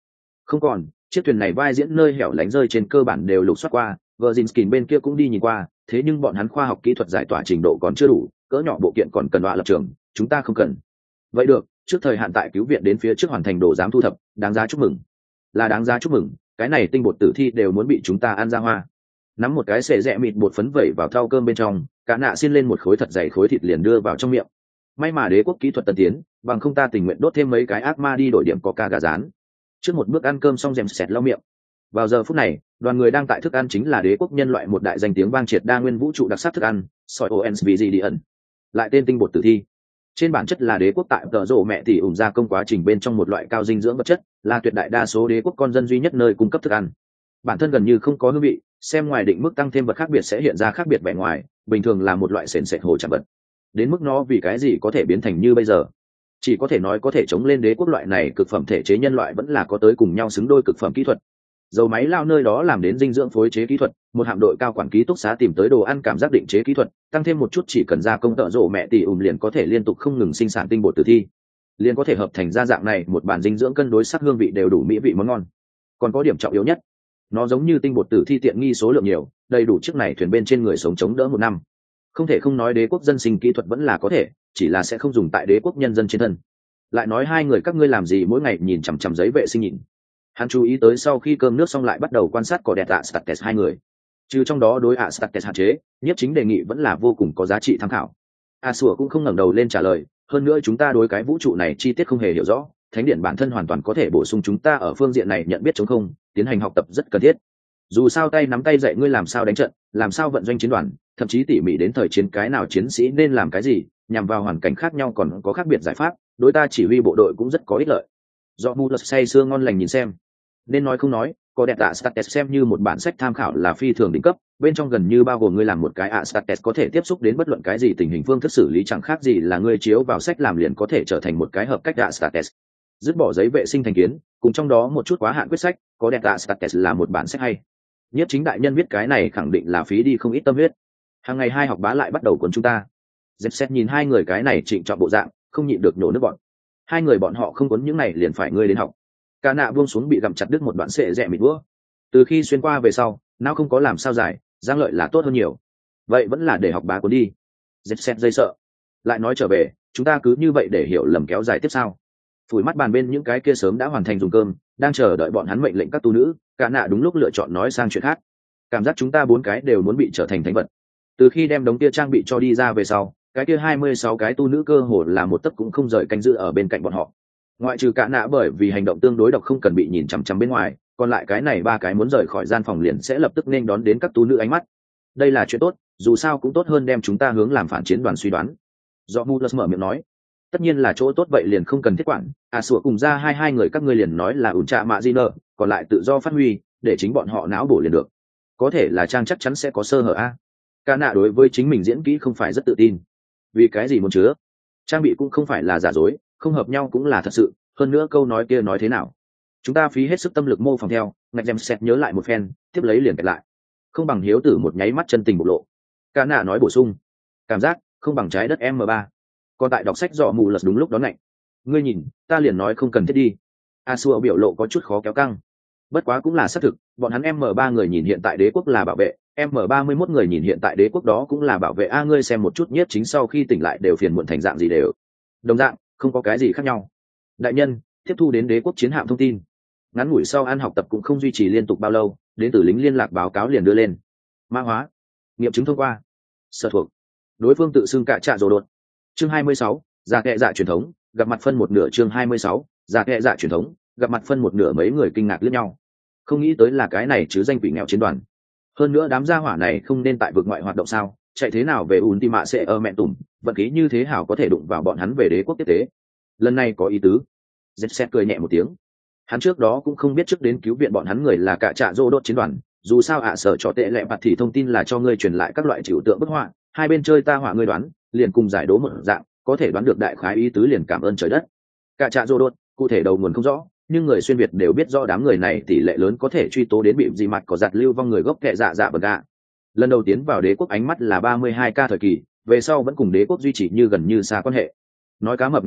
Không còn, chiếc thuyền này vai diễn nơi hẻo lánh rơi trên cơ bản đều lục soát qua, Virginskin bên kia cũng đi nhìn qua, thế nhưng bọn hắn khoa học kỹ thuật giải tỏa trình độ còn chưa đủ, cỡ nhỏ bộ kiện còn cần đọa lập trường, chúng ta không cần. Vậy được, trước thời hạn tại cứu viện đến phía trước hoàn thành đồ giám thu thập, đáng giá chúc mừng. Là đáng giá chúc mừng, cái này tinh bột tử thi đều muốn bị chúng ta ăn ra hoa. Nắm một cái sệ rẽ mịt bột phấn vẩy vào thau cơm bên trong, cả nạ xin lên một khối thật dày khối thịt liền đưa vào trong miệng. May mà đế quốc kỹ thuật tân tiến, bằng không ta tình nguyện đốt thêm mấy cái ác ma đi đổi điểm coca gà rán. Trước một bước ăn cơm xong rèm sẹt lau miệng. Vào giờ phút này, đoàn người đang tại thức ăn chính là đế quốc nhân loại một đại danh tiếng vang triệt đa nguyên vũ trụ đặc sắc thức ăn, sỏi onsvgdn. Lại tên tinh bột tử thi. Trên bản chất là đế quốc tại tờ rổ mẹ tỷ ủng gia công quá trình bên trong một loại cao dinh dưỡng vật chất, là tuyệt đại đa số đế quốc con dân duy nhất nơi cung cấp thức ăn. Bản thân gần như không có hương vị, xem ngoài định mức tăng thêm vật khác biệt sẽ hiện ra khác biệt vẻ ngoài, bình thường là một loại sền sệt hồ chạm vật. Đến mức nó vì cái gì có thể biến thành như bây giờ, chỉ có thể nói có thể chống lên đế quốc loại này cực phẩm thể chế nhân loại vẫn là có tới cùng nhau xứng đôi cực phẩm kỹ thuật. Dầu máy lao nơi đó làm đến dinh dưỡng phối chế kỹ thuật, một hạm đội cao quản ký túc xá tìm tới đồ ăn cảm giác định chế kỹ thuật, tăng thêm một chút chỉ cần gia công tợ rộ mẹ tỷ ùm liền có thể liên tục không ngừng sinh sản tinh bột tử thi, liền có thể hợp thành ra dạng này một bản dinh dưỡng cân đối sắc hương vị đều đủ mỹ vị món ngon. Còn có điểm trọng yếu nhất, nó giống như tinh bột tử thi tiện nghi số lượng nhiều, đầy đủ chiếc này thuyền bên trên người sống chống đỡ một năm. Không thể không nói đế quốc dân sinh kỹ thuật vẫn là có thể, chỉ là sẽ không dùng tại đế quốc nhân dân trên thân. Lại nói hai người các ngươi làm gì mỗi ngày nhìn chằm chằm giấy vệ sinh nhìn. Hắn chú ý tới sau khi cơm nước xong lại bắt đầu quan sát cỏ đẹp ạ States hai người. Trừ trong đó đối ạ States hạn chế, nhất chính đề nghị vẫn là vô cùng có giá trị tham khảo. A Sủa cũng không ngẩng đầu lên trả lời, hơn nữa chúng ta đối cái vũ trụ này chi tiết không hề hiểu rõ, thánh điện bản thân hoàn toàn có thể bổ sung chúng ta ở phương diện này nhận biết chống không, tiến hành học tập rất cần thiết. Dù sao tay nắm tay dạy ngươi làm sao đánh trận, làm sao vận doanh chiến đoàn, thậm chí tỉ mỉ đến thời chiến cái nào chiến sĩ nên làm cái gì, nhằm vào hoàn cảnh khác nhau còn có khác biệt giải pháp, đối ta chỉ huy bộ đội cũng rất có ích lợi. Do Mulus say sưa ngon lành nhìn xem, nên nói không nói, có đẹp tạ States xem như một bản sách tham khảo là phi thường đỉnh cấp, bên trong gần như bao gồm ngươi làm một cái ạ States có thể tiếp xúc đến bất luận cái gì tình hình phương thức xử lý chẳng khác gì là ngươi chiếu vào sách làm liền có thể trở thành một cái hợp cách ạ States. Dứt bỏ giấy vệ sinh thành kiến, cùng trong đó một chút quá hạn quyết sách, có đẹp tạ States là một bản sách hay. Nhất chính đại nhân viết cái này khẳng định là phí đi không ít tâm huyết. Hàng ngày hai học bá lại bắt đầu cuốn chúng ta. Dẹp nhìn hai người cái này trịnh trọng bộ dạng, không nhịn được nhổ nước bọn. Hai người bọn họ không cuốn những này liền phải ngươi đến học. Cả nạ buông xuống bị gặm chặt đứt một đoạn sệ rẽ mịt đũa. Từ khi xuyên qua về sau, não không có làm sao dài, giang lợi là tốt hơn nhiều. Vậy vẫn là để học bá cuốn đi. Dẹp dây sợ. Lại nói trở về, chúng ta cứ như vậy để hiểu lầm kéo dài tiếp sao? Phủi mắt bàn bên những cái kia sớm đã hoàn thành dùng cơm, đang chờ đợi bọn hắn mệnh lệnh các tu nữ, cả nạ đúng lúc lựa chọn nói sang chuyện khác. Cảm giác chúng ta bốn cái đều muốn bị trở thành thánh vật. Từ khi đem đống kia trang bị cho đi ra về sau, cái kia hai mươi sáu cái tu nữ cơ hồ là một tấc cũng không rời canh giữ ở bên cạnh bọn họ. Ngoại trừ cả nạ bởi vì hành động tương đối độc không cần bị nhìn chằm chằm bên ngoài, còn lại cái này ba cái muốn rời khỏi gian phòng liền sẽ lập tức nên đón đến các tu nữ ánh mắt. Đây là chuyện tốt, dù sao cũng tốt hơn đem chúng ta hướng làm phản chiến đoàn suy đoán. Do Mulus mở miệng nói, tất nhiên là chỗ tốt vậy liền không cần thiết quản. À sủa cùng ra hai hai người các ngươi liền nói là ủn trạ mạ di nợ, còn lại tự do phát huy, để chính bọn họ não bổ liền được. Có thể là trang chắc chắn sẽ có sơ hở a. Cả nạ đối với chính mình diễn kỹ không phải rất tự tin. Vì cái gì muốn chứa? Trang bị cũng không phải là giả dối, không hợp nhau cũng là thật sự. Hơn nữa câu nói kia nói thế nào? Chúng ta phí hết sức tâm lực mô phỏng theo, ngạch dèm xẹt nhớ lại một phen, tiếp lấy liền kẹt lại. Không bằng hiếu tử một nháy mắt chân tình bộc lộ. Cả nạ nói bổ sung, cảm giác không bằng trái đất M ba. Còn tại đọc sách dọ mù lật đúng lúc đó lạnh. Ngươi nhìn, ta liền nói không cần thiết đi. A Sủa biểu lộ có chút khó kéo căng. Bất quá cũng là xác thực, bọn hắn M ba người nhìn hiện tại đế quốc là bảo vệ, M ba mươi mốt người nhìn hiện tại đế quốc đó cũng là bảo vệ. A ngươi xem một chút nhất chính sau khi tỉnh lại đều phiền muộn thành dạng gì đều. Đồng dạng, không có cái gì khác nhau. Đại nhân, tiếp thu đến đế quốc chiến hạm thông tin. Ngắn ngủi sau ăn học tập cũng không duy trì liên tục bao lâu, đến từ lính liên lạc báo cáo liền đưa lên. Mã hóa, nghiệm chứng thông qua. Sở thuộc. Đối phương tự xưng cả trạ rồ đột. Chương hai mươi sáu, giả kệ dạ truyền thống, gặp mặt phân một nửa. Chương hai mươi sáu, giả kệ dạ truyền thống, gặp mặt phân một nửa. Mấy người kinh ngạc liếc nhau. Không nghĩ tới là cái này chứ danh quỷ nghèo chiến đoàn. Hơn nữa đám gia hỏa này không nên tại vực ngoại hoạt động sao? Chạy thế nào về Ultima sẽ ở mẹ tủm, vận khí như thế hảo có thể đụng vào bọn hắn về đế quốc tiếp tế. Lần này có ý tứ. Zet cười nhẹ một tiếng. Hắn trước đó cũng không biết trước đến cứu viện bọn hắn người là cả trạ rô đốt chiến đoàn. Dù sao ạ à, sở trò tệ lệ bạt thì thông tin là cho ngươi truyền lại các loại trừu tượng bức họa, hai bên chơi ta họa ngươi đoán, liền cùng giải đố một dạng, có thể đoán được đại khái ý tứ liền cảm ơn trời đất. Cả trạ rô đốt, cụ thể đầu nguồn không rõ, nhưng người xuyên việt đều biết rõ đám người này tỷ lệ lớn có thể truy tố đến bị gì mặt có giặt lưu vong người gốc kệ dạ dạ bờ gạ. Lần đầu tiến vào đế quốc ánh mắt là ba mươi hai ca thời kỳ, về sau vẫn cùng đế quốc duy trì như gần như xa quan hệ. Nói cá mập nhạo à,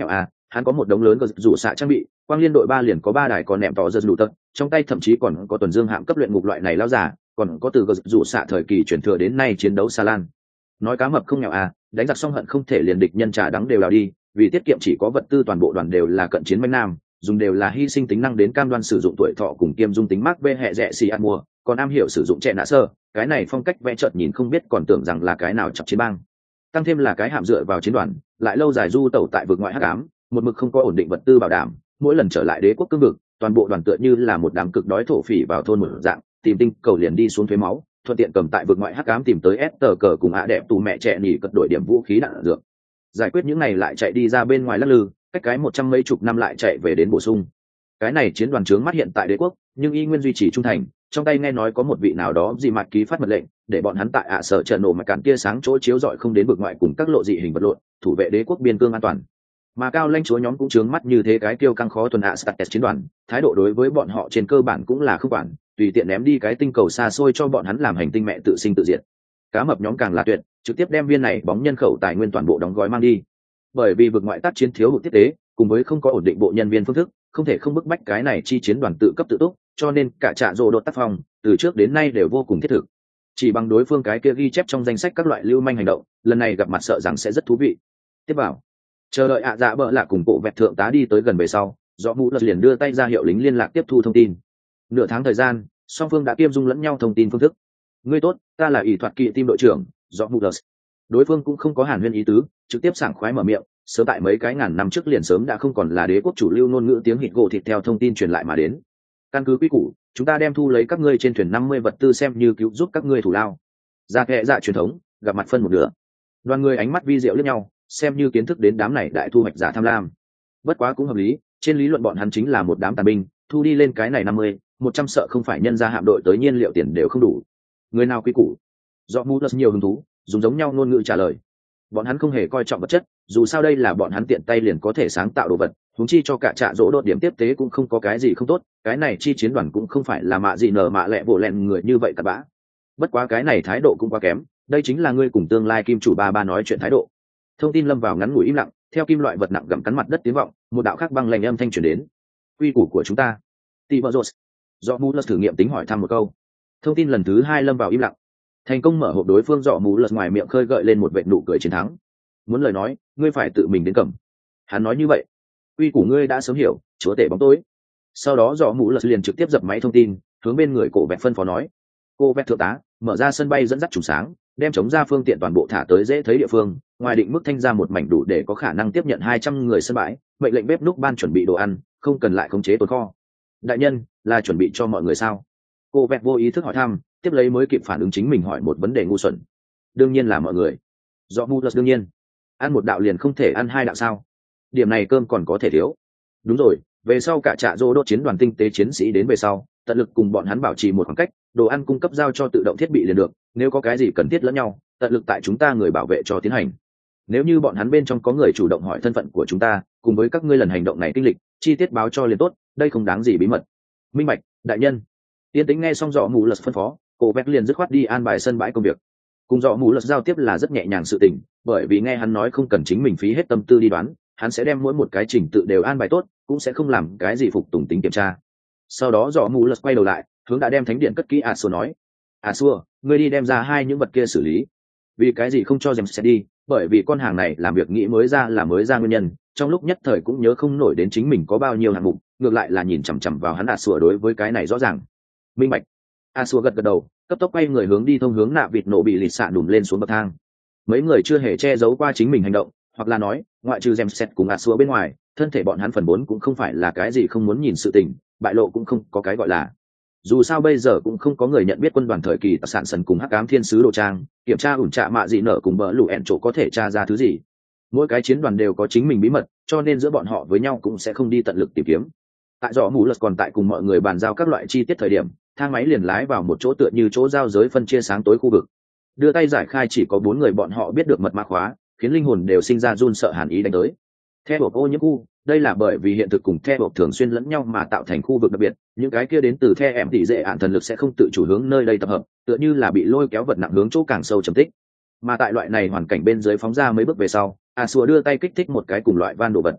hắn có một đống lớn gờ rủ xạ trang bị, quang liên đội ba liền có ba đài còn nệm tỏ giật lụ tật, trong tay thậm chí còn có tuần dương hạm cấp luyện ngục loại này lao giả, còn có từ gờ rủ xạ thời kỳ chuyển thừa đến nay chiến đấu xa lan. Nói cá mập không nghèo à, đánh giặc xong hận không thể liền địch nhân trả đắng đều đào đi, vì tiết kiệm chỉ có vật tư toàn bộ đoàn đều là cận chiến manh nam, dùng đều là hy sinh tính năng đến cam đoan sử dụng tuổi thọ cùng kiêm dung tính mác bê hệ rẻ xì ăn mùa, còn am hiểu sử dụng trẻ nã sơ, cái này phong cách vẽ chợt nhìn không biết còn tưởng rằng là cái nào chọc chiến bang. Tăng thêm là cái hạm dựa vào chiến đoàn, lại lâu dài du tẩu tại vực ngoại hắc ám, một mực không có ổn định vật tư bảo đảm, mỗi lần trở lại đế quốc cương vực, toàn bộ đoàn tựa như là một đám cực đói thổ phỉ vào thôn một dạng, tìm tinh cầu liền đi xuống thuế máu, thuận tiện cầm tại vực ngoại hắc ám tìm tới ép tờ cờ cùng ạ đẹp tù mẹ trẻ nỉ cật đổi điểm vũ khí đạn dược. Giải quyết những này lại chạy đi ra bên ngoài lắc lư, cách cái một trăm mấy chục năm lại chạy về đến bổ sung. Cái này chiến đoàn trướng mắt hiện tại đế quốc, nhưng y nguyên duy trì trung thành, trong tay nghe nói có một vị nào đó gì mặt ký phát mật lệnh, để bọn hắn tại ạ sở trận nổ mà cản kia sáng chỗ chiếu rọi không đến vực ngoại cùng các lộ dị hình vật lộn, thủ vệ đế quốc biên cương an toàn. Mà cao lãnh chúa nhóm cũng trướng mắt như thế cái tiêu căng khó tuần ạ States chiến đoàn, thái độ đối với bọn họ trên cơ bản cũng là không quản, tùy tiện ném đi cái tinh cầu xa xôi cho bọn hắn làm hành tinh mẹ tự sinh tự diệt. Cá mập nhóm càng là tuyệt, trực tiếp đem viên này bóng nhân khẩu tài nguyên toàn bộ đóng gói mang đi. Bởi vì vực ngoại tác chiến thiếu hụt tiếp tế, cùng với không có ổn định bộ nhân viên phương thức, không thể không bức bách cái này chi chiến đoàn tự cấp tự túc, cho nên cả trạ rồ đột tác phong từ trước đến nay đều vô cùng thiết thực. Chỉ bằng đối phương cái kia ghi chép trong danh sách các loại lưu manh hành động, lần này gặp mặt sợ rằng sẽ rất thú vị. Tiếp vào, chờ đợi ạ dạ bợ lạ cùng bộ vẹt thượng tá đi tới gần về sau, do mũ lật liền đưa tay ra hiệu lính liên lạc tiếp thu thông tin. Nửa tháng thời gian, song phương đã kiêm dung lẫn nhau thông tin phương thức. Ngươi tốt, ta là ỷ thoạt kỵ tim đội trưởng do mũ lật. Đối phương cũng không có hàn huyên ý tứ, trực tiếp sảng khoái mở miệng, sớm tại mấy cái ngàn năm trước liền sớm đã không còn là đế quốc chủ lưu ngôn ngữ tiếng hít gỗ thịt theo thông tin truyền lại mà đến. Căn cứ quy củ, chúng ta đem thu lấy các ngươi trên thuyền năm mươi vật tư xem như cứu giúp các ngươi thủ lao. Ra kệ dạ truyền thống, gặp mặt phân một nửa. Đoàn người ánh mắt vi diệu liếc nhau, xem như kiến thức đến đám này đại thu hoạch giả tham lam. Bất quá cũng hợp lý, trên lý luận bọn hắn chính là một đám tàn binh, thu đi lên cái này năm mươi, một trăm sợ không phải nhân ra hạm đội tới nhiên liệu tiền đều không đủ. Người nào quy củ? Do mu rất nhiều hứng thú, dùng giống nhau ngôn ngữ trả lời. Bọn hắn không hề coi trọng vật chất, dù sao đây là bọn hắn tiện tay liền có thể sáng tạo đồ vật, huống chi cho cả trạ dỗ đột điểm tiếp tế cũng không có cái gì không tốt, cái này chi chiến đoàn cũng không phải là mạ gì nở mạ lẹ bộ lẹn người như vậy cả bã. Bất quá cái này thái độ cũng quá kém, đây chính là ngươi cùng tương lai kim chủ ba ba nói chuyện thái độ. Thông tin lâm vào ngắn ngủi im lặng, theo kim loại vật nặng gặm cắn mặt đất tiếng vọng, một đạo khắc băng lạnh âm thanh truyền đến. Quy củ của chúng ta. Tiberos. Do Mu thử nghiệm tính hỏi thăm một câu. Thông tin lần thứ hai lâm vào im lặng. Thành công mở hộp đối phương dọ mũ lật ngoài miệng khơi gợi lên một vệt nụ cười chiến thắng. Muốn lời nói, ngươi phải tự mình đến cầm. Hắn nói như vậy. Quy củ ngươi đã sớm hiểu, chúa tể bóng tối. Sau đó dọ mũ lật liền trực tiếp dập máy thông tin, hướng bên người cổ vẹt phân phó nói. Cô vẹt thượng tá, mở ra sân bay dẫn dắt trùng sáng, đem chống ra phương tiện toàn bộ thả tới dễ thấy địa phương, ngoài định mức thanh ra một mảnh đủ để có khả năng tiếp nhận hai trăm người sân bãi, mệnh lệnh bếp núc ban chuẩn bị đồ ăn, không cần lại khống chế tồn kho. Đại nhân, là chuẩn bị cho mọi người sao? Cô vẹt vô ý thức hỏi thăm, tiếp lấy mới kịp phản ứng chính mình hỏi một vấn đề ngu xuẩn. Đương nhiên là mọi người. Do mu đương nhiên. Ăn một đạo liền không thể ăn hai đạo sao? Điểm này cơm còn có thể thiếu. Đúng rồi, về sau cả trạ rô đốt chiến đoàn tinh tế chiến sĩ đến về sau, tận lực cùng bọn hắn bảo trì một khoảng cách, đồ ăn cung cấp giao cho tự động thiết bị liền được, nếu có cái gì cần thiết lẫn nhau, tận lực tại chúng ta người bảo vệ cho tiến hành. Nếu như bọn hắn bên trong có người chủ động hỏi thân phận của chúng ta, cùng với các ngươi lần hành động này kinh lịch, chi tiết báo cho liền tốt, đây không đáng gì bí mật. Minh bạch, đại nhân. Tiên tính nghe xong dọ mù lật phân phó, cô vét liền dứt khoát đi an bài sân bãi công việc. Cùng dọ mù lật giao tiếp là rất nhẹ nhàng sự tình, bởi vì nghe hắn nói không cần chính mình phí hết tâm tư đi đoán, hắn sẽ đem mỗi một cái trình tự đều an bài tốt, cũng sẽ không làm cái gì phục tùng tính kiểm tra. Sau đó dọ mù lật quay đầu lại, hướng đã đem thánh điện cất kỹ a xua nói. A xua, ngươi đi đem ra hai những vật kia xử lý. Vì cái gì không cho dèm sẽ đi? Bởi vì con hàng này làm việc nghĩ mới ra là mới ra nguyên nhân, trong lúc nhất thời cũng nhớ không nổi đến chính mình có bao nhiêu hạng mục, ngược lại là nhìn chằm chằm vào hắn a xua đối với cái này rõ ràng. Minh bạch. A xua gật gật đầu, cấp tốc quay người hướng đi thông hướng nạ vịt nổ bị lịt xạ đùm lên xuống bậc thang. Mấy người chưa hề che giấu qua chính mình hành động, hoặc là nói, ngoại trừ dèm xét cùng a xua bên ngoài, thân thể bọn hắn phần bốn cũng không phải là cái gì không muốn nhìn sự tình, bại lộ cũng không có cái gọi là. Dù sao bây giờ cũng không có người nhận biết quân đoàn thời kỳ tạc sản sần cùng hắc ám thiên sứ đồ trang, kiểm tra ủn trạ mạ gì nở cùng bỡ lũ ẹn chỗ có thể tra ra thứ gì. Mỗi cái chiến đoàn đều có chính mình bí mật, cho nên giữa bọn họ với nhau cũng sẽ không đi tận lực tìm kiếm. Tại rõ mũ lật còn tại cùng mọi người bàn giao các loại chi tiết thời điểm, thang máy liền lái vào một chỗ tựa như chỗ giao giới phân chia sáng tối khu vực. Đưa tay giải khai chỉ có bốn người bọn họ biết được mật mã khóa, khiến linh hồn đều sinh ra run sợ hàn ý đánh tới. Theo bộ ô nhiễm khu, đây là bởi vì hiện thực cùng theo bộ thường xuyên lẫn nhau mà tạo thành khu vực đặc biệt, những cái kia đến từ theo em tỷ dễ ạn thần lực sẽ không tự chủ hướng nơi đây tập hợp, tựa như là bị lôi kéo vật nặng hướng chỗ càng sâu trầm tích. Mà tại loại này hoàn cảnh bên dưới phóng ra mấy bước về sau, a xua đưa tay kích thích một cái cùng loại van đồ vật.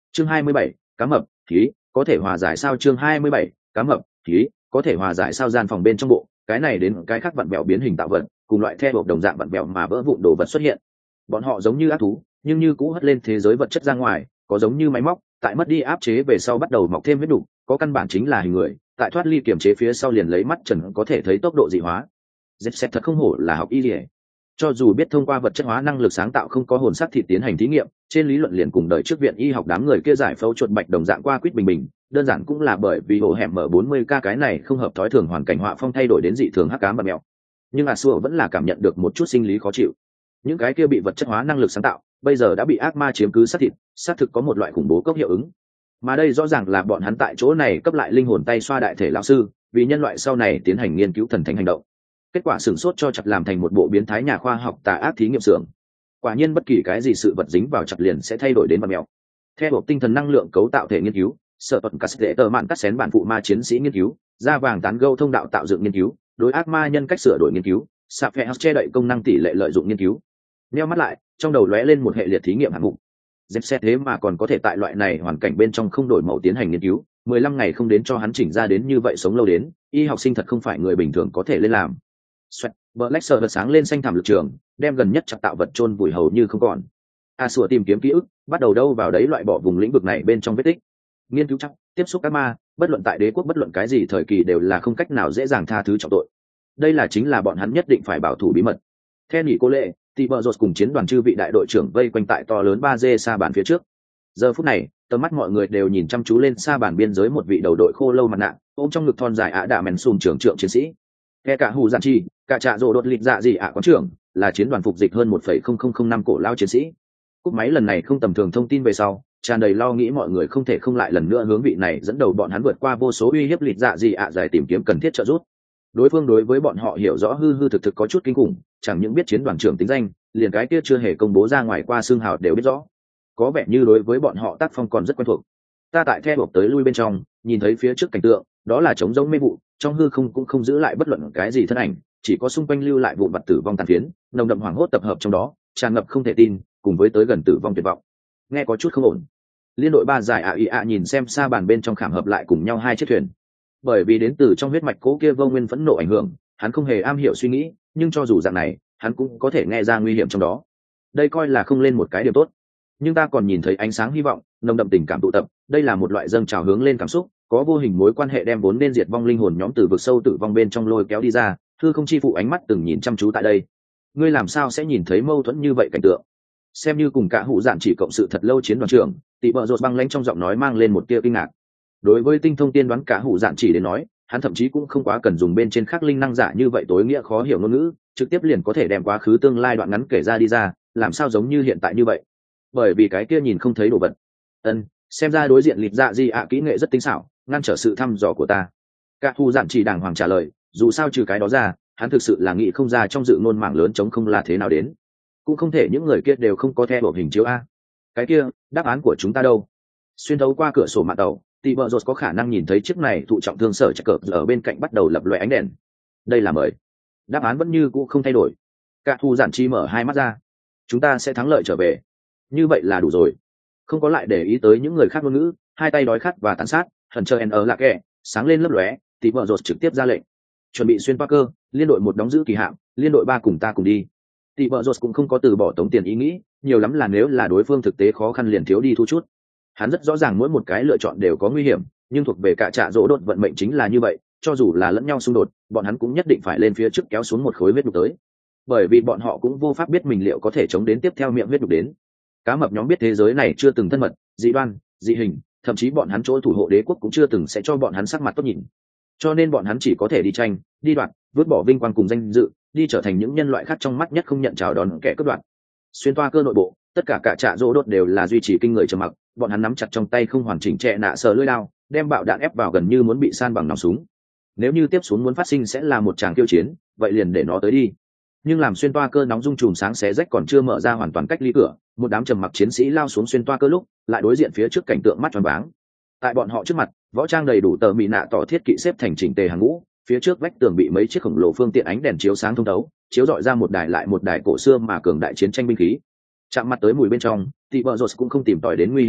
chương hai mươi bảy, cá mập khí có thể hòa giải sao? Chương hai mươi bảy, cá mập khí có thể hòa giải sao? Gian phòng bên trong bộ, cái này đến cái khác vặn vẹo biến hình tạo vật, cùng loại theo hộp đồng dạng vặn vẹo mà vỡ vụn đồ vật xuất hiện. Bọn họ giống như ác thú, nhưng như cũ hất lên thế giới vật chất ra ngoài, có giống như máy móc, tại mất đi áp chế về sau bắt đầu mọc thêm huyết đủ, có căn bản chính là hình người, tại thoát ly kiểm chế phía sau liền lấy mắt trần có thể thấy tốc độ dị hóa. Zep thật không hổ là học y liề. Cho dù biết thông qua vật chất hóa năng lực sáng tạo không có hồn xác thịt tiến hành thí nghiệm, trên lý luận liền cùng đời trước viện y học đám người kia giải phẫu chuột bạch đồng dạng qua quýt bình bình, đơn giản cũng là bởi vì ổ hẻm mở bốn mươi k cái này không hợp thói thường hoàn cảnh họa phong thay đổi đến dị thường hắc ám và mèo. Nhưng a xua vẫn là cảm nhận được một chút sinh lý khó chịu. Những cái kia bị vật chất hóa năng lực sáng tạo, bây giờ đã bị ác ma chiếm cứ xác thịt, xác thực có một loại khủng bố cốc hiệu ứng. Mà đây rõ ràng là bọn hắn tại chỗ này cấp lại linh hồn tay xoa đại thể lão sư, vì nhân loại sau này tiến hành nghiên cứu thần thánh hành động. Kết quả sửng sốt cho chặt làm thành một bộ biến thái nhà khoa học tà ác thí nghiệm xưởng. Quả nhiên bất kỳ cái gì sự vật dính vào chặt liền sẽ thay đổi đến vật mèo. Theo bộ tinh thần năng lượng cấu tạo thể nghiên cứu, sở tuần cắt tờ mạn cắt xén bản phụ ma chiến sĩ nghiên cứu, da vàng tán gâu thông đạo tạo dựng nghiên cứu, đối ác ma nhân cách sửa đổi nghiên cứu, sạp phe che đậy công năng tỷ lệ lợi dụng nghiên cứu. Nheo mắt lại, trong đầu lóe lên một hệ liệt thí nghiệm hạng mục. Dẹp xét thế mà còn có thể tại loại này hoàn cảnh bên trong không đổi màu tiến hành nghiên cứu, mười lăm ngày không đến cho hắn chỉnh ra đến như vậy sống lâu đến, y học sinh thật không phải người bình thường có thể lên làm. Xoẹt, Black Star sáng lên xanh thảm lực trường, đem gần nhất chặt tạo vật chôn vùi hầu như không còn. A Sủa tìm kiếm ký ức, bắt đầu đâu vào đấy loại bỏ vùng lĩnh vực này bên trong vết tích. Nghiên cứu chắc, tiếp xúc các ma, bất luận tại đế quốc bất luận cái gì thời kỳ đều là không cách nào dễ dàng tha thứ trọng tội. Đây là chính là bọn hắn nhất định phải bảo thủ bí mật. Theo nhị cô lệ, thì bờ rột cùng chiến đoàn chư vị đại đội trưởng vây quanh tại to lớn ba D xa bàn phía trước. Giờ phút này, tầm mắt mọi người đều nhìn chăm chú lên xa bàn biên giới một vị đầu đội khô lâu mặt nạ, ôm trong ngực thon dài ạ đạ mèn sùn trưởng trưởng chiến sĩ. Kẻ cả hù giản chi, cả trạ rồ đột lịch dạ gì ạ quán trưởng, là chiến đoàn phục dịch hơn một phẩy không không không năm cổ lao chiến sĩ. Cúp máy lần này không tầm thường thông tin về sau, tràn đầy lo nghĩ mọi người không thể không lại lần nữa hướng vị này dẫn đầu bọn hắn vượt qua vô số uy hiếp lịch dạ gì ạ giải tìm kiếm cần thiết trợ giúp. Đối phương đối với bọn họ hiểu rõ hư hư thực thực có chút kinh khủng, chẳng những biết chiến đoàn trưởng tính danh, liền cái kia chưa hề công bố ra ngoài qua xương hào đều biết rõ. Có vẻ như đối với bọn họ tác phong còn rất quen thuộc. Ta tại theo hộp tới lui bên trong, nhìn thấy phía trước cảnh tượng, đó là trống rỗng mê vụ, trong hư không cũng không giữ lại bất luận cái gì thân ảnh, chỉ có xung quanh lưu lại vụn vặt tử vong tàn phiến, nồng đậm hoảng hốt tập hợp trong đó, tràn ngập không thể tin, cùng với tới gần tử vong tuyệt vọng. Nghe có chút không ổn. Liên đội ba giải ạ ị ạ nhìn xem xa bàn bên trong khảm hợp lại cùng nhau hai chiếc thuyền. Bởi vì đến từ trong huyết mạch cố kia vô nguyên phẫn nộ ảnh hưởng, hắn không hề am hiểu suy nghĩ, nhưng cho dù dạng này, hắn cũng có thể nghe ra nguy hiểm trong đó. Đây coi là không lên một cái điểm tốt. Nhưng ta còn nhìn thấy ánh sáng hy vọng, nồng đậm tình cảm tụ tập, đây là một loại dâng trào hướng lên cảm xúc, có vô hình mối quan hệ đem vốn nên diệt vong linh hồn nhóm từ vực sâu tử vong bên trong lôi kéo đi ra, thư không chi phụ ánh mắt từng nhìn chăm chú tại đây. Ngươi làm sao sẽ nhìn thấy mâu thuẫn như vậy cảnh tượng? Xem như cùng cả hụ dạn chỉ cộng sự thật lâu chiến đoàn trưởng, tỷ bợ rột băng lãnh trong giọng nói mang lên một tia kinh ngạc. Đối với tinh thông tiên đoán cả hụ dạn chỉ đến nói, hắn thậm chí cũng không quá cần dùng bên trên khắc linh năng giả như vậy tối nghĩa khó hiểu ngôn ngữ, trực tiếp liền có thể đem quá khứ tương lai đoạn ngắn kể ra đi ra, làm sao giống như hiện tại như vậy? Bởi vì cái kia nhìn không thấy đồ vật. Ân, xem ra đối diện lịch dạ di ạ kỹ nghệ rất tinh xảo, ngăn trở sự thăm dò của ta. Cả hụ dạn chỉ đàng hoàng trả lời, dù sao trừ cái đó ra, hắn thực sự là nghĩ không ra trong dự ngôn mạng lớn chống không là thế nào đến. Cũng không thể những người kia đều không có theo bộ hình chiếu a. Cái kia, đáp án của chúng ta đâu? Xuyên thấu qua cửa sổ mạn tàu, tỷ bợ rột có khả năng nhìn thấy chiếc này thụ trọng thương sở chạy cờ ở bên cạnh bắt đầu lập loè ánh đèn. Đây là mời. Đáp án vẫn như cũ không thay đổi. Cả thu giản chi mở hai mắt ra. Chúng ta sẽ thắng lợi trở về. Như vậy là đủ rồi. Không có lại để ý tới những người khác ngôn ngữ, hai tay đói khát và tàn sát, thần chờ en ở lạc kẻ, sáng lên lấp lóe, tỷ bợ rột trực tiếp ra lệnh. Chuẩn bị xuyên qua cơ, liên đội một đóng giữ kỳ hạm, liên đội ba cùng ta cùng đi. Tỷ bợ rột cũng không có từ bỏ tống tiền ý nghĩ, nhiều lắm là nếu là đối phương thực tế khó khăn liền thiếu đi thu chút. Hắn rất rõ ràng mỗi một cái lựa chọn đều có nguy hiểm, nhưng thuộc về cả trạ rỗ đột vận mệnh chính là như vậy, cho dù là lẫn nhau xung đột, bọn hắn cũng nhất định phải lên phía trước kéo xuống một khối huyết đục tới, bởi vì bọn họ cũng vô pháp biết mình liệu có thể chống đến tiếp theo miệng huyết đục đến. Cá mập nhóm biết thế giới này chưa từng thân mật, dị đoan, dị hình, thậm chí bọn hắn chỗ thủ hộ đế quốc cũng chưa từng sẽ cho bọn hắn sắc mặt tốt nhìn, cho nên bọn hắn chỉ có thể đi tranh, đi đoạt, vứt bỏ vinh quang cùng danh dự, đi trở thành những nhân loại khác trong mắt nhất không nhận chào đón kẻ cướp đoạt. Xuyên toa cơ nội bộ, tất cả cả trạ rỗ đột đều là duy trì kinh người trầm mặc, bọn hắn nắm chặt trong tay không hoàn chỉnh trẻ nạ sờ lưỡi đao, đem bạo đạn ép vào gần như muốn bị san bằng nòng súng. Nếu như tiếp xuống muốn phát sinh sẽ là một tràng tiêu chiến, vậy liền để nó tới đi. Nhưng làm xuyên toa cơ nóng dung chùm sáng xé rách còn chưa mở ra hoàn toàn cách ly cửa, một đám trầm mặc chiến sĩ lao xuống xuyên toa cơ lúc, lại đối diện phía trước cảnh tượng mắt tròn váng. Tại bọn họ trước mặt, võ trang đầy đủ tờ mị nạ tỏ thiết kỵ xếp thành chỉnh tề hàng ngũ, phía trước vách tường bị mấy chiếc khổng lồ phương tiện ánh đèn chiếu sáng thông thấu, chiếu rọi ra một đài lại một đài cổ xưa mà cường đại chiến tranh binh khí. Chạm mặt tới mùi bên trong, thì bờ rột cũng không tìm tòi đến nguy hiểm mùi,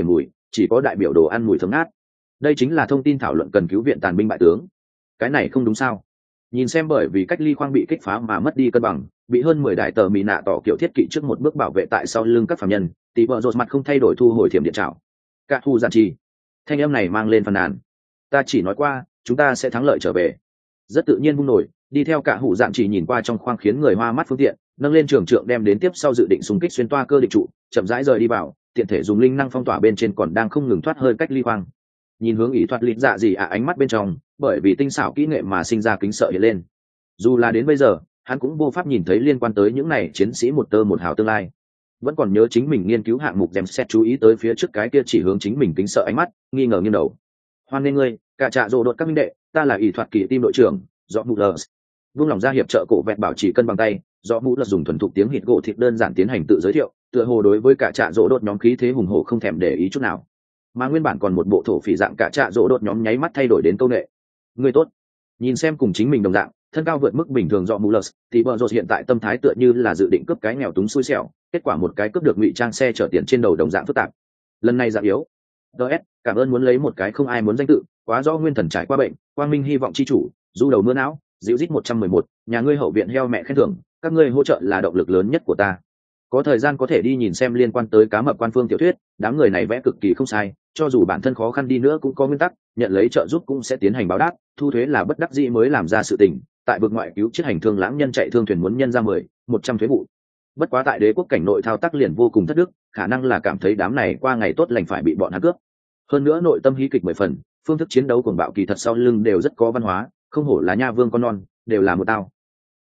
chỉ có đại biểu đồ ăn mùi thơm ngát. Đây chính là thông tin thảo luận cần cứu viện tàn binh bại tướng. Cái này không đúng sao? Nhìn xem bởi vì cách ly khoang bị kích phá mà mất đi cân bằng, bị hơn mười đại tờ mì nạ tỏ kiểu thiết kỵ trước một bước bảo vệ tại sau lưng các phạm nhân, tỷ vợ rột mặt không thay đổi thu hồi thiểm điện trảo. Cả thu giản trì. Thanh âm này mang lên phàn nàn. Ta chỉ nói qua, chúng ta sẽ thắng lợi trở về. Rất tự nhiên vung nổi, đi theo cả hủ dạn chỉ nhìn qua trong khoang khiến người hoa mắt phương tiện, nâng lên trường trượng đem đến tiếp sau dự định xung kích xuyên toa cơ định trụ, chậm rãi rời đi vào, tiện thể dùng linh năng phong tỏa bên trên còn đang không ngừng thoát hơi cách ly khoang. Nhìn hướng ý thoát lịt dạ gì à ánh mắt bên trong, bởi vì tinh xảo kỹ nghệ mà sinh ra kính sợ hiện lên. Dù là đến bây giờ, hắn cũng vô pháp nhìn thấy liên quan tới những này chiến sĩ một tơ một hào tương lai. Vẫn còn nhớ chính mình nghiên cứu hạng mục xem xét chú ý tới phía trước cái kia chỉ hướng chính mình kính sợ ánh mắt, nghi ngờ nghiêng đầu. Hoan nghênh ngươi, cả trạ rồ đột các minh đệ, ta là ý thoát kỳ tim đội trưởng, do mù lờ. Vung lòng ra hiệp trợ cổ vẹt bảo trì cân bằng tay, do mù lờ dùng thuần thục tiếng hít gỗ thịt đơn giản tiến hành tự giới thiệu, tựa hồ đối với cả trạ rồ đột nhóm khí thế hùng hổ không thèm để ý chút nào. Mà nguyên bản còn một bộ thổ phỉ dạng cả trạ rồ đột nhóm nháy mắt thay đổi đến câu nệ. Ngươi tốt. Nhìn xem cùng chính mình đồng dạng, thân cao vượt mức bình thường do mù lờ, thì bờ rột hiện tại tâm thái tựa như là dự định cướp cái nghèo túng xui xẻo, kết quả một cái cướp được ngụy trang xe chở tiền trên đầu đồng dạng phức tạp. Lần này dạng yếu. ds cảm ơn muốn lấy một cái không ai muốn danh tự, quá rõ nguyên thần trải qua bệnh, quang minh hy vọng chi chủ, du đầu mưa não, dịu dít một trăm mười một, nhà ngươi hậu viện heo mẹ khen thưởng, các ngươi hỗ trợ là động lực lớn nhất của ta. Có thời gian có thể đi nhìn xem liên quan tới cá mập quan phương tiểu thuyết, đám người này vẽ cực kỳ không sai, cho dù bản thân khó khăn đi nữa cũng có nguyên tắc, nhận lấy trợ giúp cũng sẽ tiến hành báo đáp, thu thuế là bất đắc dĩ mới làm ra sự tình, tại vực ngoại cứu chiếc hành thương lãng nhân chạy thương thuyền muốn nhân ra mười, một trăm thuế vụ. Bất quá tại đế quốc cảnh nội thao tác liền vô cùng thất đức, khả năng là cảm thấy đám này qua ngày tốt lành phải bị bọn hắn cướp. Hơn nữa nội tâm hí kịch mười phần, phương thức chiến đấu cuồng bạo kỳ thật sau lưng đều rất có văn hóa, không hổ là nha vương con non, đều là một tao.